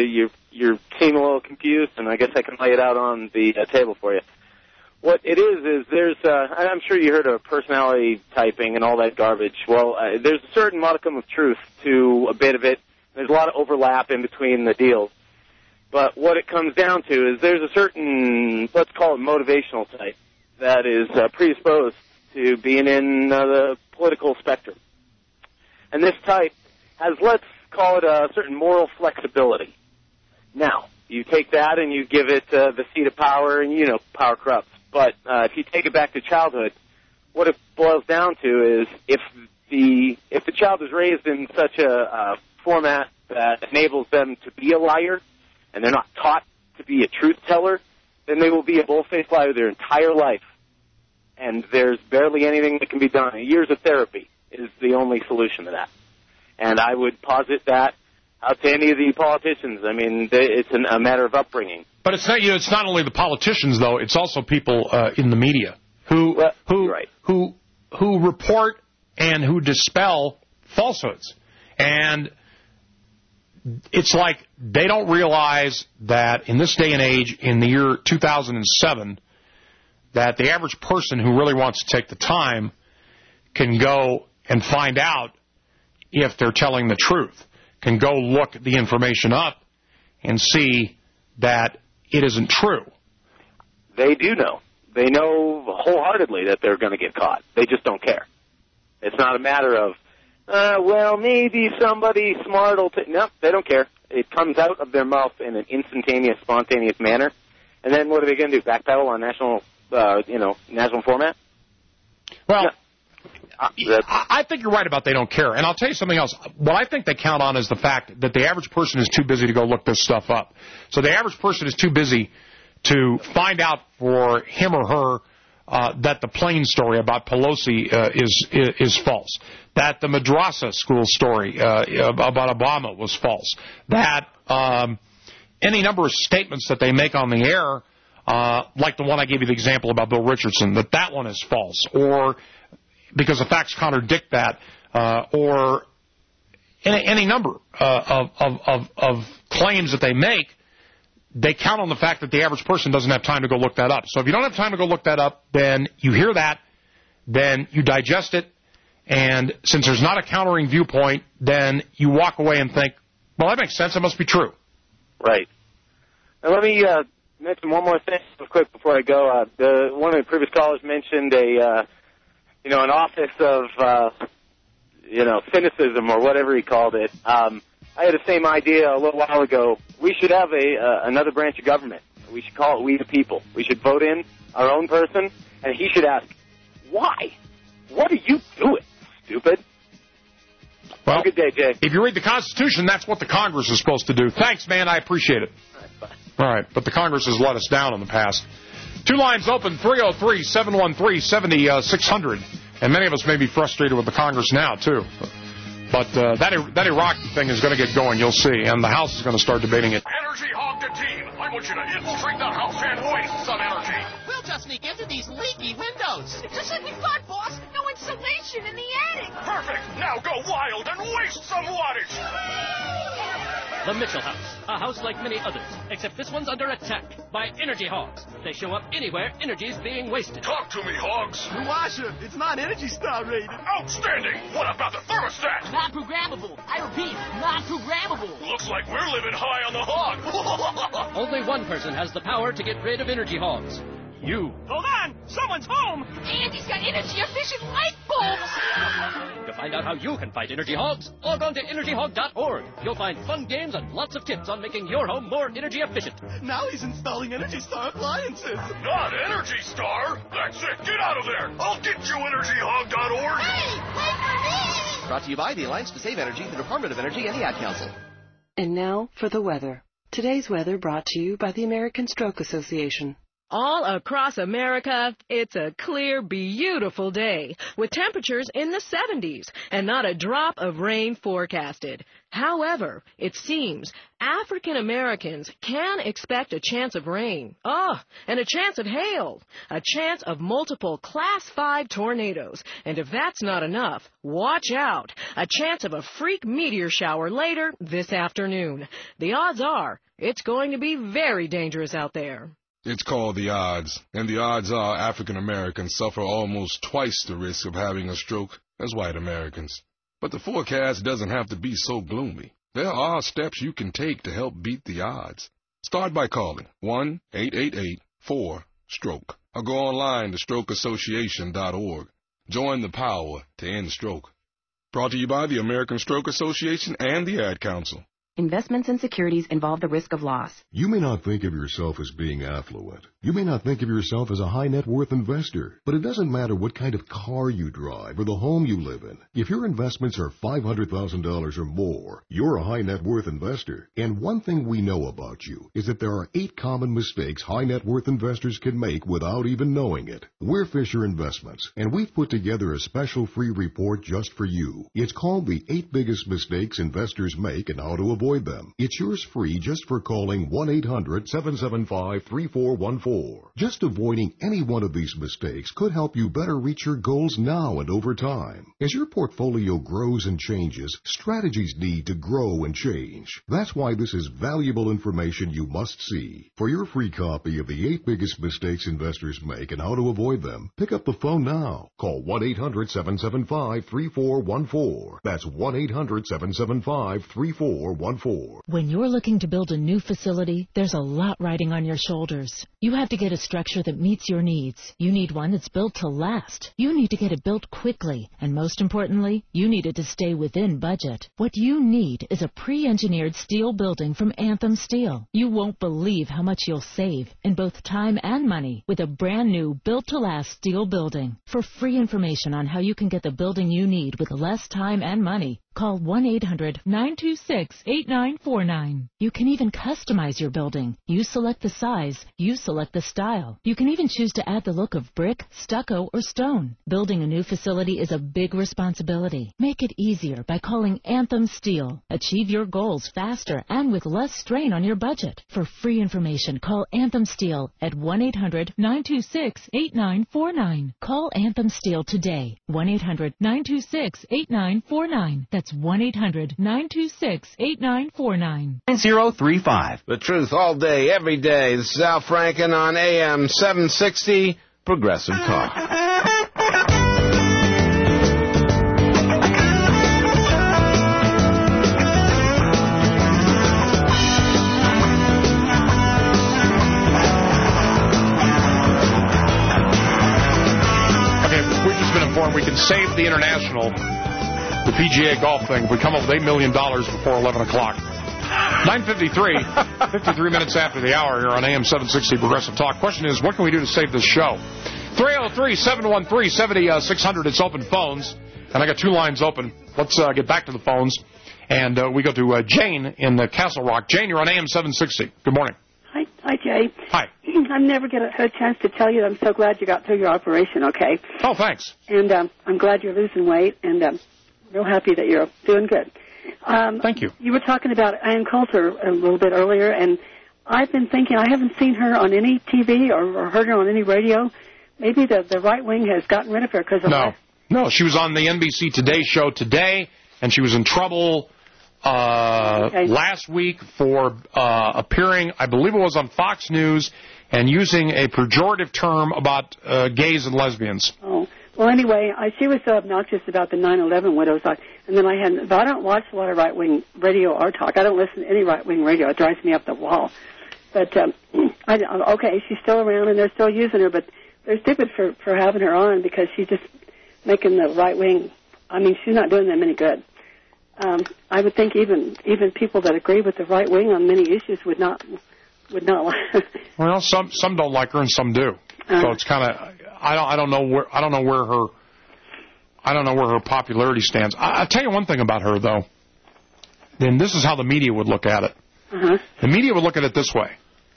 you're seeming a little confused, and I guess I can lay it out on the uh, table for you. What it is is there's, uh, I'm sure you heard of personality typing and all that garbage. Well, uh, there's a certain modicum of truth to a bit of it. There's a lot of overlap in between the deals. But what it comes down to is there's a certain, let's call it motivational type, that is uh, predisposed to being in uh, the political spectrum. And this type has, let's call it a certain moral flexibility. Now, you take that and you give it uh, the seat of power, and you know, power corrupts. But uh, if you take it back to childhood, what it boils down to is if the if the child is raised in such a uh, format that enables them to be a liar, and they're not taught to be a truth teller, then they will be a bull-faced liar their entire life. And there's barely anything that can be done. Years of therapy is the only solution to that. And I would posit that out to any of the politicians. I mean, it's an, a matter of upbringing. But it's not, you know, it's not only the politicians, though. It's also people uh, in the media who well, who right. who who report and who dispel falsehoods. And it's like they don't realize that in this day and age, in the year two thousand seven, that the average person who really wants to take the time can go and find out if they're telling the truth, can go look the information up and see that it isn't true. They do know. They know wholeheartedly that they're going to get caught. They just don't care. It's not a matter of, uh, well, maybe somebody smart will take... No, they don't care. It comes out of their mouth in an instantaneous, spontaneous manner. And then what are they going to do, backpedal on national, uh, you know, national format? Well... No. Uh, I think you're right about they don't care. And I'll tell you something else. What I think they count on is the fact that the average person is too busy to go look this stuff up. So the average person is too busy to find out for him or her uh, that the plane story about Pelosi uh, is, is is false, that the madrasa school story uh, about Obama was false, that um, any number of statements that they make on the air, uh, like the one I gave you the example about Bill Richardson, that that one is false, or because the facts contradict that, uh, or any, any number uh, of, of, of, of claims that they make, they count on the fact that the average person doesn't have time to go look that up. So if you don't have time to go look that up, then you hear that, then you digest it, and since there's not a countering viewpoint, then you walk away and think, well, that makes sense, it must be true. Right. Now let me uh, mention one more thing real quick before I go. Uh, the, one of the previous callers mentioned a... Uh, you know, an office of, uh, you know, cynicism or whatever he called it. Um, I had the same idea a little while ago. We should have a uh, another branch of government. We should call it We the People. We should vote in our own person, and he should ask, why? What are you doing, stupid? Well, have a good day, Jay. If you read the Constitution, that's what the Congress is supposed to do. Thanks, man. I appreciate it. All right, bye. All right, but the Congress has let us down in the past. Two lines open, three oh three, seven one three, seven oh six hundred. And many of us may be frustrated with the Congress now, too. But uh, that that Iraq thing is going to get going, you'll see. And the House is going to start debating it. Energy Hog the team. I want you to infiltrate the House and waste some energy. We'll just sneak into these leaky windows. Just like we thought, boss. No insulation in the attic. Perfect. Now go wild and waste some wattage. The Mitchell House. A house like many others, except this one's under attack by energy hogs. If they show up anywhere, energy's being wasted. Talk to me, hogs. Washer, it's not Energy Star rated. Outstanding. What about the thermostat? Non-programmable. I repeat, non-programmable. Looks like we're living high on the hog. Only one person has the power to get rid of energy hogs. You. Hold on! Someone's home! Andy's got energy-efficient light bulbs! To find out how you can fight energy hogs, log on to energy hog dot org. You'll find fun games and lots of tips on making your home more energy efficient. Now he's installing Energy Star appliances. Not Energy Star! That's it! Get out of there! I'll get you, energy hog dot org! Hey, wait for me! Brought to you by the Alliance to Save Energy, the Department of Energy, and the Ad Council. And now for the weather. Today's weather brought to you by the American Stroke Association. All across America, it's a clear, beautiful day with temperatures in the seventies and not a drop of rain forecasted. However, it seems African Americans can expect a chance of rain. Oh, and a chance of hail, a chance of multiple class five tornadoes. And if that's not enough, watch out, a chance of a freak meteor shower later this afternoon. The odds are It's going to be very dangerous out there. It's called the odds, and the odds are African Americans suffer almost twice the risk of having a stroke as white Americans. But the forecast doesn't have to be so gloomy. There are steps you can take to help beat the odds. Start by calling one eight eight eight four stroke or go online to stroke association dot org. Join the power to end stroke. Brought to you by the American Stroke Association and the Ad Council. Investments in securities involve the risk of loss. You may not think of yourself as being affluent. You may not think of yourself as a high net worth investor. But it doesn't matter what kind of car you drive or the home you live in. If your investments are five hundred thousand dollars or more, you're a high net worth investor. And one thing we know about you is that there are eight common mistakes high net worth investors can make without even knowing it. We're Fisher Investments, and we've put together a special free report just for you. It's called The Eight Biggest Mistakes Investors Make and How to Avoid them. It's yours free just for calling one eight hundred seven seven five three four one four. Just avoiding any one of these mistakes could help you better reach your goals now and over time. As your portfolio grows and changes, strategies need to grow and change. That's why this is valuable information you must see. For your free copy of The Eight Biggest Mistakes Investors Make and How to Avoid Them, pick up the phone now. Call one eight hundred seven seven five three four one four. That's one eight hundred seven seven five three four one four. When you're looking to build a new facility, there's a lot riding on your shoulders. You have to get a structure that meets your needs. You need one that's built to last. You need to get it built quickly. And most importantly, you need it to stay within budget. What you need is a pre-engineered steel building from Anthem Steel. You won't believe how much you'll save in both time and money with a brand new built-to-last steel building. For free information on how you can get the building you need with less time and money, call one eight hundred nine two six eight nine four nine. You can even customize your building. You select the size, you select the style. You can even choose to add the look of brick, stucco, or stone. Building a new facility is a big responsibility. Make it easier by calling Anthem Steel. Achieve your goals faster and with less strain on your budget. For free information, call Anthem Steel at one eight hundred nine two six eight nine four nine. Call Anthem Steel today. one eight hundred nine two six eight nine four nine. That's one eight hundred nine two six eight nine four nine. zero three five. The truth all day, every day. This is Al Franken on A M seven sixty, Progressive Talk. Okay, we've just been informed we can save the International, the P G A golf thing, if we come up with eight million dollars before eleven o'clock. nine fifty-three, fifty-three minutes after the hour here on A M seven sixty Progressive Talk. Question is, what can we do to save this show? three oh three, seven one three, seven oh six hundred, it's open phones. And I got two lines open. Let's uh, get back to the phones. And uh, we go to uh, Jane in the Castle Rock. Jane, you're on A M seven sixty. Good morning. Hi, hi, Jay. Hi. I'm never going to have a chance to tell you that I'm so glad you got through your operation, okay? Oh, thanks. And um, I'm glad you're losing weight, and um, real happy that you're doing good. Um, Thank you. You were talking about Ann Coulter a little bit earlier, and I've been thinking I haven't seen her on any T V or, or heard her on any radio. Maybe the, the right wing has gotten rid of her because of No, life. no, she was on the N B C Today show today, and she was in trouble uh, Okay. last week for uh, appearing, I believe it was on Fox News, and using a pejorative term about uh, gays and lesbians. Oh. Well, anyway, I, she was so obnoxious about the nine eleven widows, I, and then I had. But I don't watch a lot of right wing radio or talk. I don't listen to any right wing radio. It drives me up the wall. But um, I, okay, she's still around and they're still using her, but they're stupid for for having her on because she's just making the right wing. I mean, she's not doing them any good. Um, I would think even even people that agree with the right wing on many issues would not would not like. Well, some some don't like her and some do. Uh, So it's kind of I don't I don't know where I don't know where her I don't know where her popularity stands. I, I'll tell you one thing about her though. Then this is how the media would look at it. Uh-huh. The media would look at it this way.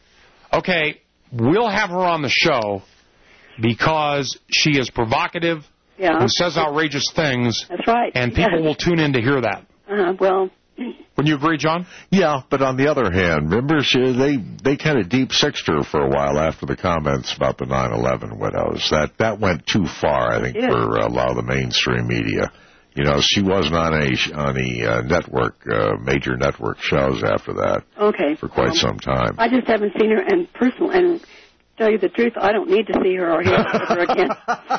Okay, we'll have her on the show because she is provocative yeah. and says outrageous things. That's right. And people yeah. will tune in to hear that. Uh-huh. Well. Wouldn't you agree, John? Yeah, but on the other hand, remember, she, they they kind of deep-sixed her for a while after the comments about the nine eleven widows. That that went too far, I think, Yeah. for a lot of the mainstream media. You know, she wasn't on any on the uh, network, uh, major network shows after that. Okay. For quite um, some time. I just haven't seen her in person, and tell you the truth, I don't need to see her or hear her again.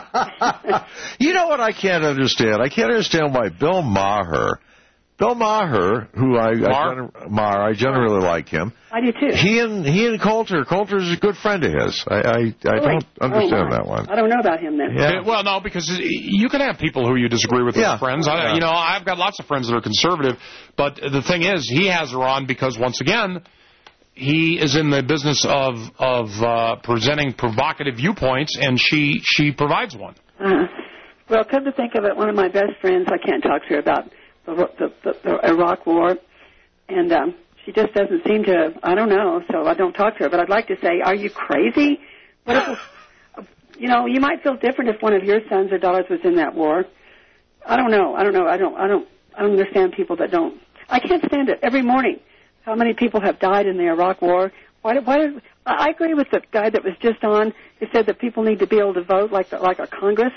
You know what I can't understand? I can't understand why Bill Maher, Bill Maher, who I, Maher? I, Maher, I generally like him. I do too. He and he and Coulter, Coulter's a good friend of his. I I, I Really? don't understand Oh, that one. I don't know about him then. Yeah. Well, no, because you can have people who you disagree with Yeah. as friends. I, Yeah. You know, I've got lots of friends that are conservative, but the thing is, he has her on because, once again, he is in the business of of uh, presenting provocative viewpoints, and she she provides one. Uh, well, come to think of it, one of my best friends, I can't talk to her about the, the, the, the Iraq War, and um, she just doesn't seem to, I don't know, so I don't talk to her. But I'd like to say, are you crazy? What if, you know, you might feel different if one of your sons or daughters was in that war. I don't know. I don't know. I don't. I don't. I don't understand people that don't. I can't stand it. Every morning, how many people have died in the Iraq War? Why? Why? Did, I agree with the guy that was just on who said that people need to be able to vote like the, like a Congress.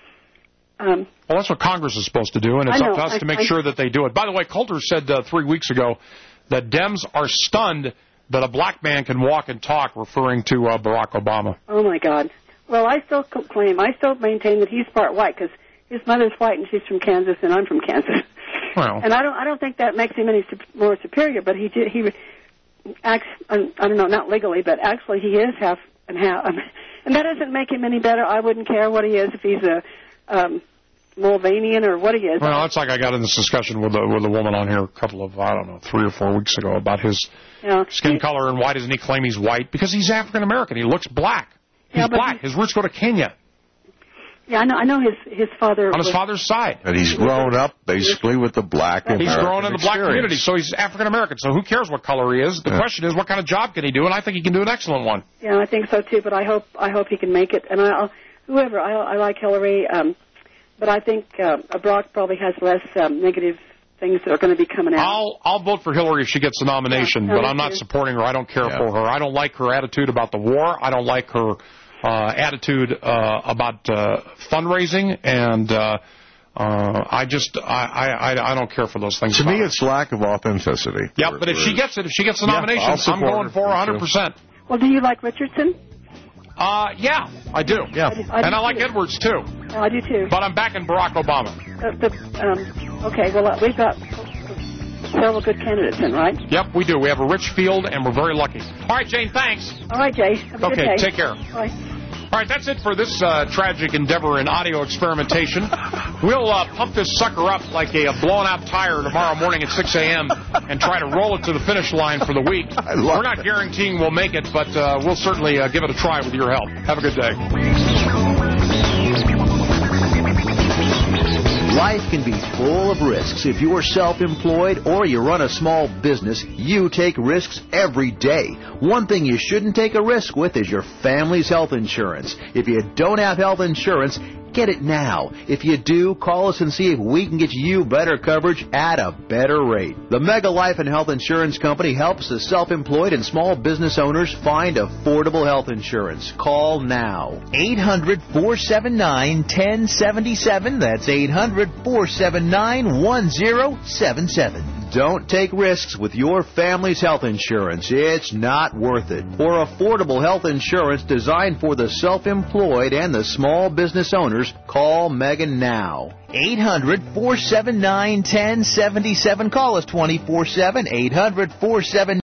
Um, Well, that's what Congress is supposed to do, and it's I know. up to us I- to make I- sure that they do it. By the way, Coulter said uh, three weeks ago that Dems are stunned that a black man can walk and talk, referring to uh, Barack Obama. oh my God. Well, I still claim, I still maintain that he's part white because his mother's white and she's from Kansas and I'm from Kansas. Well, And I don't, I don't think that makes him any sup- more superior. But he, did, he acts, I don't know, not legally, but actually he is half and half. And that doesn't make him any better. I wouldn't care what he is if he's a um, Mulvanian or what he is. well, it's like I got in this discussion with a, with a woman on here a couple of, I don't know, three or four weeks ago about his You know, skin he- color and why doesn't he claim he's white? Because he's African American. He looks black. He's Yeah, but black. His roots go to Kenya Yeah, I know. I know his his father on his was, father's side. And he's grown up basically with the black American He's grown in the black experience. community, so he's African American. So who cares what color he is? The Yeah. question is, what kind of job can he do? And I think he can do an excellent one. Yeah, I think so too. But I hope I hope he can make it. And I'll whoever I I like Hillary, um, but I think uh, Brock probably has less um, negative things that are going to be coming out. I'll I'll vote for Hillary if she gets the nomination, Yeah, no, but me I'm not too. supporting her. I don't care Yeah. for her. I don't like her attitude about the war. I don't like her uh, attitude uh, about uh, fundraising, and uh, uh, I just I, I I don't care for those things. To about me, her. it's lack of authenticity. Yeah, There- but if she there's- gets it, if she gets the Yeah, nomination, I'll I'm support going her. for one hundred percent. Well, do you like Richardson? Uh, yeah, I do. Yeah. I do- I do And I like too. Edwards, too. Oh, I do too. But I'm backing Barack Obama. Uh, the, um, okay, well, uh, we've got several good candidates in, right? Yep, we do. We have a rich field, and we're very lucky. All right, Jane, thanks. All right, Jay. Have a good Okay, day. take care. Bye. All right, that's it for this uh, tragic endeavor in audio experimentation. We'll uh, pump this sucker up like a, a blown-out tire tomorrow morning at six a.m. and try to roll it to the finish line for the week. We're not guaranteeing we'll make it, but uh, we'll certainly uh, give it a try with your help. Have a good day. Life can be full of risks. If you're self-employed or you run a small business, you take risks every day. One thing you shouldn't take a risk with is your family's health insurance. If you don't have health insurance, get it now. If you do, call us and see if we can get you better coverage at a better rate. The Mega Life and Health Insurance Company helps the self-employed and small business owners find affordable health insurance. Call now. eight hundred, four seven nine, one zero seven seven. That's eight hundred, four seven nine, one zero seven seven. Don't take risks with your family's health insurance. It's not worth it. For affordable health insurance designed for the self-employed and the small business owners, call Megan now. eight hundred, four seven nine, one zero seven seven. Call us twenty-four seven. eight hundred, four seven nine,